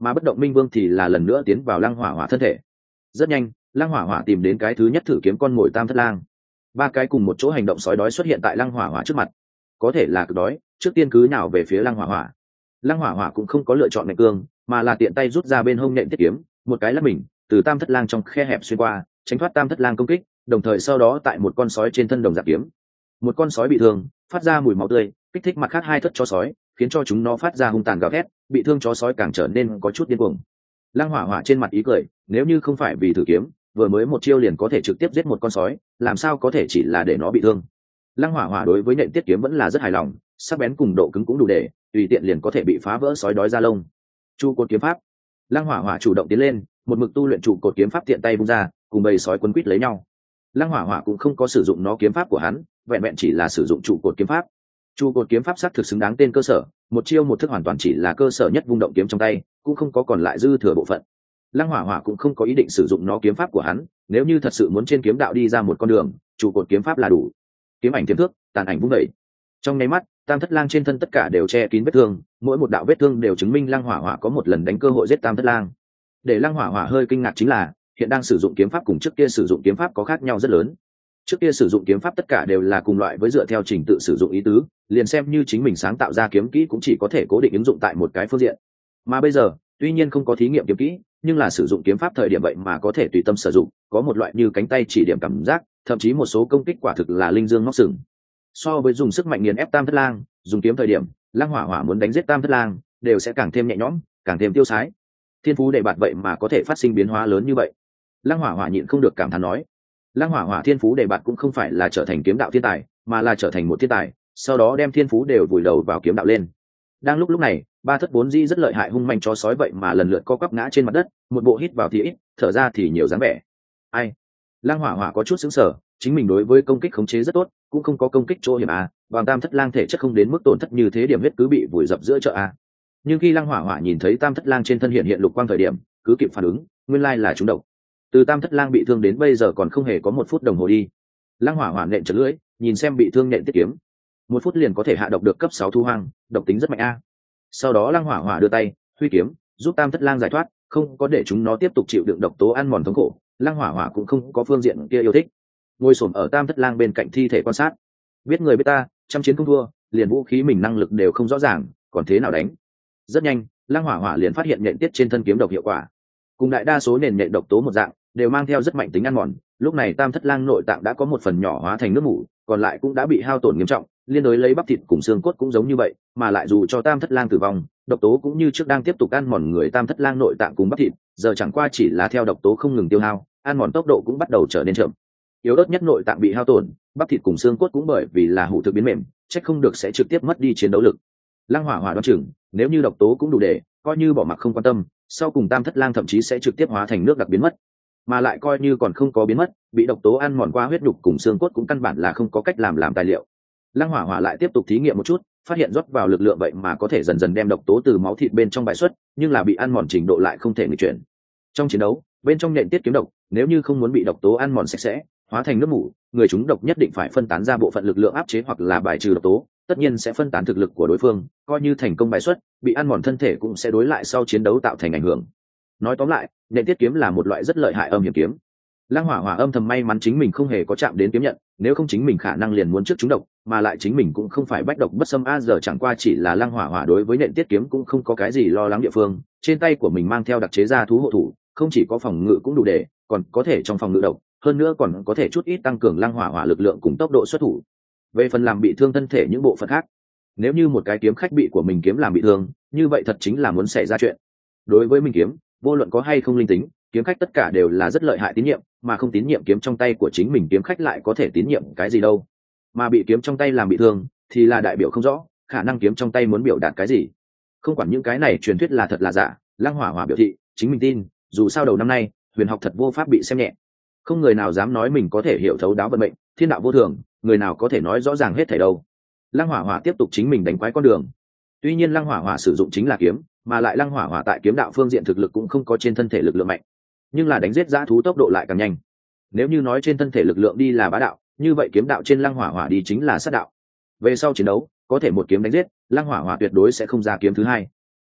mà bất động minh vương thì là lần nữa tiến vào lăng hỏa hỏa thân thể. Rất nhanh, lăng hỏa hỏa tìm đến cái thứ nhất thử kiếm con mồi tam thất lang. Ba cái cùng một chỗ hành động sói đói xuất hiện tại lăng hỏa hỏa trước mặt. Có thể là cực đói, trước tiên cứ nhào về phía lăng hỏa hỏa. Lăng hỏa hỏa cũng không có lựa chọn mạnh cương, mà là tiện tay rút ra bên hông nện thiết kiếm, một cái lắc mình từ tam thất lang trong khe hẹp xuyên qua, tránh thoát tam thất lang công kích, đồng thời sau đó tại một con sói trên thân đồng giặc kiếm. Một con sói bị thương, phát ra mùi máu tươi, kích thích mặt khác hai thất chó sói, khiến cho chúng nó phát ra hung tàn gào thét, bị thương chó sói càng trở nên có chút điên cuồng. Lăng hỏa hỏa trên mặt ý cười, nếu như không phải vì thử kiếm, vừa mới một chiêu liền có thể trực tiếp giết một con sói, làm sao có thể chỉ là để nó bị thương. Lăng hỏa hỏa đối với nện tiết kiếm vẫn là rất hài lòng, sắc bén cùng độ cứng cũng đủ để tùy tiện liền có thể bị phá vỡ sói đói da lông. Trụ cột kiếm pháp. Lăng hỏa hỏa chủ động tiến lên, một mực tu luyện trụ cột kiếm pháp tiện tay vung ra, cùng bầy sói quấn quýt lấy nhau. Lăng hỏa hỏa cũng không có sử dụng nó kiếm pháp của hắn, vẹn vẹn chỉ là sử dụng trụ cột kiếm pháp. Trụ cột kiếm pháp xác thực xứng đáng tên cơ sở, một chiêu một thức hoàn toàn chỉ là cơ sở nhất vung động kiếm trong tay, cũng không có còn lại dư thừa bộ phận. Lăng hỏa hỏa cũng không có ý định sử dụng nó kiếm pháp của hắn, nếu như thật sự muốn trên kiếm đạo đi ra một con đường, trụ cột kiếm pháp là đủ. Kiếm ảnh tiềm thước, tàn ảnh vung đẩy. Trong nháy mắt, tam thất lang trên thân tất cả đều che kín vết thương, mỗi một đạo vết thương đều chứng minh lăng hỏa hỏa có một lần đánh cơ hội giết tam thất lang. Để lăng hỏa hỏa hơi kinh ngạc chính là, hiện đang sử dụng kiếm pháp cùng trước kia sử dụng kiếm pháp có khác nhau rất lớn. Trước kia sử dụng kiếm pháp tất cả đều là cùng loại với dựa theo trình tự sử dụng ý tứ, liền xem như chính mình sáng tạo ra kiếm kỹ cũng chỉ có thể cố định ứng dụng tại một cái phương diện. Mà bây giờ, tuy nhiên không có thí nghiệm kiếm kỹ, nhưng là sử dụng kiếm pháp thời điểm vậy mà có thể tùy tâm sử dụng, có một loại như cánh tay chỉ điểm cảm giác, thậm chí một số công kích quả thực là linh dương ngóc sừng. So với dùng sức mạnh nghiền ép tam thất lang, dùng kiếm thời điểm, lăng hỏa hỏa muốn đánh giết tam thất lang, đều sẽ càng thêm nhẹ nhõm, càng thêm tiêu sái. Thiên phú đề bạt vậy mà có thể phát sinh biến hóa lớn như vậy. Lăng hỏa hỏa nhịn không được cảm thán nói. Lăng hỏa hỏa thiên phú đề bạt cũng không phải là trở thành kiếm đạo thiên tài, mà là trở thành một thiên tài, sau đó đem thiên phú đều vùi đầu vào kiếm đạo lên. Đang lúc lúc này, ba thất vốn dĩ rất lợi hại hung manh chó sói vậy mà lần lượt co quắp ngã trên mặt đất, một bộ hít vào thì ít, thở ra thì nhiều dáng vẻ. Ai? Lăng hỏa hỏa có chút sững sờ, chính mình đối với công kích khống chế rất tốt, cũng không có công kích chỗ hiểm à, bằng tam thất lang thể chất không đến mức tổn thất như thế, điểm huyết cứ bị vùi dập giữa chợ à. Nhưng khi lăng hỏa hỏa nhìn thấy tam thất lang trên thân hiện hiện lục quang thời điểm, cứ kịp phản ứng, nguyên lai là trúng độc. Từ tam thất lang bị thương đến bây giờ còn không hề có một phút đồng hồ đi. Lăng hỏa hỏa nện chật lưỡi, nhìn xem bị thương nện tiết kiếm, một phút liền có thể hạ độc được cấp sáu thu hoang, độc tính rất mạnh a. Sau đó lăng hỏa hỏa đưa tay huy kiếm giúp tam thất lang giải thoát, không có để chúng nó tiếp tục chịu đựng độc tố ăn mòn thống khổ. Lăng hỏa hỏa cũng không có phương diện kia yêu thích, ngồi xổm ở tam thất lang bên cạnh thi thể quan sát. Biết người biết ta, trăm chiến không thua, liền vũ khí mình năng lực đều không rõ ràng, còn thế nào đánh. Rất nhanh, lăng hỏa hỏa liền phát hiện nện tiết trên thân kiếm độc hiệu quả, cùng đại đa số nền nện độc tố một dạng, đều mang theo rất mạnh tính ăn mòn. Lúc này tam thất lang nội tạng đã có một phần nhỏ hóa thành nước mủ, còn lại cũng đã bị hao tổn nghiêm trọng, liên đối lấy bắp thịt cùng xương cốt cũng giống như vậy, mà lại dù cho tam thất lang tử vong, độc tố cũng như trước đang tiếp tục ăn mòn người tam thất lang nội tạng cùng bắp thịt, giờ chẳng qua chỉ là theo độc tố không ngừng tiêu hao, ăn mòn tốc độ cũng bắt đầu trở nên chậm. Yếu ớt nhất nội tạng bị hao tổn, bắp thịt cùng xương cốt cũng bởi vì là hủ thực biến mềm, trách không được sẽ trực tiếp mất đi chiến đấu lực. Lăng hỏa hỏa đoán chừng, nếu như độc tố cũng đủ để, coi như bỏ mặc không quan tâm, sau cùng tam thất lang thậm chí sẽ trực tiếp hóa thành nước đặc biến mất. Mà lại coi như còn không có biến mất, bị độc tố ăn mòn qua huyết nhục cùng xương cốt cũng căn bản là không có cách làm làm tài liệu. Lăng hỏa hỏa lại tiếp tục thí nghiệm một chút, phát hiện rót vào lực lượng vậy mà có thể dần dần đem độc tố từ máu thịt bên trong bài xuất, nhưng là bị ăn mòn trình độ lại không thể nghịch chuyển. Trong chiến đấu, bên trong nện tiết kiếm độc, nếu như không muốn bị độc tố ăn mòn sạch sẽ, hóa thành nước mủ, người chúng độc nhất định phải phân tán ra bộ phận lực lượng áp chế hoặc là bài trừ độc tố, tất nhiên sẽ phân tán thực lực của đối phương, coi như thành công bài xuất, bị ăn mòn thân thể cũng sẽ đối lại sau chiến đấu tạo thành ảnh hưởng. Nói tóm lại, nện tiết kiếm là một loại rất lợi hại âm hiểm kiếm. Lăng hỏa hỏa âm thầm may mắn chính mình không hề có chạm đến kiếm nhận, nếu không chính mình khả năng liền muốn trước trúng độc, mà lại chính mình cũng không phải bách độc bất xâm a. Giờ chẳng qua chỉ là lăng hỏa hỏa đối với nện tiết kiếm cũng không có cái gì lo lắng địa phương, trên tay của mình mang theo đặc chế ra thú hộ thủ, không chỉ có phòng ngự cũng đủ để, còn có thể trong phòng ngự độc, hơn nữa còn có thể chút ít tăng cường lăng hỏa hỏa lực lượng cùng tốc độ xuất thủ. Về phần làm bị thương thân thể những bộ phận khác, nếu như một cái kiếm khách bị của mình kiếm làm bị thương, như vậy thật chính là muốn xảy ra chuyện. Đối với mình kiếm, vô luận có hay không linh tính, kiếm khách tất cả đều là rất lợi hại tín nhiệm, mà không tín nhiệm kiếm trong tay của chính mình kiếm khách lại có thể tín nhiệm cái gì đâu. Mà bị kiếm trong tay làm bị thương thì là đại biểu không rõ khả năng kiếm trong tay muốn biểu đạt cái gì. Không quản những cái này truyền thuyết là thật là giả, lăng hỏa hỏa biểu thị chính mình tin, dù sao đầu năm nay huyền học thật vô pháp bị xem nhẹ, không người nào dám nói mình có thể hiểu thấu đáo vận mệnh, thiên đạo vô thường, người nào có thể nói rõ ràng hết thảy đâu. Lăng hỏa hỏa tiếp tục chính mình đánh quái con đường. Tuy nhiên lăng hỏa hỏa sử dụng chính là kiếm, mà lại lăng hỏa hỏa tại kiếm đạo phương diện thực lực cũng không có trên thân thể lực lượng mạnh, nhưng là đánh giết dã thú tốc độ lại càng nhanh. Nếu như nói trên thân thể lực lượng đi là bá đạo, như vậy kiếm đạo trên lăng hỏa hỏa đi chính là sát đạo. Về sau chiến đấu, có thể một kiếm đánh giết, lăng hỏa hỏa tuyệt đối sẽ không ra kiếm thứ hai.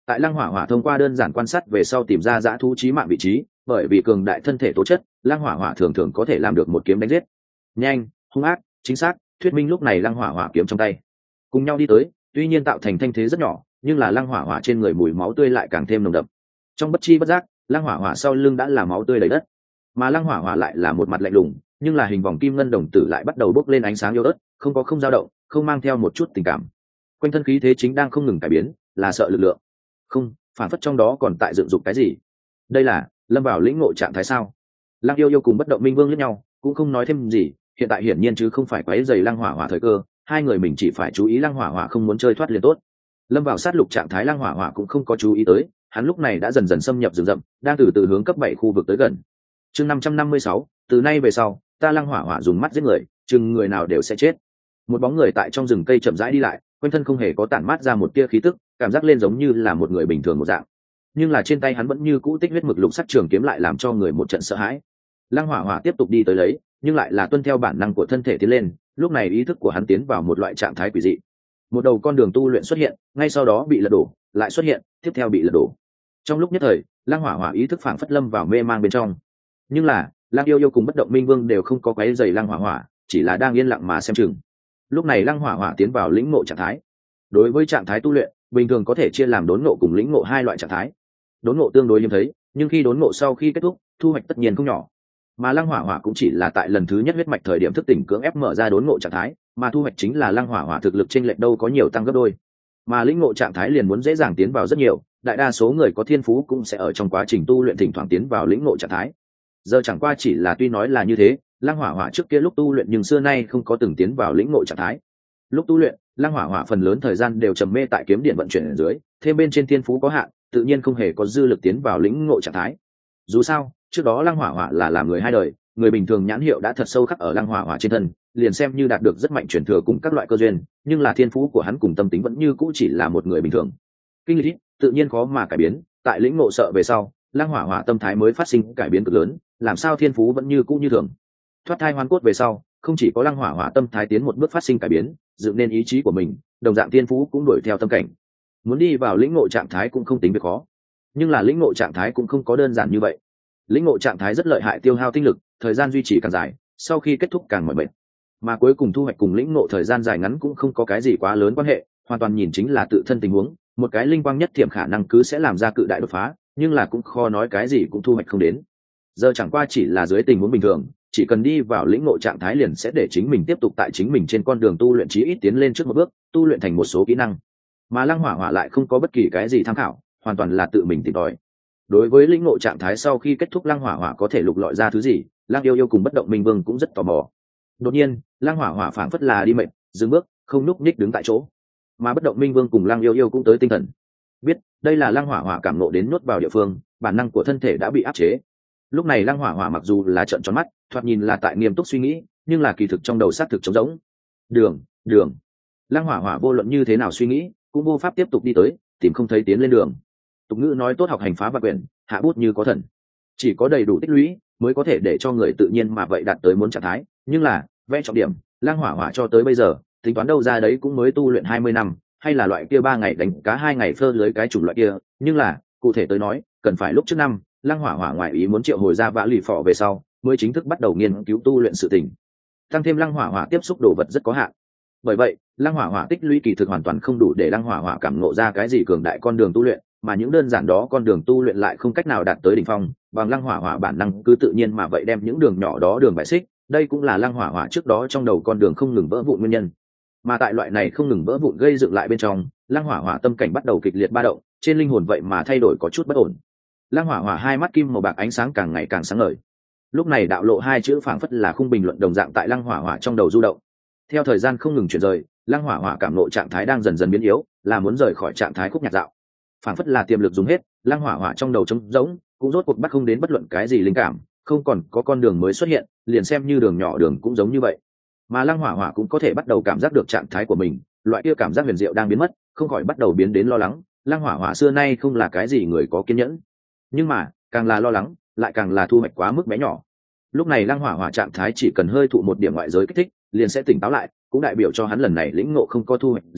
tại lăng hỏa hỏa thông qua đơn giản quan sát về sau tìm ra dã thú chí mạng vị trí, bởi vì cường đại thân thể tố chất, lăng hỏa hỏa thường thường có thể làm được một kiếm đánh giết. Nhanh, hung ác, chính xác, thuyết minh lúc này lăng hỏa hỏa kiếm trong tay cùng nhau đi tới, tuy nhiên tạo thành thanh thế rất nhỏ, nhưng là lăng hỏa hỏa trên người mùi máu tươi lại càng thêm nồng đậm. Trong bất chi bất giác, lăng hỏa hỏa sau lưng đã là máu tươi đầy đất, mà lăng hỏa hỏa lại là một mặt lạnh lùng, nhưng là hình vòng kim ngân đồng tử lại bắt đầu bốc lên ánh sáng yếu ớt, không có không dao động, không mang theo một chút tình cảm. Quanh thân khí thế chính đang không ngừng cải biến, là sợ lực lượng. Không, phản phất trong đó còn tại dựng dục cái gì. Đây là lâm vào lĩnh ngộ trạng thái sao? Lăng Yêu Yêu cùng Bất Động Minh Vương liếc nhau, cũng không nói thêm gì, hiện tại hiển nhiên chứ không phải quấy rầy lăng hỏa hỏa thời cơ, hai người mình chỉ phải chú ý lăng hỏa hỏa không muốn chơi thoát liền tốt. Lâm vào sát lục trạng thái lăng hỏa hỏa cũng không có chú ý tới, hắn lúc này đã dần dần xâm nhập rừng rậm, đang từ từ hướng cấp bảy khu vực tới gần. Chương năm trăm năm mươi sáu, từ nay về sau, ta lăng hỏa hỏa dùng mắt giết người, chừng người nào đều sẽ chết. Một bóng người tại trong rừng cây chậm rãi đi lại, quanh thân không hề có tản mát ra một tia khí tức, cảm giác lên giống như là một người bình thường một dạng. Nhưng là trên tay hắn vẫn như cũ tích huyết mực lục sắc trường kiếm lại làm cho người một trận sợ hãi. Lăng hỏa hỏa tiếp tục đi tới lấy, nhưng lại là tuân theo bản năng của thân thể tiến lên, lúc này ý thức của hắn tiến vào một loại trạng thái quỷ dị. Một đầu con đường tu luyện xuất hiện, ngay sau đó bị lật đổ, lại xuất hiện, tiếp theo bị lật đổ. Trong lúc nhất thời, lăng hỏa hỏa ý thức phảng phất lâm vào mê mang bên trong. Nhưng là lăng yêu yêu cùng Bất Động Minh Vương đều không có quấy rầy lăng hỏa hỏa, chỉ là đang yên lặng mà xem chừng. Lúc này lăng hỏa hỏa tiến vào lĩnh ngộ trạng thái. Đối với trạng thái tu luyện, bình thường có thể chia làm đốn ngộ cùng lĩnh ngộ hai loại trạng thái. Đốn ngộ tương đối hiếm thấy, nhưng khi đốn ngộ sau khi kết thúc, thu hoạch tất nhiên không nhỏ. Mà lăng hỏa hỏa cũng chỉ là tại lần thứ nhất huyết mạch thời điểm thức tỉnh cưỡng ép mở ra đốn ngộ trạng thái, mà thu hoạch chính là lăng hỏa hỏa thực lực chênh lệch đâu có nhiều tăng gấp đôi. Mà lĩnh ngộ trạng thái liền muốn dễ dàng tiến vào rất nhiều, đại đa số người có thiên phú cũng sẽ ở trong quá trình tu luyện thỉnh thoảng tiến vào lĩnh ngộ trạng thái. Giờ chẳng qua chỉ là tuy nói là như thế, lăng hỏa hỏa trước kia lúc tu luyện nhưng xưa nay không có từng tiến vào lĩnh ngộ trạng thái. Lúc tu luyện, lăng hỏa hỏa phần lớn thời gian đều trầm mê tại kiếm điện vận chuyển ở dưới, thêm bên trên thiên phú có hạn, tự nhiên không hề có dư lực tiến vào lĩnh ngộ trạng thái. Dù sao, trước đó lăng hỏa hỏa là làm người hai đời, người bình thường nhãn hiệu đã thật sâu khắc ở lăng hỏa hỏa trên thân, liền xem như đạt được rất mạnh truyền thừa cùng các loại cơ duyên, nhưng là thiên phú của hắn cùng tâm tính vẫn như cũ chỉ là một người bình thường. Kinh lịch tự nhiên khó mà cải biến, tại lĩnh ngộ sợ về sau, lăng hỏa hỏa tâm thái mới phát sinh cải biến cực lớn, làm sao thiên phú vẫn như cũ như thường. Thoát thai hoán cốt về sau, không chỉ có lăng hỏa hỏa tâm thái tiến một bước phát sinh cải biến, dựng nên ý chí của mình, đồng dạng thiên phú cũng đuổi theo tâm cảnh. Muốn đi vào lĩnh ngộ trạng thái cũng không tính việc khó, nhưng là lĩnh ngộ trạng thái cũng không có đơn giản như vậy. Lĩnh ngộ trạng thái rất lợi hại tiêu hao tinh lực, thời gian duy trì càng dài, sau khi kết thúc càng mỏi mệt. Mà cuối cùng thu hoạch cùng lĩnh ngộ thời gian dài ngắn cũng không có cái gì quá lớn quan hệ, hoàn toàn nhìn chính là tự thân tình huống, một cái linh quang nhất thiểm khả năng cứ sẽ làm ra cự đại đột phá, nhưng là cũng khó nói cái gì cũng thu hoạch không đến. Giờ chẳng qua chỉ là dưới tình huống bình thường, chỉ cần đi vào lĩnh ngộ trạng thái liền sẽ để chính mình tiếp tục tại chính mình trên con đường tu luyện chí ít tiến lên trước một bước, tu luyện thành một số kỹ năng. Mà lăng hỏa hỏa lại không có bất kỳ cái gì tham khảo, hoàn toàn là tự mình tìm tòi. Đối với lĩnh ngộ trạng thái sau khi kết thúc lăng hỏa hỏa có thể lục lọi ra thứ gì, lăng yêu yêu cùng Bất Động Minh Vương cũng rất tò mò. Đột nhiên lăng hỏa hỏa phảng phất là đi mệt, dừng bước, không nhúc nhích đứng tại chỗ. Mà Bất Động Minh Vương cùng lăng yêu yêu cũng tới tinh thần, biết đây là lăng hỏa hỏa cảm nộ đến nuốt vào địa phương, bản năng của thân thể đã bị áp chế. Lúc này lăng hỏa hỏa mặc dù là trợn tròn mắt, thoạt nhìn là tại nghiêm túc suy nghĩ, nhưng là kỳ thực trong đầu xác thực trống rỗng. Đường, đường. Lăng hỏa hỏa vô luận như thế nào suy nghĩ, cũng vô pháp tiếp tục đi tới, tìm không thấy tiến lên đường. Tục ngữ nói tốt học hành phá vạn quyển, hạ bút như có thần. Chỉ có đầy đủ tích lũy mới có thể để cho người tự nhiên mà vậy đạt tới muốn trạng thái, nhưng là vẽ trọng điểm, lăng hỏa hỏa cho tới bây giờ tính toán đâu ra đấy cũng mới tu luyện hai mươi năm, hay là loại kia ba ngày đánh cá hai ngày phơ lưới cái chủng loại kia, nhưng là cụ thể tới nói cần phải lúc trước năm lăng hỏa hỏa ngoại ý muốn triệu hồi ra vã lì phò về sau mới chính thức bắt đầu nghiên cứu tu luyện sự tình. Tăng thêm lăng hỏa hỏa tiếp xúc đồ vật rất có hạn, bởi vậy lăng hỏa hỏa tích lũy kỳ thực hoàn toàn không đủ để lăng hỏa hỏa cảm ngộ ra cái gì cường đại con đường tu luyện, mà những đơn giản đó con đường tu luyện lại không cách nào đạt tới đỉnh phong, bằng lăng hỏa hỏa bản năng cứ tự nhiên mà vậy đem những đường nhỏ đó đường bài xích, đây cũng là lăng hỏa hỏa trước đó trong đầu con đường không ngừng vỡ vụn nguyên nhân. Mà tại loại này không ngừng vỡ vụn gây dựng lại bên trong, lăng hỏa hỏa tâm cảnh bắt đầu kịch liệt ba động, trên linh hồn vậy mà thay đổi có chút bất ổn. Lăng hỏa hỏa hai mắt kim màu bạc ánh sáng càng ngày càng sáng ngời. Lúc này đạo lộ hai chữ phảng phất là khung bình luận đồng dạng tại lăng hỏa hỏa trong đầu du động. Theo thời gian không ngừng chuyển rời, lăng hỏa hỏa cảm ngộ trạng thái đang dần dần biến yếu, là muốn rời khỏi trạng thái khúc nhạc dạo. Phảng phất là tiềm lực dùng hết, lăng hỏa hỏa trong đầu trống rỗng, cũng rốt cuộc bắt không đến bất luận cái gì linh cảm, không còn có con đường mới xuất hiện, liền xem như đường nhỏ đường cũng giống như vậy. Mà lăng hỏa hỏa cũng có thể bắt đầu cảm giác được trạng thái của mình, loại kia cảm giác huyền diệu đang biến mất, không khỏi bắt đầu biến đến lo lắng. Lăng hỏa hỏa xưa nay không là cái gì người có kiên nhẫn, nhưng mà càng là lo lắng lại càng là thu hoạch quá mức bé nhỏ. Lúc này lăng hỏa hỏa trạng thái chỉ cần hơi thụ một điểm ngoại giới kích thích liền sẽ tỉnh táo lại, cũng đại biểu cho hắn lần này lĩnh ngộ không có thu hoạch gì,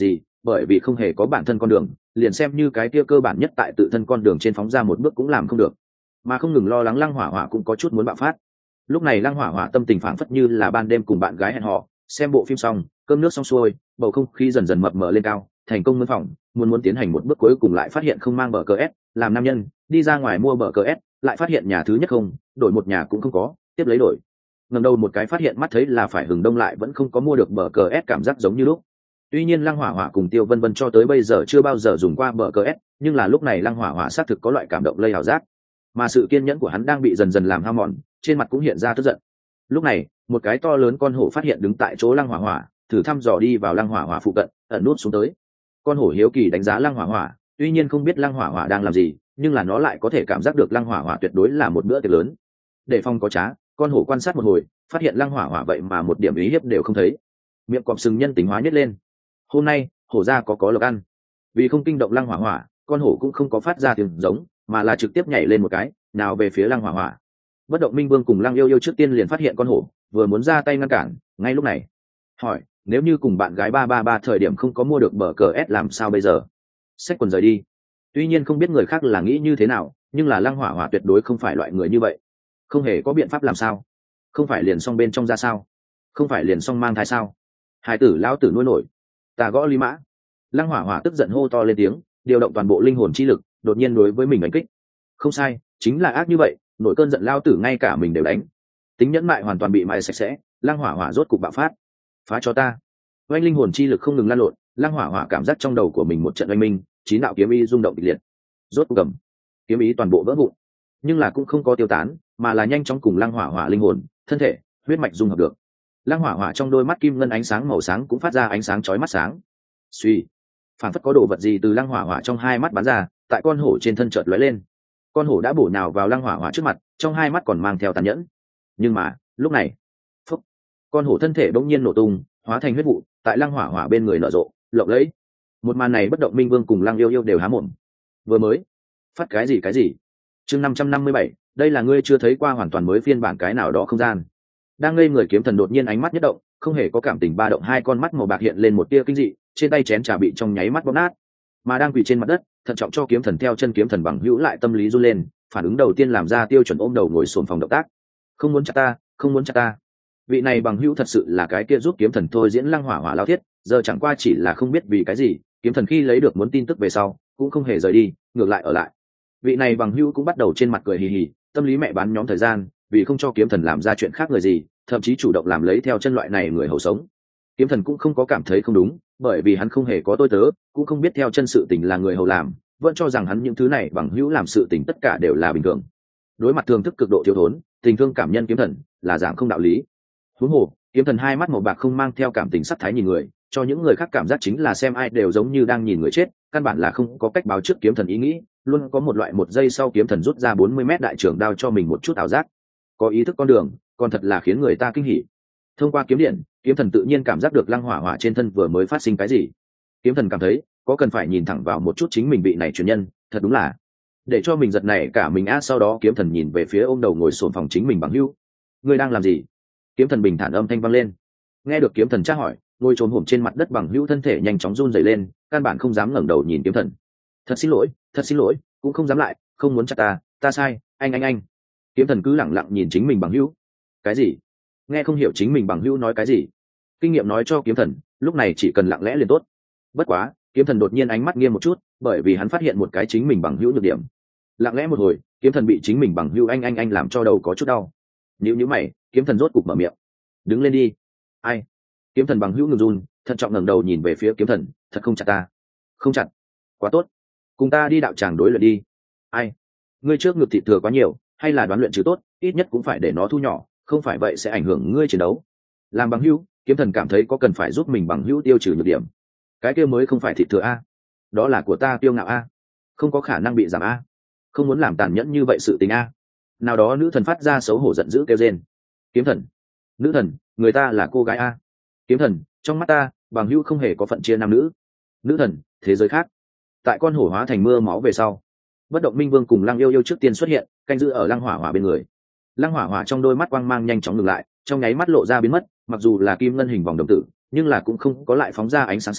bởi vì không hề có bản thân con đường, liền xem như cái kia cơ bản nhất tại tự thân con đường trên phóng ra một bước cũng làm không được. Mà không ngừng lo lắng Lăng Hỏa Hỏa cũng có chút muốn bạo phát. Lúc này Lăng Hỏa Hỏa tâm tình phảng phất như là ban đêm cùng bạn gái hẹn hò, xem bộ phim xong, cơm nước xong xuôi, bầu không khí dần dần mập mờ lên cao, thành công mướn phòng, muốn muốn tiến hành một bước cuối cùng lại phát hiện không mang bờ cờ ép, làm nam nhân, đi ra ngoài mua bờ cờ ép, lại phát hiện nhà thứ nhất không, đổi một nhà cũng không có, tiếp lấy đổi. Ngẩng đầu một cái phát hiện mắt thấy là phải hừng đông lại vẫn không có mua được bờ cờ ép, cảm giác giống như lúc. Tuy nhiên Lăng Hỏa Hỏa cùng Tiêu Vân Vân cho tới bây giờ chưa bao giờ dùng qua bờ cờ ép, nhưng là lúc này Lăng Hỏa Hỏa xác thực có loại cảm động lây ảo giác, mà sự kiên nhẫn của hắn đang bị dần dần làm hao mòn, trên mặt cũng hiện ra tức giận. Lúc này, một cái to lớn con hổ phát hiện đứng tại chỗ Lăng Hỏa Hỏa, thử thăm dò đi vào Lăng Hỏa Hỏa phụ cận, ẩn nút xuống tới. Con hổ hiếu kỳ đánh giá Lăng Hỏa Hỏa, tuy nhiên không biết Lăng Hỏa Hỏa đang làm gì, nhưng là nó lại có thể cảm giác được Lăng Hỏa Hỏa tuyệt đối là một bữa tiệc lớn. Để phòng có trá, con hổ quan sát một hồi, phát hiện Lăng Hỏa Hỏa vậy mà một điểm ý hiếp đều không thấy, miệng cọp sừng nhân tính hóa nhất lên. Hôm nay, hổ ra có có lộc ăn. Vì không kinh động Lăng Hỏa Hỏa, con hổ cũng không có phát ra tiếng giống, mà là trực tiếp nhảy lên một cái, nào về phía Lăng Hỏa Hỏa. Bất động Minh Vương cùng Lăng Yêu Yêu trước tiên liền phát hiện con hổ, vừa muốn ra tay ngăn cản, ngay lúc này, hỏi, nếu như cùng bạn gái ba ba ba thời điểm không có mua được bờ cờ ép làm sao bây giờ? Xách quần rời đi. Tuy nhiên không biết người khác là nghĩ như thế nào, nhưng là Lăng Hỏa Hỏa tuyệt đối không phải loại người như vậy. Không hề có biện pháp làm sao? Không phải liền xong bên trong ra sao? Không phải liền xong mang thai sao? Hải tử lão tử nuôi nổi. Ta gõ Lý Mã. Lăng Hỏa Hỏa tức giận hô to lên tiếng, điều động toàn bộ linh hồn chi lực, đột nhiên đối với mình đánh kích. Không sai, chính là ác như vậy, nổi cơn giận lao tử ngay cả mình đều đánh. Tính nhẫn mại hoàn toàn bị mài sạch sẽ, Lăng Hỏa Hỏa rốt cục bạo phát. Phá cho ta. Oanh linh hồn chi lực không ngừng lan lộn, Lăng Hỏa Hỏa cảm giác trong đầu của mình một trận oanh minh, chín đạo kiếm ý rung động kịch liệt. Rốt cục cầm, kiếm ý toàn bộ vỡ vụn, nhưng là cũng không có tiêu tán, mà là nhanh chóng cùng Lăng Hỏa Hỏa linh hồn, thân thể, huyết mạch dung hợp được. Lăng Hỏa Hỏa trong đôi mắt kim ngân ánh sáng màu sáng cũng phát ra ánh sáng chói mắt sáng. Suy, phản phất có đồ vật gì từ Lăng Hỏa Hỏa trong hai mắt bắn ra, tại con hổ trên thân chợt lóe lên. Con hổ đã bổ nhào vào Lăng Hỏa Hỏa trước mặt, trong hai mắt còn mang theo tàn nhẫn. Nhưng mà, lúc này, phúc, con hổ thân thể bỗng nhiên nổ tung, hóa thành huyết vụ, tại Lăng Hỏa Hỏa bên người nở rộ, lộng lẫy. Một màn này bất động Minh Vương cùng Lăng Yêu Yêu đều há mồm. Vừa mới, phát cái gì cái gì? Chương năm trăm năm mươi bảy, đây là ngươi chưa thấy qua hoàn toàn mới phiên bản cái nào đó không gian. Đang ngây người kiếm thần đột nhiên ánh mắt nhất động, không hề có cảm tình ba động, hai con mắt màu bạc hiện lên một tia kinh dị, trên tay chén trà bị trong nháy mắt bóp nát, mà đang quỳ trên mặt đất, thận trọng cho kiếm thần theo chân kiếm thần bằng hữu lại tâm lý run lên, phản ứng đầu tiên làm ra tiêu chuẩn ôm đầu ngồi xổm phòng động tác. Không muốn chặt ta, không muốn chặt ta. Vị này bằng hữu thật sự là cái kia giúp kiếm thần thôi diễn Lăng Hỏa Hỏa lao thiết, giờ chẳng qua chỉ là không biết vì cái gì, kiếm thần khi lấy được muốn tin tức về sau, cũng không hề rời đi, ngược lại ở lại. Vị này bằng hữu cũng bắt đầu trên mặt cười hì hì, tâm lý mẹ bán nhóm thời gian, vì không cho kiếm thần làm ra chuyện khác người gì, thậm chí chủ động làm lấy theo chân loại này người hầu sống. Kiếm thần cũng không có cảm thấy không đúng, bởi vì hắn không hề có tôi tớ, cũng không biết theo chân sự tình là người hầu làm, vẫn cho rằng hắn những thứ này bằng hữu làm sự tình tất cả đều là bình thường. Đối mặt thường thức cực độ thiếu thốn, tình thương cảm nhân kiếm thần là dạng không đạo lý. Huống hồ, kiếm thần hai mắt màu bạc không mang theo cảm tình sắc thái nhìn người, cho những người khác cảm giác chính là xem ai đều giống như đang nhìn người chết, căn bản là không có cách báo trước kiếm thần ý nghĩ, luôn có một loại một giây sau kiếm thần rút ra bốn mươi mét đại trường đao cho mình một chút ảo giác. Có ý thức con đường, còn thật là khiến người ta kinh hỉ. Thông qua kiếm điện, kiếm thần tự nhiên cảm giác được Lăng Hỏa Hỏa trên thân vừa mới phát sinh cái gì. Kiếm thần cảm thấy có cần phải nhìn thẳng vào một chút chính mình vị này truyền nhân, thật đúng là để cho mình giật này cả mình a. Sau đó kiếm thần nhìn về phía ôm đầu ngồi xổm phòng chính mình bằng hữu. Ngươi đang làm gì? Kiếm thần bình thản âm thanh vang lên. Nghe được kiếm thần tra hỏi, ngồi trồm hổm trên mặt đất bằng hữu thân thể nhanh chóng run rẩy lên, căn bản không dám ngẩng đầu nhìn kiếm thần. Thật xin lỗi, thật xin lỗi, cũng không dám lại, không muốn chặt ta, ta sai, anh anh anh. Kiếm thần cứ lẳng lặng nhìn chính mình bằng hữu. Cái gì? Nghe không hiểu chính mình bằng hữu nói cái gì. Kinh nghiệm nói cho kiếm thần, lúc này chỉ cần lặng lẽ liền tốt. Bất quá, kiếm thần đột nhiên ánh mắt nghiêm một chút, bởi vì hắn phát hiện một cái chính mình bằng hữu nhược điểm. Lặng lẽ một hồi, kiếm thần bị chính mình bằng hữu anh anh anh làm cho đầu có chút đau. Nhíu nhíu mày, kiếm thần rốt cục mở miệng. Đứng lên đi. Ai? Kiếm thần bằng hữu ngừng run, thận trọng ngẩng đầu nhìn về phía kiếm thần, thật không chặt ta. Không chặt. Quá tốt. Cùng ta đi đạo tràng đối luyện đi. Ai? Ngươi trước ngực thịt thừa quá nhiều, hay là đoán luyện chứ tốt, ít nhất cũng phải để nó thu nhỏ, không phải vậy sẽ ảnh hưởng ngươi chiến đấu. Làm bằng hữu, kiếm thần cảm thấy có cần phải giúp mình bằng hữu tiêu trừ nhược điểm. Cái kia mới không phải thịt thừa a, đó là của ta tiêu ngạo a, không có khả năng bị giảm a, không muốn làm tàn nhẫn như vậy sự tình a. Nào đó nữ thần phát ra xấu hổ giận dữ kêu rên. Kiếm thần, nữ thần, người ta là cô gái a. Kiếm thần, trong mắt ta, bằng hữu không hề có phận chia nam nữ. Nữ thần, thế giới khác. Tại con hổ hóa thành mưa máu về sau, bất động Minh Vương cùng Lăng Yêu Yêu trước tiên xuất hiện, canh giữ ở Lăng Hỏa Hỏa bên người. Lăng Hỏa Hỏa trong đôi mắt quang mang nhanh chóng ngừng lại, trong nháy mắt lộ ra biến mất, mặc dù là kim ngân hình vòng đồng tử, nhưng là cũng không có lại phóng ra ánh sáng sáng,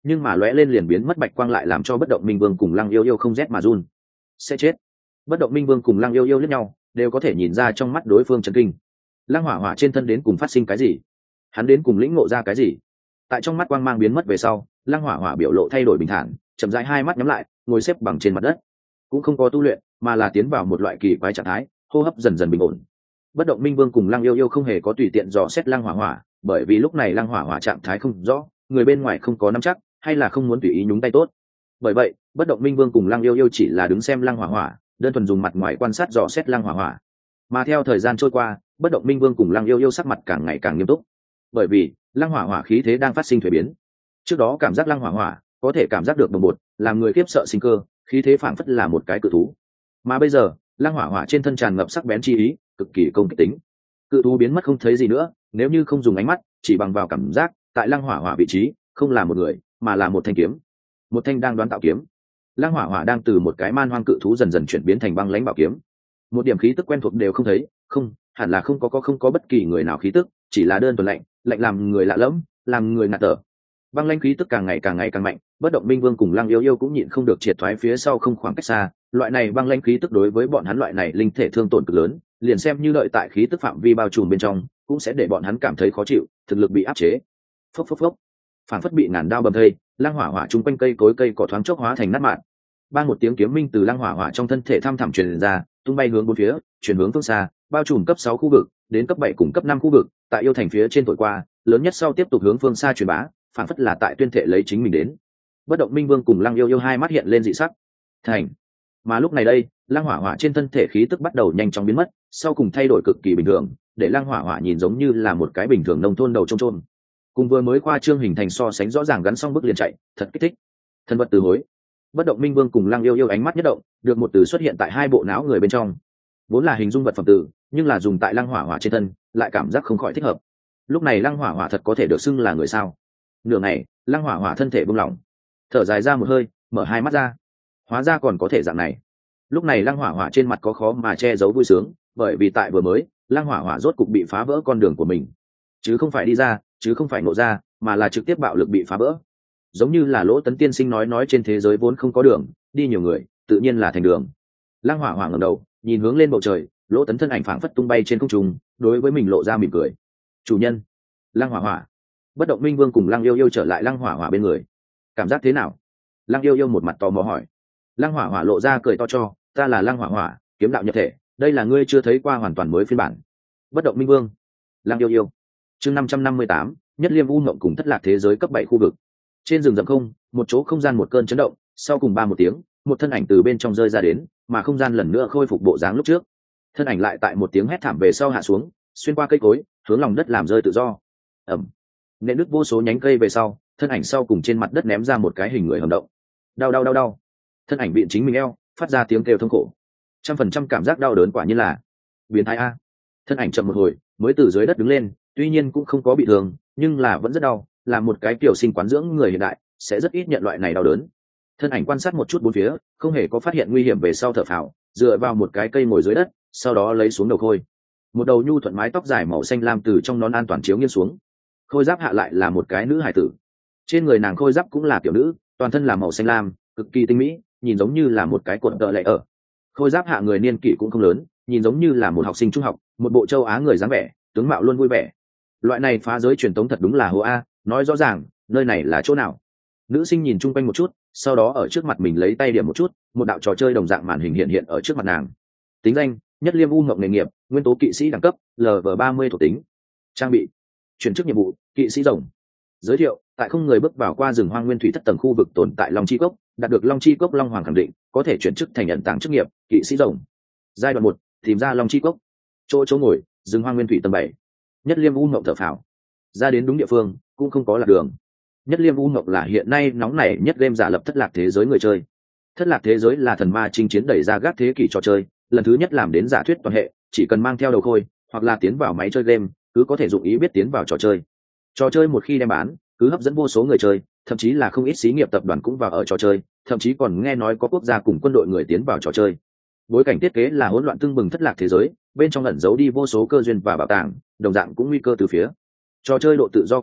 nhưng mà lóe lên liền biến mất bạch quang lại làm cho bất động minh vương cùng lăng yêu yêu không rét mà run. Sẽ chết. Bất động minh vương cùng lăng yêu yêu lẫn nhau đều có thể nhìn ra trong mắt đối phương chấn kinh. Lăng hỏa hỏa trên thân đến cùng phát sinh cái gì, hắn đến cùng lĩnh ngộ ra cái gì? Tại trong mắt quang mang biến mất về sau, lăng hỏa hỏa biểu lộ thay đổi bình thản, chậm rãi hai mắt nhắm lại, ngồi xếp bằng trên mặt đất, cũng không có tu luyện mà là tiến vào một loại kỳ quái trạng thái, hô hấp dần dần bình ổn. Bất động minh vương cùng lăng yêu yêu không hề có tùy tiện dò xét lăng hỏa hỏa, bởi vì lúc này lăng hỏa hỏa trạng thái không rõ, người bên ngoài không có nắm chắc hay là không muốn tùy ý nhúng tay tốt. Bởi vậy bất động minh vương cùng lăng yêu yêu chỉ là đứng xem lăng hỏa hỏa, đơn thuần dùng mặt ngoài quan sát dò xét lăng hỏa hỏa. Mà theo thời gian trôi qua, bất động minh vương cùng lăng yêu yêu sắc mặt càng ngày càng nghiêm túc, bởi vì lăng hỏa hỏa khí thế đang phát sinh thuế biến. Trước đó cảm giác lăng hỏa hỏa có thể cảm giác được bồng bột, làm người khiếp sợ sinh cơ, khí thế phảng phất là một cái cự thú. Mà bây giờ lăng hỏa hỏa trên thân tràn ngập sắc bén chi ý, cực kỳ công kích tính. Cự thú biến mất không thấy gì nữa, nếu như không dùng ánh mắt, chỉ bằng vào cảm giác, tại lăng hỏa hỏa vị trí không là một người mà là một thanh kiếm, một thanh đang đoán tạo kiếm. Lăng hỏa hỏa đang từ một cái man hoang cự thú dần dần chuyển biến thành băng lãnh bảo kiếm, một điểm khí tức quen thuộc đều không thấy. Không, hẳn là không có có không có bất kỳ người nào khí tức, chỉ là đơn thuần lạnh, lạnh làm người lạ lẫm, làm người ngạt thở. Băng lãnh khí tức càng ngày càng ngày càng mạnh, bất động minh vương cùng lăng yêu yêu cũng nhịn không được triệt thoái phía sau không khoảng cách xa. Loại này băng lãnh khí tức đối với bọn hắn loại này linh thể thương tổn cực lớn, liền xem như đợi tại khí tức phạm vi bao trùm bên trong, cũng sẽ để bọn hắn cảm thấy khó chịu, thực lực bị áp chế. Phốc phốc phốc, phản phất bị ngàn đao bầm thây, lăng hỏa hỏa chung quanh cây cối cây cỏ thoáng chốc hóa thành nát mạn. Ban một tiếng kiếm minh từ lăng hỏa hỏa trong thân thể thăm thẳm truyền ra, tung bay hướng bốn phía, chuyển hướng phương xa, bao trùm cấp sáu khu vực đến cấp bảy cùng cấp năm khu vực, tại yêu thành phía trên thổi qua, lớn nhất sau tiếp tục hướng phương xa truyền bá, phản phất là tại tuyên thệ lấy chính mình đến. Bất động minh vương cùng lăng yêu yêu hai mắt hiện lên dị sắc. Thành. Mà lúc này đây, lăng hỏa hỏa trên thân thể khí tức bắt đầu nhanh chóng biến mất, sau cùng thay đổi cực kỳ bình thường, để lăng hỏa hỏa nhìn giống như là một cái bình thường nông thôn đầu trôm trôm. Cùng vừa mới khoa trương hình thành so sánh rõ ràng gắn xong bước liền chạy, thật kích thích. Thân vật từ hối. Bất động minh vương cùng lăng yêu yêu ánh mắt nhất động, được một từ xuất hiện tại hai bộ não người bên trong, vốn là hình dung vật phẩm từ, nhưng là dùng tại lăng hỏa hỏa trên thân lại cảm giác không khỏi thích hợp. Lúc này lăng hỏa hỏa thật có thể được xưng là người sao? Nửa ngày lăng hỏa hỏa thân thể buông lỏng, thở dài ra một hơi, mở hai mắt ra, hóa ra còn có thể dạng này. Lúc này lăng hỏa hỏa trên mặt có khó mà che giấu vui sướng, bởi vì tại vừa mới lăng hỏa hỏa rốt cục bị phá vỡ con đường của mình, chứ không phải đi ra, chứ không phải nộ ra, mà là trực tiếp bạo lực bị phá vỡ. Giống như là Lỗ Tấn tiên sinh nói nói trên thế giới vốn không có đường, đi nhiều người tự nhiên là thành đường. Lăng hỏa hỏa ngẩng đầu nhìn hướng lên bầu trời, Lỗ Tấn thân ảnh phảng phất tung bay trên không trung, đối với mình lộ ra mỉm cười. Chủ nhân. Lăng hỏa hỏa. Bất động minh vương cùng lăng yêu yêu trở lại lăng hỏa hỏa bên người. Cảm giác thế nào? Lăng yêu yêu một mặt tò mò hỏi. Lăng hỏa hỏa lộ ra cười to cho, ta là lăng hỏa hỏa, kiếm đạo nhập thể, đây là ngươi chưa thấy qua hoàn toàn mới phiên bản. Bất động minh vương. Lăng yêu yêu. Chương năm trăm năm mươi tám, nhất liêm u ngộng cùng thất lạc thế giới cấp bảy khu vực. Trên rừng rậm không, một chỗ không gian một cơn chấn động, sau cùng ba một tiếng, một thân ảnh từ bên trong rơi ra đến, mà không gian lần nữa khôi phục bộ dáng lúc trước. Thân ảnh lại tại một tiếng hét thảm về sau hạ xuống, xuyên qua cây cối, hướng lòng đất làm rơi tự do. Ầm. Nện đứt vô số nhánh cây về sau, thân ảnh sau cùng trên mặt đất ném ra một cái hình người hầm động. Đau đau đau đau. Thân ảnh bị chính mình eo, phát ra tiếng kêu thống khổ. Trăm phần trăm cảm giác đau đớn quả nhiên là biến thái a. Thân ảnh chậm một hồi, mới từ dưới đất đứng lên, tuy nhiên cũng không có bị thương, nhưng là vẫn rất đau, là một cái tiểu sinh quán dưỡng người hiện đại sẽ rất ít nhận loại này đau đớn. Thân ảnh quan sát một chút bốn phía, không hề có phát hiện nguy hiểm về sau thở phào, dựa vào một cái cây ngồi dưới đất, sau đó lấy xuống đầu khôi. Một đầu nhu thuận mái tóc dài màu xanh lam từ trong nón an toàn chiếu nghiêng xuống. Khôi giáp hạ lại là một cái nữ hải tử. Trên người nàng khôi giáp cũng là tiểu nữ, toàn thân là màu xanh lam, cực kỳ tinh mỹ, nhìn giống như là một cái cuộn tợ lệ ở. Khôi giáp hạ người niên kỷ cũng không lớn, nhìn giống như là một học sinh trung học, một bộ châu Á người dáng vẻ, tướng mạo luôn vui vẻ. Loại này phá giới truyền tống thật đúng là hố a, nói rõ ràng, nơi này là chỗ nào? Nữ sinh nhìn chung quanh một chút, sau đó ở trước mặt mình lấy tay điểm một chút, một đạo trò chơi đồng dạng màn hình hiện hiện ở trước mặt nàng. Tính danh: nhất liêm u ngộng, nghề nghiệp: nguyên tố kỵ sĩ, đẳng cấp L V ba mươi, thuộc tính: trang bị, chuyển chức nhiệm vụ, kỵ sĩ rồng. Giới thiệu: tại không người bước vào qua rừng hoang nguyên thủy thất tầng khu vực tồn tại long chi cốc, đạt được long chi cốc long hoàng khẳng định, có thể chuyển chức thành nhận tàng chức nghiệp kỵ sĩ rồng. Giai đoạn một: tìm ra long chi cốc. Chỗ chỗ ngồi: rừng hoang nguyên thủy tầng bảy. Nhất liêm u ngộng thở phào, ra đến đúng địa phương, cũng không có lạc đường. Nhất liêm u ngộng là hiện nay nóng nảy nhất game giả lập thất lạc thế giới người chơi. Thất lạc thế giới là thần ma chinh chiến đẩy ra gác thế kỷ trò chơi, lần thứ nhất làm đến giả thuyết toàn hệ, chỉ cần mang theo đầu khôi hoặc là tiến vào máy chơi game, cứ có thể dụng ý biết tiến vào trò chơi. Trò chơi một khi đem bán, cứ hấp dẫn vô số người chơi, thậm chí là không ít xí nghiệp tập đoàn cũng vào ở trò chơi, thậm chí còn nghe nói có quốc gia cùng quân đội người tiến vào trò chơi. Bối cảnh thiết kế là hỗn loạn tưng bừng thất lạc thế giới, bên trong ẩn giấu đi vô số cơ duyên và bảo tàng, đồng dạng cũng nguy cơ từ phía. Trò chơi độ tự do cực cao,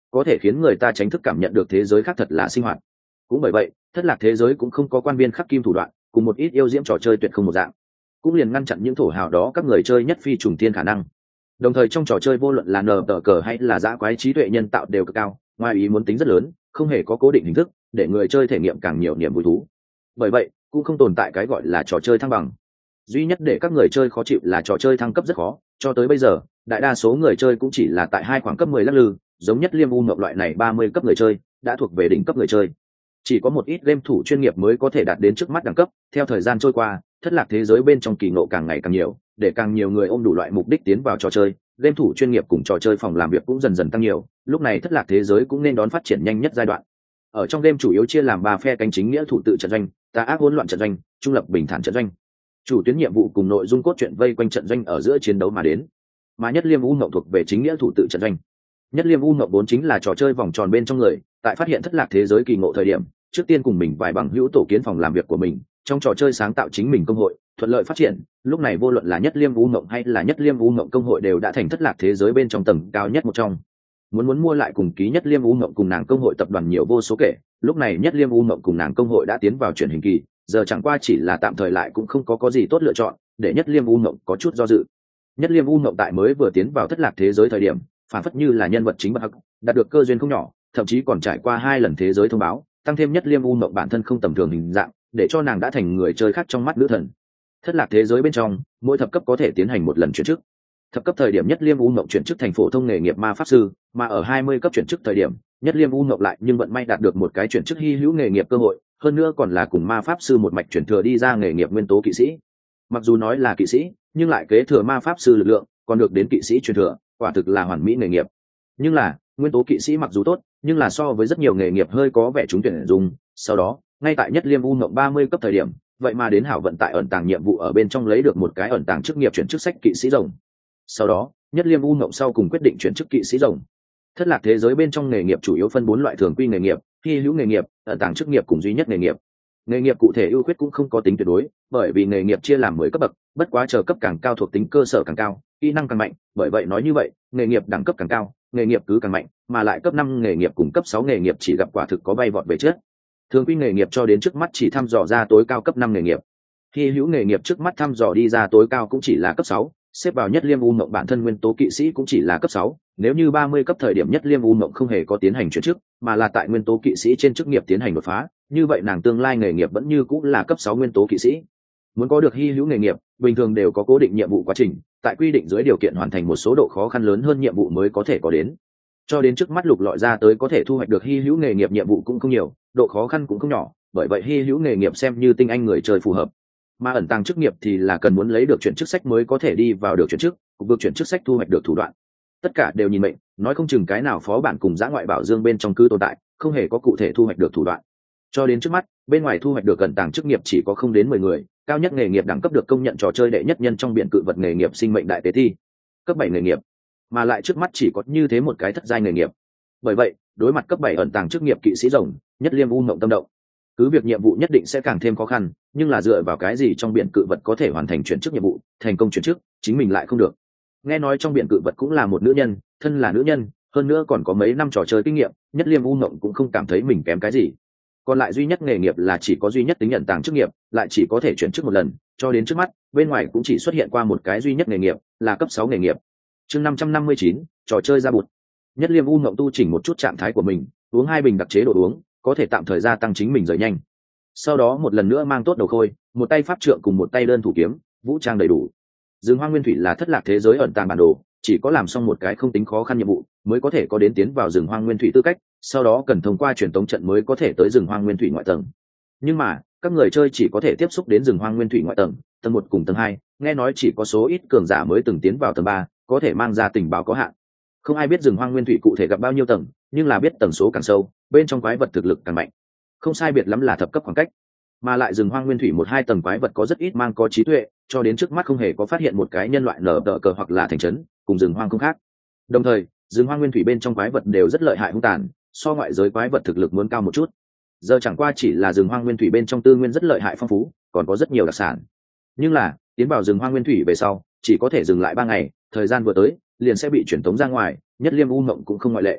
có thể khiến người ta tránh thức cảm nhận được thế giới khác thật là sinh hoạt. Cũng bởi vậy thất lạc thế giới cũng không có quan viên khắc kim thủ đoạn, cùng một ít yêu diễm trò chơi tuyệt không một dạng, cũng liền ngăn chặn những thổ hào đó các người chơi nhất phi trùng tiên khả năng. Đồng thời trong trò chơi vô luận là nờ tờ cờ hay là dã quái trí tuệ nhân tạo đều cực cao, ngoài ý muốn tính rất lớn, không hề có cố định hình thức để người chơi thể nghiệm càng nhiều niềm vui thú. Bởi vậy cũng không tồn tại cái gọi là trò chơi thăng bằng. Duy nhất để các người chơi khó chịu là trò chơi thăng cấp rất khó, cho tới bây giờ đại đa số người chơi cũng chỉ là tại hai khoảng cấp mười lắc lư, giống nhất Liêm U Ngọc loại này ba mươi cấp người chơi đã thuộc về đỉnh cấp người chơi. Chỉ có một ít game thủ chuyên nghiệp mới có thể đạt đến trước mắt đẳng cấp. Theo thời gian trôi qua, thất lạc thế giới bên trong kỳ ngộ càng ngày càng nhiều, để càng nhiều người ôm đủ loại mục đích tiến vào trò chơi, game thủ chuyên nghiệp cùng trò chơi phòng làm việc cũng dần dần tăng nhiều. Lúc này thất lạc thế giới cũng nên đón phát triển nhanh nhất giai đoạn. Ở trong game chủ yếu chia làm ba phe cánh chính nghĩa thủ tự trận doanh, tà ác hỗn loạn trận doanh, trung lập bình thản trận doanh. Chủ tuyến nhiệm vụ cùng nội dung cốt truyện vây quanh trận doanh ở giữa chiến đấu mà đến. Mà nhất Liêm U Ngọc thuộc về chính nghĩa thủ tự trận doanh. Nhất Liêm U Ngọc vốn chính là trò chơi vòng tròn bên trong người, tại phát hiện thất lạc thế giới kỳ ngộ thời điểm, trước tiên cùng mình vài bằng hữu tổ kiến phòng làm việc của mình, trong trò chơi sáng tạo chính mình công hội, thuận lợi phát triển. Lúc này vô luận là nhất Liêm U Ngọc hay là nhất Liêm U Ngọc công hội đều đã thành thất lạc thế giới bên trong tầng cao nhất một trong. Muốn muốn mua lại cùng ký nhất Liêm U Ngọc cùng nàng công hội tập đoàn nhiều vô số kể, lúc này nhất Liêm U Ngọc cùng nàng công hội đã tiến vào chuyển hình kỳ, giờ chẳng qua chỉ là tạm thời lại cũng không có có gì tốt lựa chọn, để nhất Liêm U Ngọc có chút do dự. Nhất Liêm U Ngọc tại mới vừa tiến vào thất lạc thế giới thời điểm, phản phất như là nhân vật chính bậc hắc, đạt được cơ duyên không nhỏ, thậm chí còn trải qua hai lần thế giới thông báo, tăng thêm nhất Liêm U Ngọc bản thân không tầm thường hình dạng, để cho nàng đã thành người chơi khác trong mắt nữ thần. Thất lạc thế giới bên trong, mỗi thập cấp có thể tiến hành một lần chuyển chức. Thập cấp thời điểm nhất Liêm U Ngọc chuyển chức thành phổ thông nghề nghiệp ma pháp sư, mà ở hai mươi cấp chuyển chức thời điểm, nhất Liêm U Ngọc lại nhưng vận may đạt được một cái chuyển chức hy hữu nghề nghiệp cơ hội, hơn nữa còn là cùng ma pháp sư một mạch chuyển thừa đi ra nghề nghiệp nguyên tố kỵ sĩ. Mặc dù nói là kỵ sĩ, nhưng lại kế thừa ma pháp sư lực lượng, còn được đến kỵ sĩ truyền thừa, quả thực là hoàn mỹ nghề nghiệp. Nhưng là nguyên tố kỵ sĩ mặc dù tốt, nhưng là so với rất nhiều nghề nghiệp hơi có vẻ trúng tuyển dùng. Sau đó ngay tại nhất Liêm U Ngọc ba mươi cấp thời điểm, vậy mà đến hảo vận tại ẩn tàng nhiệm vụ ở bên trong lấy được một cái ẩn tàng chức nghiệp chuyển chức sách kỵ sĩ rồng. Sau đó nhất Liêm U Ngọc sau cùng quyết định chuyển chức kỵ sĩ rồng. Thất lạc thế giới bên trong nghề nghiệp chủ yếu phân bốn loại thường quy nghề nghiệp, hy hữu nghề nghiệp, ẩn tàng chức nghiệp cùng duy nhất nghề nghiệp. Nghề nghiệp cụ thể ưu khuyết cũng không có tính tuyệt đối, bởi vì nghề nghiệp chia làm mười cấp bậc, bất quá chờ cấp càng cao thuộc tính cơ sở càng cao, kỹ năng càng mạnh, bởi vậy nói như vậy, nghề nghiệp đẳng cấp càng cao, nghề nghiệp cứ càng mạnh, mà lại cấp năm nghề nghiệp cùng cấp sáu nghề nghiệp chỉ gặp quả thực có bay vọt về trước. Thường quy nghề nghiệp cho đến trước mắt chỉ thăm dò ra tối cao cấp năm nghề nghiệp. Hy hữu nghề nghiệp trước mắt thăm dò đi ra tối cao cũng chỉ là cấp sáu, xếp vào nhất Liêm U Ngọc bản thân nguyên tố kỵ sĩ cũng chỉ là cấp sáu, nếu như ba mươi cấp thời điểm nhất Liêm U Ngọc không hề có tiến hành chuyển chức, mà là tại nguyên tố kỵ sĩ trên chức nghiệp tiến hành đột phá, như vậy nàng tương lai nghề nghiệp vẫn như cũng là cấp sáu nguyên tố kỵ sĩ. Muốn có được hy hữu nghề nghiệp, bình thường đều có cố định nhiệm vụ quá trình, tại quy định dưới điều kiện hoàn thành một số độ khó khăn lớn hơn nhiệm vụ mới có thể có đến. Cho đến trước mắt lục lọi ra tới có thể thu hoạch được hy hữu nghề nghiệp nhiệm vụ cũng không nhiều, độ khó khăn cũng không nhỏ, bởi vậy hy hữu nghề nghiệp xem như tinh anh người chơi phù hợp. Mà ẩn tàng chức nghiệp thì là cần muốn lấy được chuyển chức sách mới có thể đi vào được chuyển chức, cục vực chuyển chức sách thu hoạch được thủ đoạn. Tất cả đều nhìn mệnh, nói không chừng cái nào phó bản cùng giã ngoại bảo dương bên trong cư tồn tại, không hề có cụ thể thu hoạch được thủ đoạn. Cho đến trước mắt, bên ngoài thu hoạch được ẩn tàng chức nghiệp chỉ có không đến mười người, cao nhất nghề nghiệp đẳng cấp được công nhận trò chơi đệ nhất nhân trong biển cự vật nghề nghiệp sinh mệnh đại tế thi, cấp bảy nghề nghiệp, mà lại trước mắt chỉ có như thế một cái thất giai nghề nghiệp. Bởi vậy, đối mặt cấp bảy ẩn tàng chức nghiệp kỵ sĩ rồng, nhất Liêm U Ngộng tâm động. Cứ việc nhiệm vụ nhất định sẽ càng thêm khó khăn, nhưng là dựa vào cái gì trong biển cự vật có thể hoàn thành chuyển chức nhiệm vụ, thành công chuyển chức, chính mình lại không được. Nghe nói trong biển cự vật cũng là một nữ nhân, thân là nữ nhân, hơn nữa còn có mấy năm trò chơi kinh nghiệm, nhất Liêm U Ngộng cũng không cảm thấy mình kém cái gì. Còn lại duy nhất nghề nghiệp là chỉ có duy nhất tính nhận tàng chức nghiệp, lại chỉ có thể chuyển chức một lần, cho đến trước mắt, bên ngoài cũng chỉ xuất hiện qua một cái duy nhất nghề nghiệp, là cấp sáu nghề nghiệp. Chương năm trăm năm mươi chín, trò chơi ra bụt. Nhất Liêm U Ngộng tu chỉnh một chút trạng thái của mình, uống hai bình đặc chế đồ uống, có thể tạm thời gia tăng chính mình rời nhanh. Sau đó một lần nữa mang tốt đầu khôi, một tay pháp trượng cùng một tay đơn thủ kiếm, vũ trang đầy đủ. Dương Hoang Nguyên Thủy là thất lạc thế giới ẩn tàng bản đồ, chỉ có làm xong một cái không tính khó khăn nhiệm vụ, mới có thể có đến tiến vào rừng Hoang Nguyên Thủy tư cách, sau đó cần thông qua truyền tống trận mới có thể tới rừng Hoang Nguyên Thủy ngoại tầng. Nhưng mà, các người chơi chỉ có thể tiếp xúc đến rừng Hoang Nguyên Thủy ngoại tầng, tầng một cùng tầng hai, nghe nói chỉ có số ít cường giả mới từng tiến vào tầng ba, có thể mang ra tình báo có hạn. Không ai biết rừng Hoang Nguyên Thủy cụ thể gặp bao nhiêu tầng, nhưng là biết tầng số càng sâu, bên trong quái vật thực lực càng mạnh. Không sai biệt lắm là thập cấp khoảng cách. Mà lại rừng Hoang Nguyên Thủy một hai tầng quái vật có rất ít mang có trí tuệ, cho đến trước mắt không hề có phát hiện một cái nhân loại nở tờ cờ hoặc là thành trấn, cùng rừng hoang không khác. Đồng thời, rừng Hoang Nguyên Thủy bên trong quái vật đều rất lợi hại hung tàn, so ngoại giới quái vật thực lực muốn cao một chút. Giờ chẳng qua chỉ là rừng Hoang Nguyên Thủy bên trong tư nguyên rất lợi hại phong phú, còn có rất nhiều đặc sản. Nhưng là, tiến vào rừng Hoang Nguyên Thủy về sau, chỉ có thể dừng lại ba ngày, thời gian vừa tới, liền sẽ bị chuyển tống ra ngoài, nhất Liêm U Ngộng cũng không ngoại lệ.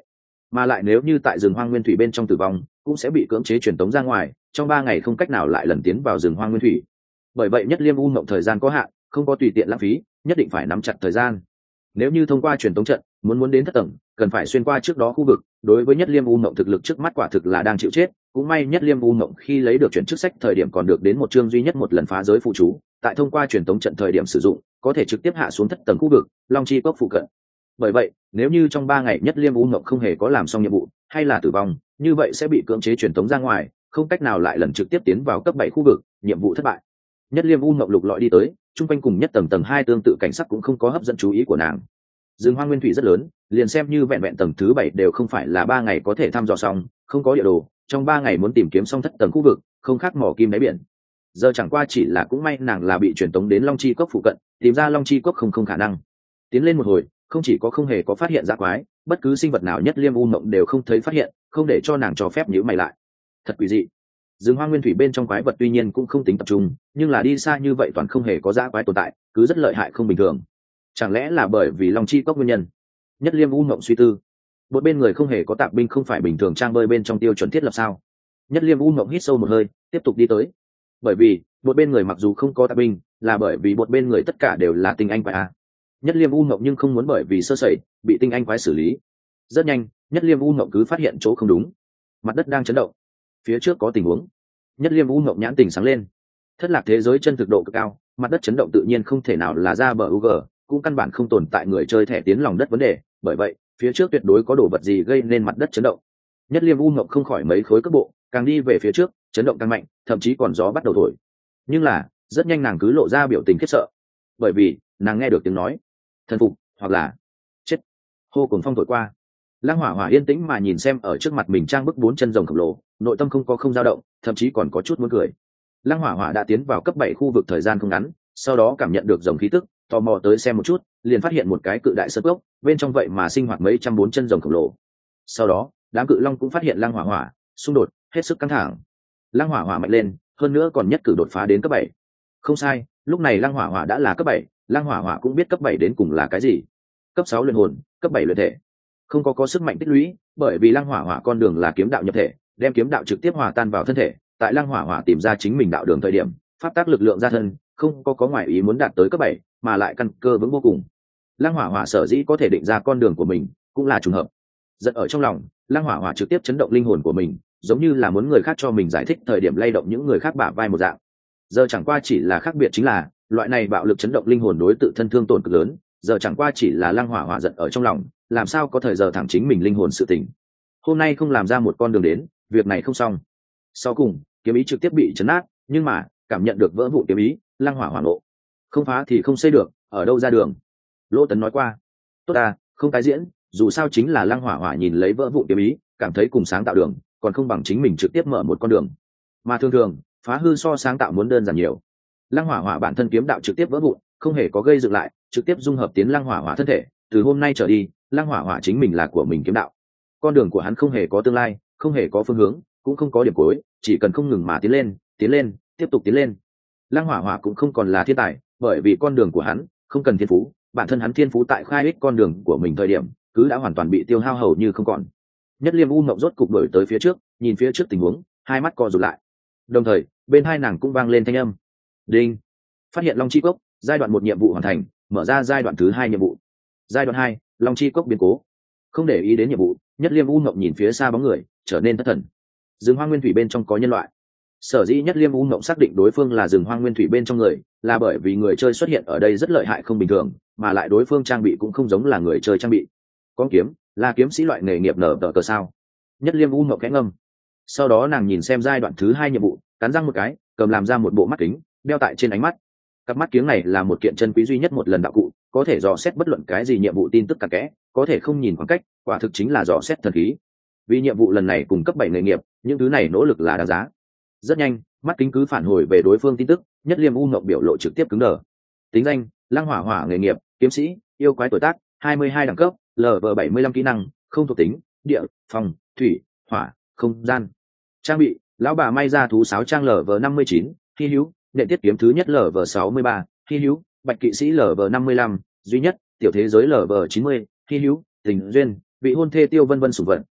mà lại nếu như tại rừng hoang nguyên thủy bên trong tử vong cũng sẽ bị cưỡng chế truyền tống ra ngoài, trong ba ngày không cách nào lại lần tiến vào rừng hoang nguyên thủy. Bởi vậy nhất liêm u mộng thời gian có hạn, không có tùy tiện lãng phí, nhất định phải nắm chặt thời gian. Nếu như thông qua truyền tống trận muốn muốn đến thất tầng, cần phải xuyên qua trước đó khu vực, đối với nhất liêm u mộng thực lực trước mắt quả thực là đang chịu chết. Cũng may nhất liêm u mộng khi lấy được chuyển chức sách thời điểm còn được đến một chương duy nhất một lần phá giới phụ chú, tại thông qua truyền tống trận thời điểm sử dụng có thể trực tiếp hạ xuống thất tầng khu vực long chi cốc phụ cận. Bởi vậy nếu như trong ba ngày nhất liêm u mộng không hề có làm xong nhiệm vụ hay là tử vong, như vậy sẽ bị cưỡng chế truyền tống ra ngoài, không cách nào lại lần trực tiếp tiến vào cấp bảy khu vực, nhiệm vụ thất bại. Nhất liêm u mộng lục lọi đi tới, chung quanh cùng nhất tầng tầng hai tương tự cảnh sắc cũng không có hấp dẫn chú ý của nàng. Rừng hoang nguyên thủy rất lớn, liền xem như vẹn vẹn tầng thứ bảy đều không phải là ba ngày có thể thăm dò xong, không có địa đồ, trong ba ngày muốn tìm kiếm xong thất tầng khu vực, không khác mỏ kim đáy biển. Giờ chẳng qua chỉ là cũng may nàng là bị truyền tống đến long chi cốc phụ cận, tìm ra long chi cốc không không khả năng. Tiến lên một hồi, không chỉ có không hề có phát hiện dã quái, bất cứ sinh vật nào nhất liêm u mộng đều không thấy phát hiện, không để cho nàng cho phép nhíu mày lại. Thật quỷ dị. Rừng hoang nguyên thủy bên trong quái vật tuy nhiên cũng không tính tập trung, nhưng là đi xa như vậy toàn không hề có dã quái tồn tại, cứ rất lợi hại không bình thường. Chẳng lẽ là bởi vì long chi cốc nguyên nhân? Nhất liêm u mộng suy tư. Một bên người không hề có tạp binh không phải bình thường trang bơi bên trong tiêu chuẩn thiết lập sao? Nhất liêm u mộng hít sâu một hơi, tiếp tục đi tới. Bởi vì một bên người mặc dù không có tạp binh, là bởi vì một bên người tất cả đều là tinh anh quái a. Nhất liêm u mộng nhưng không muốn bởi vì sơ sẩy bị tinh anh quái xử lý. Rất nhanh nhất liêm u mộng cứ phát hiện chỗ không đúng, mặt đất đang chấn động, phía trước có tình huống. Nhất liêm u mộng nhãn tình sáng lên. Thất lạc thế giới chân thực độ cực cao, mặt đất chấn động tự nhiên không thể nào là ra bờ u g, cũng căn bản không tồn tại người chơi thẻ tiến lòng đất vấn đề, bởi vậy phía trước tuyệt đối có đồ vật gì gây nên mặt đất chấn động. Nhất liêm u mộng không khỏi mấy khối cước bộ, càng đi về phía trước chấn động càng mạnh, thậm chí còn gió bắt đầu thổi. Nhưng là rất nhanh nàng cứ lộ ra biểu tình khiếp sợ, bởi vì nàng nghe được tiếng nói thần phục hoặc là chết. Hô cuồng phong thổi qua, Lăng Hỏa Hỏa yên tĩnh mà nhìn xem ở trước mặt mình trang bức bốn chân rồng khổng lồ, nội tâm không có không dao động, thậm chí còn có chút muốn cười. Lăng Hỏa Hỏa đã tiến vào cấp bảy khu vực thời gian không ngắn, sau đó cảm nhận được rồng khí tức, tò mò tới xem một chút, liền phát hiện một cái cự đại sơn cốc, bên trong vậy mà sinh hoạt mấy trăm bốn chân rồng khổng lồ. Sau đó đám cự long cũng phát hiện Lăng Hỏa Hỏa, xung đột hết sức căng thẳng. Lăng Hỏa Hỏa mạnh lên, hơn nữa còn nhất cử đột phá đến cấp bảy. Không sai, lúc này Lăng Hỏa Hỏa đã là cấp bảy, Lăng Hỏa Hỏa cũng biết cấp bảy đến cùng là cái gì. Cấp sáu luyện hồn, cấp bảy luyện thể. Không có có sức mạnh tích lũy, bởi vì Lăng Hỏa Hỏa con đường là kiếm đạo nhập thể, đem kiếm đạo trực tiếp hòa tan vào thân thể. Tại Lăng Hỏa Hỏa tìm ra chính mình đạo đường thời điểm, pháp tác lực lượng ra thân, không có có ngoại ý muốn đạt tới cấp bảy, mà lại căn cơ vững vô cùng. Lăng Hỏa Hỏa sở dĩ có thể định ra con đường của mình, cũng là trùng hợp. Giận ở trong lòng, Lăng Hỏa Hỏa trực tiếp chấn động linh hồn của mình, giống như là muốn người khác cho mình giải thích thời điểm lay động những người khác bả vai một dạng. Giờ chẳng qua chỉ là khác biệt chính là, loại này bạo lực chấn động linh hồn đối tự thân thương tổn cực lớn, giờ chẳng qua chỉ là Lăng Hỏa Hỏa giận ở trong lòng, làm sao có thời giờ thẳng chính mình linh hồn sự tình. Hôm nay không làm ra một con đường đến, việc này không xong. Sau cùng kiếm ý trực tiếp bị chấn nát, nhưng mà cảm nhận được vỡ vụn kiếm ý, Lăng Hỏa Hỏa nộ. Không phá thì không xây được, ở đâu ra đường? Lỗ Tấn nói qua. Tốt à, không tái diễn, dù sao chính là Lăng Hỏa Hỏa nhìn lấy vỡ vụn kiếm ý, cảm thấy cùng sáng tạo đường còn không bằng chính mình trực tiếp mở một con đường, mà thường thường phá hư so sáng tạo muốn đơn giản nhiều. Lăng Hỏa Hỏa bản thân kiếm đạo trực tiếp vỡ vụn, không hề có gây dựng lại, trực tiếp dung hợp tiến Lăng Hỏa Hỏa thân thể. Từ hôm nay trở đi, Lăng Hỏa Hỏa chính mình là của mình kiếm đạo, con đường của hắn không hề có tương lai, không hề có phương hướng, cũng không có điểm cuối, chỉ cần không ngừng mà tiến lên, tiến lên, tiếp tục tiến lên. Lăng Hỏa Hỏa cũng không còn là thiên tài, bởi vì con đường của hắn không cần thiên phú, bản thân hắn thiên phú tại khai ích con đường của mình thời điểm cứ đã hoàn toàn bị tiêu hao hầu như không còn. Nhất Liêm u mộng rốt cục đuổi tới phía trước, nhìn phía trước tình huống, hai mắt co rụt lại. Đồng thời bên hai nàng cũng vang lên thanh âm đinh, phát hiện long chi cốc, giai đoạn một nhiệm vụ hoàn thành, mở ra giai đoạn thứ hai nhiệm vụ. Giai đoạn hai, long chi cốc biến cố. Không để ý đến nhiệm vụ, Nhất Liêm u mộng nhìn phía xa bóng người, trở nên thất thần. Rừng hoang nguyên thủy bên trong có nhân loại. Sở dĩ Nhất Liêm u mộng xác định đối phương là rừng hoang nguyên thủy bên trong người, là bởi vì người chơi xuất hiện ở đây rất lợi hại không bình thường, mà lại đối phương trang bị cũng không giống là người chơi trang bị. Con kiếm là kiếm sĩ loại nghề nghiệp nở tờ cờ sao? Nhất Liêm u mộng khẽ ngâm. Sau đó nàng nhìn xem giai đoạn thứ hai nhiệm vụ, cắn răng một cái, cầm làm ra một bộ mắt kính, đeo tại trên ánh mắt. Cặp mắt kiếng này là một kiện chân quý duy nhất một lần đạo cụ, có thể dò xét bất luận cái gì nhiệm vụ tin tức cặn kẽ, có thể không nhìn khoảng cách, quả thực chính là dò xét thần khí. Vì nhiệm vụ lần này cùng cấp bảy nghề nghiệp, những thứ này nỗ lực là đáng giá. Rất nhanh, mắt kính cứ phản hồi về đối phương tin tức, Nhất Liêm u mộng biểu lộ trực tiếp cứng đờ. Tính danh: Lăng Hỏa Hỏa, nghề nghiệp kiếm sĩ, yêu quái tuổi tác hai mươi hai đẳng cấp, lv bảy mươi lăm kỹ năng, không thuộc tính: địa, phòng, thủy, hỏa, không gian. Trang bị: lão bà may ra thú sáo trang lv năm mươi chín, hy hữu, nện tiết kiếm thứ nhất lv sáu mươi ba, hy hữu, bạch kỵ sĩ lv năm mươi lăm, duy nhất, tiểu thế giới lv chín mươi, hy hữu, tình duyên, vị hôn thê tiêu vân vân sủng vận,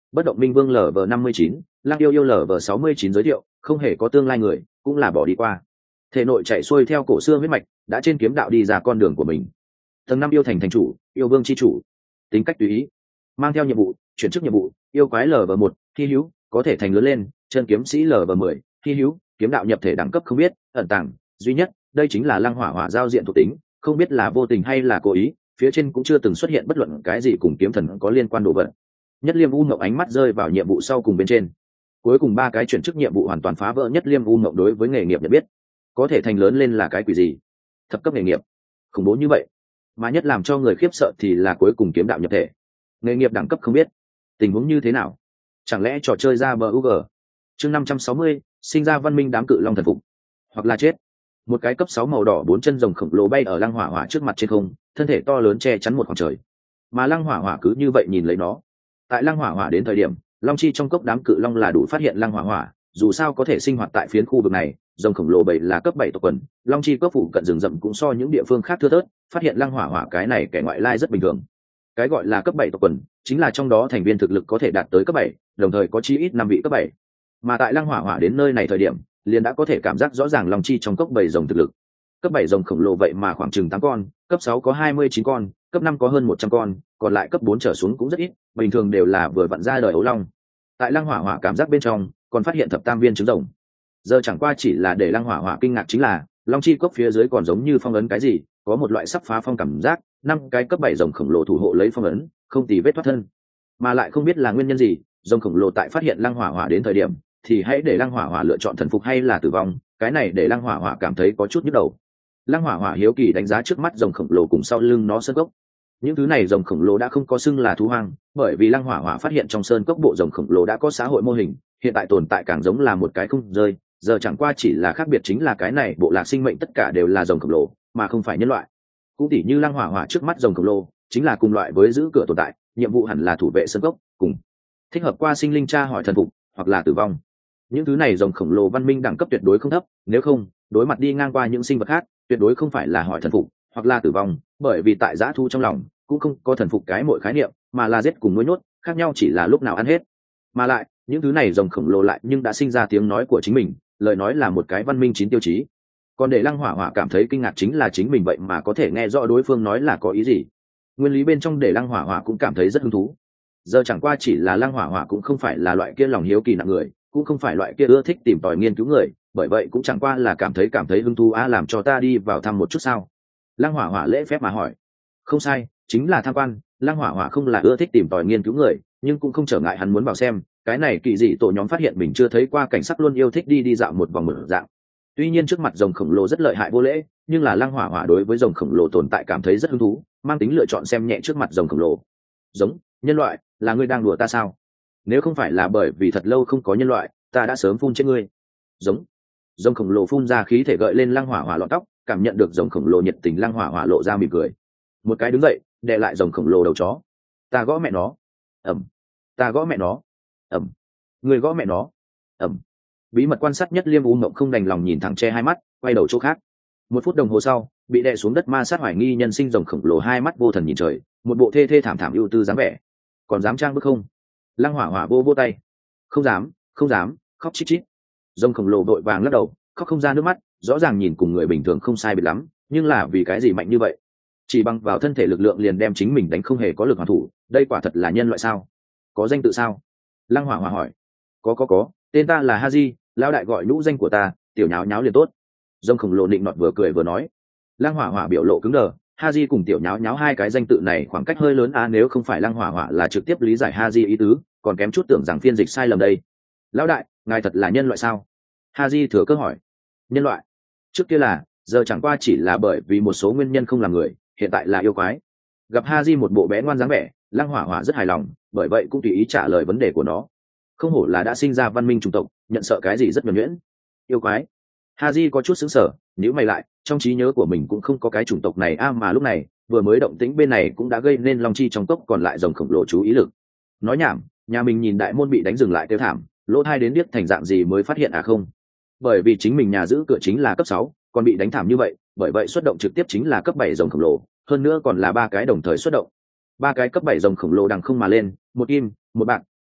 Bất động minh vương lv năm mươi chín, lang yêu yêu lv sáu mươi chín giới thiệu, không hề có tương lai người cũng là bỏ đi qua. Thể nội chạy xuôi theo cổ xưa huyết mạch đã trên kiếm đạo đi ra con đường của mình. Tầng năm yêu thành thành chủ, yêu vương chi chủ, tính cách tùy ý, mang theo nhiệm vụ chuyển chức nhiệm vụ, yêu quái lv một, hy hữu, có thể thành lớn lên, chân kiếm sĩ lv mười, hy hữu, kiếm đạo nhập thể đẳng cấp không biết, ẩn tàng duy nhất. Đây chính là lăng hỏa hỏa giao diện thuộc tính, không biết là vô tình hay là cố ý, phía trên cũng chưa từng xuất hiện bất luận cái gì cùng kiếm thần có liên quan đồ vật. Nhất Liêm U Ngộng ánh mắt rơi vào nhiệm vụ sau cùng bên trên, cuối cùng ba cái chuyển chức nhiệm vụ hoàn toàn phá vỡ Nhất Liêm U Ngộng đối với nghề nghiệp nhận biết. Có thể thành lớn lên là cái quỷ gì? Thập cấp nghề nghiệp, khủng bố như vậy. Mà nhất làm cho người khiếp sợ thì là cuối cùng kiếm đạo nhập thể, nghề nghiệp đẳng cấp không biết, tình huống như thế nào? Chẳng lẽ trò chơi ra bờ u g? Chương năm trăm sáu mươi, sinh ra văn minh đám cự long thần phục, hoặc là chết. Một cái cấp sáu màu đỏ bốn chân rồng khổng lồ bay ở lăng hỏa hỏa trước mặt trên không, thân thể to lớn che chắn một khoảng trời. Mà lăng hỏa hỏa cứ như vậy nhìn lấy nó. Tại lăng hỏa hỏa đến thời điểm, long chi trong cốc đám cự long là đủ phát hiện lăng hỏa hỏa, dù sao có thể sinh hoạt tại phiến khu vực này, rồng khổng lồ bảy là cấp bảy tộc quần, long chi cốc phủ cận rừng rậm cũng so những địa phương khác thưa thớt, phát hiện lăng hỏa hỏa cái này kẻ ngoại lai rất bình thường. Cái gọi là cấp bảy tộc quần, chính là trong đó thành viên thực lực có thể đạt tới cấp bảy, đồng thời có chí ít năm vị cấp bảy. Mà tại lăng hỏa hỏa đến nơi này thời điểm, liền đã có thể cảm giác rõ ràng long chi trong cốc bảy rồng thực lực. Cấp bảy rồng khổng lồ vậy mà khoảng chừng tám con, cấp sáu có hai mươi chín con, cấp năm có hơn một trăm con, còn lại cấp bốn trở xuống cũng rất ít, bình thường đều là vừa vặn ra đời ấu long. Tại lăng hỏa hỏa cảm giác bên trong, còn phát hiện thập tam viên trứng rồng. Giờ chẳng qua chỉ là để lăng hỏa hỏa kinh ngạc chính là, long chi cốc phía dưới còn giống như phong ấn cái gì, có một loại sắp phá phong cảm giác, năm cái cấp bảy rồng khổng lồ thủ hộ lấy phong ấn, không tì vết thoát thân. Mà lại không biết là nguyên nhân gì, rồng khổng lồ tại phát hiện lăng hỏa hỏa đến thời điểm, thì hãy để lăng hỏa hỏa lựa chọn thần phục hay là tử vong, cái này để lăng hỏa hỏa cảm thấy có chút nhức đầu. Lăng hỏa hỏa hiếu kỳ đánh giá trước mắt rồng khổng lồ cùng sau lưng nó sơn cốc. Những thứ này rồng khổng lồ đã không có xưng là thú hoang, bởi vì lăng hỏa hỏa phát hiện trong sơn cốc bộ rồng khổng lồ đã có xã hội mô hình, hiện tại tồn tại càng giống là một cái không rơi, giờ chẳng qua chỉ là khác biệt chính là cái này bộ lạc sinh mệnh tất cả đều là rồng khổng lồ, mà không phải nhân loại. Cũng tỉ như lăng hỏa hỏa trước mắt rồng khổng lồ, chính là cùng loại với giữ cửa tồn tại, nhiệm vụ hẳn là thủ vệ sơn cốc, cùng thích hợp qua sinh linh tra hỏi thần phục, hoặc là tử vong. Những thứ này rồng khổng lồ văn minh đẳng cấp tuyệt đối không thấp, nếu không, đối mặt đi ngang qua những sinh vật khác, tuyệt đối không phải là hỏi thần phục, hoặc là tử vong, bởi vì tại dã thu trong lòng cũng không có thần phục cái mỗi khái niệm, mà là giết cùng nuôi nhốt, khác nhau chỉ là lúc nào ăn hết. Mà lại, những thứ này rồng khổng lồ lại nhưng đã sinh ra tiếng nói của chính mình, lời nói là một cái văn minh chín tiêu chí. Còn để lăng hỏa hỏa cảm thấy kinh ngạc chính là chính mình vậy mà có thể nghe rõ đối phương nói là có ý gì. Nguyên lý bên trong để lăng hỏa hỏa cũng cảm thấy rất hứng thú. Giờ chẳng qua chỉ là lăng hỏa hỏa cũng không phải là loại kia lòng hiếu kỳ nặng người, cũng không phải loại kia ưa thích tìm tòi nghiên cứu người, bởi vậy cũng chẳng qua là cảm thấy cảm thấy hứng thú a, làm cho ta đi vào thăm một chút sao? Lăng hỏa hỏa lễ phép mà hỏi. Không sai, chính là tham quan. Lăng hỏa hỏa không là ưa thích tìm tòi nghiên cứu người, nhưng cũng không trở ngại hắn muốn vào xem. Cái này kỳ dị tổ nhóm phát hiện mình chưa thấy qua cảnh sắc luôn yêu thích đi đi dạo một vòng một dạng. Tuy nhiên trước mặt rồng khổng lồ rất lợi hại vô lễ, nhưng là lăng hỏa hỏa đối với rồng khổng lồ tồn tại cảm thấy rất hứng thú, mang tính lựa chọn xem nhẹ trước mặt rồng khổng lồ. Giống nhân loại, là ngươi đang đùa ta sao? Nếu không phải là bởi vì thật lâu không có nhân loại, ta đã sớm phun chết ngươi. Giống rồng khổng lồ phun ra khí thể gợi lên lăng hỏa hỏa lọn tóc, cảm nhận được rồng khổng lồ nhiệt tình, lăng hỏa hỏa lộ ra mỉm cười, một cái đứng dậy đè lại rồng khổng lồ đầu chó. Ta gõ mẹ nó. Ẩm. Ta gõ mẹ nó. Ẩm. Người gõ mẹ nó. Ẩm. Bí mật quan sát Nhất Liêm U Ngộng không đành lòng nhìn thẳng che hai mắt, quay đầu chỗ khác. Một phút đồng hồ sau, bị đè xuống đất ma sát hoài nghi nhân sinh rồng khổng lồ hai mắt vô thần nhìn trời, một bộ thê thê thảm thảm ưu tư dáng vẻ. Còn dám trang bức không? Lăng hỏa hỏa vô vô tay. Không dám, không dám, khóc chít chít. Rồng khổng lồ vội vàng lắc đầu, khóc không ra nước mắt, rõ ràng nhìn cùng người bình thường không sai biệt lắm, nhưng là vì cái gì mạnh như vậy? Chỉ bằng vào thân thể lực lượng liền đem chính mình đánh không hề có lực hoàn thủ, đây quả thật là nhân loại sao? Có danh tự sao? Lăng hỏa hỏa hỏi. Có có có, tên ta là Haji, lão đại gọi nhũ danh của ta, tiểu nháo nháo liền tốt. Rồng khổng lồ nịnh nọt vừa cười vừa nói. Lăng hỏa hỏa biểu lộ cứng đờ, Haji cùng tiểu nháo nháo hai cái danh tự này khoảng cách hơi lớn à, nếu không phải lăng hỏa hỏa là trực tiếp lý giải Haji ý tứ, còn kém chút tưởng rằng phiên dịch sai lầm đây. Lão đại, ngài thật là nhân loại sao? Haji thừa cơ hỏi. Nhân loại? Trước kia là, giờ chẳng qua chỉ là bởi vì một số nguyên nhân không làm người, hiện tại là yêu quái. Gặp Haji một bộ bé ngoan dáng vẻ, lăng hỏa hỏa rất hài lòng, bởi vậy cũng tùy ý trả lời vấn đề của nó. Không hổ là đã sinh ra văn minh chủng tộc, nhận sợ cái gì rất nhuần nhuyễn. Yêu quái? Haji có chút sững sờ, nếu mày lại, trong trí nhớ của mình cũng không có cái chủng tộc này a, à mà lúc này, vừa mới động tĩnh bên này cũng đã gây nên long chi trong cốc còn lại rồng khổng lồ chú ý lực. Nói nhảm, nhà mình nhìn đại môn bị đánh dừng lại kêu thảm, lỗ thai đến biết thành dạng gì mới phát hiện à không? Bởi vì chính mình nhà giữ cửa chính là cấp sáu, còn bị đánh thảm như vậy, bởi vậy xuất động trực tiếp chính là cấp bảy rồng khổng lồ, hơn nữa còn là ba cái đồng thời xuất động. Ba cái cấp bảy rồng khổng lồ đằng không mà lên, một kim, một bạc,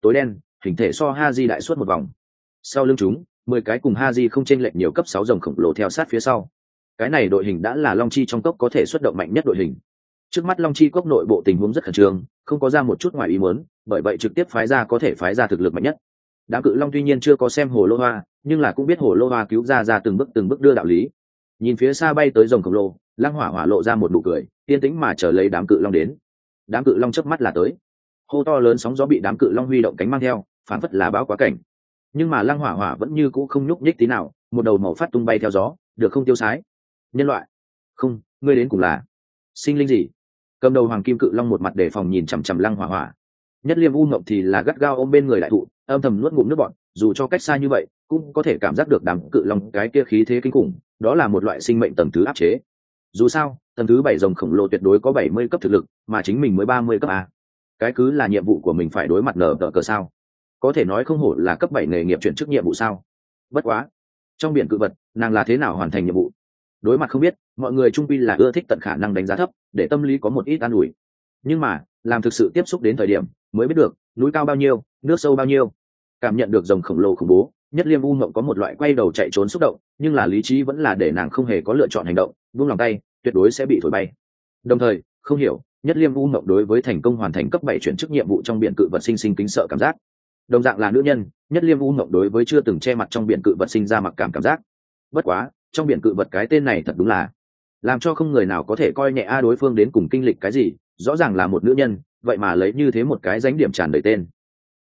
tối đen, hình thể so Haji đại suốt một vòng. Sau lưng chúng, mười cái cùng Haji không chênh lệch nhiều cấp sáu rồng khổng lồ theo sát phía sau. Cái này đội hình đã là Long Chi trong cốc có thể xuất động mạnh nhất đội hình. Trước mắt Long Chi cốc nội bộ tình huống rất khẩn trương, không có ra một chút ngoài ý muốn, bởi vậy trực tiếp phái ra có thể phái ra thực lực mạnh nhất. Đám cự long tuy nhiên chưa có xem hồ lô hoa, nhưng là cũng biết hồ lô hoa cứu ra ra từng bước từng bước đưa đạo lý. Nhìn phía xa bay tới rồng khổng lồ, Lăng Hỏa Hỏa lộ ra một nụ cười, yên tĩnh mà chờ lấy đám cự long đến. Đám cự long chớp mắt là tới. Hô to lớn sóng gió bị đám cự long huy động cánh mang theo, phản phất là báo quá cảnh. Nhưng mà Lăng Hỏa Hỏa vẫn như cũ không nhúc nhích tí nào, một đầu màu phát tung bay theo gió, được không tiêu sái. Nhân loại, không, ngươi đến cùng là sinh linh gì? Cầm đầu hoàng kim cự long một mặt đề phòng nhìn chằm chằm Lăng Hỏa Hỏa. Nhất Liêm U Ngộng thì là gắt gao ôm bên người đại thụ, âm thầm nuốt ngụm nước bọt, dù cho cách xa như vậy, cũng có thể cảm giác được đám cự long cái kia khí thế kinh khủng, đó là một loại sinh mệnh tầng thứ áp chế. Dù sao, tầng thứ bảy rồng khổng lồ tuyệt đối có bảy mươi cấp thực lực, mà chính mình mới ba mươi cấp a. Cái cứ là nhiệm vụ của mình phải đối mặt nở tờ cờ sao? Có thể nói không hổ là cấp bảy nghề nghiệp chuyển chức nhiệm vụ sao? Bất quá, trong biển cự vật, nàng là thế nào hoàn thành nhiệm vụ? Đối mặt không biết, mọi người trung quy là ưa thích tận khả năng đánh giá thấp, để tâm lý có một ít an ủi. Nhưng mà, làm thực sự tiếp xúc đến thời điểm, mới biết được núi cao bao nhiêu, nước sâu bao nhiêu. Cảm nhận được rồng khổng lồ khủng bố, Nhất Liêm U Ngộng có một loại quay đầu chạy trốn xúc động, nhưng là lý trí vẫn là để nàng không hề có lựa chọn hành động, buông lòng tay, tuyệt đối sẽ bị thổi bay. Đồng thời, không hiểu, Nhất Liêm U Ngộng đối với thành công hoàn thành cấp bảy chuyển chức nhiệm vụ trong biển cự vật sinh sinh kính sợ cảm giác. Đồng dạng là nữ nhân, Nhất Liêm U Ngộng đối với chưa từng che mặt trong biển cự vật sinh ra mặc cảm cảm giác. Bất quá, trong biển cự vật cái tên này thật đúng là làm cho không người nào có thể coi nhẹ a đối phương đến cùng kinh lịch cái gì, rõ ràng là một nữ nhân, vậy mà lấy như thế một cái danh điểm tràn đầy tên.